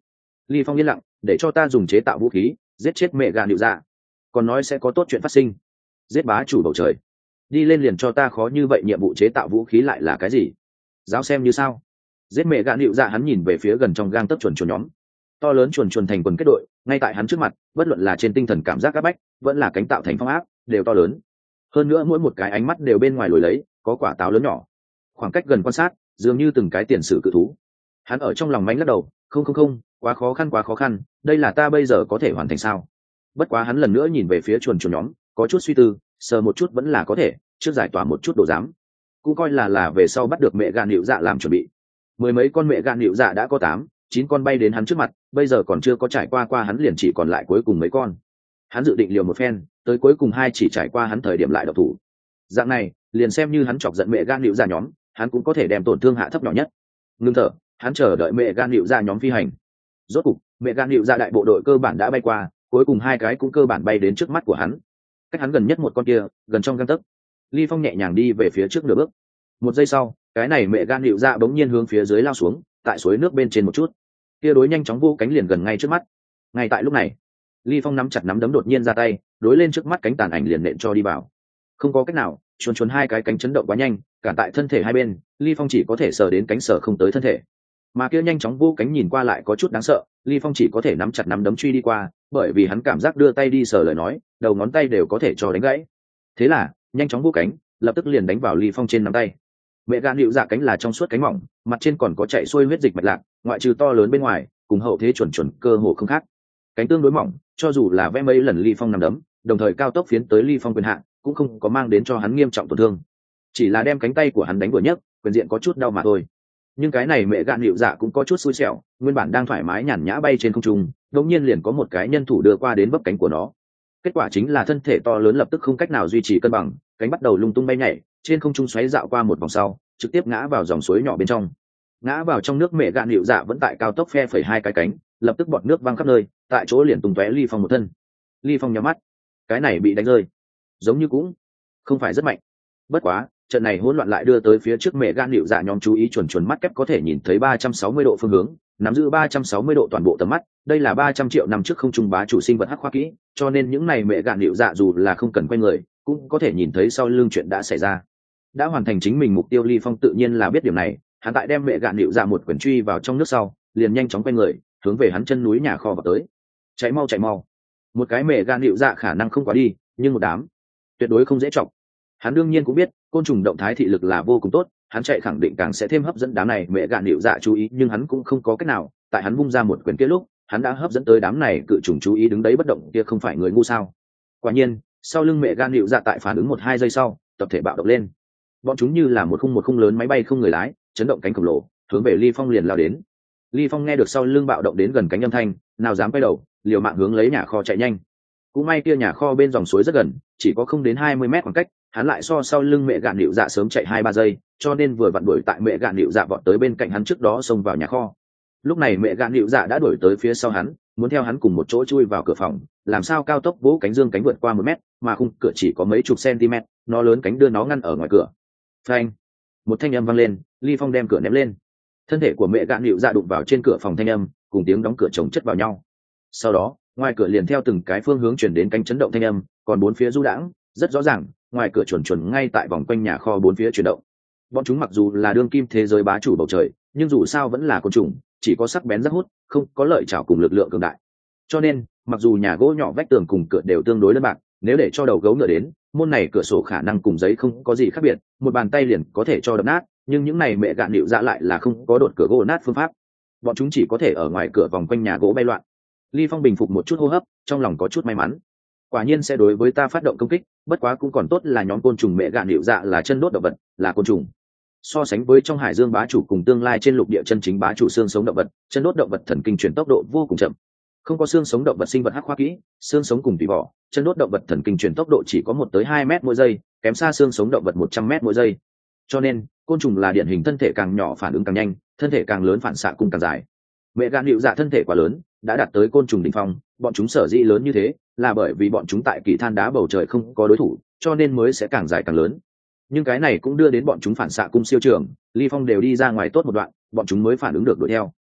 Ly Phong yên lặng, để cho ta dùng chế tạo vũ khí giết chết mẹ gà nịu dạ, còn nói sẽ có tốt chuyện phát sinh. Giết bá chủ bầu trời, đi lên liền cho ta khó như vậy, nhiệm vụ chế tạo vũ khí lại là cái gì? Giáo xem như sao? Giết mẹ gà nịu dạ. Hắn nhìn về phía gần trong gang tấc chuồn chuồn nhóm, to lớn chuồn chuồn thành quần kết đội ngay tại hắn trước mặt, bất luận là trên tinh thần cảm giác áp bách vẫn là cánh tạo thành phong áp đều to lớn hơn nữa, mỗi một cái ánh mắt đều bên ngoài lồi lấy có quả táo lớn nhỏ, khoảng cách gần quan sát dường như từng cái tiền sử cự thú. Hắn ở trong lòng mánh lắc đầu, không không không, quá khó khăn quá khó khăn, đây là ta bây giờ có thể hoàn thành sao? Bất quá hắn lần nữa nhìn về phía chuồn chuồn nhóm, có chút suy tư, sờ một chút vẫn là có thể, trước giải tỏa một chút đồ giám, cũng coi là là về sau bắt được mẹ gà nịu dạ làm chuẩn bị. Mười mấy con mẹ gà nịu dạ đã có tám chín con bay đến hắn trước mặt, bây giờ còn chưa có trải qua qua hắn liền chỉ còn lại cuối cùng mấy con. Hắn dự định liều một phen, tới cuối cùng hai chỉ trải qua hắn thời điểm lại độc thủ. Dạng này liền xem như hắn chọc giận mẹ gan nịu ra nhóm, hắn cũng có thể đem tổn thương hạ thấp nhỏ nhất. Ngưng thở, hắn chờ đợi mẹ gan nịu ra nhóm phi hành. Rốt cục mẹ gan nịu ra đại bộ đội cơ bản đã bay qua, cuối cùng hai cái cũng cơ bản bay đến trước mắt của hắn. Cách hắn gần nhất một con kia gần trong gang tấc. Ly Phong nhẹ nhàng đi về phía trước nửa bước. Một giây sau, cái này mẹ gan nịu ra bỗng nhiên hướng phía dưới lao xuống, tại suối nước bên trên một chút, kia đối nhanh chóng vô cánh liền gần ngay trước mắt. Ngay tại lúc này, Ly Phong nắm chặt nắm đấm đột nhiên ra tay, đối lên trước mắt cánh tàn ảnh liền nện cho đi vào. Không có cách nào, chuồn chuồn hai cái cánh chấn động quá nhanh, cản tại thân thể hai bên, Ly Phong chỉ có thể sờ đến cánh sở không tới thân thể. Mà kia nhanh chóng vô cánh nhìn qua lại có chút đáng sợ, Ly Phong chỉ có thể nắm chặt nắm đấm truy đi qua, bởi vì hắn cảm giác đưa tay đi sờ lời nói, đầu ngón tay đều có thể cho đánh gãy. Thế là, nhanh chóng vô cánh, lập tức liền đánh vào Ly Phong trên nắm tay. Mẹ gan nịu dạ cánh là trong suốt cánh mỏng, mặt trên còn có chạy xuôi huyết dịch mạch lạc, ngoại trừ to lớn bên ngoài, cùng hậu thế chuẩn chuẩn cơ hồ không khác. Cánh tương đối mỏng, cho dù là vẽ mấy lần Ly Phong nằm đấm, đồng thời cao tốc phiến tới Ly Phong quyền hạn, cũng không có mang đến cho hắn nghiêm trọng tổn thương, chỉ là đem cánh tay của hắn đánh vừa nhấc, quyền diện có chút đau mà thôi. Nhưng cái này mẹ gạn nịu dạ cũng có chút xui xẻo, nguyên bản đang thoải mái nhàn nhã bay trên không trung, đột nhiên liền có một cái nhân thủ đưa qua đến bấp cánh của nó. Kết quả chính là thân thể to lớn lập tức không cách nào duy trì cân bằng, cánh bắt đầu lung tung bay nhảy, trên không trung xoáy dạo qua một vòng sau, trực tiếp ngã vào dòng suối nhỏ bên trong. Ngã vào trong nước, mẹ gạn nịu dạ vẫn tại cao tốc phe phẩy hai cái cánh, lập tức bọt nước văng khắp nơi, tại chỗ liền tung tóe Ly Phong một thân. Ly Phong nhắm mắt, cái này bị đánh rơi, giống như cũng không phải rất mạnh. Bất quá trận này hỗn loạn lại đưa tới phía trước mẹ gan nịu dạ nhóm chú ý, chuẩn chuẩn mắt kép có thể nhìn thấy ba trăm sáu mươi độ phương hướng, nắm giữ ba trăm sáu mươi độ toàn bộ tầm mắt. Đây là ba trăm triệu năm trước không trung bá chủ sinh vật hắc khoa kỹ, cho nên những này mẹ gạn nịu dạ dù là không cần quay người cũng có thể nhìn thấy sau lưng chuyện đã xảy ra. Đã hoàn thành chính mình mục tiêu, Ly Phong tự nhiên là biết điểm này. Hắn tại đem mẹ gạn nịu dạ một quyển truy vào trong nước sau, liền nhanh chóng quay người hướng về hắn chân núi nhà kho vào tới. Chạy mau chạy mau, một cái mẹ gạn nịu dạ khả năng không quá đi, nhưng một đám tuyệt đối không dễ chọc. Hắn đương nhiên cũng biết côn trùng động thái thị lực là vô cùng tốt, hắn chạy khẳng định càng sẽ thêm hấp dẫn đám này mẹ gạn nịu dạ chú ý, nhưng hắn cũng không có cách nào. Tại hắn vung ra một quyền kia lúc, hắn đã hấp dẫn tới đám này cự trùng chú ý, đứng đấy bất động kia không phải người ngu sao? Quả nhiên, sau lưng mẹ gạn nịu dạ tại phản ứng một hai giây sau, tập thể bạo động lên. Bọn chúng như là một khung một khung lớn máy bay không người lái, chấn động cánh khổng lồ, hướng về Ly Phong liền lao đến. Ly Phong nghe được sau lưng bạo động đến gần cánh âm thanh, nào dám quay đầu, liều mạng hướng lấy nhà kho chạy nhanh. Cũng may kia nhà kho bên dòng suối rất gần, chỉ có không đến hai mươi mét khoảng cách, hắn lại so sau lưng mẹ gạn nịu dạ sớm chạy hai ba giây, cho nên vừa vặn đuổi tại mẹ gạn nịu dạ vọt tới bên cạnh hắn trước đó xông vào nhà kho. Lúc này mẹ gạn nịu dạ đã đuổi tới phía sau hắn, muốn theo hắn cùng một chỗ chui vào cửa phòng, làm sao cao tốc vỗ cánh dương cánh vượt qua một mét, mà khung cửa chỉ có mấy chục cm, nó lớn cánh đưa nó ngăn ở ngoài cửa. Phanh! Một thanh âm vang lên, Ly Phong đem cửa ném lên. Thân thể của mẹ gạn nịu dạ đụng vào trên cửa phòng, thanh âm cùng tiếng đóng cửa chồng chất vào nhau. Sau đó, ngoài cửa liền theo từng cái phương hướng chuyển đến cánh chấn động thanh âm, còn bốn phía du đãng, rất rõ ràng, ngoài cửa chuẩn chuẩn ngay tại vòng quanh nhà kho bốn phía chuyển động. Bọn chúng mặc dù là đương kim thế giới bá chủ bầu trời, nhưng dù sao vẫn là côn trùng, chỉ có sắc bén rất hút, không có lợi chảo cùng lực lượng cường đại. Cho nên, mặc dù nhà gỗ nhỏ vách tường cùng cửa đều tương đối đơn bạc, nếu để cho đầu gấu ngựa đến, môn này cửa sổ khả năng cùng giấy không có gì khác biệt, một bàn tay liền có thể cho đập nát, nhưng những này mẹ gạn nịu dạ lại là không có đột cửa gỗ nát phương pháp. Bọn chúng chỉ có thể ở ngoài cửa vòng quanh nhà gỗ bay loạn. Ly Phong bình phục một chút hô hấp, trong lòng có chút may mắn. Quả nhiên sẽ đối với ta phát động công kích, bất quá cũng còn tốt là nhóm côn trùng mẹ gạn nịu dạ là chân đốt động vật, là côn trùng. So sánh với trong hải dương bá chủ cùng tương lai trên lục địa chân chính bá chủ xương sống động vật, chân đốt động vật thần kinh chuyển tốc độ vô cùng chậm. Không có xương sống động vật sinh vật hắc khoa kỹ, xương sống cùng tùy vỏ, chân đốt động vật thần kinh chuyển tốc độ chỉ có một tới hai mét mỗi giây, kém xa xương sống động vật một trăm mét mỗi giây. Cho nên, côn trùng là điển hình thân thể càng nhỏ phản ứng càng nhanh, thân thể càng lớn phản xạ cũng càng dài. Mẹ gạn nịu dạ thân thể quá lớn, đã đạt tới côn trùng đỉnh phong, bọn chúng sở dĩ lớn như thế, là bởi vì bọn chúng tại kỳ than đá bầu trời không có đối thủ, cho nên mới sẽ càng dài càng lớn. Nhưng cái này cũng đưa đến bọn chúng phản xạ cung siêu trường, Ly Phong đều đi ra ngoài tốt một đoạn, bọn chúng mới phản ứng được đuổi theo.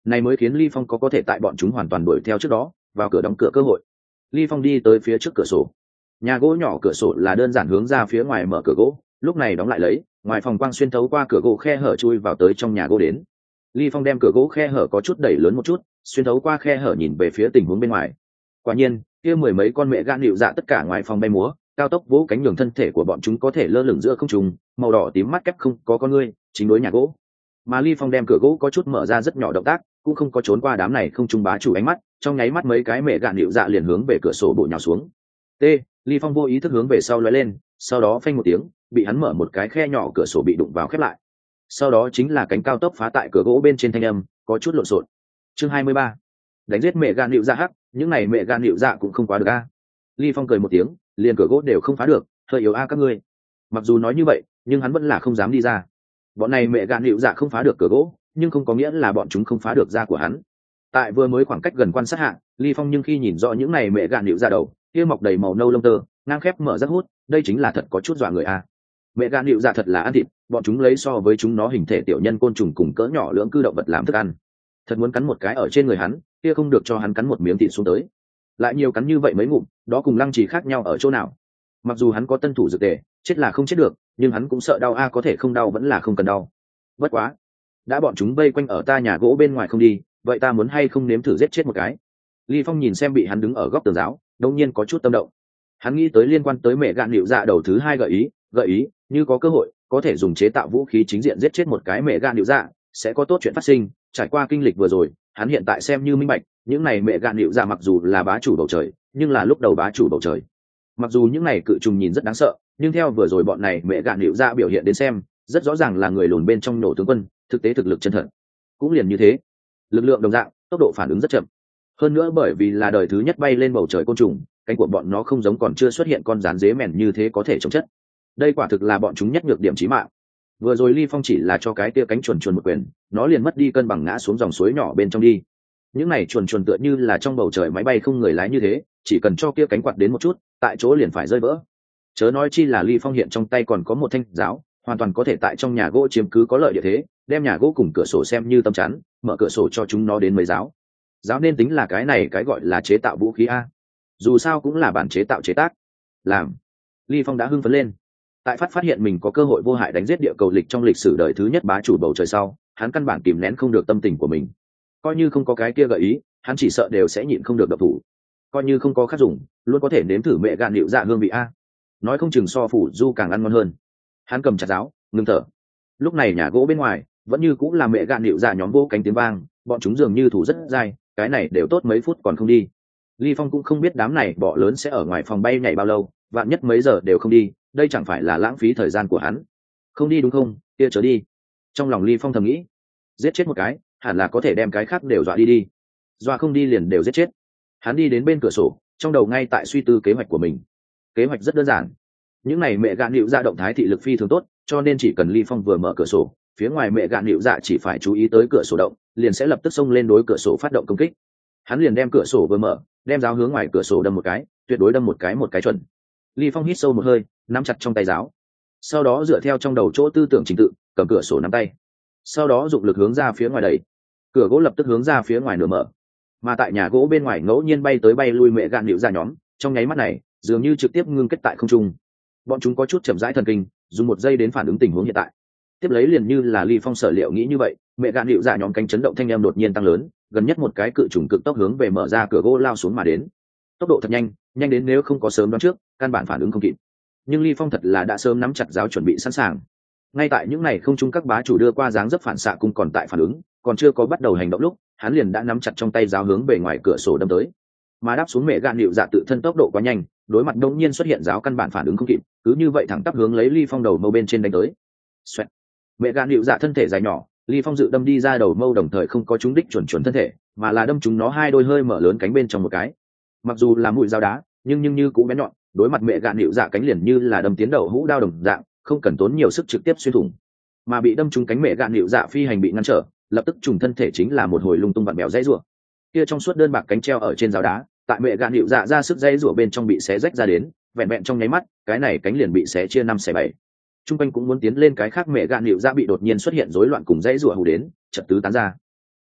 này mới khiến Ly Phong có có thể tại bọn chúng hoàn toàn đuổi theo trước đó vào cửa đóng cửa cơ hội. Ly Phong đi tới phía trước cửa sổ. Nhà gỗ nhỏ cửa sổ là đơn giản hướng ra phía ngoài mở cửa gỗ, lúc này đóng lại lấy, ngoài phòng quang xuyên thấu qua cửa gỗ khe hở chui vào tới trong nhà gỗ đến. Ly Phong đem cửa gỗ khe hở có chút đẩy lớn một chút, xuyên thấu qua khe hở nhìn về phía tình huống bên ngoài. Quả nhiên, kia mười mấy con mẹ gan nịu dạ tất cả ngoài phòng bay múa, cao tốc vỗ cánh nhường thân thể của bọn chúng có thể lơ lửng giữa không trung, màu đỏ tím mắt kép không có con ngươi, chính đối nhà gỗ. Mà Ly Phong đem cửa gỗ có chút mở ra rất nhỏ động tác, cũng không có trốn qua đám này không trung bá chủ ánh mắt, trong nháy mắt mấy cái mẹ gạn nịu dạ liền hướng về cửa sổ bộ nhào xuống. T, Ly Phong vô ý thức hướng về sau lóe lên, sau đó phanh một tiếng, bị hắn mở một cái khe nhỏ cửa sổ bị đụng vào khép lại. Sau đó chính là cánh cao tốc phá tại cửa gỗ bên trên thanh âm, có chút lộn xộn. Chương hai mươi ba, đánh giết mẹ gạn nịu dạ hắc, những này mẹ gạn nịu dạ cũng không quá được a. Ly Phong cười một tiếng, liền cửa gỗ đều không phá được, hơi yếu a các ngươi. Mặc dù nói như vậy, nhưng hắn vẫn là không dám đi ra. Bọn này mẹ gạn nịu dạ không phá được cửa gỗ, nhưng không có nghĩa là bọn chúng không phá được da của hắn. Tại vừa mới khoảng cách gần quan sát hạ, Ly Phong nhưng khi nhìn rõ những này mẹ gạn nịu dạ đầu, kia mọc đầy màu nâu lông tơ, ngang khép mở rác hút, đây chính là thật có chút dọa người a. Mẹ gạn nịu dạ thật là ăn thịt, bọn chúng lấy so với chúng nó hình thể tiểu nhân côn trùng cùng cỡ nhỏ lưỡng cư động vật làm thức ăn. Thật muốn cắn một cái ở trên người hắn, kia không được cho hắn cắn một miếng thịt xuống tới. Lại nhiều cắn như vậy mấy ngụm, đó cùng Lăng Trì khác nhau ở chỗ nào? Mặc dù hắn có tân thủ dược tề, chết là không chết được, nhưng hắn cũng sợ đau a, có thể không đau vẫn là không cần đau. Bất quá, đã bọn chúng vây quanh ở ta nhà gỗ bên ngoài không đi, vậy ta muốn hay không nếm thử giết chết một cái. Ly Phong nhìn xem bị hắn đứng ở góc tường giáo, đột nhiên có chút tâm động. Hắn nghĩ tới liên quan tới mẹ gạn nịu dạ đầu thứ hai gợi ý, gợi ý như có cơ hội có thể dùng chế tạo vũ khí chính diện giết chết một cái mẹ gạn nịu dạ, sẽ có tốt chuyện phát sinh. Trải qua kinh lịch vừa rồi, hắn hiện tại xem như minh bạch, những này mẹ gạn nịu dạ mặc dù là bá chủ bầu trời, nhưng là lúc đầu bá chủ bầu trời. Mặc dù những này cự trùng nhìn rất đáng sợ, nhưng theo vừa rồi bọn này mẹ gạn nịu dạ biểu hiện đến xem, rất rõ ràng là người lùn bên trong nổ tướng quân, thực tế thực lực chân thật. Cũng liền như thế, lực lượng đồng dạng, tốc độ phản ứng rất chậm. Hơn nữa bởi vì là đời thứ nhất bay lên bầu trời côn trùng, cánh của bọn nó không giống còn chưa xuất hiện con rán dế mèn như thế có thể chống chất. Đây quả thực là bọn chúng nhất nhược điểm chí mạng. Vừa rồi Ly Phong chỉ là cho cái tia cánh chuồn chuồn một quyền, nó liền mất đi cân bằng ngã xuống dòng suối nhỏ bên trong đi. Những này chuồn chuồn tựa như là trong bầu trời máy bay không người lái như thế, chỉ cần cho kia cánh quạt đến một chút, tại chỗ liền phải rơi vỡ. Chớ nói chi là Ly Phong hiện trong tay còn có một thanh giáo, hoàn toàn có thể tại trong nhà gỗ chiếm cứ có lợi địa thế, đem nhà gỗ cùng cửa sổ xem như tấm chắn, mở cửa sổ cho chúng nó đến mấy giáo. Giáo nên tính là cái này cái gọi là chế tạo vũ khí a. Dù sao cũng là bản chế tạo chế tác. Làm. Ly Phong đã hưng phấn lên. Tại phát phát hiện mình có cơ hội vô hại đánh giết địa cầu lịch trong lịch sử đời thứ nhất bá chủ bầu trời sau, hắn căn bản kìm nén không được tâm tình của mình. Coi như không có cái kia gợi ý, hắn chỉ sợ đều sẽ nhịn không được độc thủ. Coi như không có khác dùng, luôn có thể nếm thử mẹ gạn nịu dạ hương vị a. Nói không chừng so phủ du càng ăn ngon hơn. Hắn cầm chặt giáo, ngừng thở. Lúc này nhà gỗ bên ngoài vẫn như cũng là mẹ gạn nịu dạ nhóm vô cánh tiếng vang, bọn chúng dường như thủ rất dai, cái này đều tốt mấy phút còn không đi. Ly Phong cũng không biết đám này bọ lớn sẽ ở ngoài phòng bay nhảy bao lâu, vạn nhất mấy giờ đều không đi, đây chẳng phải là lãng phí thời gian của hắn. Không đi đúng không, kia trở đi. Trong lòng Ly Phong thầm nghĩ, giết chết một cái, hẳn là có thể đem cái khác đều dọa đi đi. Dọa không đi liền đều giết chết. Hắn đi đến bên cửa sổ, trong đầu ngay tại suy tư kế hoạch của mình. Kế hoạch rất đơn giản. Những này mẹ gạn nịu dạ động thái thị lực phi thường tốt, cho nên chỉ cần Ly Phong vừa mở cửa sổ, phía ngoài mẹ gạn nịu dạ chỉ phải chú ý tới cửa sổ động, liền sẽ lập tức xông lên đối cửa sổ phát động công kích. Hắn liền đem cửa sổ vừa mở, đem giáo hướng ngoài cửa sổ đâm một cái, tuyệt đối đâm một cái một cái chuẩn. Ly Phong hít sâu một hơi, nắm chặt trong tay giáo, sau đó dựa theo trong đầu chỗ tư tưởng trình tự, cầm cửa sổ nắm tay, sau đó dụng lực hướng ra phía ngoài đẩy, cửa gỗ lập tức hướng ra phía ngoài nửa mở. Mà tại nhà gỗ bên ngoài ngẫu nhiên bay tới bay lui mẹ gạn nịu dạ nhóm, trong nháy mắt này dường như trực tiếp ngưng kết tại không trung. Bọn chúng có chút chậm rãi thần kinh, dùng một giây đến phản ứng tình huống hiện tại. Tiếp lấy liền như là Ly Phong sở liệu nghĩ như vậy, mẹ gạn nịu dạ nhóm cánh chấn động thanh em đột nhiên tăng lớn, gần nhất một cái cự trùng cực tốc hướng về mở ra cửa gỗ lao xuống mà đến. Tốc độ thật nhanh, nhanh đến nếu không có sớm đoán trước, căn bản phản ứng không kịp. Nhưng Ly Phong thật là đã sớm nắm chặt giáo chuẩn bị sẵn sàng. Ngay tại những này không trung các bá chủ đưa qua dáng dấp phản xạ cung còn tại phản ứng, còn chưa có bắt đầu hành động lúc, hắn liền đã nắm chặt trong tay giáo hướng về ngoài cửa sổ đâm tới. Mà đáp xuống mẹ gạn nịu dạ tự thân tốc độ quá nhanh, đối mặt đột nhiên xuất hiện giáo căn bản phản ứng không kịp, cứ như vậy thẳng tắp hướng lấy Ly Phong đầu mâu bên trên đánh tới. Xoẹt. Mẹ gạn nịu dạ thân thể dài nhỏ, Ly Phong dự đâm đi ra đầu mâu đồng thời không có trúng đích chuẩn chuẩn thân thể, mà là đâm chúng nó hai đôi hơi mở lớn cánh bên trong một cái. Mặc dù là mũi dao đá, nhưng nhưng như cũng bén nhọn, đối mặt mẹ gạn nịu dạ cánh liền như là đâm tiến đầu hũ đao đồng dạng, không cần tốn nhiều sức trực tiếp xuyên thủng. Mà bị đâm trúng cánh mẹ gạn nịu dạ phi hành bị ngăn trở, lập tức trùng thân thể chính là một hồi lung tung vặn bèo dãy rủa. Kia trong suốt đơn bạc cánh treo ở trên dao đá, tại mẹ gạn nịu dạ ra sức dãy rủa bên trong bị xé rách ra đến, vẹn vẹn trong nháy mắt, cái này cánh liền bị xé chia năm xẻ bảy. Trung quanh cũng muốn tiến lên cái khác mẹ gạn nịu dạ bị đột nhiên xuất hiện rối loạn cùng dãy rủa hù đến, chợt tứ tán ra.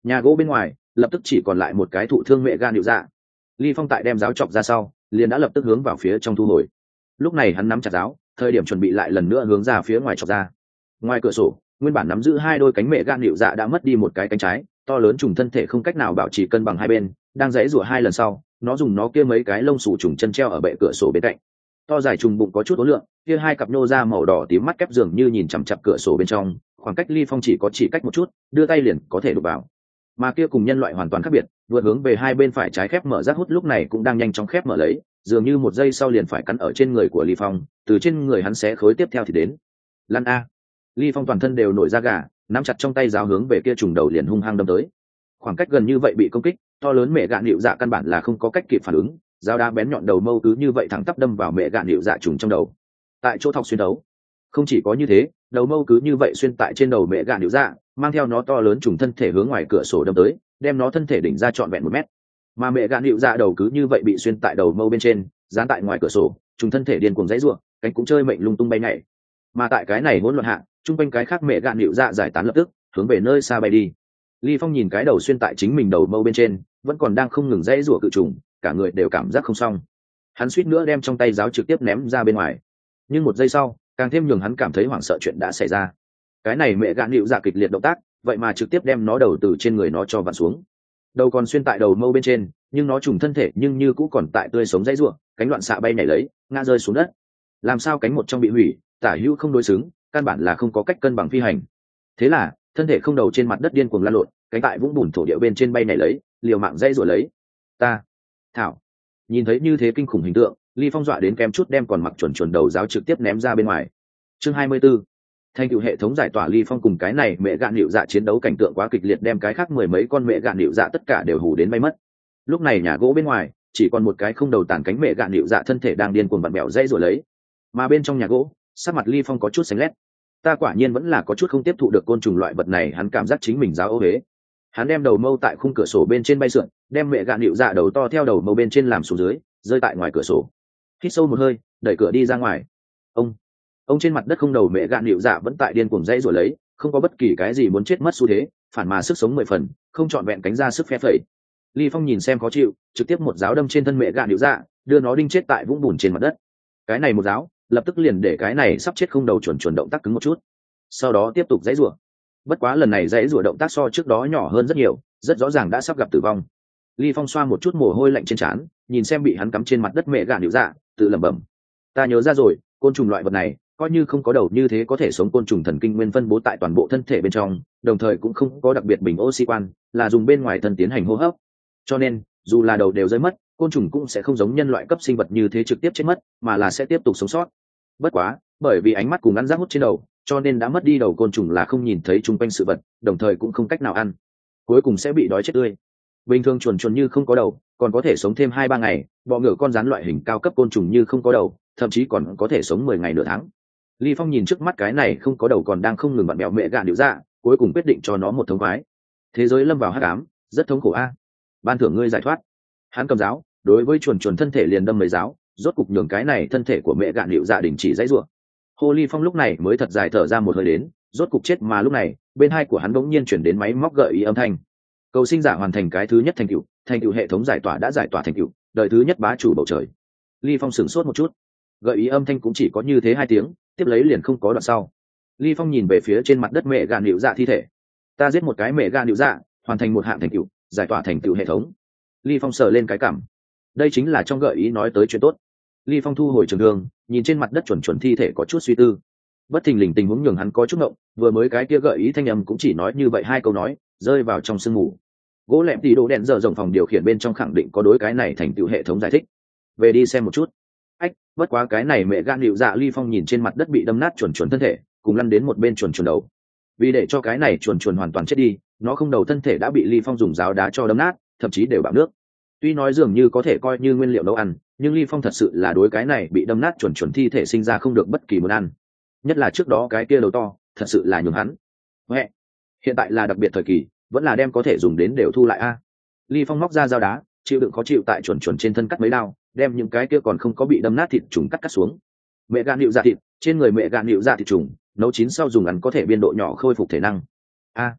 Nhà gỗ bên ngoài lập tức chỉ còn lại một cái thụ thương mẹ gan hiệu dạ. Ly Phong tại đem giáo chọc ra sau liền đã lập tức hướng vào phía trong thu hồi. Lúc này hắn nắm chặt giáo, thời điểm chuẩn bị lại lần nữa hướng ra phía ngoài chọc ra. Ngoài cửa sổ, nguyên bản nắm giữ hai đôi cánh mẹ gan hiệu dạ đã mất đi một cái cánh trái, to lớn trùng thân thể không cách nào bảo trì cân bằng hai bên, đang giãy giụa hai lần sau, nó dùng nó kia mấy cái lông xù trùng chân treo ở bệ cửa sổ bên cạnh. To dài trùng bụng có chút ố lượng, kia hai cặp nhô ra màu đỏ tím mắt kép dường như nhìn chằm chằm cửa sổ bên trong, khoảng cách Ly Phong chỉ có chỉ cách một chút, đưa tay liền có thể đụng vào. Mà kia cùng nhân loại hoàn toàn khác biệt, vượt hướng về hai bên phải trái khép mở rác hút lúc này cũng đang nhanh chóng khép mở lấy, dường như một giây sau liền phải cắn ở trên người của Ly Phong, từ trên người hắn xé khối tiếp theo thì đến. Lăn a! Ly Phong toàn thân đều nổi da gà, nắm chặt trong tay giáo hướng về kia trùng đầu liền hung hăng đâm tới. Khoảng cách gần như vậy bị công kích, to lớn mẹ gạn liệu dạ căn bản là không có cách kịp phản ứng, dao đá bén nhọn đầu mâu cứ như vậy thẳng tắp đâm vào mẹ gạn liệu dạ trùng trong đầu. Tại chỗ thọc xuyên đấu. Không chỉ có như thế, đầu mâu cứ như vậy xuyên tại trên đầu mẹ gạn liệu dạ, mang theo nó to lớn trùng thân thể hướng ngoài cửa sổ đâm tới, đem nó thân thể đỉnh ra trọn vẹn một mét. Mà mẹ gạn liệu dạ đầu cứ như vậy bị xuyên tại đầu mâu bên trên, dán tại ngoài cửa sổ, trùng thân thể điên cuồng dãy rủa, cánh cũng chơi mệnh lung tung bay nhảy. Mà tại cái này hỗn loạn hạ, trung quanh cái khác mẹ gạn liệu dạ giải tán lập tức, hướng về nơi xa bay đi. Ly Phong nhìn cái đầu xuyên tại chính mình đầu mâu bên trên, vẫn còn đang không ngừng dãy rủa cự trùng, cả người đều cảm giác không xong. Hắn suýt nữa đem trong tay giáo trực tiếp ném ra bên ngoài. Nhưng một giây sau, càng thêm nhường hắn cảm thấy hoảng sợ chuyện đã xảy ra. Cái này mẹ gạn liệu dạ kịch liệt động tác, vậy mà trực tiếp đem nó đầu từ trên người nó cho vặn xuống. Đầu còn xuyên tại đầu mâu bên trên, nhưng nó trùng thân thể nhưng như cũ còn tại tươi sống dãy rủa, cánh loạn xạ bay nhảy lấy, ngã rơi xuống đất. Làm sao cánh một trong bị hủy, tả hữu không đối xứng, căn bản là không có cách cân bằng phi hành. Thế là, thân thể không đầu trên mặt đất điên cuồng lăn lộn, cánh tại vũng bùn thổ địa bên trên bay nhảy lấy, liều mạng dãy rủa lấy. Ta, thảo. Nhìn thấy như thế kinh khủng hình tượng, Ly Phong dọa đến kem chút đem còn mặc chuẩn chuẩn đầu giáo trực tiếp ném ra bên ngoài. Chương hai mươi 'bốn. Thành tựu hệ thống giải tỏa. Ly Phong cùng cái này mẹ gạn liệu dạ chiến đấu cảnh tượng quá kịch liệt, đem cái khác mười mấy con mẹ gạn liệu dạ tất cả đều hù đến bay mất. Lúc này nhà gỗ bên ngoài chỉ còn một cái không đầu tàn cánh mẹ gạn liệu dạ thân thể đang điên cuồng vặn bẹo dãy rủa lấy. Mà bên trong nhà gỗ, sắc mặt Ly Phong có chút xanh lét. Ta quả nhiên vẫn là có chút không tiếp thụ được côn trùng loại vật này, hắn cảm giác chính mình giáo ô huế. Hắn đem đầu mâu tại khung cửa sổ bên trên bay sượn, đem mẹ gạn liệu dạ đầu to theo đầu mâu bên trên làm xuống dưới, rơi tại ngoài cửa sổ. Hít sâu một hơi, đẩy cửa đi ra ngoài. Ông, ông trên mặt đất không đầu mẹ gạn liệu dạ vẫn tại điên cuồng dãy rồi lấy, không có bất kỳ cái gì muốn chết mất xu thế, phản mà sức sống mười phần, không trọn vẹn cánh ra sức phe phẩy. Ly Phong nhìn xem khó chịu, trực tiếp một giáo đâm trên thân mẹ gạn liệu dạ, đưa nó đinh chết tại vũng bùn trên mặt đất. Cái này một giáo, lập tức liền để cái này sắp chết không đầu chuẩn chuẩn động tác cứng một chút. Sau đó tiếp tục dãy rủa. Bất quá lần này dãy rủa động tác so trước đó nhỏ hơn rất nhiều, rất rõ ràng đã sắp gặp tử vong. Ly Phong xoa một chút mồ hôi lạnh trên trán, nhìn xem bị hắn cắm trên mặt đất mẹ gạn liệu dạ, tự lẩm bẩm: ta nhớ ra rồi, côn trùng loại vật này coi như không có đầu như thế có thể sống côn trùng thần kinh nguyên phân bố tại toàn bộ thân thể bên trong, đồng thời cũng không có đặc biệt bình oxy quan, là dùng bên ngoài thân tiến hành hô hấp. Cho nên dù là đầu đều rơi mất, côn trùng cũng sẽ không giống nhân loại cấp sinh vật như thế trực tiếp chết mất, mà là sẽ tiếp tục sống sót. Bất quá bởi vì ánh mắt cùng ngắn rác hút trên đầu, cho nên đã mất đi đầu côn trùng là không nhìn thấy chung quanh sự vật, đồng thời cũng không cách nào ăn, cuối cùng sẽ bị đói chết tươi. Bình thường chuồn chuồn như không có đầu còn có thể sống thêm hai ba ngày, bọ ngựa con rắn loại hình cao cấp côn trùng như không có đầu thậm chí còn có thể sống mười ngày nửa tháng. Ly Phong nhìn trước mắt cái này không có đầu còn đang không ngừng vặn bẹo mẹ gạn liệu dạ, cuối cùng quyết định cho nó một thống khoái. Thế giới lâm vào hắc ám, rất thống khổ a. Ban thưởng ngươi giải thoát. Hắn cầm giáo, đối với chuồn chuồn thân thể liền đâm mấy giáo, rốt cục nhường cái này thân thể của mẹ gạn liệu dạ đình chỉ dãy rủa. Hồ Ly Phong lúc này mới thật dài thở ra một hơi đến, rốt cục chết. Mà lúc này bên hai của hắn bỗng nhiên chuyển đến máy móc gợi ý âm thanh: cầu sinh giả hoàn thành cái thứ nhất thành tựu, thành tựu hệ thống giải tỏa đã giải tỏa thành tựu, đời thứ nhất bá chủ bầu trời. Ly Phong sửng sốt một chút, gợi ý âm thanh cũng chỉ có như thế hai tiếng, tiếp lấy liền không có đoạn sau. Ly Phong nhìn về phía trên mặt đất mẹ gạn liệu dạ thi thể: ta giết một cái mẹ gạn liệu dạ, hoàn thành một hạng thành tựu, giải tỏa thành tựu hệ thống. Ly Phong sờ lên cái cảm, đây chính là trong gợi ý nói tới chuyện tốt. Ly Phong thu hồi trường thương, nhìn trên mặt đất chuẩn chuẩn thi thể có chút suy tư. Bất thình lình tình huống nhường hắn có chút ngộng, vừa mới cái kia gợi ý thanh âm cũng chỉ nói như vậy hai câu nói, rơi vào trong sương mù. Gỗ lẹm tí đồ đèn giờ rộng phòng điều khiển bên trong khẳng định có đối cái này thành tựu hệ thống giải thích. Về đi xem một chút. Ách, bất quá cái này mẹ gan liệu dạ. Ly Phong nhìn trên mặt đất bị đâm nát chuẩn chuẩn thân thể, cùng lăn đến một bên chuẩn chuẩn đầu. Vì để cho cái này chuẩn chuẩn hoàn toàn chết đi, nó không đầu thân thể đã bị Ly Phong dùng giáo đá cho đâm nát, thậm chí đều bạo nước. Tuy nói dường như có thể coi như nguyên liệu nấu ăn, nhưng Ly Phong thật sự là đối cái này bị đâm nát chuẩn chuẩn thi thể sinh ra không được bất kỳ muốn ăn. Nhất là trước đó cái kia đầu to, thật sự là nhường hắn. Huệ, hiện tại là đặc biệt thời kỳ, vẫn là đem có thể dùng đến đều thu lại a. Ly Phong móc ra dao đá, chịu đựng khó chịu tại chuẩn chuẩn trên thân cắt mấy đao, đem những cái kia còn không có bị đâm nát thịt trùng cắt cắt xuống. Mẹ gan liệu dạ thịt, trên người mẹ gan liệu dạ thịt trùng, nấu chín sau dùng ăn có thể biên độ nhỏ khôi phục thể năng. A,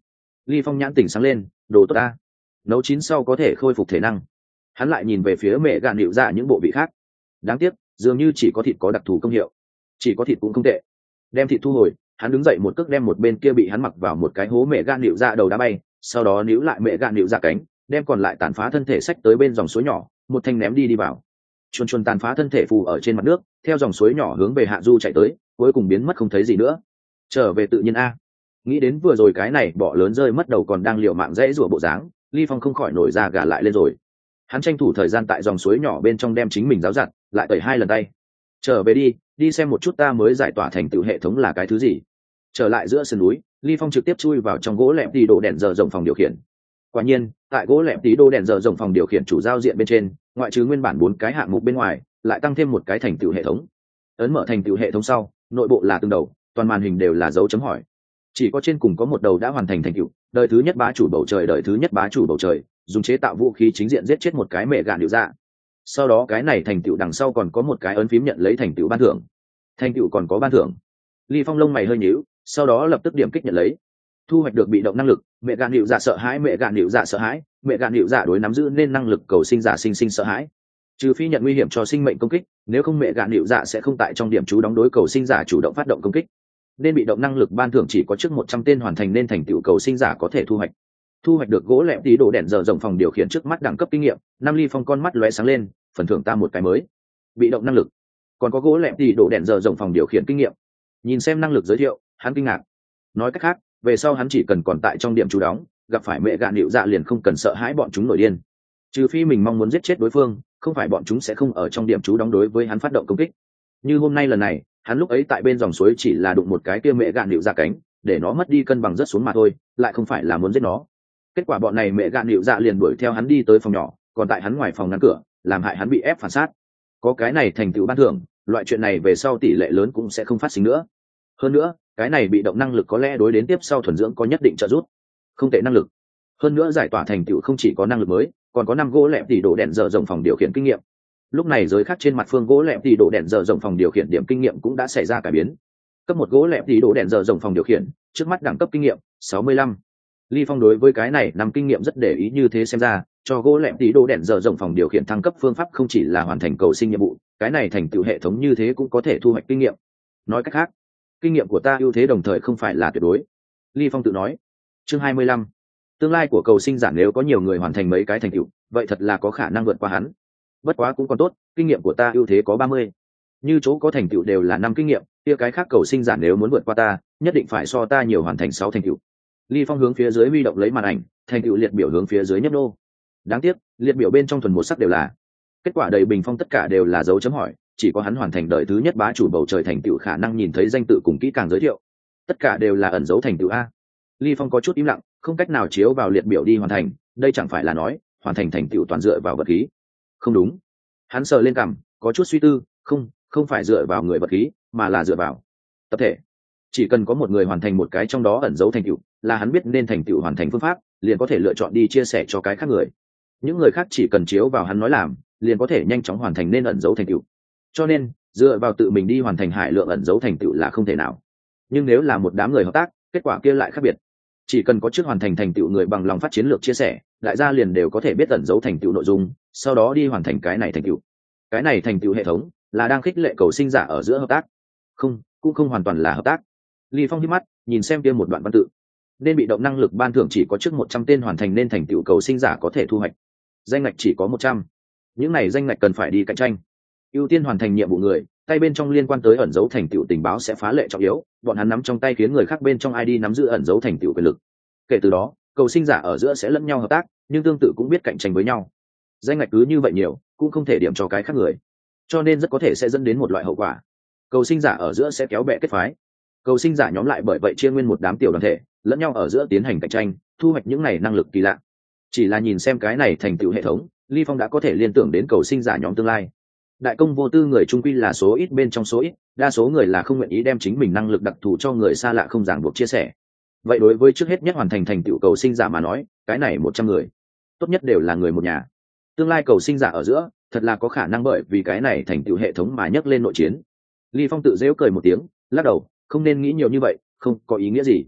Ly Phong nhãn tỉnh sáng lên, đồ tốt ta, nấu chín sau có thể khôi phục thể năng. Hắn lại nhìn về phía mẹ gạn điệu dạ những bộ vị khác, đáng tiếc dường như chỉ có thịt có đặc thù công hiệu, chỉ có thịt cũng không tệ. Đem thịt thu hồi, hắn đứng dậy một cước đem một bên kia bị hắn mặc vào một cái hố mẹ gạn điệu dạ đầu đá bay, sau đó níu lại mẹ gạn điệu dạ cánh, đem còn lại tàn phá thân thể xách tới bên dòng suối nhỏ, một thanh ném đi đi vào. Chuồn chuồn tàn phá thân thể phù ở trên mặt nước, theo dòng suối nhỏ hướng về hạ du chạy tới, cuối cùng biến mất không thấy gì nữa. Trở về tự nhiên a. Nghĩ đến vừa rồi cái này bọ lớn rơi mất đầu còn đang liều mạng dãy rủa bộ dáng, Ly Phong không khỏi nổi da gà lại lên rồi. Hắn tranh thủ thời gian tại dòng suối nhỏ bên trong đem chính mình ráo giặt, lại tẩy hai lần tay. Trở về đi, đi xem một chút ta mới giải tỏa thành tựu hệ thống là cái thứ gì. Trở lại giữa sườn núi, Ly Phong trực tiếp chui vào trong gỗ lẹm tí đồ đèn giờ rộng phòng điều khiển. Quả nhiên, tại gỗ lẹm tí đồ đèn giờ rộng phòng điều khiển chủ giao diện bên trên, ngoại trừ nguyên bản bốn cái hạng mục bên ngoài, lại tăng thêm một cái thành tựu hệ thống. Ấn mở thành tựu hệ thống sau, nội bộ là từng đầu, toàn màn hình đều là dấu chấm hỏi. Chỉ có trên cùng có một đầu đã hoàn thành thành tựu, đời thứ nhất bá chủ bầu trời, đời thứ nhất bá chủ bầu trời, dùng chế tạo vũ khí chính diện giết chết một cái mẹ gạn điệu dạ. Sau đó cái này thành tựu đằng sau còn có một cái ấn phím nhận lấy thành tựu ban thưởng. Thành tựu còn có ban thưởng. Ly Phong lông mày hơi nhíu, sau đó lập tức điểm kích nhận lấy. Thu hoạch được bị động năng lực, mẹ gạn điệu dạ sợ hãi, mẹ gạn điệu dạ sợ hãi, mẹ gạn điệu dạ đối nắm giữ nên năng lực cầu sinh giả sinh sinh sợ hãi. Trừ phi nhận nguy hiểm cho sinh mệnh công kích, nếu không mẹ gạn điệu dạ sẽ không tại trong điểm trú đóng đối cầu sinh giả chủ động phát động công kích. Nên bị động năng lực ban thưởng chỉ có trước một trăm tên hoàn thành nên thành tựu cầu sinh giả có thể thu hoạch. Thu hoạch được gỗ lẹm tí đồ đèn giờ rộng phòng điều khiển trước mắt đẳng cấp kinh nghiệm, năm. Ly Phong con mắt lóe sáng lên, phần thưởng ta một cái mới. Bị động năng lực, còn có gỗ lẹm tí đồ đèn giờ rộng phòng điều khiển kinh nghiệm. Nhìn xem năng lực giới thiệu, hắn kinh ngạc. Nói cách khác, về sau hắn chỉ cần còn tại trong điểm trú đóng, gặp phải mẹ gạn điệu dạ liền không cần sợ hãi bọn chúng nổi điên. Trừ phi mình mong muốn giết chết đối phương, không phải bọn chúng sẽ không ở trong điểm trú đóng đối với hắn phát động công kích. Như hôm nay lần này, hắn lúc ấy tại bên dòng suối chỉ là đụng một cái kia mẹ gạn điệu dạ cánh, để nó mất đi cân bằng rất xuống mà thôi, lại không phải là muốn giết nó. Kết quả bọn này mẹ gạn điệu dạ liền đuổi theo hắn đi tới phòng nhỏ, còn tại hắn ngoài phòng ngăn cửa, làm hại hắn bị ép phản sát. Có cái này thành tựu ban thưởng, loại chuyện này về sau tỷ lệ lớn cũng sẽ không phát sinh nữa. Hơn nữa, cái này bị động năng lực có lẽ đối đến tiếp sau thuần dưỡng có nhất định trợ giúp. Không tệ năng lực. Hơn nữa giải tỏa thành tựu không chỉ có năng lực mới, còn có năm gỗ lẹm tỉ đổ đèn giờ rộng phòng điều khiển kinh nghiệm. Lúc này giới khác trên mặt phương gỗ lẹm tỉ đổ đèn giờ rộng phòng điều khiển điểm kinh nghiệm cũng đã xảy ra cải biến. Cấp một gỗ lẹm tỉ đổ đèn giờ rộng phòng điều khiển, trước mắt đẳng cấp kinh nghiệm sáu mươi lăm. Ly Phong đối với cái này nằm kinh nghiệm rất để ý, như thế xem ra, cho gỗ lẹm tỉ đổ đèn giờ rộng phòng điều khiển thăng cấp phương pháp không chỉ là hoàn thành cầu sinh nhiệm vụ, cái này thành tựu hệ thống như thế cũng có thể thu hoạch kinh nghiệm. Nói cách khác, kinh nghiệm của ta ưu thế đồng thời không phải là tuyệt đối. Ly Phong tự nói. Chương hai mươi lăm. Tương lai của cầu sinh giả nếu có nhiều người hoàn thành mấy cái thành tựu, vậy thật là có khả năng vượt qua hắn. Bất quá cũng còn tốt, kinh nghiệm của ta ưu thế có ba mươi. Như chỗ có thành tựu đều là năm kinh nghiệm, kia cái khác cầu sinh giả nếu muốn vượt qua ta, nhất định phải so ta nhiều hoàn thành sáu thành tựu. Ly Phong hướng phía dưới huy động lấy màn ảnh, thành tựu liệt biểu hướng phía dưới nhấp nô. Đáng tiếc, liệt biểu bên trong thuần một sắc đều là kết quả đầy bình phong, tất cả đều là dấu chấm hỏi, chỉ có hắn hoàn thành đời thứ nhất bá chủ bầu trời thành tựu khả năng nhìn thấy danh tự cùng kỹ càng giới thiệu, tất cả đều là ẩn dấu thành tựu a. Ly Phong có chút im lặng, không cách nào chiếu vào liệt biểu đi hoàn thành, đây chẳng phải là nói hoàn thành thành tựu toàn dựa vào vật khí? Không đúng. Hắn sờ lên cằm, có chút suy tư, không, không phải dựa vào người vật khí, mà là dựa vào tập thể. Chỉ cần có một người hoàn thành một cái trong đó ẩn dấu thành tựu, là hắn biết nên thành tựu hoàn thành phương pháp, liền có thể lựa chọn đi chia sẻ cho cái khác người. Những người khác chỉ cần chiếu vào hắn nói làm, liền có thể nhanh chóng hoàn thành nên ẩn dấu thành tựu. Cho nên, dựa vào tự mình đi hoàn thành hải lượng ẩn dấu thành tựu là không thể nào. Nhưng nếu là một đám người hợp tác, kết quả kia lại khác biệt. Chỉ cần có trước hoàn thành thành tựu người bằng lòng phát chiến lược chia sẻ, đại gia liền đều có thể biết ẩn dấu thành tựu nội dung, sau đó đi hoàn thành cái này thành tựu. Cái này thành tựu hệ thống là đang khích lệ cầu sinh giả ở giữa hợp tác. Không, cũng không hoàn toàn là hợp tác. Ly Phong hít mắt, nhìn xem kia một đoạn văn tự. Nên bị động năng lực ban thưởng chỉ có trước một trăm tên hoàn thành nên thành tựu cầu sinh giả có thể thu hoạch. Danh ngạch chỉ có một trăm. Những này danh ngạch cần phải đi cạnh tranh. Ưu tiên hoàn thành nhiệm vụ người, tay bên trong liên quan tới ẩn dấu thành tựu tình báo sẽ phá lệ trọng yếu, bọn hắn nắm trong tay khiến người khác bên trong i đê nắm giữ ẩn dấu thành tựu quyền lực. Kể từ đó, cầu sinh giả ở giữa sẽ lẫn nhau hợp tác, nhưng tương tự cũng biết cạnh tranh với nhau. Danh ngạch cứ như vậy nhiều, cũng không thể điểm cho cái khác người, cho nên rất có thể sẽ dẫn đến một loại hậu quả. Cầu sinh giả ở giữa sẽ kéo bè kết phái. Cầu sinh giả nhóm lại bởi vậy chia nguyên một đám tiểu đoàn thể, lẫn nhau ở giữa tiến hành cạnh tranh, thu hoạch những này năng lực kỳ lạ. Chỉ là nhìn xem cái này thành tựu hệ thống, Ly Phong đã có thể liên tưởng đến cầu sinh giả nhóm tương lai. Đại công vô tư người trung quy là số ít bên trong số ít, đa số người là không nguyện ý đem chính mình năng lực đặc thù cho người xa lạ không ràng buộc chia sẻ. Vậy đối với trước hết nhất hoàn thành thành tựu cầu sinh giả mà nói, cái này một trăm người, tốt nhất đều là người một nhà. Tương lai cầu sinh giả ở giữa, thật là có khả năng bởi vì cái này thành tựu hệ thống mà nhấc lên nội chiến. Ly Phong tự giễu cười một tiếng, lắc đầu, không nên nghĩ nhiều như vậy, không có ý nghĩa gì.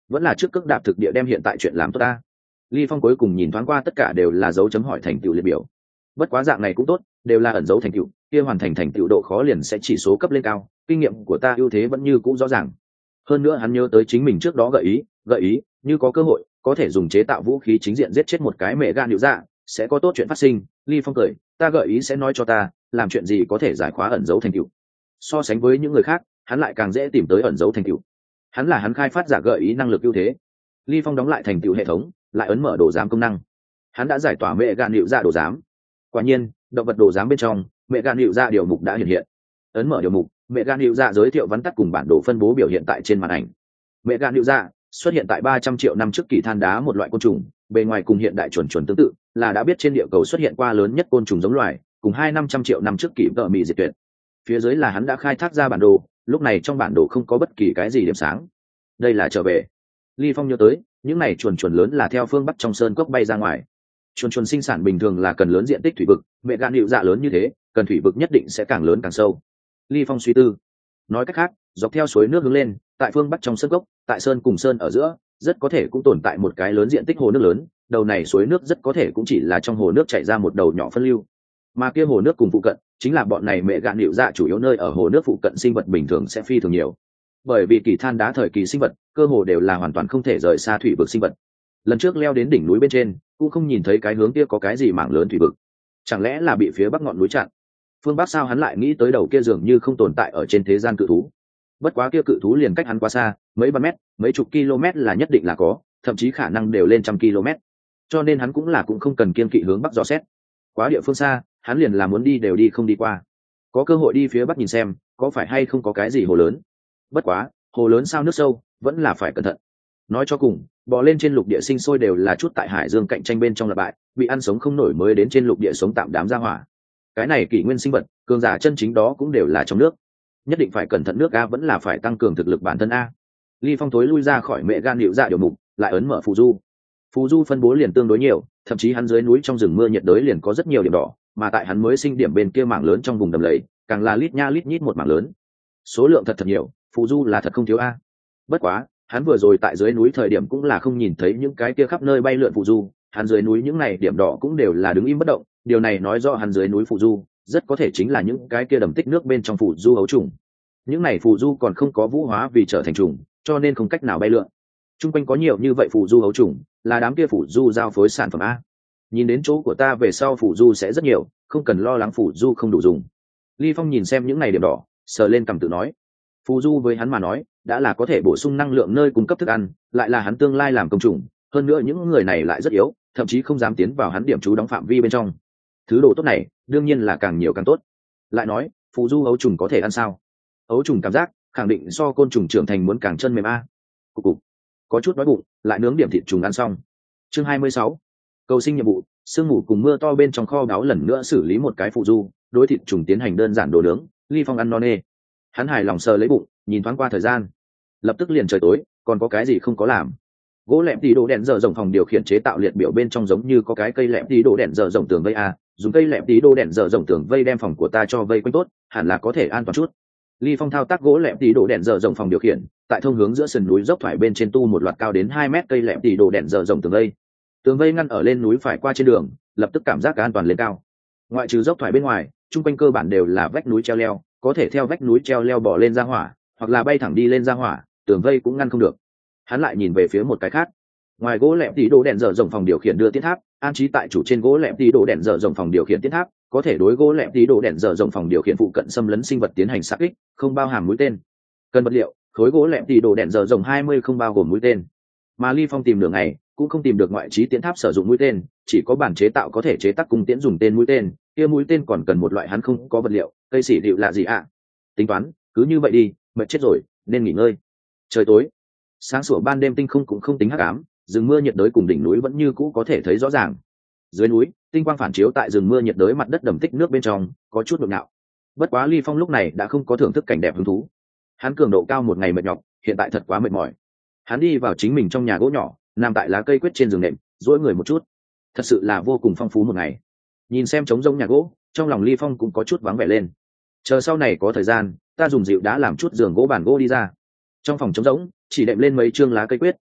vẫn là trước cước đạp thực địa đem hiện tại chuyện làm tốt ta. Ly Phong cuối cùng nhìn thoáng qua tất cả đều là dấu chấm hỏi thành tựu liệt biểu. Bất quá dạng này cũng tốt, đều là ẩn dấu thành tựu, kia hoàn thành thành tựu độ khó liền sẽ chỉ số cấp lên cao, kinh nghiệm của ta ưu thế vẫn như cũ rõ ràng. Hơn nữa hắn nhớ tới chính mình trước đó gợi ý, gợi ý, như có cơ hội, có thể dùng chế tạo vũ khí chính diện giết chết một cái mẹ gan hiệu dạ, sẽ có tốt chuyện phát sinh. Ly Phong cười, ta gợi ý sẽ nói cho ta, làm chuyện gì có thể giải khóa ẩn dấu thành tựu. So sánh với những người khác, hắn lại càng dễ tìm tới ẩn dấu thành tựu. Hắn là hắn khai phát giả gợi ý năng lực ưu thế. Ly Phong đóng lại thành tựu hệ thống, lại ấn mở đồ giám công năng. Hắn đã giải tỏa mẹ gan hiệu dạ đồ giám. Quả nhiên, động vật đồ giám bên trong, mẹ gan hiệu dạ điều mục đã hiện hiện. Ấn mở điều mục, mẹ gan hiệu dạ giới thiệu vắn tắt cùng bản đồ phân bố biểu hiện tại trên màn ảnh. Mẹ gan hiệu dạ xuất hiện tại ba trăm triệu năm trước kỳ than đá, một loại côn trùng, bề ngoài cùng hiện đại chuẩn chuẩn tương tự, là đã biết trên địa cầu xuất hiện qua lớn nhất côn trùng giống loài, cùng hai năm trăm triệu năm trước kỳ vợ mị diệt tuyệt. Phía dưới là hắn đã khai thác ra bản đồ, lúc này trong bản đồ không có bất kỳ cái gì điểm sáng. Đây là trở về. Ly Phong nhớ tới, những này chuồn chuồn lớn là theo phương bắc trong sơn cốc bay ra ngoài. Chuồn chuồn sinh sản bình thường là cần lớn diện tích thủy vực, mẹ gan hiệu dạ lớn như thế, cần thủy vực nhất định sẽ càng lớn càng sâu. Ly Phong suy tư. Nói cách khác, dọc theo suối nước hướng lên, tại phương bắc trong sơn cốc, tại sơn cùng sơn ở giữa, rất có thể cũng tồn tại một cái lớn diện tích hồ nước lớn, đầu này suối nước rất có thể cũng chỉ là trong hồ nước chảy ra một đầu nhỏ phân lưu. Mà kia hồ nước cùng phụ cận, chính là bọn này mẹ gạn hiệu dạ chủ yếu nơi ở hồ nước phụ cận sinh vật bình thường sẽ phi thường nhiều. Bởi vì kỳ than đá thời kỳ sinh vật, cơ hồ đều là hoàn toàn không thể rời xa thủy vực sinh vật. Lần trước leo đến đỉnh núi bên trên, cũng không nhìn thấy cái hướng kia có cái gì mảng lớn thủy vực. Chẳng lẽ là bị phía bắc ngọn núi chặn? Phương Bắc sao hắn lại nghĩ tới đầu kia dường như không tồn tại ở trên thế gian cự thú. Bất quá kia cự thú liền cách hắn quá xa, mấy ba mét, mấy chục km là nhất định là có, thậm chí khả năng đều lên trăm km. Cho nên hắn cũng là cũng không cần kiên kỵ hướng bắc dò xét. Quá địa phương xa, hắn liền là muốn đi đều đi không đi qua. Có cơ hội đi phía bắc nhìn xem, có phải hay không có cái gì hồ lớn. Bất quá, hồ lớn sao nước sâu, vẫn là phải cẩn thận. Nói cho cùng, bò lên trên lục địa sinh sôi đều là chút tại hải dương cạnh tranh bên trong là bại, bị ăn sống không nổi mới đến trên lục địa sống tạm đám ra hỏa. Cái này kỷ nguyên sinh vật, cường giả chân chính đó cũng đều là trong nước. Nhất định phải cẩn thận, nước a vẫn là phải tăng cường thực lực bản thân a. Ly Phong tối lui ra khỏi mẹ gan hiệu dạ điều mục, lại ấn mở phù du. Phù du phân bố liền tương đối nhiều, thậm chí hắn dưới núi trong rừng mưa nhiệt đới liền có rất nhiều điểm đỏ, mà tại hắn mới sinh điểm bên kia mảng lớn trong vùng đầm lầy, càng là lít nha lít nhít một mảng lớn. Số lượng thật thật nhiều, phù du là thật không thiếu a. Bất quá, hắn vừa rồi tại dưới núi thời điểm cũng là không nhìn thấy những cái kia khắp nơi bay lượn phù du, hắn dưới núi những này điểm đỏ cũng đều là đứng im bất động, điều này nói rõ hắn dưới núi phù du rất có thể chính là những cái kia đầm tích nước bên trong phù du ấu trùng. Những này phù du còn không có vũ hóa vì trở thành trùng, cho nên không cách nào bay lượn. Trung quanh có nhiều như vậy phù du ấu trùng, là đám kia phù du giao phối sản phẩm a. Nhìn đến chỗ của ta về sau phù du sẽ rất nhiều, không cần lo lắng phù du không đủ dùng. Ly Phong nhìn xem những này điểm đỏ, sờ lên cằm tự nói, phù du với hắn mà nói đã là có thể bổ sung năng lượng nơi cung cấp thức ăn, lại là hắn tương lai làm công trùng, hơn nữa những người này lại rất yếu, thậm chí không dám tiến vào hắn điểm trú đóng phạm vi bên trong. Thứ đồ tốt này đương nhiên là càng nhiều càng tốt. Lại nói, phù du ấu trùng có thể ăn sao? Ấu trùng cảm giác khẳng định so côn trùng trưởng thành muốn càng chân mềm a. Cục cục, có chút đói bụng, lại nướng điểm thịt trùng ăn xong. Chương hai mươi sáu, cầu sinh nhiệm vụ. Sương mù cùng mưa to bên trong kho báu lần nữa xử lý một cái phù du, đối thịt trùng tiến hành đơn giản đồ nướng. Ly Phong ăn no nê, hắn hài lòng sờ lấy bụng, nhìn thoáng qua thời gian, lập tức liền trời tối, còn có cái gì không có làm. Gỗ lẹm tí đồ đèn giờ rộng phòng điều khiển chế tạo liệt biểu bên trong giống như có cái cây lẹm tí đồ đèn giờ rộng tường vây a, dùng cây lẹm tí đồ đèn giờ rộng tường vây đem phòng của ta cho vây quanh tốt, hẳn là có thể an toàn chút. Ly Phong thao tác gỗ lẹm tí đồ đèn giờ rộng phòng điều khiển, tại thông hướng giữa sườn núi dốc thoải bên trên tu một loạt cao đến hai mét cây lẹm tí đồ đèn giờ rộng tường vây. Tường vây ngăn ở lên núi phải qua trên đường, lập tức cảm giác an toàn lên cao. Ngoại trừ dốc thoải bên ngoài, trung quanh cơ bản đều là vách núi treo leo, có thể theo vách núi treo leo bỏ lên ra hỏa, hoặc là bay thẳng đi lên ra hỏa, tường vây cũng ngăn không được. Hắn lại nhìn về phía một cái khác. Ngoài gỗ lẹm tí đồ đèn dở rộng phòng điều khiển đưa tiến tháp, an trí tại chủ trên gỗ lẹm tí đồ đèn dở rộng phòng điều khiển tiến tháp, có thể đối gỗ lẹm tí đồ đèn dở rộng phòng điều khiển phụ cận xâm lấn sinh vật tiến hành sát kích, không bao hàm mũi tên. Cần vật liệu, khối gỗ lẹm tí đồ đèn dở rộng hai mươi không bao gồm mũi tên. Mà Ly Phong tìm đường này, cũng không tìm được ngoại trí tiến tháp sử dụng mũi tên, chỉ có bản chế tạo có thể chế tác cung tiễn dùng tên mũi tên, kia mũi tên còn cần một loại hắn không có vật liệu, cây xỉ liệu là gì ạ? À? Tính toán, cứ như vậy đi, mệt chết rồi, nên nghỉ ngơi. Trời tối, sáng sủa ban đêm tinh không cũng không tính hắc ám, rừng mưa nhiệt đới cùng đỉnh núi vẫn như cũ có thể thấy rõ ràng. Dưới núi, tinh quang phản chiếu tại rừng mưa nhiệt đới mặt đất đầm tích nước bên trong, có chút nhộn nhạo. Bất quá Ly Phong lúc này đã không có thưởng thức cảnh đẹp hứng thú. Hắn cường độ cao một ngày mệt nhọc, hiện tại thật quá mệt mỏi. Hắn đi vào chính mình trong nhà gỗ nhỏ, nằm tại lá cây quyết trên giường nệm, duỗi người một chút. Thật sự là vô cùng phong phú một ngày. Nhìn xem trống rỗng nhà gỗ, trong lòng Ly Phong cũng có chút vắng vẻ lên. Chờ sau này có thời gian, ta dùng dịu đá làm chút giường gỗ bàn gỗ đi ra. Trong phòng trống rỗng, chỉ đệm lên mấy chương lá cây quyết,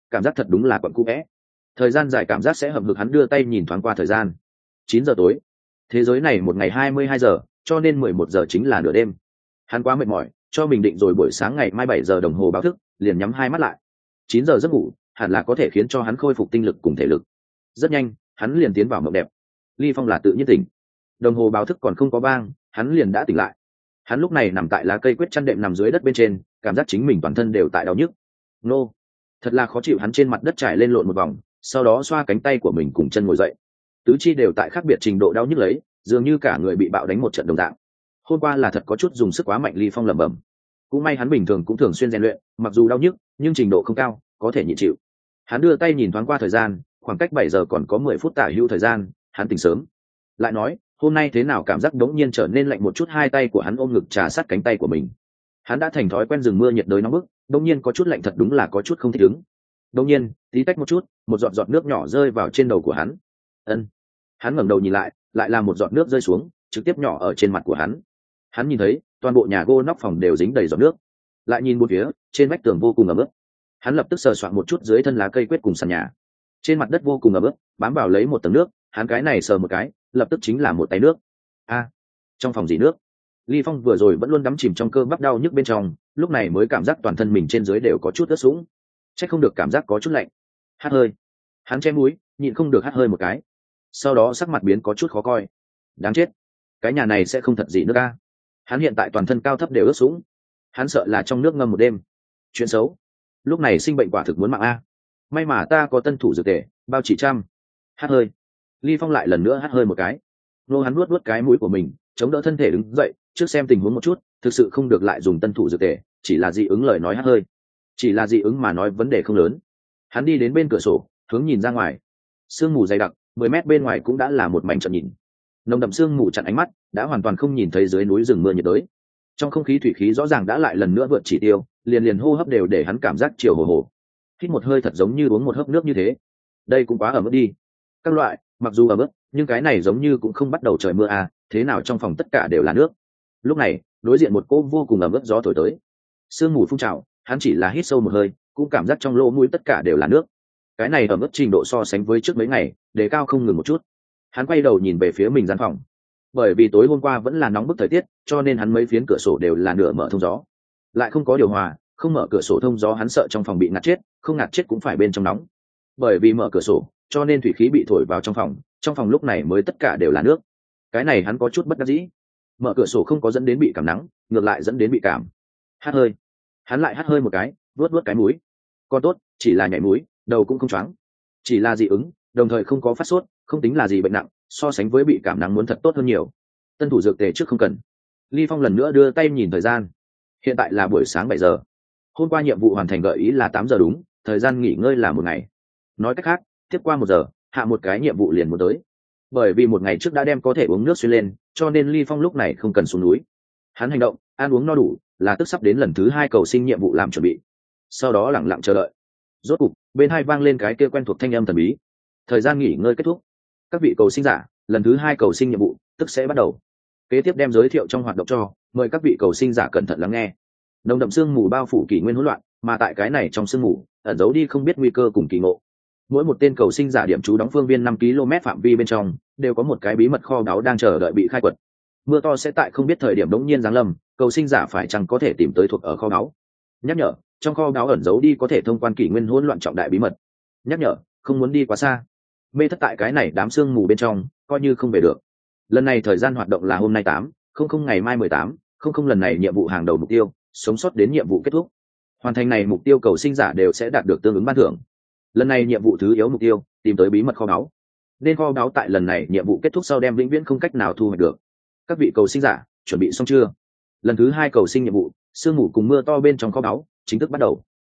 cảm giác thật đúng là quặn cũ vẽ. Thời gian dài cảm giác sẽ hậm hực, hắn đưa tay nhìn thoáng qua thời gian. Chín giờ tối. Thế giới này một ngày hai mươi hai giờ, cho nên mười một giờ chính là nửa đêm. Hắn quá mệt mỏi, cho mình định rồi buổi sáng ngày mai bảy giờ đồng hồ báo thức, liền nhắm hai mắt lại. Chín giờ giấc ngủ, hẳn là có thể khiến cho hắn khôi phục tinh lực cùng thể lực. Rất nhanh, hắn liền tiến vào mộng đẹp. Ly Phong là tự nhiên tỉnh. Đồng hồ báo thức còn không có vang, hắn liền đã tỉnh lại. Hắn lúc này nằm tại lá cây quyết chăn đệm, nằm dưới đất bên trên, cảm giác chính mình toàn thân đều tại đau nhức. Nô, thật là khó chịu. Hắn trên mặt đất trải lên lộn một vòng, sau đó xoa cánh tay của mình cùng chân ngồi dậy. Tứ chi đều tại khác biệt trình độ đau nhức lấy, dường như cả người bị bạo đánh một trận đồng dạng. Hôm qua là thật có chút dùng sức quá mạnh. Ly Phong lẩm bẩm. Cũng may hắn bình thường cũng thường xuyên rèn luyện, mặc dù đau nhức nhưng trình độ không cao, có thể nhịn chịu. Hắn đưa tay nhìn thoáng qua thời gian, khoảng cách bảy giờ còn có mười phút tả hữu thời gian. Hắn tỉnh sớm. Lại nói, hôm nay thế nào cảm giác đống nhiên trở nên lạnh một chút. Hai tay của hắn ôm ngực trà sát cánh tay của mình. Hắn đã thành thói quen rừng mưa nhiệt đới nóng bức, đống nhiên có chút lạnh, thật đúng là có chút không thích ứng. Đống nhiên, tí tách một chút, một giọt giọt nước nhỏ rơi vào trên đầu của hắn. Ân. Hắn ngẩng đầu nhìn lại, lại là một giọt nước rơi xuống, trực tiếp nhỏ ở trên mặt của hắn. Hắn nhìn thấy, toàn bộ nhà gỗ nóc phòng đều dính đầy giọt nước. Lại nhìn bốn phía, trên vách tường vô cùng ẩm ướt. Hắn lập tức sờ soạn một chút dưới thân lá cây quyết cùng sàn nhà. Trên mặt đất vô cùng ẩm ướt, bám vào lấy một tầng nước. Hắn cái này sờ một cái, lập tức chính là một tay nước. A, trong phòng gì nước? Ly Phong vừa rồi vẫn luôn đắm chìm trong cơ bắp đau nhức bên trong, lúc này mới cảm giác toàn thân mình trên dưới đều có chút ướt sũng. Chắc không được cảm giác có chút lạnh. Hắt hơi. Hắn che mũi, nhịn không được hắt hơi một cái. Sau đó sắc mặt biến có chút khó coi. Đáng chết, cái nhà này sẽ không thật gì nước a. Hắn hiện tại toàn thân cao thấp đều ướt sũng. Hắn sợ là trong nước ngâm một đêm. Chuyện xấu. Lúc này sinh bệnh quả thực muốn mạng a. May mà ta có tân thủ dược tề, bao chỉ trăm. Hắt hơi. Ly Phong lại lần nữa hắt hơi một cái. Nô hắn nuốt nuốt cái mũi của mình, chống đỡ thân thể đứng dậy, trước xem tình huống một chút, thực sự không được lại dùng tân thủ dược tề, chỉ là dị ứng lời nói hắt hơi. Chỉ là dị ứng mà nói vấn đề không lớn. Hắn đi đến bên cửa sổ, hướng nhìn ra ngoài. Sương mù dày đặc, mười mét bên ngoài cũng đã là một mảnh trận nhìn. Nồng đậm sương mù chặn ánh mắt, đã hoàn toàn không nhìn thấy dưới núi rừng mưa nhiệt đới. Trong không khí thủy khí rõ ràng đã lại lần nữa vượt chỉ tiêu, liền liền hô hấp đều để hắn cảm giác chiều hồ hồ. Hít một hơi thật giống như uống một hớp nước như thế. Đây cũng quá ẩm ướt đi. Các loại, mặc dù ẩm ướt, nhưng cái này giống như cũng không bắt đầu trời mưa à, thế nào trong phòng tất cả đều là nước. Lúc này, đối diện một cô vô cùng ẩm ướt gió thổi tới. Sương mù phun trào, hắn chỉ là hít sâu một hơi, cũng cảm giác trong lỗ mũi tất cả đều là nước. Cái này ẩm ướt trình độ so sánh với trước mấy ngày, đề cao không ngừng một chút. Hắn quay đầu nhìn về phía mình gian phòng. Bởi vì tối hôm qua vẫn là nóng bức thời tiết, cho nên hắn mấy phiến cửa sổ đều là nửa mở thông gió. Lại không có điều hòa, không mở cửa sổ thông gió hắn sợ trong phòng bị ngạt chết, không ngạt chết cũng phải bên trong nóng. Bởi vì mở cửa sổ, cho nên thủy khí bị thổi vào trong phòng, trong phòng lúc này mới tất cả đều là nước. Cái này hắn có chút bất đắc dĩ. Mở cửa sổ không có dẫn đến bị cảm nắng, ngược lại dẫn đến bị cảm. Hắt hơi. Hắn lại hắt hơi một cái, vuốt vuốt cái mũi. Còn tốt, chỉ là nhảy mũi, đầu cũng không choáng. Chỉ là dị ứng, đồng thời không có phát sốt, không tính là gì bệnh nặng, so sánh với bị cảm nắng muốn thật tốt hơn nhiều. Tân thủ dược tề trước không cần. Ly Phong lần nữa đưa tay nhìn thời gian. Hiện tại là buổi sáng bảy giờ. Hôm qua nhiệm vụ hoàn thành gợi ý là tám giờ đúng, thời gian nghỉ ngơi là một ngày. Nói cách khác, tiếp qua một giờ, hạ một cái nhiệm vụ liền muốn tới. Bởi vì một ngày trước đã đem có thể uống nước xuyên lên, cho nên Ly Phong lúc này không cần xuống núi. Hắn hành động, ăn uống no đủ, là tức sắp đến lần thứ hai cầu sinh nhiệm vụ làm chuẩn bị. Sau đó lặng lặng chờ đợi. Rốt cục, bên hai vang lên cái kia quen thuộc thanh âm thần bí. Thời gian nghỉ ngơi kết thúc. Các vị cầu sinh giả, lần thứ hai cầu sinh nhiệm vụ tức sẽ bắt đầu. Kế tiếp đem giới thiệu trong hoạt động cho, mời các vị cầu sinh giả cẩn thận lắng nghe. Nồng đậm sương mù bao phủ kỷ nguyên hỗn loạn, mà tại cái này trong sương mù ẩn giấu đi không biết nguy cơ cùng kỳ ngộ. Mỗi một tên cầu sinh giả điểm trú đóng phương viên năm ki lô mét phạm vi bên trong, đều có một cái bí mật kho báu đang chờ đợi bị khai quật. Mưa to sẽ tại không biết thời điểm đống nhiên giáng lâm, cầu sinh giả phải chăng có thể tìm tới thuộc ở kho báu. Nhắc nhở, trong kho báu ẩn giấu đi có thể thông quan kỷ nguyên hỗn loạn trọng đại bí mật. Nhắc nhở, không muốn đi quá xa. Mê thất tại cái này đám sương mù bên trong, coi như không về được. Lần này thời gian hoạt động là hôm nay tám không không ngày mai mười tám không không, lần này nhiệm vụ hàng đầu mục tiêu, sống sót đến nhiệm vụ kết thúc. Hoàn thành này mục tiêu cầu sinh giả đều sẽ đạt được tương ứng ban thưởng. Lần này nhiệm vụ thứ yếu mục tiêu, tìm tới bí mật kho báu. Nên kho báu tại lần này nhiệm vụ kết thúc sau đem vĩnh viễn không cách nào thu hoạch được. Các vị cầu sinh giả, chuẩn bị xong chưa? Lần thứ hai cầu sinh nhiệm vụ, sương mù cùng mưa to bên trong kho báu chính thức bắt đầu.